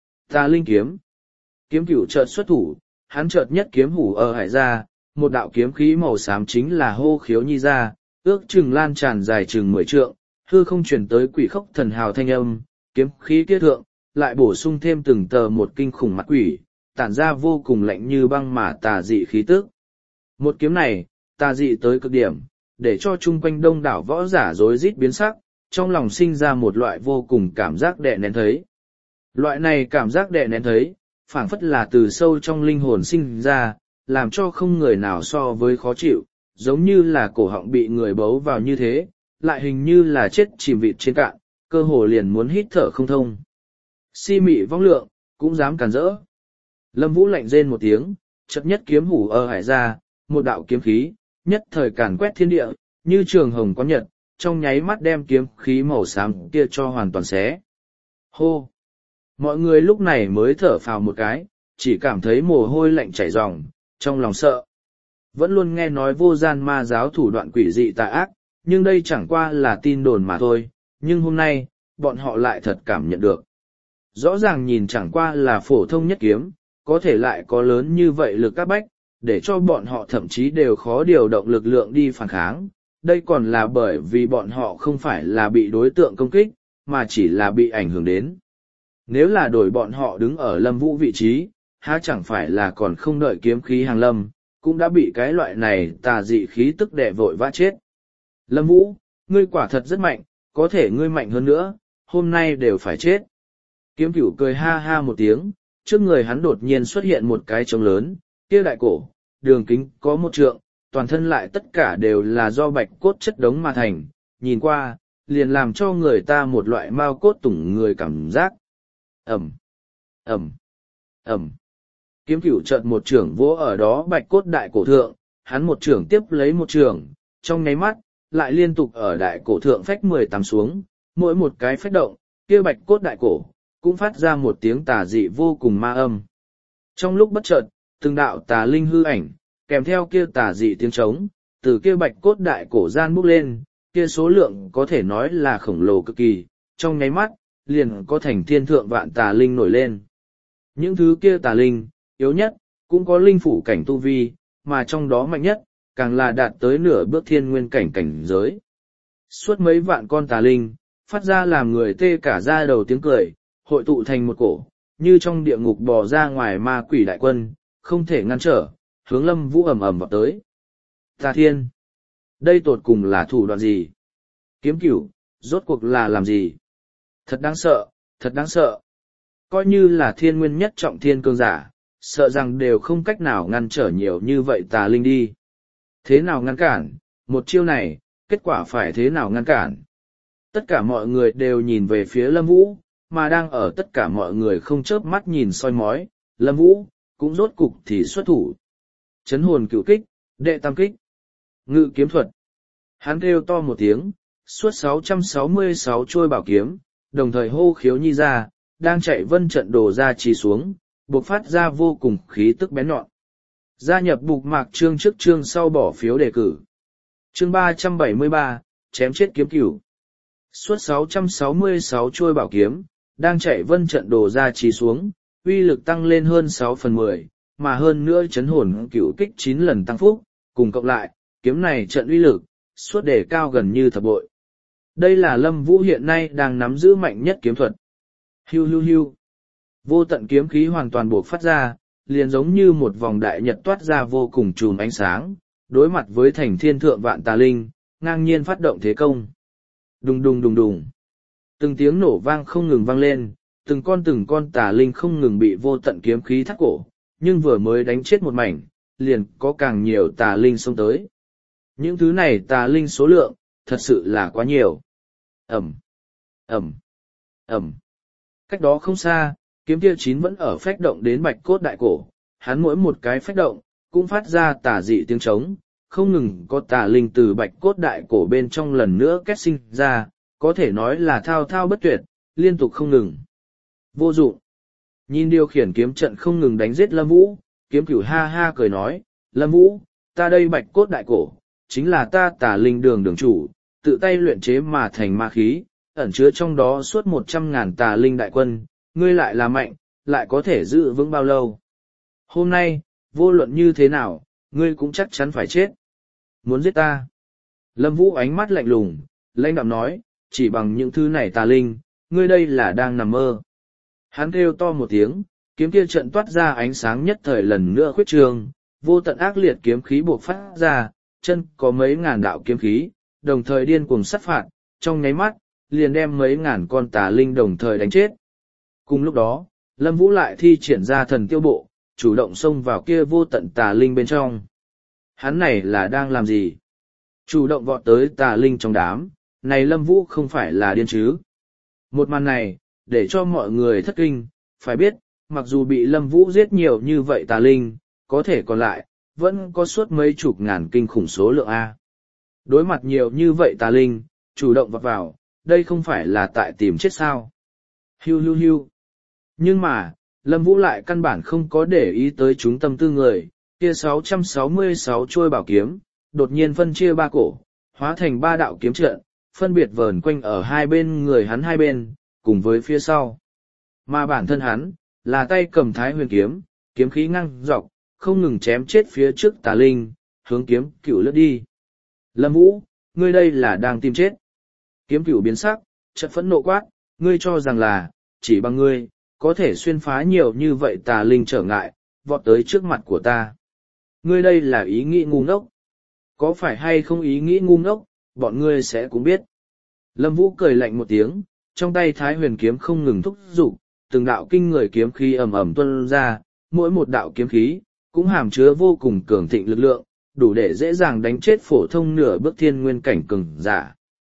[SPEAKER 1] Ta linh kiếm. Kiếm cửu chợt xuất thủ, hắn chợt nhất kiếm hủ ở hải ra, một đạo kiếm khí màu xám chính là hô khiếu nhi ra, ước chừng lan tràn dài chừng mười trượng, hư không chuyển tới quỷ khốc thần hào thanh âm, kiếm khí tiết thượng, lại bổ sung thêm từng tờ một kinh khủng mặt quỷ, tản ra vô cùng lạnh như băng mà tà dị khí tức. Một kiếm này, tà dị tới cực điểm, để cho chung quanh đông đảo võ giả rối rít biến sắc, trong lòng sinh ra một loại vô cùng cảm giác đè nén thấy. Loại này cảm giác đè nén thấy, phảng phất là từ sâu trong linh hồn sinh ra, làm cho không người nào so với khó chịu, giống như là cổ họng bị người bấu vào như thế, lại hình như là chết chìm vịt trên cạn, cơ hồ liền muốn hít thở không thông. Si mị vong lượng, cũng dám cản rỡ. Lâm Vũ lạnh rên một tiếng, chợt nhất kiếm hủ ở hải ra, một đạo kiếm khí, nhất thời càn quét thiên địa, như trường hồng có nhật, trong nháy mắt đem kiếm khí màu xám kia cho hoàn toàn xé. Hô! Mọi người lúc này mới thở phào một cái, chỉ cảm thấy mồ hôi lạnh chảy ròng, trong lòng sợ. Vẫn luôn nghe nói vô gian ma giáo thủ đoạn quỷ dị tà ác, nhưng đây chẳng qua là tin đồn mà thôi, nhưng hôm nay, bọn họ lại thật cảm nhận được. Rõ ràng nhìn chẳng qua là phổ thông nhất kiếm, có thể lại có lớn như vậy lực các bách, để cho bọn họ thậm chí đều khó điều động lực lượng đi phản kháng. Đây còn là bởi vì bọn họ không phải là bị đối tượng công kích, mà chỉ là bị ảnh hưởng đến. Nếu là đổi bọn họ đứng ở Lâm Vũ vị trí, há chẳng phải là còn không đợi kiếm khí hàng lâm, cũng đã bị cái loại này tà dị khí tức đè vội vã chết. Lâm Vũ, ngươi quả thật rất mạnh, có thể ngươi mạnh hơn nữa, hôm nay đều phải chết. Kiếm Cửu cười ha ha một tiếng, trước người hắn đột nhiên xuất hiện một cái trống lớn, kia đại cổ, đường kính có một trượng, toàn thân lại tất cả đều là do bạch cốt chất đống mà thành, nhìn qua, liền làm cho người ta một loại mao cốt tủng người cảm giác. Ẩm, Ẩm, Ẩm. Kiếm Cửu chợt một trưởng vỗ ở đó bạch cốt đại cổ thượng, hắn một trưởng tiếp lấy một trưởng, trong nháy mắt, lại liên tục ở đại cổ thượng phách mười tám xuống, mỗi một cái phách động, kia bạch cốt đại cổ, cũng phát ra một tiếng tà dị vô cùng ma âm. Trong lúc bất chợt, từng đạo tà linh hư ảnh, kèm theo kia tà dị tiếng trống, từ kia bạch cốt đại cổ gian bốc lên, kia số lượng có thể nói là khổng lồ cực kỳ, trong nháy mắt, liền có thành thiên thượng vạn tà linh nổi lên. Những thứ kia tà linh, yếu nhất, cũng có linh phủ cảnh tu vi, mà trong đó mạnh nhất, càng là đạt tới nửa bước thiên nguyên cảnh cảnh giới. Suốt mấy vạn con tà linh, phát ra làm người tê cả da đầu tiếng cười, hội tụ thành một cổ, như trong địa ngục bò ra ngoài ma quỷ đại quân, không thể ngăn trở, hướng Lâm Vũ ầm ầm vào tới. Tà thiên! Đây tột cùng là thủ đoạn gì? Kiếm Cửu, rốt cuộc là làm gì? Thật đáng sợ, thật đáng sợ. Coi như là thiên nguyên nhất trọng thiên cương giả, sợ rằng đều không cách nào ngăn trở nhiều như vậy tà linh đi. Thế nào ngăn cản? Một chiêu này, kết quả phải thế nào ngăn cản? Tất cả mọi người đều nhìn về phía Lâm Vũ, mà đang ở tất cả mọi người không chớp mắt nhìn soi mói, Lâm Vũ, cũng rốt cục thì xuất thủ. Chấn hồn cửu kích, đệ tam kích, ngự kiếm thuật. Hắn kêu to một tiếng, suốt sáu trăm sáu mươi sáu trôi bảo kiếm, đồng thời hô khiếu nhi ra, đang chạy vân trận đồ ra trì xuống, buộc phát ra vô cùng khí tức bén nhọn. Gia nhập bục mạc chương trước chương sau bỏ phiếu đề cử. Chương ba trăm bảy mươi ba, chém chết kiếm cửu. Suốt sáu trăm sáu mươi sáu trôi bảo kiếm, đang chạy vân trận đồ ra trì xuống, uy lực tăng lên hơn sáu phần mười, mà hơn nữa chấn hồn cửu kích chín lần tăng phúc, cùng cộng lại, kiếm này trận uy lực, suốt đề cao gần như thập bội. Đây là Lâm Vũ hiện nay đang nắm giữ mạnh nhất kiếm thuật. Hiu hiu hiu. Vô tận kiếm khí hoàn toàn buộc phát ra, liền giống như một vòng đại nhật toát ra vô cùng chùm ánh sáng, đối mặt với thành thiên thượng vạn tà linh, ngang nhiên phát động thế công. Đùng đùng đùng đùng. Từng tiếng nổ vang không ngừng vang lên, từng con từng con tà linh không ngừng bị vô tận kiếm khí thắt cổ, nhưng vừa mới đánh chết một mảnh, liền có càng nhiều tà linh xông tới. Những thứ này tà linh số lượng, thật sự là quá nhiều. Ẩm, Ẩm, Ẩm. Cách đó không xa, kiếm kia chín vẫn ở phách động đến bạch cốt đại cổ, hắn mỗi một cái phách động, cũng phát ra tà dị tiếng trống, không ngừng có tà linh từ bạch cốt đại cổ bên trong lần nữa kết sinh ra, có thể nói là thao thao bất tuyệt, liên tục không ngừng. Vô dụng. Nhìn điều khiển kiếm trận không ngừng đánh giết Lâm Vũ, kiếm cửu ha ha cười nói, Lâm Vũ, ta đây bạch cốt đại cổ, chính là ta tà linh đường đường chủ, tự tay luyện chế mà thành ma khí, ẩn chứa trong đó suốt một trăm ngàn tà linh đại quân, ngươi lại là mạnh, lại có thể giữ vững bao lâu. Hôm nay, vô luận như thế nào, ngươi cũng chắc chắn phải chết. Muốn giết ta. Lâm Vũ ánh mắt lạnh lùng, lãnh đạm nói, chỉ bằng những thứ này tà linh, ngươi đây là đang nằm mơ. Hắn kêu to một tiếng, kiếm kia trận toát ra ánh sáng nhất thời lần nữa khuyết trường, vô tận ác liệt kiếm khí buộc phát ra, chân có mấy ngàn đạo kiếm khí, đồng thời điên cuồng sát phạt, trong nháy mắt, liền đem mấy ngàn con tà linh đồng thời đánh chết. Cùng lúc đó, Lâm Vũ lại thi triển ra thần tiêu bộ, chủ động xông vào kia vô tận tà linh bên trong. Hắn này là đang làm gì? Chủ động vọt tới tà linh trong đám, này Lâm Vũ không phải là điên chứ? Một màn này, để cho mọi người thất kinh, phải biết, mặc dù bị Lâm Vũ giết nhiều như vậy tà linh, có thể còn lại, vẫn có suốt mấy chục ngàn kinh khủng số lượng A. Đối mặt nhiều như vậy tà linh, chủ động vọt vào, đây không phải là tại tìm chết sao. Hiu hiu hiu. Nhưng mà, Lâm Vũ lại căn bản không có để ý tới chúng tâm tư người, kia sáu trăm sáu mươi sáu trôi bảo kiếm, đột nhiên phân chia ba cổ, hóa thành ba đạo kiếm trận, phân biệt vờn quanh ở hai bên người hắn hai bên, cùng với phía sau. Mà bản thân hắn, là tay cầm thái huyền kiếm, kiếm khí ngang dọc, không ngừng chém chết phía trước tà linh, hướng kiếm cửu lướt đi. Lâm Vũ, ngươi đây là đang tìm chết. Kiếm cửu biến sắc, chợt phẫn nộ quát, ngươi cho rằng là, chỉ bằng ngươi, có thể xuyên phá nhiều như vậy tà linh trở ngại, vọt tới trước mặt của ta. Ngươi đây là ý nghĩ ngu ngốc. Có phải hay không ý nghĩ ngu ngốc, bọn ngươi sẽ cũng biết. Lâm Vũ cười lạnh một tiếng, trong tay thái huyền kiếm không ngừng thúc giục, từng đạo kinh người kiếm khí ầm ầm tuôn ra, mỗi một đạo kiếm khí, cũng hàm chứa vô cùng cường thịnh lực lượng, đủ để dễ dàng đánh chết phổ thông nửa bước thiên nguyên cảnh cường giả.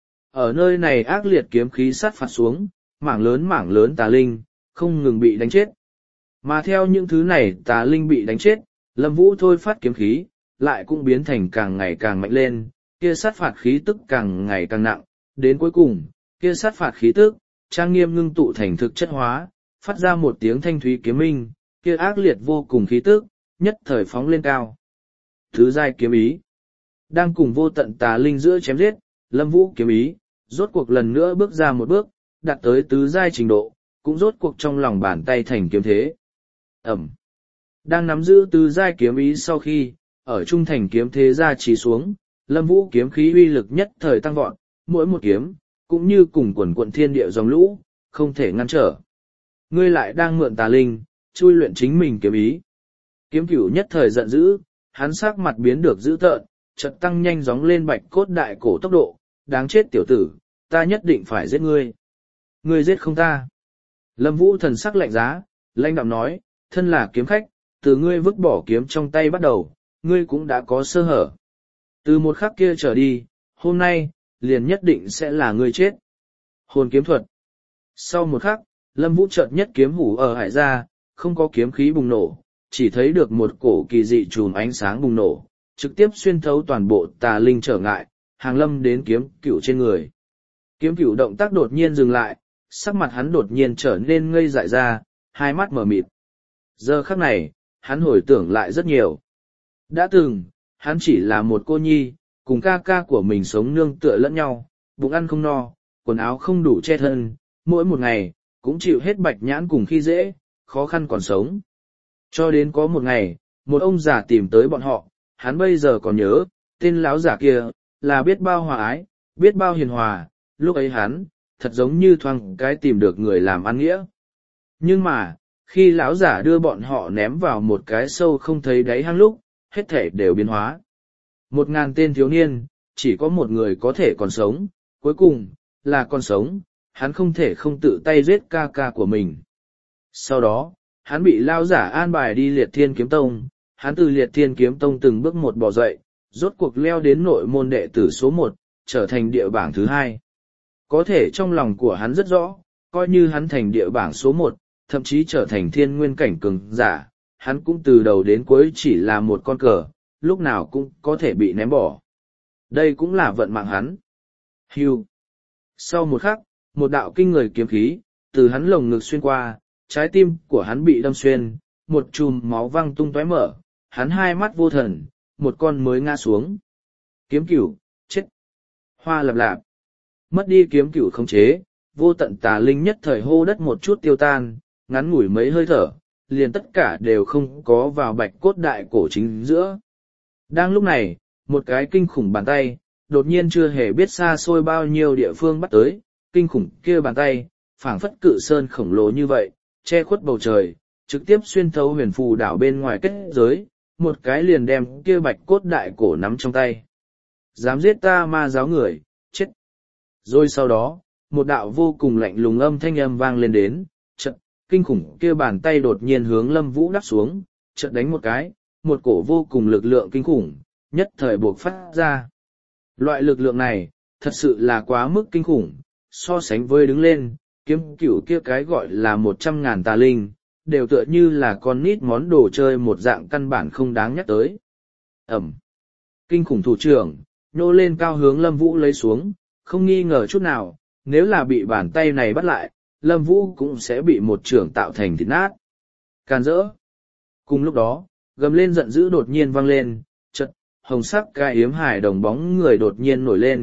[SPEAKER 1] Ở nơi này ác liệt kiếm khí sát phạt xuống, mảng lớn mảng lớn tà linh, không ngừng bị đánh chết. Mà theo những thứ này tà linh bị đánh chết, Lâm Vũ thôi phát kiếm khí, lại cũng biến thành càng ngày càng mạnh lên, kia sát phạt khí tức càng ngày càng nặng, đến cuối cùng, kia sát phạt khí tức, trang nghiêm ngưng tụ thành thực chất hóa, phát ra một tiếng thanh thúy kiếm minh, kia ác liệt vô cùng khí tức, nhất thời phóng lên cao. Thứ giai kiếm ý, đang cùng vô tận tà linh giữa chém giết, Lâm Vũ kiếm ý, rốt cuộc lần nữa bước ra một bước, đạt tới tứ giai trình độ, cũng rốt cuộc trong lòng bàn tay thành kiếm thế. Ẩm. Đang nắm giữ tứ giai kiếm ý sau khi, ở trung thành kiếm thế ra chỉ xuống, Lâm Vũ kiếm khí uy lực nhất thời tăng vọt, mỗi một kiếm, cũng như cùng quần quận thiên địa dòng lũ, không thể ngăn trở. Ngươi lại đang mượn tà linh, chui luyện chính mình kiếm ý. Kiếm cửu nhất thời giận dữ, hắn sắc mặt biến được dữ tợn, chợt tăng nhanh gióng lên bạch cốt đại cổ tốc độ, đáng chết tiểu tử, ta nhất định phải giết ngươi. Ngươi giết không ta. Lâm Vũ thần sắc lạnh giá, lãnh đạm nói, thân là kiếm khách, từ ngươi vứt bỏ kiếm trong tay bắt đầu, ngươi cũng đã có sơ hở. Từ một khắc kia trở đi, hôm nay, liền nhất định sẽ là ngươi chết. Hồn kiếm thuật. Sau một khắc, Lâm Vũ chợt nhất kiếm hủ ở hải ra, không có kiếm khí bùng nổ, chỉ thấy được một cổ kỳ dị chùm ánh sáng bùng nổ, trực tiếp xuyên thấu toàn bộ tà linh trở ngại, hàng lâm đến kiếm cửu trên người. Kiếm cửu động tác đột nhiên dừng lại, sắc mặt hắn đột nhiên trở nên ngây dại ra, hai mắt mở mịt. Giờ khắc này, hắn hồi tưởng lại rất nhiều. Đã từng, hắn chỉ là một cô nhi, cùng ca ca của mình sống nương tựa lẫn nhau, bụng ăn không no, quần áo không đủ che thân, mỗi một ngày, cũng chịu hết bạch nhãn cùng khi dễ, khó khăn còn sống. Cho đến có một ngày, một ông già tìm tới bọn họ, hắn bây giờ còn nhớ, tên lão giả kia, là biết bao hòa ái, biết bao hiền hòa, lúc ấy hắn, thật giống như thoáng cái tìm được người làm ăn nghĩa. Nhưng mà, khi lão giả đưa bọn họ ném vào một cái sâu không thấy đáy hang lúc, hết thể đều biến hóa. Một ngàn tên thiếu niên, chỉ có một người có thể còn sống, cuối cùng, là còn sống, hắn không thể không tự tay giết ca ca của mình. Sau đó, hắn bị lão giả an bài đi Liệt Thiên Kiếm Tông, hắn từ Liệt Thiên Kiếm Tông từng bước một bò dậy, rốt cuộc leo đến nội môn đệ tử số một, trở thành địa bảng thứ hai. Có thể trong lòng của hắn rất rõ, coi như hắn thành địa bảng số một, thậm chí trở thành thiên nguyên cảnh cường giả, hắn cũng từ đầu đến cuối chỉ là một con cờ, lúc nào cũng có thể bị ném bỏ. Đây cũng là vận mạng hắn. Hưu. Sau một khắc, một đạo kinh người kiếm khí, từ hắn lồng ngực xuyên qua, trái tim của hắn bị đâm xuyên, một chùm máu văng tung tóe mở, hắn hai mắt vô thần, một con mới ngã xuống. Kiếm cửu, chết. Hoa lạp lạp. Mất đi kiếm cửu khống chế, vô tận tà linh nhất thời hô đất một chút tiêu tan, ngắn ngủi mấy hơi thở, liền tất cả đều không có vào bạch cốt đại cổ chính giữa. Đang lúc này, một cái kinh khủng bàn tay, đột nhiên chưa hề biết xa xôi bao nhiêu địa phương bắt tới, kinh khủng kia bàn tay, phảng phất cự sơn khổng lồ như vậy, che khuất bầu trời, trực tiếp xuyên thấu huyền phù đảo bên ngoài kết giới, một cái liền đem kia bạch cốt đại cổ nắm trong tay. Dám giết ta ma giáo người, chết. Rồi sau đó, một đạo vô cùng lạnh lùng âm thanh âm vang lên đến, chợt, kinh khủng kia bàn tay đột nhiên hướng Lâm Vũ đắp xuống, chợt đánh một cái, một cổ vô cùng lực lượng kinh khủng, nhất thời buộc phát ra. Loại lực lượng này, thật sự là quá mức kinh khủng, so sánh với đứng lên, kiếm cửu kia cái gọi là một trăm ngàn tà linh, đều tựa như là con nít món đồ chơi một dạng căn bản không đáng nhắc tới. Ẩm. Kinh khủng thủ trưởng, nô lên cao hướng Lâm Vũ lấy xuống, không nghi ngờ chút nào, nếu là bị bàn tay này bắt lại, Lâm Vũ cũng sẽ bị một trưởng tạo thành thịt nát. Càn rỡ. Cùng lúc đó, gầm lên giận dữ đột nhiên vang lên, chợt, hồng sắc gai yếm hải đồng bóng người đột nhiên nổi lên,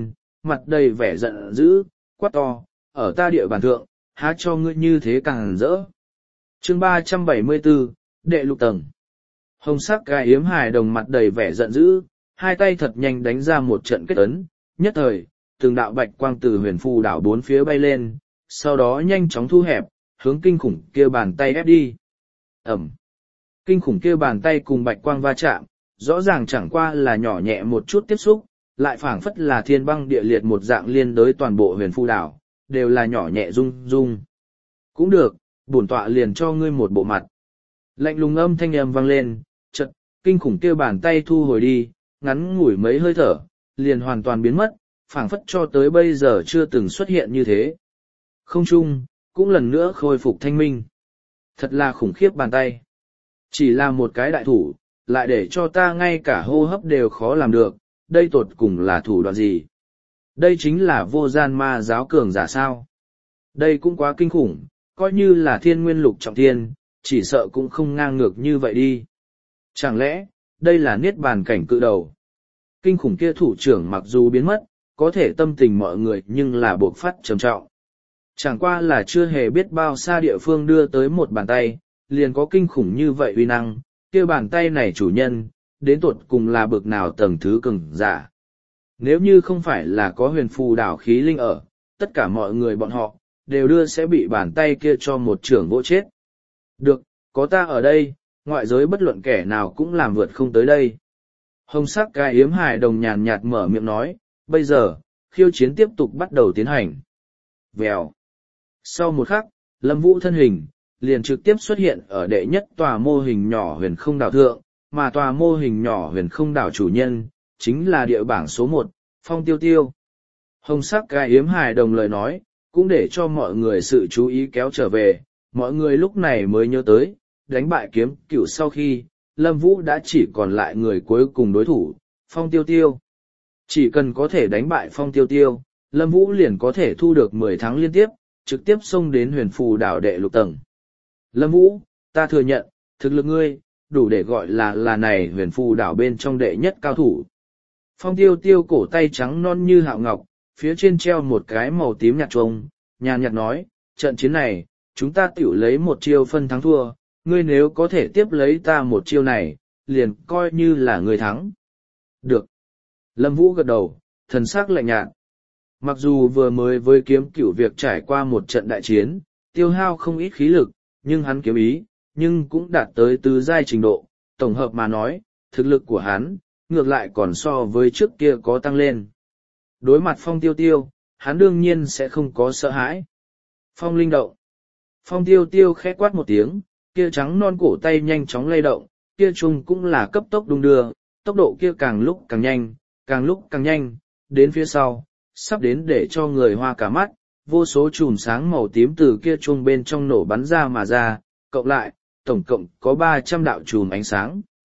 [SPEAKER 1] mặt đầy vẻ giận dữ, quát to, ở ta địa bàn thượng, há cho ngươi như thế càng rỡ. Chương ba trăm bảy mươi bốn, đệ lục tầng. Hồng sắc gai yếm hài đồng mặt đầy vẻ giận dữ, hai tay thật nhanh đánh ra một trận kết ấn, nhất thời, từng đạo bạch quang từ huyền phù đảo bốn phía bay lên, sau đó nhanh chóng thu hẹp, hướng kinh khủng kia bàn tay ép đi. Ẩm. Kinh khủng kia bàn tay cùng bạch quang va chạm, rõ ràng chẳng qua là nhỏ nhẹ một chút tiếp xúc, lại phảng phất là thiên băng địa liệt một dạng liên đới toàn bộ huyền phù đảo, đều là nhỏ nhẹ rung rung. Cũng được, bổn tọa liền cho ngươi một bộ mặt. Lạnh lùng âm thanh âm vang lên, chợt, kinh khủng kia bàn tay thu hồi đi, ngắn ngủi mấy hơi thở, liền hoàn toàn biến mất, phảng phất cho tới bây giờ chưa từng xuất hiện như thế. Không trung, cũng lần nữa khôi phục thanh minh. Thật là khủng khiếp bàn tay. Chỉ là một cái đại thủ, lại để cho ta ngay cả hô hấp đều khó làm được, đây tột cùng là thủ đoạn gì? Đây chính là vô gian ma giáo cường giả sao? Đây cũng quá kinh khủng, coi như là thiên nguyên lục trọng thiên, chỉ sợ cũng không ngang ngược như vậy đi. Chẳng lẽ, đây là niết bàn cảnh cự đầu? Kinh khủng kia thủ trưởng mặc dù biến mất, có thể tâm tình mọi người nhưng là bộc phát trầm trọng. Chẳng qua là chưa hề biết bao xa địa phương đưa tới một bàn tay, liền có kinh khủng như vậy uy năng, kia bàn tay này chủ nhân, đến tột cùng là bực nào tầng thứ cường giả. Nếu như không phải là có huyền phù đảo khí linh ở, tất cả mọi người bọn họ, đều đưa sẽ bị bàn tay kia cho một trưởng vỗ chết. Được, có ta ở đây, ngoại giới bất luận kẻ nào cũng làm vượt không tới đây. Hồng sắc cái yếm hài đồng nhàn nhạt mở miệng nói, bây giờ, khiêu chiến tiếp tục bắt đầu tiến hành. Vèo. Sau một khắc, Lâm Vũ thân hình, liền trực tiếp xuất hiện ở đệ nhất tòa mô hình nhỏ huyền không đảo thượng, mà tòa mô hình nhỏ huyền không đảo chủ nhân, chính là địa bảng số một, Phong Tiêu Tiêu. Hồng sắc cái yếm hài đồng lời nói, cũng để cho mọi người sự chú ý kéo trở về, mọi người lúc này mới nhớ tới, đánh bại kiếm cửu sau khi, Lâm Vũ đã chỉ còn lại người cuối cùng đối thủ, Phong Tiêu Tiêu. Chỉ cần có thể đánh bại Phong Tiêu Tiêu, Lâm Vũ liền có thể thu được mười tháng liên tiếp, trực tiếp xông đến huyền phù đảo đệ lục tầng. Lâm Vũ, ta thừa nhận, thực lực ngươi, đủ để gọi là là này huyền phù đảo bên trong đệ nhất cao thủ. Phong Tiêu Tiêu cổ tay trắng non như hạo ngọc, phía trên treo một cái màu tím nhạt trông, nhàn nhạt nói, trận chiến này, chúng ta tiểu lấy một chiêu phân thắng thua, ngươi nếu có thể tiếp lấy ta một chiêu này, liền coi như là ngươi thắng. Được. Lâm Vũ gật đầu, thần sắc lạnh nhạt. Mặc dù vừa mới với kiếm cửu việc trải qua một trận đại chiến, tiêu hao không ít khí lực, nhưng hắn kiếm ý, nhưng cũng đạt tới tứ giai trình độ, tổng hợp mà nói, thực lực của hắn, ngược lại còn so với trước kia có tăng lên. Đối mặt Phong Tiêu Tiêu, hắn đương nhiên sẽ không có sợ hãi. Phong linh động. Phong Tiêu Tiêu khẽ quát một tiếng, kia trắng non cổ tay nhanh chóng lay động, kia chung cũng là cấp tốc đung đưa, tốc độ kia càng lúc càng nhanh, càng lúc càng nhanh, đến phía sau, sắp đến để cho người hoa cả mắt, vô số chùm sáng màu tím từ kia chung bên trong nổ bắn ra mà ra, cộng lại, tổng cộng có ba trăm đạo chùm ánh sáng.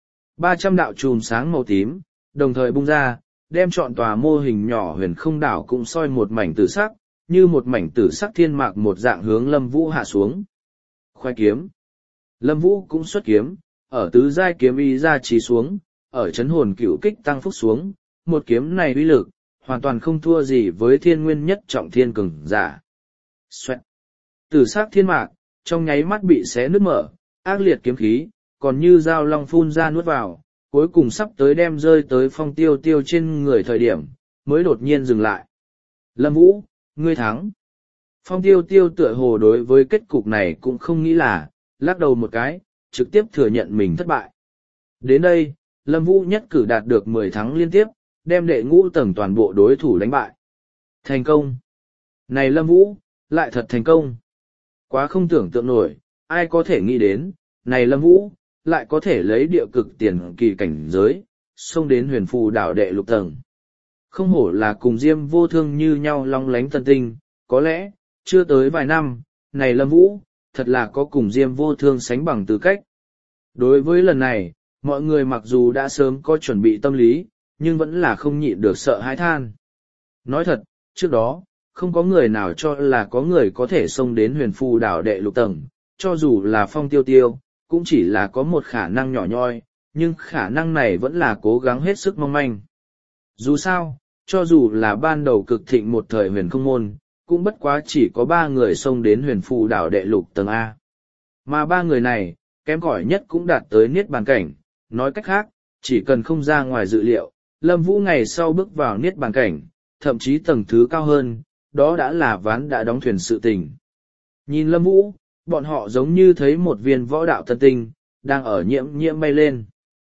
[SPEAKER 1] ba trăm đạo chùm sáng màu tím, đồng thời bung ra, đem trọn tòa mô hình nhỏ huyền không đảo cũng soi một mảnh tử sắc, như một mảnh tử sắc thiên mạc một dạng hướng Lâm Vũ hạ xuống. Khoai kiếm. Lâm Vũ cũng xuất kiếm, ở tứ giai kiếm y ra chỉ xuống, ở chấn hồn cửu kích tăng phúc xuống, một kiếm này uy lực, hoàn toàn không thua gì với thiên nguyên nhất trọng thiên cường giả. Xoẹt. Tử sắc thiên mạc, trong nháy mắt bị xé nứt mở, ác liệt kiếm khí, còn như dao long phun ra nuốt vào, cuối cùng sắp tới đem rơi tới Phong Tiêu Tiêu trên người thời điểm, mới đột nhiên dừng lại. Lâm Vũ, ngươi thắng. Phong Tiêu Tiêu tựa hồ đối với kết cục này cũng không nghĩ là, lắc đầu một cái, trực tiếp thừa nhận mình thất bại. Đến đây, Lâm Vũ nhất cử đạt được mười thắng liên tiếp, đem đệ ngũ tầng toàn bộ đối thủ đánh bại. Thành công. Này Lâm Vũ, lại thật thành công. Quá không tưởng tượng nổi, ai có thể nghĩ đến, này Lâm Vũ, lại có thể lấy địa cực tiền kỳ cảnh giới, xông đến huyền phù đảo đệ lục tầng. Không hổ là cùng Diêm Vô Thương như nhau long lánh tân tinh, có lẽ, chưa tới vài năm, này Lâm Vũ, thật là có cùng Diêm Vô Thương sánh bằng tư cách. Đối với lần này, mọi người mặc dù đã sớm có chuẩn bị tâm lý, nhưng vẫn là không nhịn được sợ hãi than. Nói thật, trước đó, không có người nào cho là có người có thể xông đến huyền phù đảo đệ lục tầng, cho dù là Phong Tiêu Tiêu, cũng chỉ là có một khả năng nhỏ nhoi, nhưng khả năng này vẫn là cố gắng hết sức mong manh. Dù sao, cho dù là ban đầu cực thịnh một thời huyền không môn, cũng bất quá chỉ có ba người xông đến huyền phù đảo đệ lục tầng A. Mà ba người này, kém cỏi nhất cũng đạt tới niết bàn cảnh, nói cách khác, chỉ cần không ra ngoài dự liệu, Lâm Vũ ngày sau bước vào niết bàn cảnh, thậm chí tầng thứ cao hơn, đó đã là ván đã đóng thuyền sự tình. Nhìn Lâm Vũ, bọn họ giống như thấy một viên võ đạo tân tinh, đang ở nhiễm nhiễm bay lên.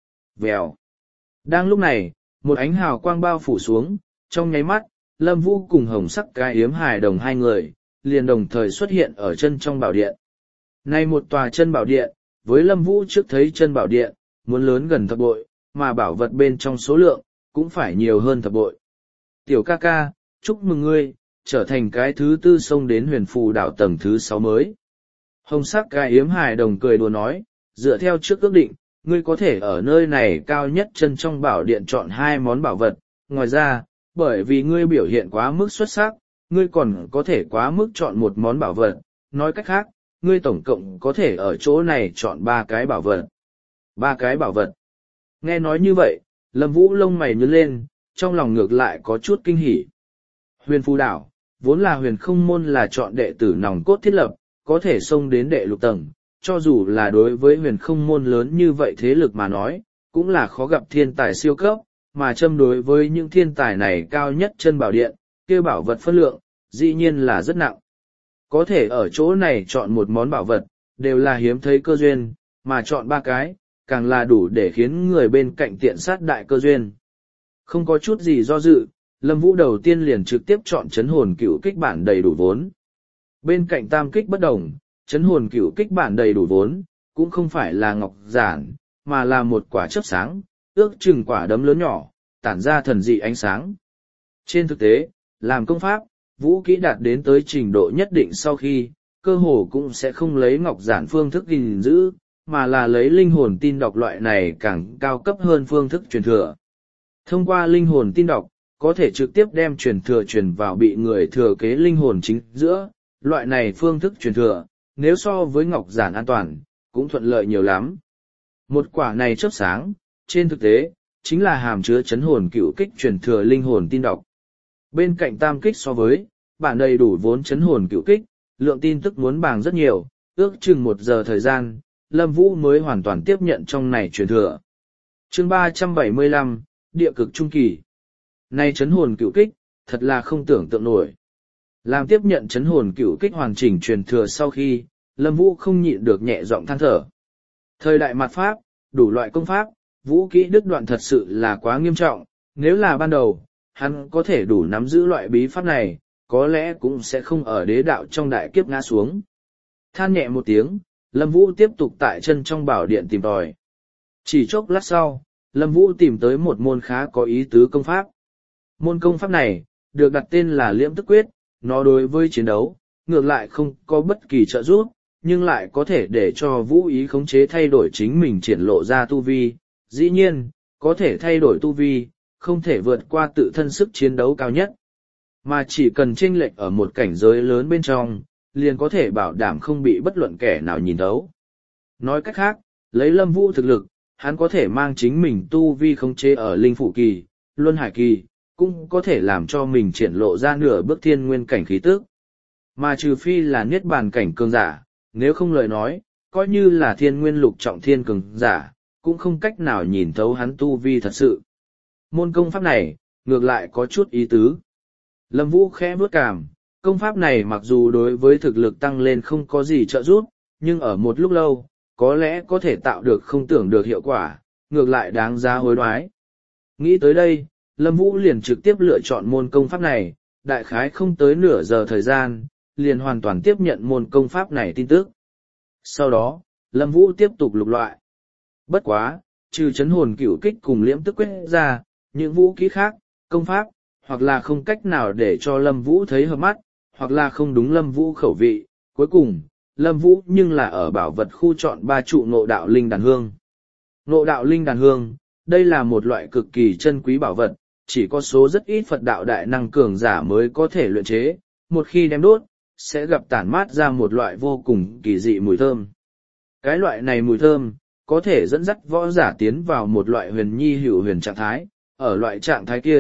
[SPEAKER 1] Vèo. Đang lúc này, một ánh hào quang bao phủ xuống, trong nháy mắt, Lâm Vũ cùng hồng sắc cái yếm hài đồng hai người, liền đồng thời xuất hiện ở chân trong bảo điện. Này một tòa chân bảo điện, với Lâm Vũ trước thấy chân bảo điện, muốn lớn gần thập bội, mà bảo vật bên trong số lượng, cũng phải nhiều hơn thập bội. Tiểu ca ca, chúc mừng ngươi, trở thành cái thứ tư xông đến huyền phù đảo tầng thứ sáu mới. Hồng sắc cái yếm hài đồng cười đùa nói, dựa theo trước ước định, ngươi có thể ở nơi này cao nhất chân trong bảo điện chọn hai món bảo vật, ngoài ra, bởi vì ngươi biểu hiện quá mức xuất sắc, ngươi còn có thể quá mức chọn một món bảo vật, nói cách khác, ngươi tổng cộng có thể ở chỗ này chọn ba cái bảo vật. Ba cái bảo vật. Nghe nói như vậy, Lâm Vũ lông mày nhướng lên, trong lòng ngược lại có chút kinh hỉ. Huyền phù đảo, vốn là huyền không môn là chọn đệ tử nòng cốt thiết lập, có thể xông đến đệ lục tầng, cho dù là đối với huyền không môn lớn như vậy thế lực mà nói, cũng là khó gặp thiên tài siêu cấp, mà châm đối với những thiên tài này cao nhất chân bảo điện, kia bảo vật phân lượng, dĩ nhiên là rất nặng. Có thể ở chỗ này chọn một món bảo vật, đều là hiếm thấy cơ duyên, mà chọn ba cái, càng là đủ để khiến người bên cạnh tiện sát đại cơ duyên. Không có chút gì do dự, Lâm Vũ đầu tiên liền trực tiếp chọn chấn hồn cựu kích bản đầy đủ vốn. Bên cạnh tam kích bất đồng, chấn hồn cựu kích bản đầy đủ vốn, cũng không phải là ngọc giản, mà là một quả chớp sáng, ước chừng quả đấm lớn nhỏ, tản ra thần dị ánh sáng. Trên thực tế, làm công pháp, vũ kỹ đạt đến tới trình độ nhất định sau khi, cơ hồ cũng sẽ không lấy ngọc giản phương thức gìn giữ, mà là lấy linh hồn tin đọc loại này càng cao cấp hơn phương thức truyền thừa. Thông qua linh hồn tin đọc, có thể trực tiếp đem truyền thừa truyền vào bị người thừa kế linh hồn chính giữa, loại này phương thức truyền thừa, nếu so với ngọc giản an toàn, cũng thuận lợi nhiều lắm. Một quả này chớp sáng, trên thực tế, chính là hàm chứa chấn hồn cựu kích truyền thừa linh hồn tin đọc. Bên cạnh tam kích so với, bản đầy đủ vốn chấn hồn cựu kích, lượng tin tức muốn bằng rất nhiều, ước chừng một giờ thời gian, Lâm Vũ mới hoàn toàn tiếp nhận trong này truyền thừa. Chương ba trăm bảy mươi lăm, Địa cực trung kỳ. Này chấn hồn cựu kích, thật là không tưởng tượng nổi. Làm tiếp nhận chấn hồn cựu kích hoàn chỉnh truyền thừa sau khi, Lâm Vũ không nhịn được nhẹ giọng than thở. Thời đại mạt Pháp, đủ loại công pháp, vũ kỹ đứt đoạn thật sự là quá nghiêm trọng, nếu là ban đầu, hắn có thể đủ nắm giữ loại bí pháp này, có lẽ cũng sẽ không ở đế đạo trong đại kiếp ngã xuống. Than nhẹ một tiếng, Lâm Vũ tiếp tục tại chân trong bảo điện tìm tòi. Chỉ chốc lát sau, Lâm Vũ tìm tới một môn khá có ý tứ công pháp. Môn công pháp này, được đặt tên là Liễm Tức Quyết, nó đối với chiến đấu, ngược lại không có bất kỳ trợ giúp, nhưng lại có thể để cho vũ ý khống chế thay đổi chính mình triển lộ ra tu vi. Dĩ nhiên, có thể thay đổi tu vi, không thể vượt qua tự thân sức chiến đấu cao nhất. Mà chỉ cần chênh lệch ở một cảnh giới lớn bên trong, liền có thể bảo đảm không bị bất luận kẻ nào nhìn thấu. Nói cách khác, lấy Lâm Vũ thực lực, hắn có thể mang chính mình tu vi khống chế ở linh phụ kỳ, luân hải kỳ, cũng có thể làm cho mình triển lộ ra nửa bước thiên nguyên cảnh khí tức. Mà trừ phi là niết bàn cảnh cường giả, nếu không lời nói, coi như là thiên nguyên lục trọng thiên cường giả, cũng không cách nào nhìn thấu hắn tu vi thật sự. Môn công pháp này, ngược lại có chút ý tứ. Lâm Vũ khẽ bước cảm, công pháp này mặc dù đối với thực lực tăng lên không có gì trợ giúp, nhưng ở một lúc lâu, có lẽ có thể tạo được không tưởng được hiệu quả, ngược lại đáng giá hối đoái. Nghĩ tới đây, Lâm Vũ liền trực tiếp lựa chọn môn công pháp này, đại khái không tới nửa giờ thời gian, liền hoàn toàn tiếp nhận môn công pháp này tin tức. Sau đó, Lâm Vũ tiếp tục lục loại. Bất quá, trừ chấn hồn cửu kích cùng Liễm Tức Quyết ra, những vũ khí khác, công pháp, hoặc là không cách nào để cho Lâm Vũ thấy hợp mắt, hoặc là không đúng Lâm Vũ khẩu vị. Cuối cùng, Lâm Vũ nhưng là ở bảo vật khu chọn ba trụ ngộ đạo linh đàn hương. Ngộ đạo linh đàn hương, đây là một loại cực kỳ chân quý bảo vật, chỉ có số rất ít Phật đạo đại năng cường giả mới có thể luyện chế, một khi đem đốt, sẽ gặp tản mát ra một loại vô cùng kỳ dị mùi thơm. Cái loại này mùi thơm, có thể dẫn dắt võ giả tiến vào một loại huyền nhi hữu huyền trạng thái, ở loại trạng thái kia,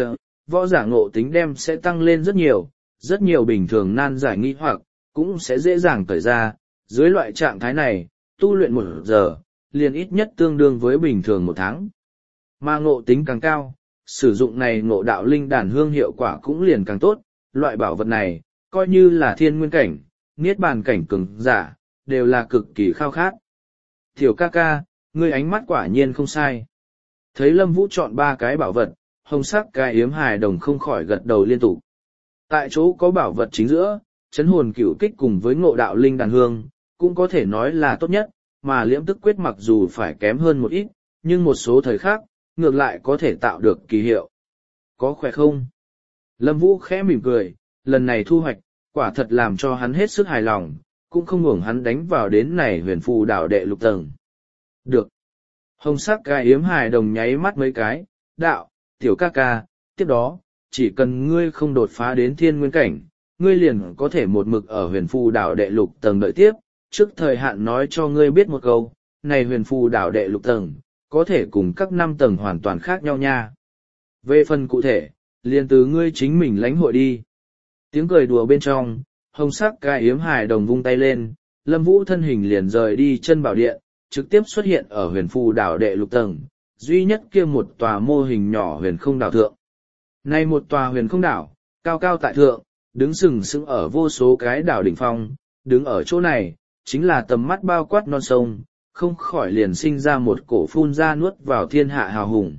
[SPEAKER 1] võ giả ngộ tính đem sẽ tăng lên rất nhiều, rất nhiều bình thường nan giải nghi hoặc, cũng sẽ dễ dàng cởi ra. Dưới loại trạng thái này, tu luyện một giờ, liền ít nhất tương đương với bình thường một tháng. Mà ngộ tính càng cao, sử dụng này ngộ đạo linh đàn hương hiệu quả cũng liền càng tốt. Loại bảo vật này, coi như là thiên nguyên cảnh, niết bàn cảnh cường giả, đều là cực kỳ khao khát. Tiểu ca ca, ngươi ánh mắt quả nhiên không sai. Thấy Lâm Vũ chọn ba cái bảo vật, hồng sắc cái yếm hài đồng không khỏi gật đầu liên tục. Tại chỗ có bảo vật chính giữa, chấn hồn cửu kích cùng với ngộ đạo linh đàn hương, cũng có thể nói là tốt nhất, mà liễm tức quyết mặc dù phải kém hơn một ít, nhưng một số thời khác, ngược lại có thể tạo được kỳ hiệu. Có khỏe không? Lâm Vũ khẽ mỉm cười, lần này thu hoạch, quả thật làm cho hắn hết sức hài lòng, cũng không ngủng hắn đánh vào đến này huyền phù đảo đệ lục tầng. Được. Hồng sắc gai yếm hài đồng nháy mắt mấy cái, đạo, tiểu ca ca, tiếp đó, chỉ cần ngươi không đột phá đến thiên nguyên cảnh, ngươi liền có thể một mực ở huyền phù đảo đệ lục tầng đợi tiếp, trước thời hạn nói cho ngươi biết một câu, này huyền phù đảo đệ lục tầng, có thể cùng các năm tầng hoàn toàn khác nhau nha. Về phần cụ thể, liền từ ngươi chính mình lãnh hội đi. Tiếng cười đùa bên trong, hồng sắc gai yếm hài đồng vung tay lên, Lâm Vũ thân hình liền rời đi chân bảo điện, trực tiếp xuất hiện ở huyền phù đảo đệ lục tầng, duy nhất kia một tòa mô hình nhỏ huyền không đảo thượng. Này một tòa huyền không đảo, cao cao tại thượng, đứng sừng sững ở vô số cái đảo đỉnh phong, đứng ở chỗ này, chính là tầm mắt bao quát non sông, không khỏi liền sinh ra một cổ phun ra nuốt vào thiên hạ hào hùng.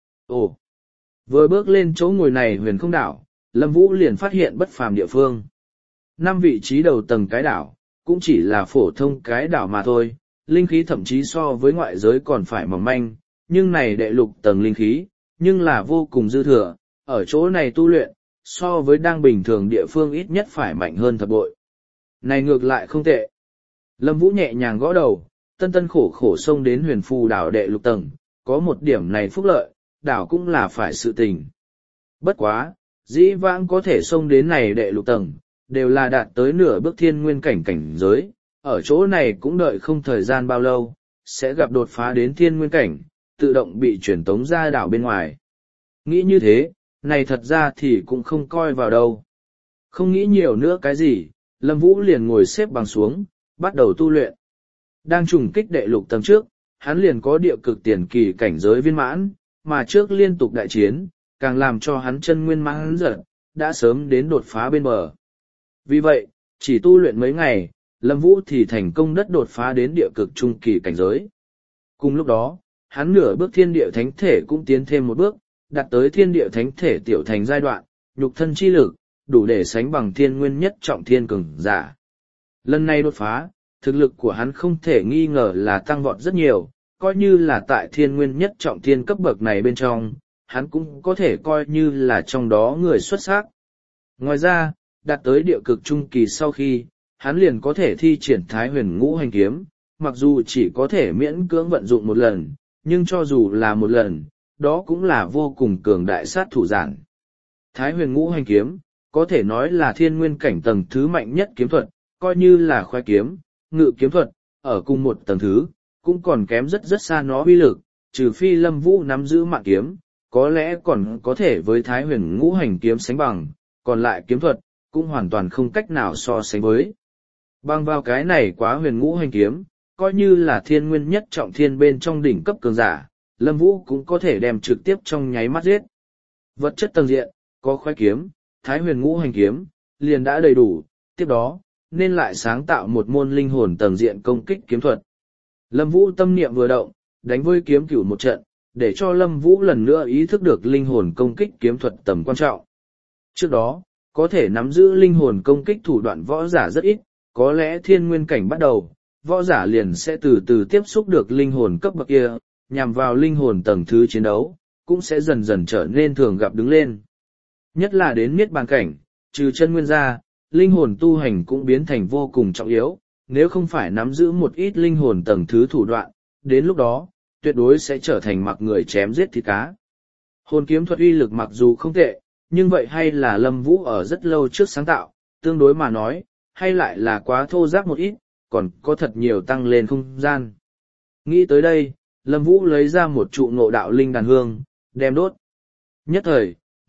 [SPEAKER 1] Ồ! Vừa bước lên chỗ ngồi này huyền không đảo, Lâm Vũ liền phát hiện bất phàm địa phương. Năm vị trí đầu tầng cái đảo, cũng chỉ là phổ thông cái đảo mà thôi, linh khí thậm chí so với ngoại giới còn phải mỏng manh, nhưng này đệ lục tầng linh khí, nhưng là vô cùng dư thừa, ở chỗ này tu luyện, so với đang bình thường địa phương ít nhất phải mạnh hơn thập bội. Này ngược lại không tệ. Lâm Vũ nhẹ nhàng gõ đầu, tân tân khổ khổ xông đến huyền phù đảo đệ lục tầng, có một điểm này phúc lợi, đảo cũng là phải sự tình. Bất quá, dĩ vãng có thể xông đến này đệ lục tầng, đều là đạt tới nửa bước thiên nguyên cảnh cảnh giới, ở chỗ này cũng đợi không thời gian bao lâu, sẽ gặp đột phá đến thiên nguyên cảnh, tự động bị chuyển tống ra đảo bên ngoài. Nghĩ như thế, này thật ra thì cũng không coi vào đâu. Không nghĩ nhiều nữa cái gì, Lâm Vũ liền ngồi xếp bằng xuống, bắt đầu tu luyện. Đang trùng kích đệ lục tầng trước, hắn liền có địa cực tiền kỳ cảnh giới viên mãn, mà trước liên tục đại chiến, càng làm cho hắn chân nguyên mãn giật, đã sớm đến đột phá bên bờ. Vì vậy, chỉ tu luyện mấy ngày, Lâm Vũ thì thành công đất đột phá đến địa cực trung kỳ cảnh giới. Cùng lúc đó, hắn nửa bước thiên địa thánh thể cũng tiến thêm một bước, đạt tới thiên địa thánh thể tiểu thành giai đoạn, nhục thân chi lực, đủ để sánh bằng thiên nguyên nhất trọng thiên cường giả. Lần này đột phá, thực lực của hắn không thể nghi ngờ là tăng vọt rất nhiều, coi như là tại thiên nguyên nhất trọng thiên cấp bậc này bên trong, hắn cũng có thể coi như là trong đó người xuất sắc. Ngoài ra, đạt tới địa cực trung kỳ sau khi, hắn liền có thể thi triển thái huyền ngũ hành kiếm, mặc dù chỉ có thể miễn cưỡng vận dụng một lần, nhưng cho dù là một lần, đó cũng là vô cùng cường đại sát thủ giản. Thái huyền ngũ hành kiếm, có thể nói là thiên nguyên cảnh tầng thứ mạnh nhất kiếm thuật, coi như là khoái kiếm, ngự kiếm thuật, ở cùng một tầng thứ, cũng còn kém rất rất xa nó uy lực, trừ phi Lâm Vũ nắm giữ mạng kiếm, có lẽ còn có thể với thái huyền ngũ hành kiếm sánh bằng, còn lại kiếm thuật, cũng hoàn toàn không cách nào so sánh với. Bằng vào cái này quá huyền ngũ hành kiếm, coi như là thiên nguyên nhất trọng thiên bên trong đỉnh cấp cường giả, Lâm Vũ cũng có thể đem trực tiếp trong nháy mắt giết. Vật chất tầng diện, có khoái kiếm, thái huyền ngũ hành kiếm, liền đã đầy đủ, tiếp đó, nên lại sáng tạo một môn linh hồn tầng diện công kích kiếm thuật. Lâm Vũ tâm niệm vừa động, đánh với kiếm cửu một trận, để cho Lâm Vũ lần nữa ý thức được linh hồn công kích kiếm thuật tầm quan trọng. Trước đó, có thể nắm giữ linh hồn công kích thủ đoạn võ giả rất ít, có lẽ thiên nguyên cảnh bắt đầu, võ giả liền sẽ từ từ tiếp xúc được linh hồn cấp bậc kia, nhằm vào linh hồn tầng thứ chiến đấu, cũng sẽ dần dần trở nên thường gặp đứng lên. Nhất là đến niết bàn cảnh, trừ chân nguyên ra, linh hồn tu hành cũng biến thành vô cùng trọng yếu, nếu không phải nắm giữ một ít linh hồn tầng thứ thủ đoạn, đến lúc đó, tuyệt đối sẽ trở thành mặc người chém giết thịt cá. Hồn kiếm thuật uy lực mặc dù không tệ, nhưng vậy hay là Lâm Vũ ở rất lâu trước sáng tạo, tương đối mà nói, hay lại là quá thô ráp một ít, còn có thật nhiều tăng lên không gian. Nghĩ tới đây, Lâm Vũ lấy ra một trụ ngộ đạo linh đàn hương, đem đốt. Nhất thời,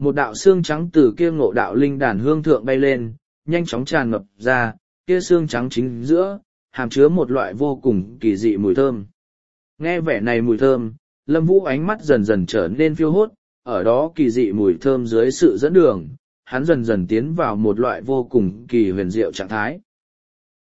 [SPEAKER 1] một đạo xương trắng từ kia ngộ đạo linh đàn hương thượng bay lên, nhanh chóng tràn ngập ra, kia xương trắng chính giữa, hàm chứa một loại vô cùng kỳ dị mùi thơm. Nghe vẻ này mùi thơm, Lâm Vũ ánh mắt dần dần trở nên phiêu hốt, ở đó kỳ dị mùi thơm dưới sự dẫn đường, hắn dần dần tiến vào một loại vô cùng kỳ huyền diệu trạng thái.